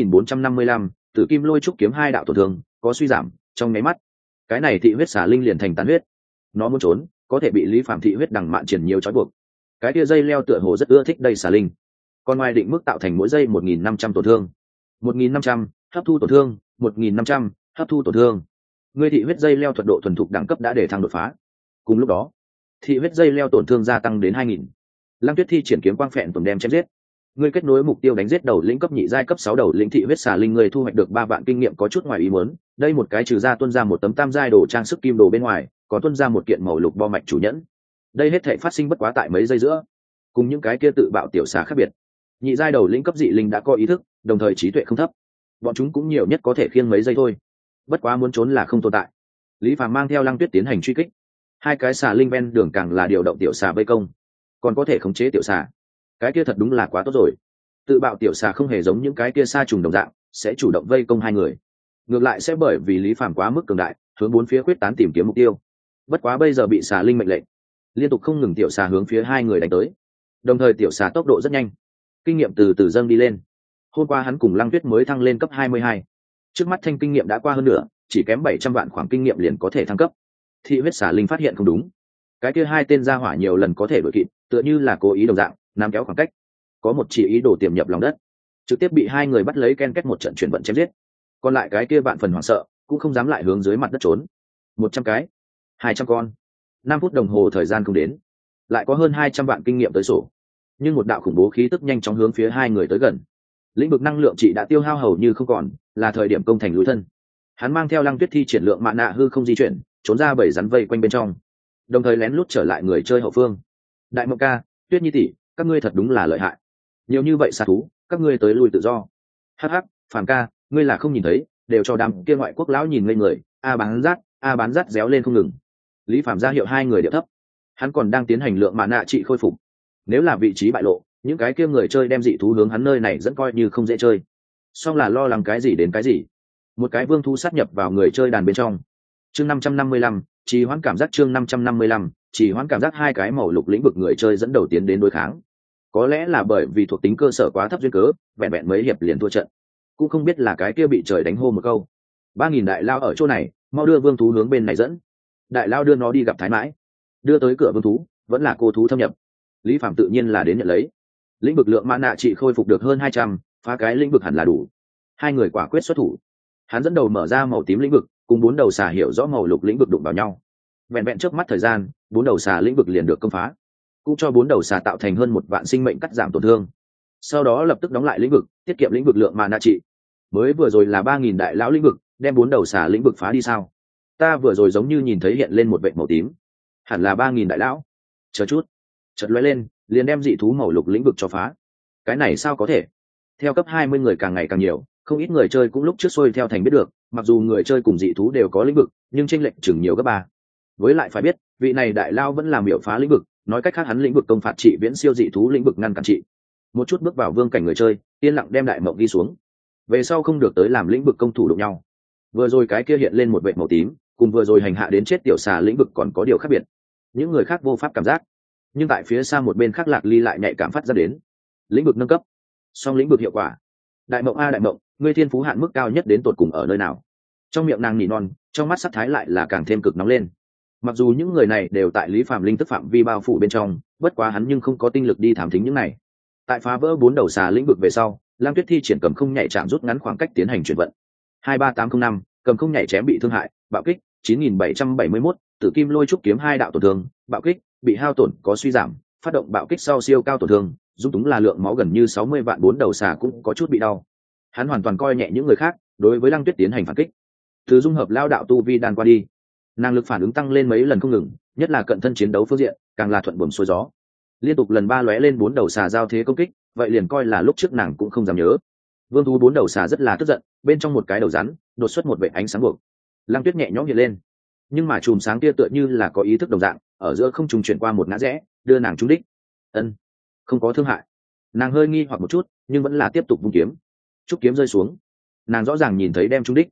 9455, tử kim lôi trúc kiếm 2 đạo tổn thương có suy giảm trong nháy mắt. Cái này thị huyết xà linh liền thành tàn huyết. Nó muốn trốn, có thể bị Lý Phàm thị huyết đằng mạn triển nhiều trói buộc. Cái kia dây leo tựa hồ rất ưa thích đây xà linh. Còn ngoài định mức tạo thành mỗi giây 1500 tổn thương. 1500 hấp thu tổn thương, 1500 hấp thu tổn thương. Người thị huyết dây leo thuật độ thuần thục đẳng cấp đã để thăng đột phá. Cùng lúc đó, thị huyết dây leo tổn thương gia tăng đến 2000. Lăng Tuyết thi triển kiếm quang phẹn tuần đem chém giết. Người kết nối mục tiêu đánh giết đầu lĩnh cấp nhị giai cấp 6 đầu lĩnh thị huyết xà linh, người thu hoạch được 3 vạn kinh nghiệm có chút ngoài ý muốn. Đây một cái trừ ra tuân ra một tấm tam giai đồ trang sức kim đồ bên ngoài, còn tuân ra một kiện màu lục bo mạch chủ nhẫn. Đây hết thảy phát sinh bất quá tại mấy giây giữa. Cùng những cái kia tự bạo tiểu xà khác biệt, nhị giai đầu lĩnh cấp dị linh đã có ý thức, đồng thời trí tuệ không thấp. Bọn chúng cũng nhiều nhất có thể khiêng mấy giây thôi. Bất quá muốn trốn là không tồn tại. Lý Phàm mang theo Lăng Tuyết tiến hành truy kích. Hai cái xà linh ven đường càng là điều động tiểu xà vây công, còn có thể khống chế tiểu xà. Cái kia thật đúng là quá tốt rồi. Tự bạo tiểu xà không hề giống những cái kia sa trùng đồng dạng sẽ chủ động vây công hai người, ngược lại sẽ bởi vì Lý Phàm quá mức cường đại, hướng bốn phía quyết tán tìm kiếm mục tiêu. Bất quá bây giờ bị xà linh mệnh lệnh, liên tục không ngừng tiểu xà hướng phía hai người đánh tới. Đồng thời tiểu xà tốc độ rất nhanh, kinh nghiệm từ từ dâng đi lên. Hôm qua hắn cùng Lăng Tuyết mới thăng lên cấp 22, trước mắt thanh kinh nghiệm đã qua hơn nửa, chỉ kém 700 vạn khoảng kinh nghiệm liền có thể thăng cấp. Thị huyết xà linh phát hiện không đúng, cái kia hai tên gia hỏa nhiều lần có thể đuổi kịp, tựa như là cố ý đồng dạng nắm kéo khoảng cách, có một chỉ ý đồ tiềm nhập lòng đất, trực tiếp bị hai người bắt lấy ken kết một trận chuyển vận chém giết. Còn lại cái kia vạn phần hoảng sợ, cũng không dám lại hướng dưới mặt đất trốn. 100 cái, 200 con, 5 phút đồng hồ thời gian không đến, lại có hơn 200 vạn kinh nghiệm tới sổ. Nhưng một đạo khủng bố khí tức nhanh chóng hướng phía hai người tới gần. Lĩnh vực năng lượng trị đã tiêu hao hầu như không còn, là thời điểm công thành lùi thân. Hắn mang theo Lăng Tuyết thi triển lượng mạn nạ hư không di chuyển, trốn ra bầy rắn vây quanh bên trong, đồng thời lén lút trở lại người chơi hậu phương. Đại Mộng ca, Tuyết Nhi tỷ, các ngươi thật đúng là lợi hại. Nhiều như vậy xà thú, các ngươi tới lui tự do. Hắc hắc, Phàm ca, ngươi là không nhìn thấy, đều cho đám kia ngoại quốc lão nhìn ngây người. A bán rát réo lên không ngừng. Lý Phàm ra hiệu hai người điệu thấp. Hắn còn đang tiến hành lượng mạn nạ trị khôi phục. Nếu là vị trí bại lộ, những cái kia người chơi đem dị thú hướng hắn nơi này dẫn coi như không dễ chơi. Song là lo lắng cái gì đến cái gì. Một cái vương thú sát nhập vào người chơi đàn bên trong. Chương 555, trì hoãn cảm giác. Chương 555, trì hoãn cảm giác. Hai cái màu lục lĩnh vực người chơi dẫn đầu tiến đến đối kháng. Có lẽ là bởi vì thuộc tính cơ sở quá thấp duyên cớ, vẹn vẹn mấy hiệp liền thua trận. Cũng không biết là cái kia bị trời đánh hô một câu. 3000 đại lao ở chỗ này, mau đưa vương thú hướng bên này dẫn. Đại lao đưa nó đi gặp thái mãi. Đưa tới cửa vương thú, vẫn là cô thú thâm nhập. Lý Phạm tự nhiên là đến nhận lấy. Lĩnh vực lượng mana trị khôi phục được hơn 200, phá cái lĩnh vực hẳn là đủ. Hai người quả quyết xuất thủ. Hắn dẫn đầu mở ra màu tím lĩnh vực, cùng bốn đầu xà hiểu rõ màu lục lĩnh vực đụng vào nhau. Vẹn vẹn trước mắt thời gian, bốn đầu xà lĩnh vực liền được công phá, cũng cho bốn đầu xà tạo thành hơn 1 vạn sinh mệnh cắt giảm tổn thương. Sau đó lập tức đóng lại lĩnh vực, tiết kiệm lĩnh vực lượng mana trị. Mới vừa rồi là 3000 đại lão lĩnh vực, đem bốn đầu xà lĩnh vực phá đi sao? Ta vừa rồi giống như nhìn thấy hiện lên một vệt màu tím, hẳn là 3000 đại lão. Chờ chút, chợt lóe lên, liền đem dị thú màu lục lĩnh vực cho phá. Cái này sao có thể? Theo cấp 20 người càng ngày càng nhiều, không ít người chơi cũng lúc trước xuôi theo thành biết được, mặc dù người chơi cùng dị thú đều có lĩnh vực, nhưng chênh lệch chừng nhiều gấp 3. Với lại phải biết, vị này đại lao vẫn làm biểu phá lĩnh vực, nói cách khác hắn lĩnh vực công phạt trị viễn siêu dị thú lĩnh vực ngăn cản trị. Một chút bước vào vương cảnh người chơi, yên lặng đem đại mộng đi xuống. Về sau không được tới làm lĩnh vực công thủ đụng nhau. Vừa rồi cái kia hiện lên một vệt màu tím, cùng vừa rồi hành hạ đến chết tiểu xà lĩnh vực còn có điều khác biệt. Những người khác vô pháp cảm giác, nhưng tại phía xa một bên khác Lạc Ly lại nhạy cảm phát ra đến. Lĩnh vực nâng cấp, song lĩnh vực hiệu quả. Đại mộng a đại mộng, ngươi thiên phú hạn mức cao nhất đến tột cùng ở nơi nào? Trong miệng nàng nỉ non, trong mắt sắc thái lại là càng thêm cực nóng lên. Mặc dù những người này đều tại Lý Phàm linh tức phạm vi bao phủ bên trong, bất quá hắn nhưng không có tinh lực đi thám thính những này. Tại phá vỡ bốn đầu xà lĩnh vực về sau, Lam Tuyết thi triển cầm không nhảy chạm rút ngắn khoảng cách tiến hành chuyển vận. 23805, cầm không nhảy chém bị thương hại, bạo kích 9771, tử kim lôi trúc kiếm 2 đạo tổn thương, bạo kích bị hao tổn có suy giảm, phát động bạo kích sau siêu cao tổn thương, dung túng là lượng máu gần như 60 vạn, bốn đầu xà cũng có chút bị đau. Hắn hoàn toàn coi nhẹ những người khác, đối với Lăng Tuyết tiến hành phản kích. Từ dung hợp lao đạo tu vi đan qua đi, năng lực phản ứng tăng lên mấy lần không ngừng, nhất là cận thân chiến đấu phương diện càng là thuận buồm xuôi gió. Liên tục lần 3 lóe lên bốn đầu xà giao thế công kích, vậy liền coi là lúc trước nàng cũng không dám nhớ. Vương thú bốn đầu xà rất là tức giận, bên trong một cái đầu rắn đột xuất một vệt ánh sáng buộc. Lăng Tuyết nhẹ nhõm hiện lên, nhưng mà chùm sáng kia tựa như là có ý thức đồng dạng, ở giữa không trùng chuyển qua một ngã rẽ, đưa nàng trúng đích. Ân, không có thương hại. Nàng hơi nghi hoặc một chút, nhưng vẫn là tiếp tục vung kiếm. Trúc kiếm rơi xuống, nàng rõ ràng nhìn thấy đem trúng đích.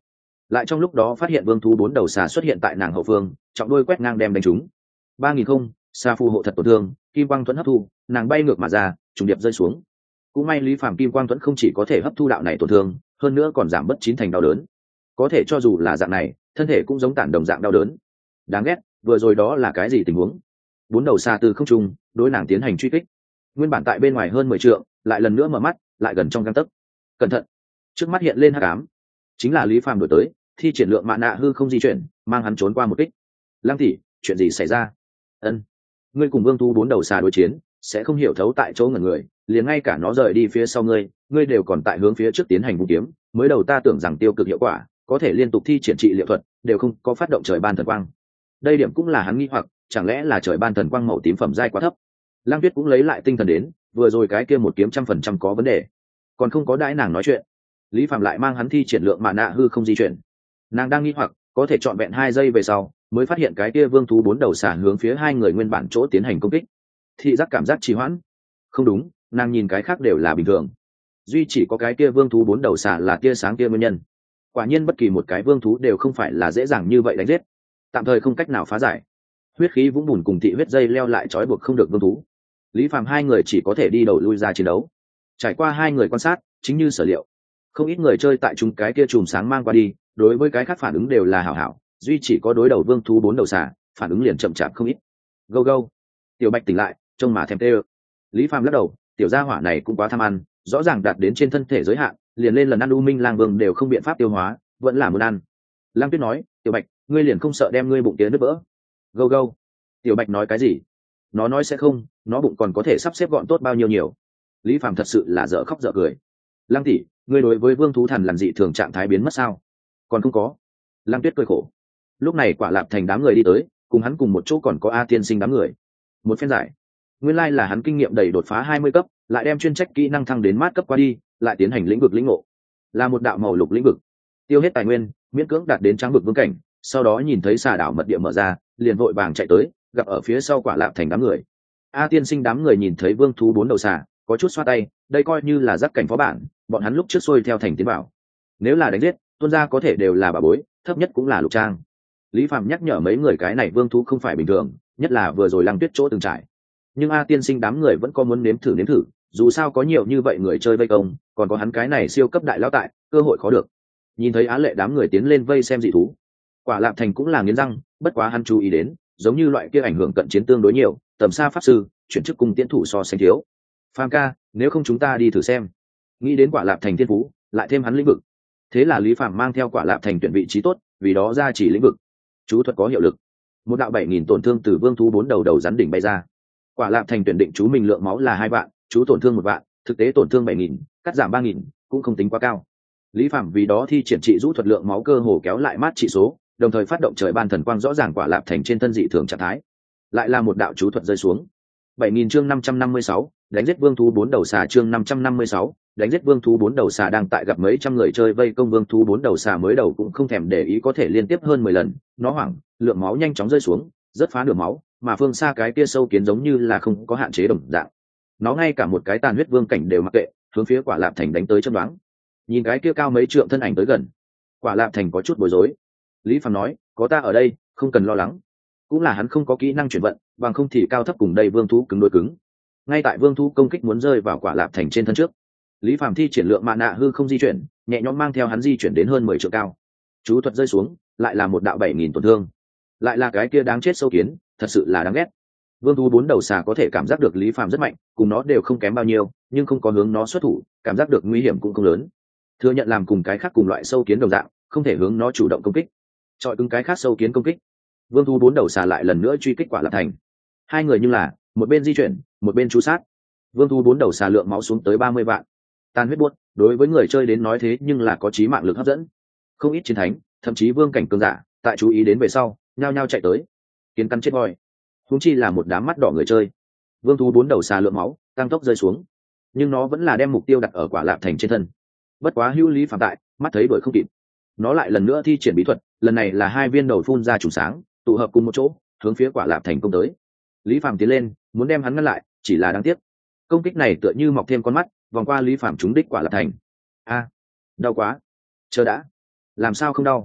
lại trong lúc đó phát hiện vương thú 4 đầu xà xuất hiện tại nàng hậu phương, trọng đôi quét ngang đem đánh trúng. 3000 không, xà phù hộ thật tổn thương, kim quang thuẫn hấp thu, nàng bay ngược mà ra, trùng điệp rơi xuống. Cũng may Lý Phàm kim quang thuẫn không chỉ có thể hấp thu đạo này tổn thương, hơn nữa còn giảm bất 9 thành đau đớn. Có thể cho dù là dạng này, thân thể cũng giống tản đồng dạng đau đớn. Đáng ghét, vừa rồi đó là cái gì tình huống? 4 đầu xà từ không trung đối nàng tiến hành truy kích. Nguyên bản tại bên ngoài hơn 10 trượng, lại lần nữa mở mắt, lại gần trong gang tấc. Cẩn thận! Trước mắt hiện lên hắc ám, chính là Lý Phàm đuổi tới, thi triển lượng mạ nạ hư không di chuyển, mang hắn trốn qua một kích. Lăng tỷ, chuyện gì xảy ra? Ân, ngươi cùng vương thú 4 đầu xà đối chiến, sẽ không hiểu thấu tại chỗ ngẩn người, liền ngay cả nó rời đi phía sau ngươi đều còn tại hướng phía trước tiến hành vũ kiếm. Mới đầu ta tưởng rằng tiêu cực hiệu quả, có thể liên tục thi triển trị liệu thuật, đều không có phát động trời ban thần quang. Đây điểm cũng là hắn nghi hoặc, chẳng lẽ là trời ban thần quang màu tím phẩm giai quá thấp? Lăng Tuyết cũng lấy lại tinh thần đến, vừa rồi cái kia một kiếm 100% có vấn đề, còn không có đãi nàng nói chuyện, Lý Phạm lại mang hắn thi triển lượng mạ nạ hư không di chuyển. Nàng đang nghi hoặc, có thể trọn vẹn 2 giây về sau, mới phát hiện cái kia vương thú 4 đầu xà hướng phía hai người nguyên bản chỗ tiến hành công kích. Thị giác cảm giác trì hoãn. Không đúng, nàng nhìn cái khác đều là bình thường, duy chỉ có cái kia vương thú 4 đầu xà là tia sáng kia nguyên nhân. Quả nhiên bất kỳ một cái vương thú đều không phải là dễ dàng như vậy đánh giết, tạm thời không cách nào phá giải. Huyết khí vũng bùn cùng thị huyết dây leo lại trói buộc không được vương thú. Lý Phạm hai người chỉ có thể đi đầu lui ra chiến đấu. Trải qua 2 người quan sát, chính như sở liệu, không ít người chơi tại chúng cái kia chùm sáng mang qua đi, đối với cái khác phản ứng đều là hảo hảo, duy chỉ có đối đầu vương thú 4 đầu xà, phản ứng liền chậm chạp không ít. Go go, Tiểu Bạch tỉnh lại, trông mà thèm tê. Lý Phạm lắc đầu, tiểu gia hỏa này cũng quá tham ăn, rõ ràng đạt đến trên thân thể giới hạn, liền lên lần ăn U Minh Lang Vương đều không biện pháp tiêu hóa, vẫn là muốn ăn. Lang Tuyết nói, Tiểu Bạch, ngươi liền không sợ đem ngươi bụng tía nứt vỡ? Go go, Tiểu Bạch nói cái gì? Nó nói sẽ không, nó bụng còn có thể sắp xếp gọn tốt bao nhiêu nhiều. Lý Phạm thật sự là dở khóc dở cười. Lăng tỷ, ngươi đối với vương thú thần làm dị thường trạng thái biến mất sao? Còn không có. Lăng Tuyết cười khổ. Lúc này Quả Lạp Thành đám người đi tới, cùng hắn cùng một chỗ còn có A Tiên Sinh đám người. Một phen giải, nguyên lai là hắn kinh nghiệm đầy đột phá 20 cấp, lại đem chuyên trách kỹ năng thăng đến mát cấp qua đi, lại tiến hành lĩnh vực lĩnh ngộ, là một đạo màu lục lĩnh vực, tiêu hết tài nguyên, miễn cưỡng đạt đến trắng vực vương cảnh. Sau đó nhìn thấy xà đảo mật địa mở ra, liền vội vàng chạy tới, gặp ở phía sau Quả Lạp Thành đám người. A Tiên Sinh đám người nhìn thấy vương thú 4 đầu xà, có chút xoa tay, đây coi như là giác cảnh phó bản, bọn hắn lúc trước xuôi theo thành tiến bảo, nếu là đánh giết tuân gia có thể đều là bà bối, thấp nhất cũng là lục trang. Lý Phạm nhắc nhở mấy người cái này vương thú không phải bình thường, nhất là vừa rồi Lăng Tuyết chỗ từng trải. Nhưng A Tiên Sinh đám người vẫn có muốn nếm thử, dù sao có nhiều như vậy người chơi vây công, còn có hắn cái này siêu cấp đại lão tại, cơ hội khó được. Nhìn thấy Á Lệ đám người tiến lên vây xem dị thú, Quả Lạp Thành cũng là nghiến răng, bất quá hắn chú ý đến, giống như loại kia ảnh hưởng cận chiến tương đối nhiều, tầm xa pháp sư, chuyển chức cùng tiến thủ so sánh thiếu. Phàm ca, nếu không chúng ta đi thử xem. Nghĩ đến Quả Lạp Thành thiên phú, lại thêm hắn lĩnh vực, thế là Lý Phạm mang theo Quả Lạp Thành tuyển vị trí tốt, vì đó ra chỉ lĩnh vực. Chú thuật có hiệu lực, một đạo 7000 tổn thương từ vương thú 4 đầu rắn đỉnh bay ra. Quả Lạp Thành tuyển định chú mình lượng máu là 2 vạn, chú tổn thương 1 vạn, thực tế tổn thương 7000, cắt giảm 3000, cũng không tính quá cao. Lý Phạm vì đó thi triển trị rũ thuật lượng máu cơ hồ kéo lại mát trị số, đồng thời phát động trời ban thần quang rõ ràng Quả Lạp Thành trên thân dị thường trạng thái. Lại là một đạo chú thuật rơi xuống. 7000 chương 556, đánh giết vương thú 4 đầu xà chương 556, đánh giết vương thú 4 đầu xà đang tại gặp mấy trăm người chơi vây công vương thú 4 đầu xà mới đầu cũng không thèm để ý có thể liên tiếp hơn 10 lần, nó hoảng, lượng máu nhanh chóng rơi xuống, rất phá nửa máu, mà phương xa cái kia sâu kiến giống như là không có hạn chế đồng dạng. Nó ngay cả một cái tàn huyết vương cảnh đều mặc kệ, hướng phía Quả Lạp Thành đánh tới chớp nhoáng. Nhìn cái kia cao mấy trượng thân ảnh tới gần, Quả Lạp Thành có chút bối rối. Lý Phạm nói, có ta ở đây, không cần lo lắng. Cũng là hắn không có kỹ năng chuyển vận, bằng không thì cao thấp cùng đây vương thú cứng đối cứng. Ngay tại vương thú công kích muốn rơi vào Quả Lạp Thành trên thân trước, Lý Phạm thi triển lượng mạ nạ hư không di chuyển, nhẹ nhõm mang theo hắn di chuyển đến hơn 10 trượng cao. Chú thuật rơi xuống, lại là một đạo 7000 tổn thương. Lại là cái kia đáng chết sâu kiến, thật sự là đáng ghét. Vương thú 4 đầu xà có thể cảm giác được Lý Phạm rất mạnh, cùng nó đều không kém bao nhiêu, nhưng không có hướng nó xuất thủ, cảm giác được nguy hiểm cũng không lớn. Thừa nhận làm cùng cái khác cùng loại sâu kiến đồng dạng, không thể hướng nó chủ động công kích. Chọi cứng cái khác sâu kiến công kích. Vương thú 4 đầu xà lại lần nữa truy kích Quả Lạp Thành. Hai người như là một bên di chuyển, một bên chú sát. Vương thú 4 đầu xà lượng máu xuống tới 30 vạn. Tan huyết buốt, đối với người chơi đến nói thế nhưng là có chí mạng lực hấp dẫn. Không ít chiến thánh, thậm chí vương cảnh cường giả, tại chú ý đến về sau, nhao nhao chạy tới. Kiến cắn chết voi. Huống chi là một đám mắt đỏ người chơi. Vương thú 4 đầu xà lượng máu tăng tốc rơi xuống, nhưng nó vẫn là đem mục tiêu đặt ở Quả Lạp Thành trên thân. Bất quá hữu Lý Phạm tại, mắt thấy đuổi không kịp. Nó lại lần nữa thi triển bí thuật, lần này là 2 viên đầu phun ra trùng sáng, tụ hợp cùng một chỗ, hướng phía Quả Lạp Thành công tới. Lý Phạm tiến lên, muốn đem hắn ngăn lại, chỉ là đáng tiếc. Công kích này tựa như mọc thêm con mắt, vòng qua Lý Phạm trúng đích Quả Lạp Thành. A, đau quá. Chờ đã. Làm sao không đau?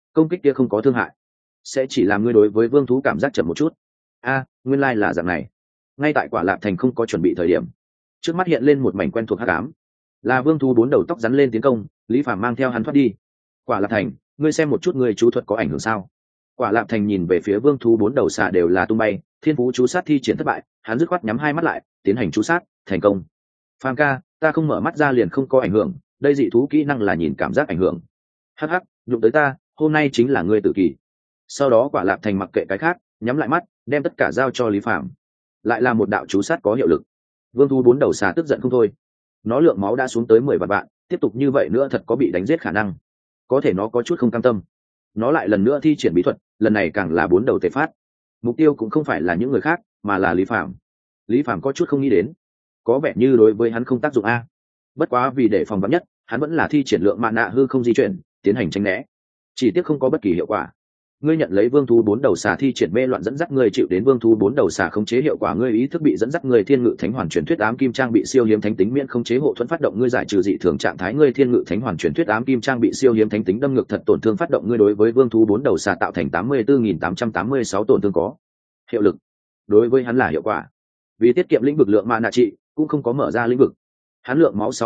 công kích kia không có thương hại, sẽ chỉ làm ngươi đối với vương thú cảm giác chậm một chút. Nguyên lai là dạng này. Ngay tại Quả Lạp Thành không có chuẩn bị thời điểm, trước mắt hiện lên một mảnh quen thuộc hắc ám, là vương thú 4 đầu tóc rắn lên tiến công. Lý Phàm mang theo hắn thoát đi. Quả Lạp Thành, ngươi xem một chút ngươi chú thuật có ảnh hưởng sao? Quả Lạp Thành nhìn về phía vương thú 4 đầu xà đều là tung bay, thiên phú chú sát thi triển thất bại, hắn dứt khoát nhắm hai mắt lại, tiến hành chú sát, thành công. Phàm ca, ta không mở mắt ra liền không có ảnh hưởng, đây dị thú kỹ năng là nhìn cảm giác ảnh hưởng. Hắc hắc, đụng tới ta, hôm nay chính là ngươi tự kỷ. Sau đó Quả Lạp Thành mặc kệ cái khác, nhắm lại mắt, đem tất cả giao cho Lý Phàm. Lại là một đạo chú sát có hiệu lực. Vương thú 4 đầu xà tức giận không thôi. Nó lượng máu đã xuống tới 10 vạn, tiếp tục như vậy nữa thật có bị đánh giết khả năng. Có thể nó có chút không cam tâm. Nó lại lần nữa thi triển bí thuật, lần này càng là 4 đầu tề phát. Mục tiêu cũng không phải là những người khác, mà là Lý Phàm. Lý Phàm có chút không nghĩ đến, có vẻ như đối với hắn không tác dụng a. Bất quá vì để phòng vắn nhất, hắn vẫn là thi triển lượng mạn nạ hư không di chuyển, tiến hành tránh né. Chỉ tiếc không có bất kỳ hiệu quả. Ngươi nhận lấy vương thú 4 đầu xà thi triển mê loạn dẫn dắt ngươi chịu đến vương thú 4 đầu xà khống chế hiệu quả, ngươi ý thức bị dẫn dắt, ngươi thiên ngự thánh hoàn truyền thuyết ám kim trang bị siêu hiếm thánh tính miễn khống chế hộ thuẫn phát động, ngươi giải trừ dị thường trạng thái, ngươi thiên ngự thánh hoàn truyền thuyết ám kim trang bị siêu hiếm thánh tính đâm ngược thật tổn thương phát động, ngươi đối với vương thú 4 đầu xà tạo thành 84.886 tổn thương có hiệu lực. Đối với hắn là hiệu quả. Vì tiết kiệm lĩnh vực lượng mana trị, cũng không có mở ra lĩnh vực. Hắn lượng máu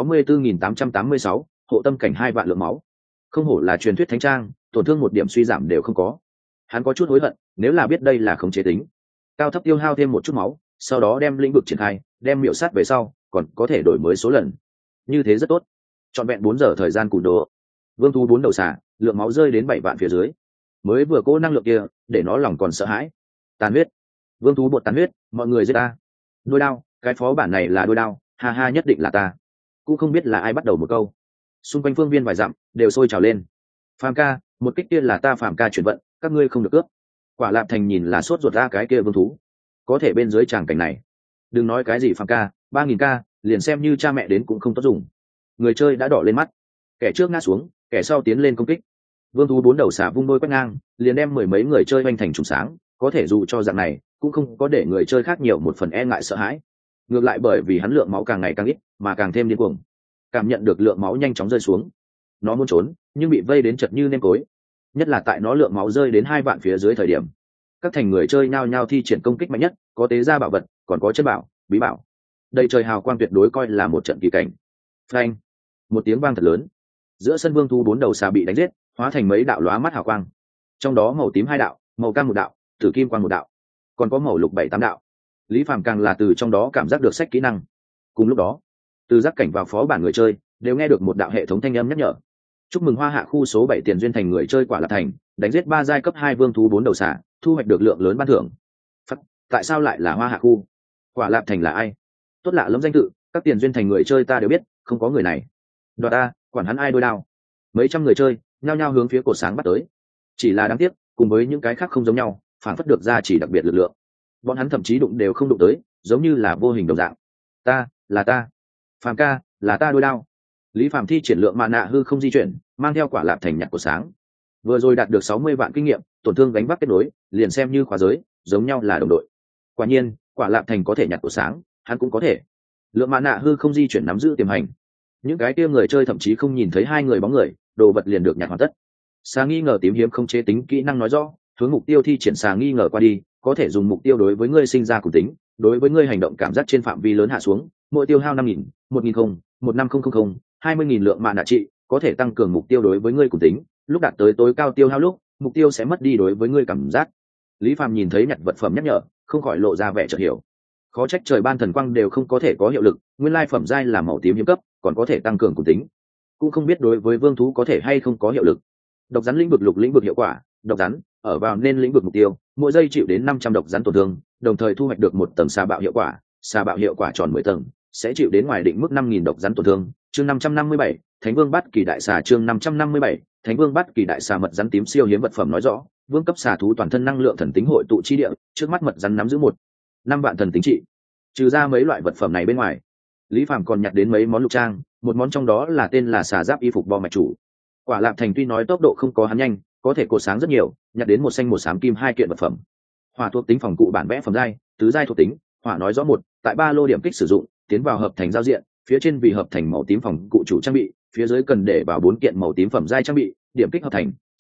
64.886, hộ tâm cảnh 2 vạn lượng máu. Không hổ là truyền thuyết thánh trang, tổn thương một điểm suy giảm đều không có. Hắn có chút hối hận, nếu là biết đây là khống chế tính, cao thấp tiêu hao thêm một chút máu, sau đó đem lĩnh vực triển khai, đem miểu sát về sau, còn có thể đổi mới số lần. Như thế rất tốt. Trọn vẹn 4 giờ thời gian cùn đồ. Vương thú 4 đầu xà, lượng máu rơi đến 7 vạn phía dưới. Mới vừa cố năng lượng kia, để nó lòng còn sợ hãi. Tàn huyết. Vương thú bột tàn huyết, mọi người giết ta. Đôi đao, cái phó bản này là đôi đao, ha ha nhất định là ta. Cũng không biết là ai bắt đầu một câu. Xung quanh phương viên vài dặm đều sôi trào lên. Phàm ca, một kích kia là ta Phàm ca chuyển vận, các ngươi không được cướp. Quả Lạp Thành nhìn là sốt ruột ra cái kia vương thú. Có thể bên dưới tràng cảnh này, đừng nói cái gì Phàm ca, 3000 ca, liền xem như cha mẹ đến cũng không tốt dùng. Người chơi đã đỏ lên mắt, kẻ trước ngã xuống, kẻ sau tiến lên công kích. Vương thú 4 đầu xà vung đôi quét ngang, liền đem mười mấy người chơi hoành thành trùng sáng. Có thể dù cho dạng này, cũng không có để người chơi khác nhiều một phần e ngại sợ hãi. Ngược lại bởi vì hắn lượng máu càng ngày càng ít, mà càng thêm điên cuồng. Cảm nhận được lượng máu nhanh chóng rơi xuống, nó muốn trốn, nhưng bị vây đến chật như nêm cối. Nhất là tại nó lượng máu rơi đến 2 vạn phía dưới thời điểm, các thành người chơi nhao nhao thi triển công kích mạnh nhất, có tế gia bảo vật, còn có chân bảo, bí bảo. Đây trời hào quang tuyệt đối coi là một trận kỳ cảnh. Phanh! Một tiếng vang thật lớn. Giữa sân vương thú 4 đầu xà bị đánh giết, hóa thành mấy đạo lóa mắt hào quang. Trong đó màu tím 2 đạo, màu cam 1 đạo, tử kim quang 1 đạo, còn có màu lục 7-8 đạo. Lý Phàm càng là từ trong đó cảm giác được sách kỹ năng. Cùng lúc đó, từ giác cảnh vào phó bản người chơi đều nghe được một đạo hệ thống thanh âm nhắc nhở. Chúc mừng Hoa Hạ khu số 7 tiền duyên thành người chơi Quả Lạp Thành, đánh giết 3 giai cấp 2 vương thú 4 đầu xà, thu hoạch được lượng lớn ban thưởng. Tại sao lại là Hoa Hạ khu? Quả Lạp Thành là ai? Tốt lạ lắm danh tự, các tiền duyên thành người chơi ta đều biết, không có người này. Đoạt ta, quản hắn ai đôi đao. Mấy trăm người chơi nhao nhao hướng phía cột sáng bắt tới. Chỉ là đáng tiếc, cùng với những cái khác không giống nhau, phản phất được ra chỉ đặc biệt lực lượng. Bọn hắn thậm chí đụng đều không đụng tới, giống như là vô hình đồng dạng. Là ta. Phàm ca, là ta đôi đao. Lý Phàm thi triển lượng mana hư không di chuyển, mang theo Quả Lạp Thành nhặt của sáng. Vừa rồi đạt được 60 vạn kinh nghiệm, tổn thương gánh vác kết nối, liền xem như khóa giới, giống nhau là đồng đội. Quả nhiên, Quả Lạp Thành có thể nhặt của sáng, hắn cũng có thể. Lượng mana hư không di chuyển nắm giữ tiềm hành. Những cái kia người chơi thậm chí không nhìn thấy hai người bóng người, đồ vật liền được nhặt hoàn tất. Xà nghi ngờ tím hiếm không chế tính kỹ năng nói rõ, hướng mục tiêu thi triển xà nghi ngờ qua đi, có thể dùng mục tiêu đối với ngươi sinh ra cùng tính, đối với ngươi hành động cảm giác trên phạm vi lớn hạ xuống, mỗi tiêu hao 5.000, 1.000, 15000, 20.000 lượng mana trị, có thể tăng cường mục tiêu đối với ngươi cùng tính, lúc đạt tới tối cao tiêu hao lúc, mục tiêu sẽ mất đi đối với ngươi cảm giác. Lý Phàm nhìn thấy nhặt vật phẩm nhắc nhở, không khỏi lộ ra vẻ chợt hiểu. Khó trách trời ban thần quang đều không có thể có hiệu lực, nguyên lai phẩm giai là màu tím hiếm cấp, còn có thể tăng cường cùng tính. Cũng không biết đối với vương thú có thể hay không có hiệu lực. Độc rắn lĩnh vực lục lĩnh vực hiệu quả, độc rắn ở vào nên lĩnh vực mục tiêu, mỗi giây chịu đến 500 độc rắn tổn thương, đồng thời thu hoạch được một tầng xà bạo hiệu quả, xà bạo hiệu quả tròn 10 tầng, sẽ chịu đến ngoài định mức 5.000 độc rắn tổn thương. Chương 557, Thánh Vương Bát Kỳ Đại Xà. Chương 557, Thánh Vương Bát Kỳ Đại Xà. Mật rắn tím siêu hiếm vật phẩm nói rõ, vương cấp xà thú toàn thân năng lượng thần tính hội tụ chi địa, trước mắt mật rắn nắm giữ 5 vạn thần tính trị. Trừ ra mấy loại vật phẩm này bên ngoài, Lý Phàm còn nhặt đến mấy món lục trang, một món trong đó là tên là xà giáp y phục bo mạch chủ. Quả Lạp Thành tuy nói tốc độ không có hắn nhanh, có thể cột sáng rất nhiều, nhặt đến một xanh một xám kim 2 kiện vật phẩm. Hỏa thuộc tính phòng cụ bản vẽ phẩm giai, tứ giai thuộc tính, hỏa nói rõ 1, tại 3 lô điểm kích sử dụng, tiến vào hợp thành giao diện, phía trên vì hợp thành màu tím phòng cụ chủ trang bị, phía dưới cần để vào 4 kiện màu tím phẩm giai trang bị, điểm kích hợp thành,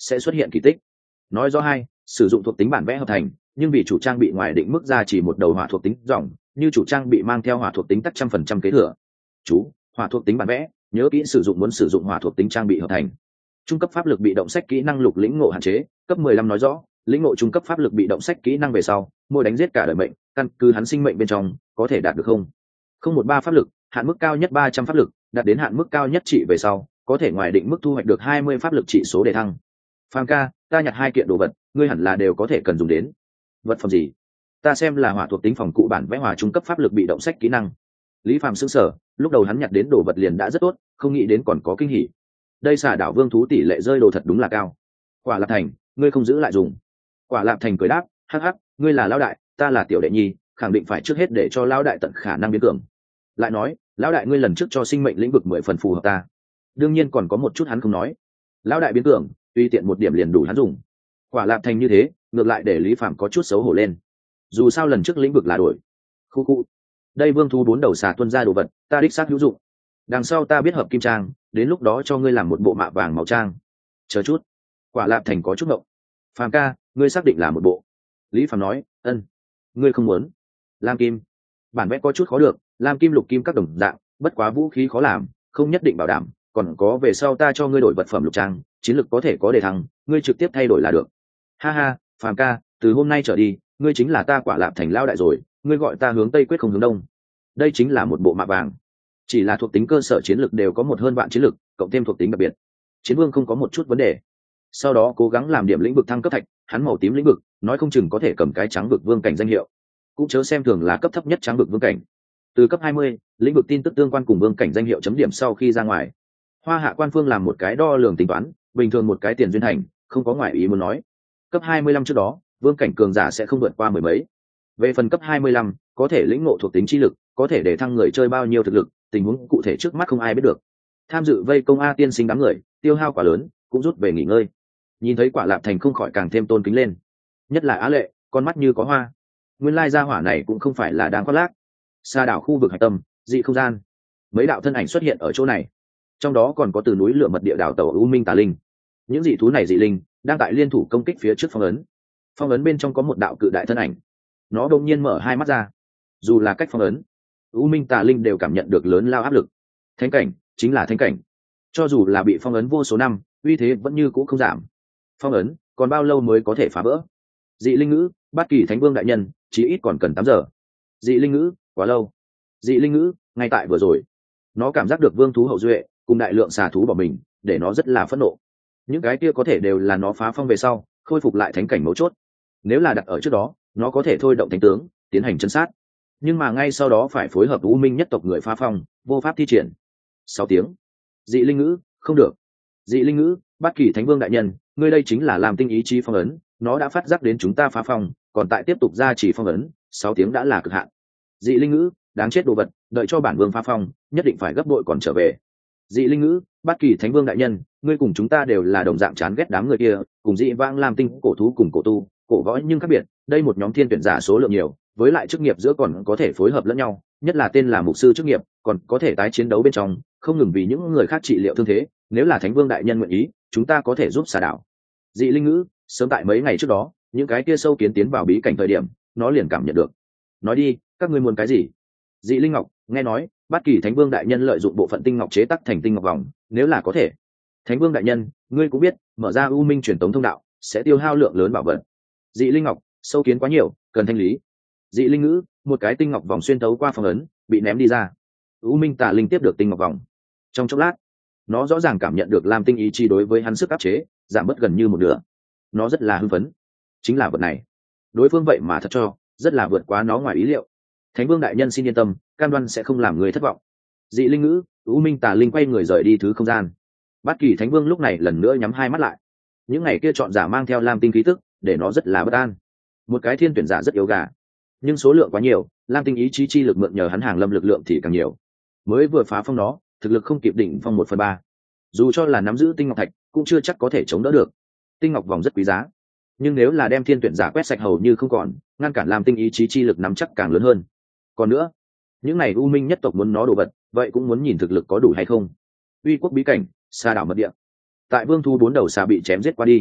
sẽ xuất hiện kỳ tích. Nói rõ hai, sử dụng thuộc tính bản vẽ hợp thành, nhưng vì chủ trang bị ngoài định mức ra chỉ một đầu hỏa thuộc tính dòng, như chủ trang bị mang theo hỏa thuộc tính tắc 100% kế thừa. Chú, hỏa thuộc tính bản vẽ, nhớ kỹ sử dụng muốn sử dụng hỏa thuộc tính trang bị hợp thành. Trung cấp pháp lực bị động sách kỹ năng lục lĩnh ngộ hạn chế, cấp 15 nói rõ, lĩnh ngộ trung cấp pháp lực bị động sách kỹ năng về sau, mỗi đánh giết cả đời mệnh, căn cứ hắn sinh mệnh bên trong, có thể đạt được không 13 pháp lực, hạn mức cao nhất 300 pháp lực, đạt đến hạn mức cao nhất trị về sau, có thể ngoài định mức thu hoạch được 20 pháp lực trị số để thăng. Phàm ca, ta nhặt 2 kiện đồ vật, ngươi hẳn là đều có thể cần dùng đến. Vật phẩm gì? Ta xem là hỏa thuộc tính phòng cụ bản vẽ hỏa trung cấp pháp lực bị động sách kỹ năng. Lý Phàm sững sờ, lúc đầu hắn nhặt đến đồ vật liền đã rất tốt, không nghĩ đến còn có kinh hỉ. Đây xả đảo vương thú tỷ lệ rơi đồ thật đúng là cao. Quả Lạp Thành, ngươi không giữ lại dùng. Quả Lạp Thành cười đáp, hắc hắc, ngươi là lão đại, ta là tiểu đệ nhi, khẳng định phải trước hết để cho lão đại tận khả năng biến cường. Lại nói, lão đại ngươi lần trước cho sinh mệnh lĩnh vực 10 phần phù hợp ta. Đương nhiên còn có một chút hắn không nói. Lão đại biến cường, tùy tiện một điểm liền đủ hắn dùng. Quả Lạp Thành như thế, ngược lại để Lý Phàm có chút xấu hổ lên. Dù sao lần trước lĩnh vực là đổi. Khu. Đây vương thú 4 đầu xà tuân ra đồ vật, ta đích xác hữu dụng. Đằng sau ta biết hợp kim trang, đến lúc đó cho ngươi làm một bộ mạ vàng màu trang. Chờ chút. Quả Lạp Thành có chút ngộng. Phàm ca, ngươi xác định là một bộ? Lý Phàm nói, ân. Ngươi không muốn? Lam kim. Bản vẽ có chút khó được, lam kim lục kim các đồng dạng, bất quá vũ khí khó làm, không nhất định bảo đảm, còn có về sau ta cho ngươi đổi vật phẩm lục trang, chiến lược có thể có đề thăng, ngươi trực tiếp thay đổi là được. Ha ha, Phàm ca, từ hôm nay trở đi, ngươi chính là ta Quả Lạp Thành lao đại rồi, ngươi gọi ta hướng tây quyết không hướng đông. Đây chính là một bộ mạ vàng. Chỉ là thuộc tính cơ sở chiến lược đều có 1 hơn vạn chiến lược, cộng thêm thuộc tính đặc biệt, chiến vương không có một chút vấn đề. Sau đó cố gắng làm điểm lĩnh vực thăng cấp thạch, hắn màu tím lĩnh vực, nói không chừng có thể cầm cái trắng vực vương cảnh danh hiệu. Cũng chớ xem thường là cấp thấp nhất trắng vực vương cảnh. Từ cấp 20, lĩnh vực tin tức tương quan cùng vương cảnh danh hiệu chấm điểm sau khi ra ngoài. Hoa Hạ quan phương làm một cái đo lường tính toán, bình thường một cái tiền duyên hành, không có ngoại ý muốn nói. Cấp 25 trước đó, vương cảnh cường giả sẽ không vượt qua 10 mấy. Về phần cấp 25, có thể lĩnh ngộ thuộc tính chi lực, có thể để thăng người chơi bao nhiêu thực lực, tình huống cụ thể trước mắt không ai biết được. Tham dự vây công A tiên sinh đám người, tiêu hao quá lớn, cũng rút về nghỉ ngơi. Nhìn thấy Quả Lạp Thành không khỏi càng thêm tôn kính lên. Nhất là Á Lệ, con mắt như có hoa. Nguyên lai gia hỏa này cũng không phải là đang khoác lác. Xa đảo khu vực hải tâm, dị không gian. Mấy đạo thân ảnh xuất hiện ở chỗ này. Trong đó còn có từ núi lửa mật địa đảo tàu U Minh Tà Linh. Những dị thú này dị linh đang tại liên thủ công kích phía trước phong ấn. Phong ấn bên trong có một đạo cự đại thân ảnh. Nó đột nhiên mở hai mắt ra. Dù là cách phong ấn, U Minh Tà Linh đều cảm nhận được lớn lao áp lực. Thánh cảnh chính là thánh cảnh. Cho dù là bị phong ấn vô số năm, uy thế vẫn như cũ không giảm. Phong ấn còn bao lâu mới có thể phá vỡ? Dị linh ngữ, Bát Kỳ Thánh Vương đại nhân, chí ít còn cần 8 giờ. Dị linh ngữ, quá lâu. Dị linh ngữ, ngay tại vừa rồi. Nó cảm giác được vương thú hậu duệ cùng đại lượng xà thú bỏ mình, để nó rất là phẫn nộ. Những cái kia có thể đều là nó phá phong về sau, khôi phục lại thánh cảnh mấu chốt. Nếu là đặt ở trước đó, nó có thể thôi động thánh tướng, tiến hành trấn sát. Nhưng mà ngay sau đó phải phối hợp U Minh nhất tộc người phá phong, vô pháp thi triển. 6 tiếng. Dị linh ngữ, không được. Dị linh ngữ, Bát Kỳ Thánh Vương đại nhân, ngươi đây chính là làm tinh ý chí phong ấn, nó đã phát giác đến chúng ta phá phong, còn tại tiếp tục ra chỉ phong ấn, 6 tiếng đã là cực hạn. Dị linh ngữ, đáng chết đồ vật, đợi cho bản vương phá phong, nhất định phải gấp bội còn trở về. Dị linh ngữ, Bát Kỳ Thánh Vương đại nhân, ngươi cùng chúng ta đều là đồng dạng chán ghét đám người kia, cùng dị vãng làm tinh cổ thú cùng cổ tu, cổ võ nhưng khác biệt, đây một nhóm thiên tuyển giả số lượng nhiều, với lại chức nghiệp giữa còn có thể phối hợp lẫn nhau, nhất là tên là mục sư chức nghiệp, còn có thể tái chiến đấu bên trong, không ngừng vì những người khác trị liệu thương thế, nếu là Thánh Vương đại nhân nguyện ý, chúng ta có thể giúp xà đảo. Dị linh ngữ, sớm tại mấy ngày trước đó, những cái kia sâu kiến tiến vào bí cảnh thời điểm, nó liền cảm nhận được. Nói đi, các ngươi muốn cái gì? Dị linh ngọc, nghe nói Bát Kỳ Thánh Vương đại nhân lợi dụng bộ phận tinh ngọc chế tác thành tinh ngọc vòng, nếu là có thể. Thánh Vương đại nhân, ngươi cũng biết, mở ra U Minh truyền tống thông đạo sẽ tiêu hao lượng lớn bảo vật. Dị linh ngọc, sâu kiến quá nhiều, cần thanh lý. Dị linh ngữ, một cái tinh ngọc vòng xuyên tấu qua phong ấn, bị ném đi ra. U Minh Tà Linh tiếp được tinh ngọc vòng. Trong chốc lát, nó rõ ràng cảm nhận được Lam tinh ý chi đối với hắn sức áp chế giảm bớt gần như một nửa. Nó rất là hưng phấn. Chính là vật này. Đối phương vậy mà thật cho, rất là vượt quá nó ngoài ý liệu. Thánh Vương đại nhân xin yên tâm, cam đoan sẽ không làm người thất vọng. Dị linh ngữ, U Minh Tà Linh quay người rời đi thứ không gian. Bát Kỳ Thánh Vương lúc này lần nữa nhắm hai mắt lại. Những ngày kia chọn giả mang theo Lam tinh khí tức, để nó rất là bất an. Một cái thiên tuyển giả rất yếu gà, nhưng số lượng quá nhiều, Lam tinh ý chí chi lực mượn nhờ hắn hàng lâm lực lượng thì càng nhiều. Mới vừa phá phong nó, thực lực không kịp đỉnh phong 1/3. Dù cho là nắm giữ tinh ngọc thạch, cũng chưa chắc có thể chống đỡ được. Tinh ngọc vòng rất quý giá, nhưng nếu là đem thiên tuyển giả quét sạch hầu như không còn, ngăn cản Lam tinh ý chí chi lực nắm chắc càng lớn hơn. Còn nữa, những này U Minh nhất tộc muốn nó đồ vật, vậy cũng muốn nhìn thực lực có đủ hay không. Uy quốc bí cảnh, xa đảo mật địa. Tại vương thu 4 đầu xà bị chém giết qua đi,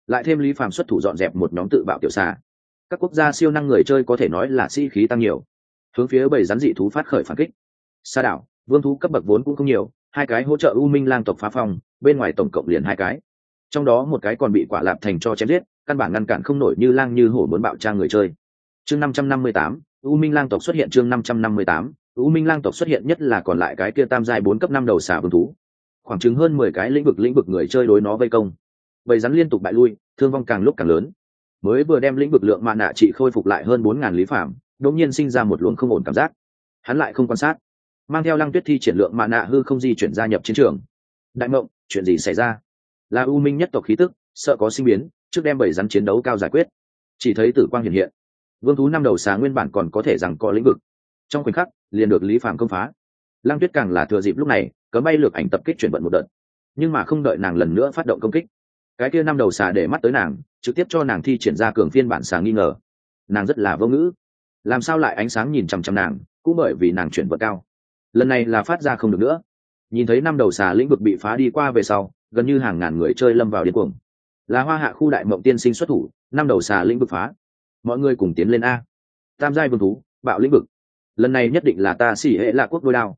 lại thêm Lý Phàm xuất thủ dọn dẹp một nhóm tự bạo tiểu xà, các quốc gia siêu năng người chơi có thể nói là sĩ khí tăng nhiều, hướng phía bầy rắn dị thú phát khởi phản kích. Sa đảo vương thú cấp bậc vốn cũng không nhiều, hai cái hỗ trợ U Minh lang tộc phá phòng, bên ngoài tổng cộng liền hai cái, trong đó một cái còn bị Quả Lạp Thành cho chém giết, căn bản ngăn cản không nổi như lang như hổ muốn bạo trang người chơi. Chương 558, U Minh lang tộc xuất hiện. Chương 558, U Minh lang tộc xuất hiện, nhất là còn lại cái kia tam giai 4 cấp 5 đầu xà vương thú, khoảng chừng hơn 10 cái lĩnh vực người chơi đối nó vây công, bầy rắn liên tục bại lui, thương vong càng lúc càng lớn. Mới vừa đem lĩnh vực lượng mạ nạ trị khôi phục lại hơn 4000 Lý Phàm đột nhiên sinh ra một luồng không ổn cảm giác. Hắn lại không quan sát, mang theo Lăng Tuyết thi triển lượng mạ nạ hư không di chuyển gia nhập chiến trường. Đại Mộng, chuyện gì xảy ra? Là U Minh nhất tộc khí tức, sợ có sinh biến, trước đem bầy rắn chiến đấu cao giải quyết. Chỉ thấy tử quang hiện hiện, vương thú năm đầu xà nguyên bản còn có thể rằng có lĩnh vực, trong khoảnh khắc liền được Lý Phàm công phá. Lăng Tuyết càng là thừa dịp lúc này cấm bay lược ảnh tập kích chuyển vận một đợt, nhưng mà không đợi nàng lần nữa phát động công kích, cái kia năm đầu xà để mắt tới nàng, trực tiếp cho nàng thi triển ra cường phiên bản xà nghi ngờ. Nàng rất là vô ngữ, làm sao lại ánh sáng nhìn chằm chằm nàng, cũng bởi vì nàng chuyển vận cao, lần này là phát ra không được nữa. Nhìn thấy năm đầu xà lĩnh vực bị phá đi qua về sau, gần như hàng ngàn người chơi lâm vào điên cuồng. Là Hoa Hạ khu Đại Mộng tiên sinh xuất thủ, năm đầu xà lĩnh vực phá, mọi người cùng tiến lên a. Tam giai vương thú bạo lĩnh vực, lần này nhất định là ta xỉ hệ là quốc đôi đao.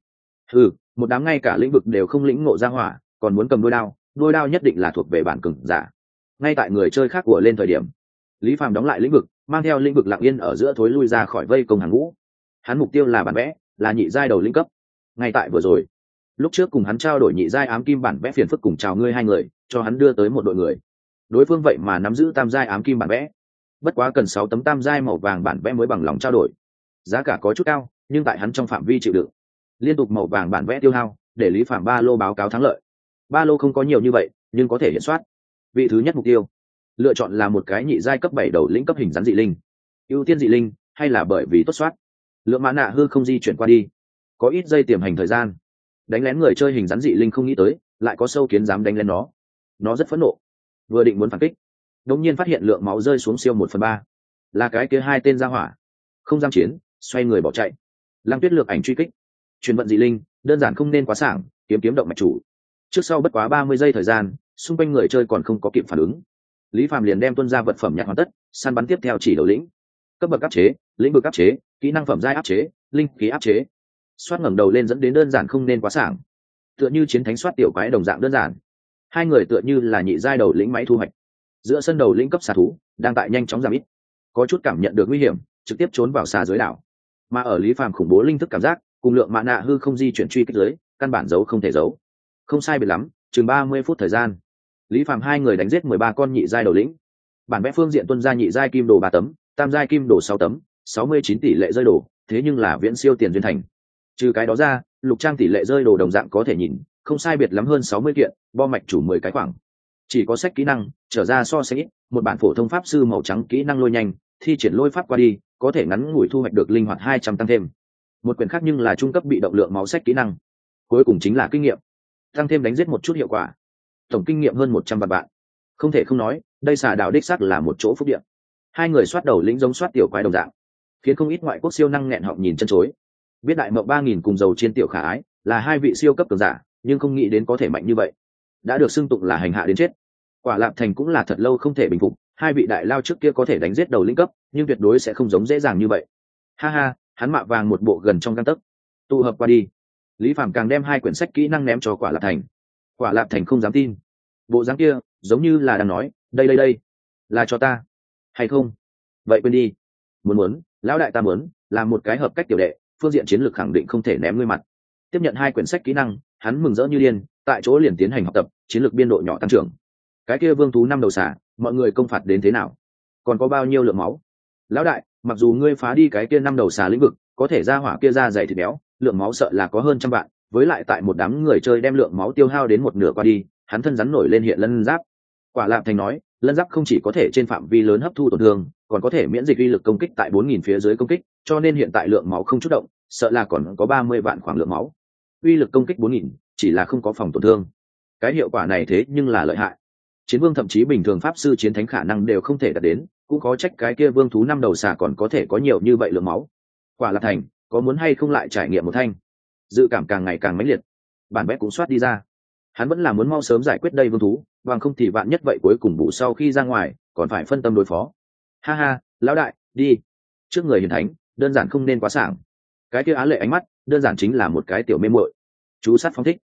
Một đám ngay cả lĩnh vực đều không lĩnh ngộ ra hỏa, còn muốn cầm đôi đao nhất định là thuộc về bản cường giả. Ngay tại người chơi khác của lên thời điểm, Lý Phàm đóng lại lĩnh vực, mang theo lĩnh vực lặng yên ở giữa thối lui ra khỏi vây công hàng ngũ. Hắn mục tiêu là bản vẽ, là nhị giai đầu lĩnh cấp. Ngay tại vừa rồi, lúc trước cùng hắn trao đổi nhị giai ám kim bản vẽ phiền phức cùng chào ngươi hai người, cho hắn đưa tới một đội người. Đối phương vậy mà nắm giữ tam giai ám kim bản vẽ, bất quá cần 6 tấm tam giai màu vàng bản vẽ mới bằng lòng trao đổi. Giá cả có chút cao, nhưng tại hắn trong phạm vi chịu đựng. Liên tục màu vàng bản vẽ tiêu hao, để Lý Phàm ba lô báo cáo thắng lợi. Ba lô không có nhiều như vậy, nhưng có thể hiện soát. Vị thứ nhất mục tiêu, lựa chọn là một cái nhị giai cấp 7 đầu lĩnh cấp hình rắn dị linh. Ưu tiên dị linh, hay là bởi vì tốt soát. Lượng mã nạ hư không di chuyển qua đi, có ít giây tiềm hành thời gian. Đánh lén người chơi hình rắn dị linh không nghĩ tới, lại có sâu kiến dám đánh lén nó. Nó rất phẫn nộ, vừa định muốn phản kích, đột nhiên phát hiện lượng máu rơi xuống siêu 1/3. Là cái kia hai tên ra hỏa, không giam chiến, xoay người bỏ chạy. Lăng Tuyết lược ảnh truy kích, truyền vận dị linh, đơn giản không nên quá sảng, kiếm động mạch chủ. Trước sau bất quá 30 giây thời gian, xung quanh người chơi còn không có kịp phản ứng, Lý Phàm liền đem tuân ra vật phẩm nhặt hoàn tất, săn bắn tiếp theo chỉ đầu lĩnh, cấp bậc áp chế, lĩnh vực áp chế, kỹ năng phẩm giai áp chế, linh khí áp chế. Soát ngẩng đầu lên dẫn đến đơn giản không nên quá sảng, tựa như chiến thánh soát tiểu quái đồng dạng đơn giản. Hai người tựa như là nhị giai đầu lĩnh máy thu hoạch. Giữa sân đầu lĩnh cấp xà thú đang tại nhanh chóng giảm ít, có chút cảm nhận được nguy hiểm, trực tiếp trốn vào xà dưới đảo. Mà ở Lý Phàm khủng bố linh thức cảm giác, cùng lượng mạ nạ hư không di chuyển truy kích dưới, căn bản giấu không thể giấu. Không sai biệt lắm, chừng 30 phút thời gian, Lý Phàm hai người đánh giết 13 con nhị giai đầu lĩnh. Bản vẽ phương diện tuân ra nhị giai kim đồ 3 tấm, tam giai kim đồ 6 tấm, 69 tỷ lệ rơi đồ, thế nhưng là viễn siêu tiền duyên thành. Trừ cái đó ra, lục trang tỷ lệ rơi đồ đồng dạng có thể nhìn, không sai biệt lắm hơn 60 kiện, bo mạch chủ 10 cái khoảng. Chỉ có sách kỹ năng, trở ra so sánh ít, một bản phổ thông pháp sư màu trắng kỹ năng lôi nhanh, thi triển lôi pháp qua đi, có thể ngắn ngủi thu hoạch được linh hoạt 200 tăng thêm. Một quyển khác nhưng là trung cấp bị động lượng máu sách kỹ năng. Cuối cùng chính là kinh nghiệm, tăng thêm đánh giết một chút hiệu quả. Tổng kinh nghiệm hơn 100 vạn. Không thể không nói, đây xà đảo đích xác là một chỗ phúc địa. Hai người soát đầu lĩnh giống soát tiểu quái đồng dạng, khiến không ít ngoại quốc siêu năng nghẹn họng nhìn chân chối. Biết Đại Mộng 3000 cùng dầu chiên tiểu khả ái là hai vị siêu cấp cường giả, nhưng không nghĩ đến có thể mạnh như vậy. Đã được xưng tụng là hành hạ đến chết. Quả Lạp Thành cũng là thật lâu không thể bình phục, hai vị đại lao trước kia có thể đánh giết đầu lĩnh cấp, nhưng tuyệt đối sẽ không giống dễ dàng như vậy. Ha ha, hắn mạ vàng một bộ gần trong gang tấc. Tụ hợp qua đi. Lý Phàm càng đem hai quyển sách kỹ năng ném cho Quả Lạp Thành. Quả Lạp Thành không dám tin, bộ dáng kia giống như là đang nói, đây là cho ta hay không? Vậy quên đi. Muốn, lão đại ta muốn làm một cái hợp cách tiểu đệ, phương diện chiến lược khẳng định không thể ném ngươi mặt. Tiếp nhận hai quyển sách kỹ năng, hắn mừng rỡ như điên, tại chỗ liền tiến hành học tập, chiến lược biên độ nhỏ tăng trưởng. Cái kia vương thú năm đầu xả, mọi người công phạt đến thế nào? Còn có bao nhiêu lượng máu? Lão đại, mặc dù ngươi phá đi cái kia năm đầu xà lĩnh vực, có thể ra hỏa kia ra dày thịt béo, lượng máu sợ là có hơn 100 vạn, với lại tại một đám người chơi đem lượng máu tiêu hao đến một nửa qua đi, hắn thân rắn nổi lên hiện lân giáp. Quả Lạp Thành nói, lân giáp không chỉ có thể trên phạm vi lớn hấp thu tổn thương, còn có thể miễn dịch uy lực công kích tại 4000 phía dưới công kích, cho nên hiện tại lượng máu không chút động, sợ là còn có 30 vạn khoảng lượng máu. Uy lực công kích 4000, chỉ là không có phòng tổn thương. Cái hiệu quả này thế nhưng là lợi hại. Chiến vương thậm chí bình thường pháp sư chiến thánh khả năng đều không thể đạt đến, cũng có trách cái kia vương thú năm đầu xà còn có thể có nhiều như vậy lượng máu. Quả Lạp Thành, có muốn hay không lại trải nghiệm một thanh? Dự cảm càng ngày càng mãnh liệt. Bản vẽ cũng soát đi ra. Hắn vẫn là muốn mau sớm giải quyết đây vương thú, bằng không thì vạn nhất vậy cuối cùng bù sau khi ra ngoài còn phải phân tâm đối phó. Ha ha, lão đại, đi. Trước người hiền thánh, đơn giản không nên quá sảng. Cái kia á lệ ánh mắt, đơn giản chính là một cái tiểu mê muội. Chú sát phóng thích.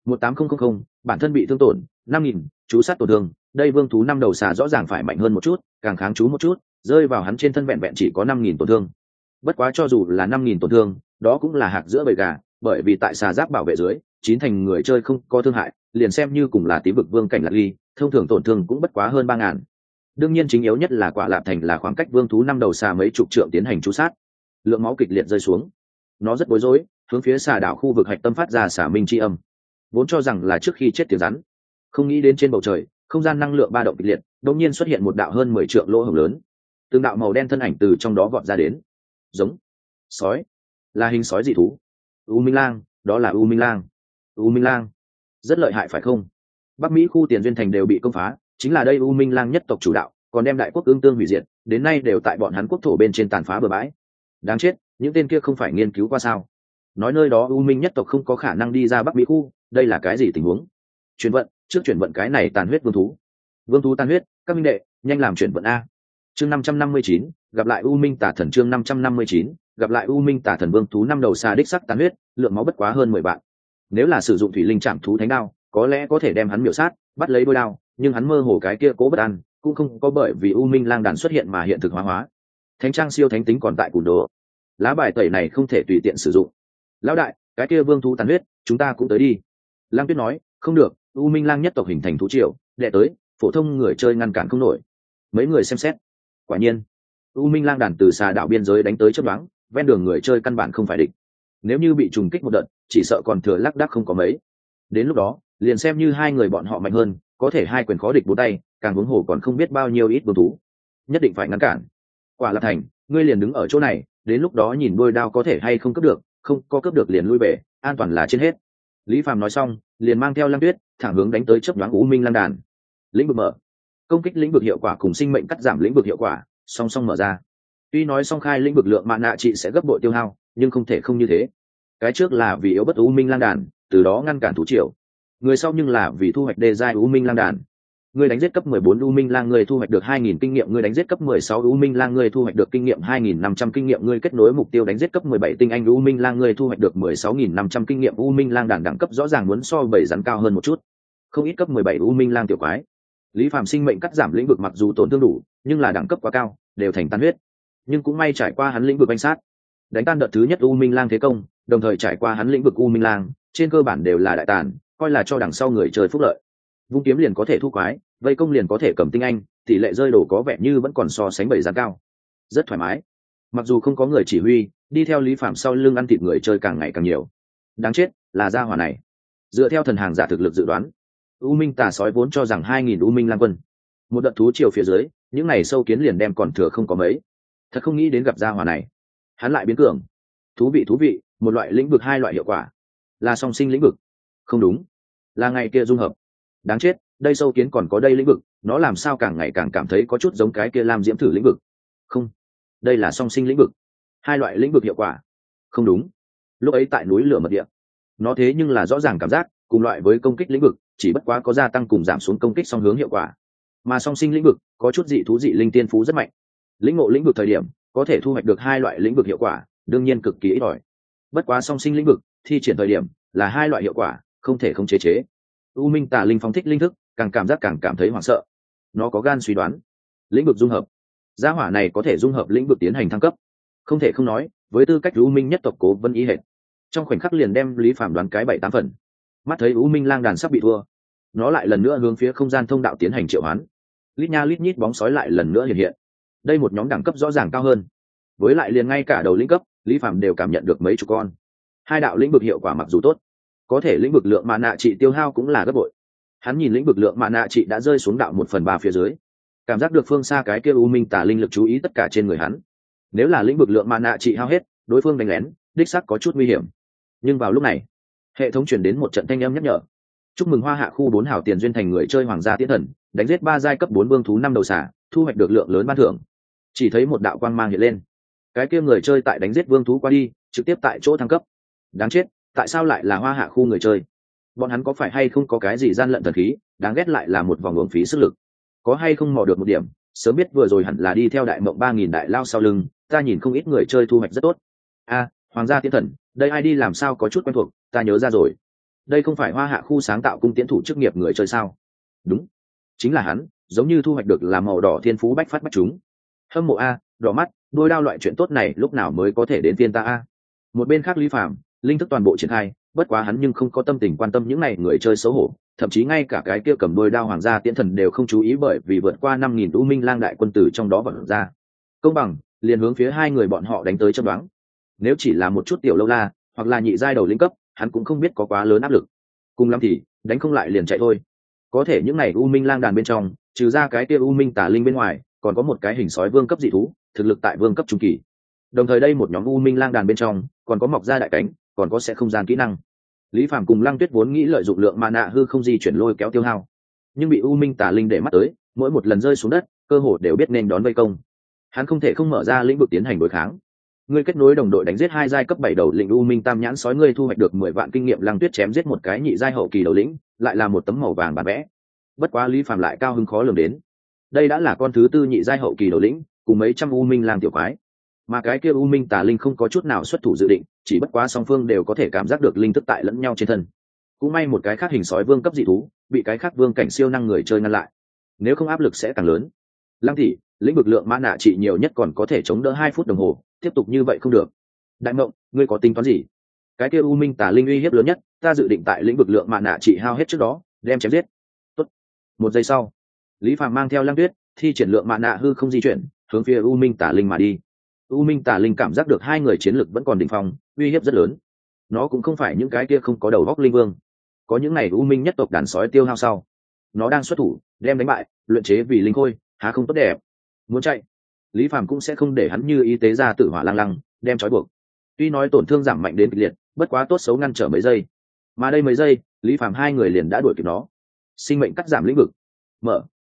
18000, bản thân bị thương tổn 5000, chú sát tổn thương. Đây vương thú năm đầu xà rõ ràng phải mạnh hơn một chút, càng kháng chú một chút, rơi vào hắn trên thân vẹn vẹn chỉ có 5000 tổn thương. Bất quá cho dù là 5000 tổn thương, đó cũng là hạc giữa bầy gà, bởi vì tại xà giáp bảo vệ dưới, chín thành người chơi không có thương hại, liền xem như cùng là tím vực vương cảnh lạc ly, thông thường tổn thương cũng bất quá hơn 3000. Đương nhiên chính yếu nhất là quả lạp thành là khoảng cách vương thú năm đầu xà mấy chục trượng tiến hành chú sát. Lượng máu kịch liệt rơi xuống, nó rất bối rối, hướng phía xà đảo khu vực hạch tâm phát ra xà minh chi âm. Vốn cho rằng là trước khi chết tiếng rắn, không nghĩ đến trên bầu trời, không gian năng lượng ba động kịch liệt, đột nhiên xuất hiện một đạo hơn 10 trượng lỗ hổng lớn. Từng đạo màu đen thân ảnh từ trong đó vọt ra đến. Giống sói, là hình sói dị thú. U Minh Lang, đó là U Minh Lang. U Minh Lang rất lợi hại phải không? Bắc Mỹ khu tiền duyên thành đều bị công phá, chính là đây U Minh Lang nhất tộc chủ đạo, còn đem đại quốc ương tương hủy diệt, đến nay đều tại bọn hắn quốc thổ bên trên tàn phá bừa bãi. Đáng chết, những tên kia không phải nghiên cứu qua sao? Nói nơi đó U Minh nhất tộc không có khả năng đi ra Bắc Mỹ khu, đây là cái gì tình huống? Chuyển vận, trước chuyển vận cái này tàn huyết vương thú. Vương thú tàn huyết, các minh đệ, nhanh làm chuyển vận a. Chương 559, gặp lại U Minh Tả Thần. Chương 559, gặp lại U Minh Tả Thần. Vương thú năm đầu xa đích sắc tàn huyết, lượng máu bất quá hơn 10 vạn. Nếu là sử dụng thủy linh trảm thú thánh đao, có lẽ có thể đem hắn miểu sát, bắt lấy đôi đao, nhưng hắn mơ hồ cái kia cố bất an, cũng không có bởi vì U Minh Lang đàn xuất hiện mà hiện thực hóa. Thánh trang siêu thánh tính còn tại cùn đồ. Lá bài tẩy này không thể tùy tiện sử dụng. Lão đại, cái kia vương thú tàn huyết, chúng ta cũng tới đi. Lang Tuyết nói, không được, U Minh Lang nhất tộc hình thành thú triều, đệ tới, phổ thông người chơi ngăn cản không nổi. Mấy người xem xét, quả nhiên, U Minh Lang đàn từ xà đảo biên giới đánh tới chớp nhoáng, ven đường người chơi căn bản không phải địch. Nếu như bị trùng kích một đợt, chỉ sợ còn thừa lác đác không có mấy. Đến lúc đó, liền xem như hai người bọn họ mạnh hơn, có thể hai quyền khó địch bốn tay, càng huống hồ còn không biết bao nhiêu ít vương thú. Nhất định phải ngăn cản. Quả là thành, ngươi liền đứng ở chỗ này, đến lúc đó nhìn đôi đao có thể hay không cướp được, không có cướp được liền lui về, an toàn là trên hết. Lý Phàm nói xong, liền mang theo Lam Tuyết, thẳng hướng đánh tới chớp nhoáng U Minh Lang đàn. Lĩnh vực mở, công kích lĩnh vực hiệu quả cùng sinh mệnh cắt giảm lĩnh vực hiệu quả song song mở ra. Tuy nói song khai lĩnh vực lượng mạn nạ trị sẽ gấp bội tiêu hao, nhưng không thể không như thế. Cái trước là vì yếu bất U Minh Lang đàn, từ đó ngăn cản thú triều. Người sau nhưng là vì thu hoạch đề giai U Minh Lang đàn. Người đánh giết cấp 14 U Minh Lang, người thu hoạch được 2000 kinh nghiệm, người đánh giết cấp 16 U Minh Lang, người thu hoạch được kinh nghiệm 2500 kinh nghiệm, người kết nối mục tiêu đánh giết cấp 17 tinh anh U Minh Lang, người thu hoạch được 16500 kinh nghiệm. U Minh Lang đàn đẳng cấp rõ ràng muốn so bảy rắn cao hơn một chút. Không ít cấp 17 U Minh Lang tiểu quái. Lý Phàm sinh mệnh cắt giảm lĩnh vực mặc dù tổn thương đủ, nhưng là đẳng cấp quá cao, đều thành tan huyết. Nhưng cũng may trải qua hắn lĩnh vực banh sát, đánh tan đợt thứ nhất U Minh Lang thế công, đồng thời trải qua hắn lĩnh vực U Minh Lang, trên cơ bản đều là đại tàn, coi là cho đằng sau người chơi phúc lợi. Vung kiếm liền có thể thu quái, vây công liền có thể cầm tinh anh, tỷ lệ rơi đổ có vẻ như vẫn còn so sánh bảy giá cao, rất thoải mái. Mặc dù không có người chỉ huy, đi theo Lý Phàm sau lưng ăn thịt người chơi càng ngày càng nhiều. Đáng chết, là gia hỏa này. Dựa theo thần hàng giả thực lực dự đoán, U Minh Tà sói vốn cho rằng 2000 U Minh Lang quân, một đợt thú triều phía dưới, những này sâu kiến liền đem còn thừa không có mấy. Thật không nghĩ đến gặp gia hỏa này, hắn lại biến cường. Thú vị, một loại lĩnh vực hai loại hiệu quả, là song sinh lĩnh vực. Không đúng, là ngày kia dung hợp. Đáng chết, đây sâu kiến còn có đây lĩnh vực, nó làm sao càng ngày càng cảm thấy có chút giống cái kia Lam Diễm thử lĩnh vực. Không, đây là song sinh lĩnh vực, hai loại lĩnh vực hiệu quả. Không đúng, lúc ấy tại núi lửa mật địa, nó thế nhưng là rõ ràng cảm giác cùng loại với công kích lĩnh vực, chỉ bất quá có gia tăng cùng giảm xuống công kích song hướng hiệu quả. Mà song sinh lĩnh vực có chút dị thú dị linh tiên phú rất mạnh, lĩnh ngộ lĩnh vực thời điểm có thể thu hoạch được hai loại lĩnh vực hiệu quả, đương nhiên cực kỳ ít ỏi. Bất quá song sinh lĩnh vực thi triển thời điểm là hai loại hiệu quả, không thể không chế. U Minh Tà linh phóng thích linh thức, càng cảm giác càng cảm thấy hoảng sợ. Nó có gan suy đoán lĩnh vực dung hợp, gia hỏa này có thể dung hợp lĩnh vực tiến hành thăng cấp. Không thể không nói, với tư cách U Minh nhất tộc cố vân ý hệt, trong khoảnh khắc liền đem Lý Phàm đoán cái 7-8 phần. Mắt thấy U Minh Lang đàn sắp bị thua, nó lại lần nữa hướng phía không gian thông đạo tiến hành triệu hoán. Lít nha lít nhít bóng sói lại lần nữa hiện hiện. Đây một nhóm đẳng cấp rõ ràng cao hơn, với lại liền ngay cả đầu lĩnh cấp Lý Phàm đều cảm nhận được mấy chục con. Hai đạo lĩnh vực hiệu quả mặc dù tốt, có thể lĩnh vực lượng mạ nạ trị tiêu hao cũng là gấp bội. Hắn nhìn lĩnh vực lượng mạ nạ trị đã rơi xuống đạo 1/3 phía dưới, cảm giác được phương xa cái kia U Minh Tà linh lực chú ý tất cả trên người hắn. Nếu là lĩnh vực lượng mạ nạ trị hao hết, đối phương đánh lén đích xác có chút nguy hiểm. Nhưng vào lúc này, hệ thống truyền đến một trận thanh âm nhắc nhở. Chúc mừng Hoa Hạ khu 4 hảo tiền duyên thành người chơi Hoàng gia Tiễn Thần, đánh giết 3 giai cấp 4 vương thú 5 đầu xả, thu hoạch được lượng lớn ban thưởng. Chỉ thấy một đạo quang mang hiện lên. Cái kia người chơi tại đánh giết vương thú qua đi, trực tiếp tại chỗ thăng cấp. Đáng chết, tại sao lại là Hoa Hạ khu người chơi? bọn hắn có phải hay không có cái gì gian lận thần khí, đáng ghét lại là một vòng uổng phí sức lực. Có hay không mò được một điểm, sớm biết vừa rồi hẳn là đi theo đại mộng 3000 đại lao sau lưng, ta nhìn không ít người chơi thu hoạch rất tốt. Hoàng gia Tiễn Thần, đây ai đi làm sao có chút quen thuộc, ta nhớ ra rồi. Đây không phải Hoa Hạ khu sáng tạo cung tiễn thủ chức nghiệp người chơi sao? Đúng, chính là hắn, giống như thu hoạch được là màu đỏ thiên phú bách phát bách chúng. Hâm mộ đỏ mắt, đôi đao loại chuyện tốt này lúc nào mới có thể đến phiên ta Một bên khác Lý Phàm, linh thức toàn bộ triển khai, bất quá hắn nhưng không có tâm tình quan tâm những này người chơi xấu hổ, thậm chí ngay cả cái kia cầm đôi đao Hoàng gia Tiễn Thần đều không chú ý, bởi vì vượt qua 5000 U Minh Lang đại quân tử trong đó vận ra. Công bằng, liền hướng phía hai người bọn họ đánh tới chớp đoán. Nếu chỉ là một chút tiểu lâu la, hoặc là nhị giai đầu lĩnh cấp, hắn cũng không biết có quá lớn áp lực. Cùng lắm thì đánh không lại liền chạy thôi. Có thể những này U Minh Lang đàn bên trong, trừ ra cái kia U Minh Tà Linh bên ngoài, còn có một cái hình sói vương cấp dị thú, thực lực tại vương cấp trung kỳ. Đồng thời đây một nhóm U Minh Lang đàn bên trong, còn có mọc ra đại cánh, còn có sẽ không gian kỹ năng. Lý Phàm cùng Lăng Tuyết vốn nghĩ lợi dụng lượng mana hư không di chuyển lôi kéo tiêu hao, nhưng bị U Minh Tà Linh để mắt tới, mỗi một lần rơi xuống đất, cơ hồ đều biết nên đón vây công. Hắn không thể không mở ra lĩnh vực tiến hành đối kháng. Ngươi kết nối đồng đội đánh giết 2 giai cấp 7 đầu lĩnh U Minh Tam nhãn sói, ngươi thu hoạch được 10 vạn kinh nghiệm. Lăng Tuyết chém giết một cái nhị giai hậu kỳ đầu lĩnh, lại là một tấm màu vàng bản vẽ. Bất quá Lý Phàm lại cao hứng khó lường đến. Đây đã là con thứ tư nhị giai hậu kỳ đầu lĩnh, cùng mấy trăm U Minh Lang tiểu quái. Mà cái kia U Minh Tà Linh không có chút nào xuất thủ dự định, chỉ bất quá song phương đều có thể cảm giác được linh thức tại lẫn nhau trên thân. Cũng may một cái khác hình sói vương cấp dị thú, bị cái khác vương cảnh siêu năng người chơi ngăn lại. Nếu không áp lực sẽ càng lớn. Lăng thị, lĩnh vực lượng mana trị nhiều nhất còn có thể chống đỡ 2 phút đồng hồ, tiếp tục như vậy không được. Đại Mộng, ngươi có tính toán gì? Cái kia U Minh Tà Linh uy hiếp lớn nhất, ta dự định tại lĩnh vực lượng mana trị hao hết trước đó, đem chém giết. Tốt. 1 giây sau, Lý Phàm mang theo Lăng Tuyết, thi triển lượng mana hư không di chuyển, hướng phía U Minh Tà Linh mà đi. U Minh Tà Linh cảm giác được hai người chiến lực vẫn còn đỉnh phong, uy hiếp rất lớn. Nó cũng không phải những cái kia không có đầu óc linh vương. Có những này U Minh nhất tộc đàn sói tiêu hao sau, nó đang xuất thủ, đem đánh bại, luyện chế vì linh khôi, há không tốt đẹp. Muốn chạy, Lý Phàm cũng sẽ không để hắn như y tế ra tử hỏa lăng lăng, đem trói buộc. Tuy nói tổn thương giảm mạnh đến kịch liệt, bất quá tốt xấu ngăn trở mấy giây. Mà đây mấy giây, Lý Phàm hai người liền đã đuổi kịp nó. Sinh mệnh cắt giảm lĩnh vực. Mở.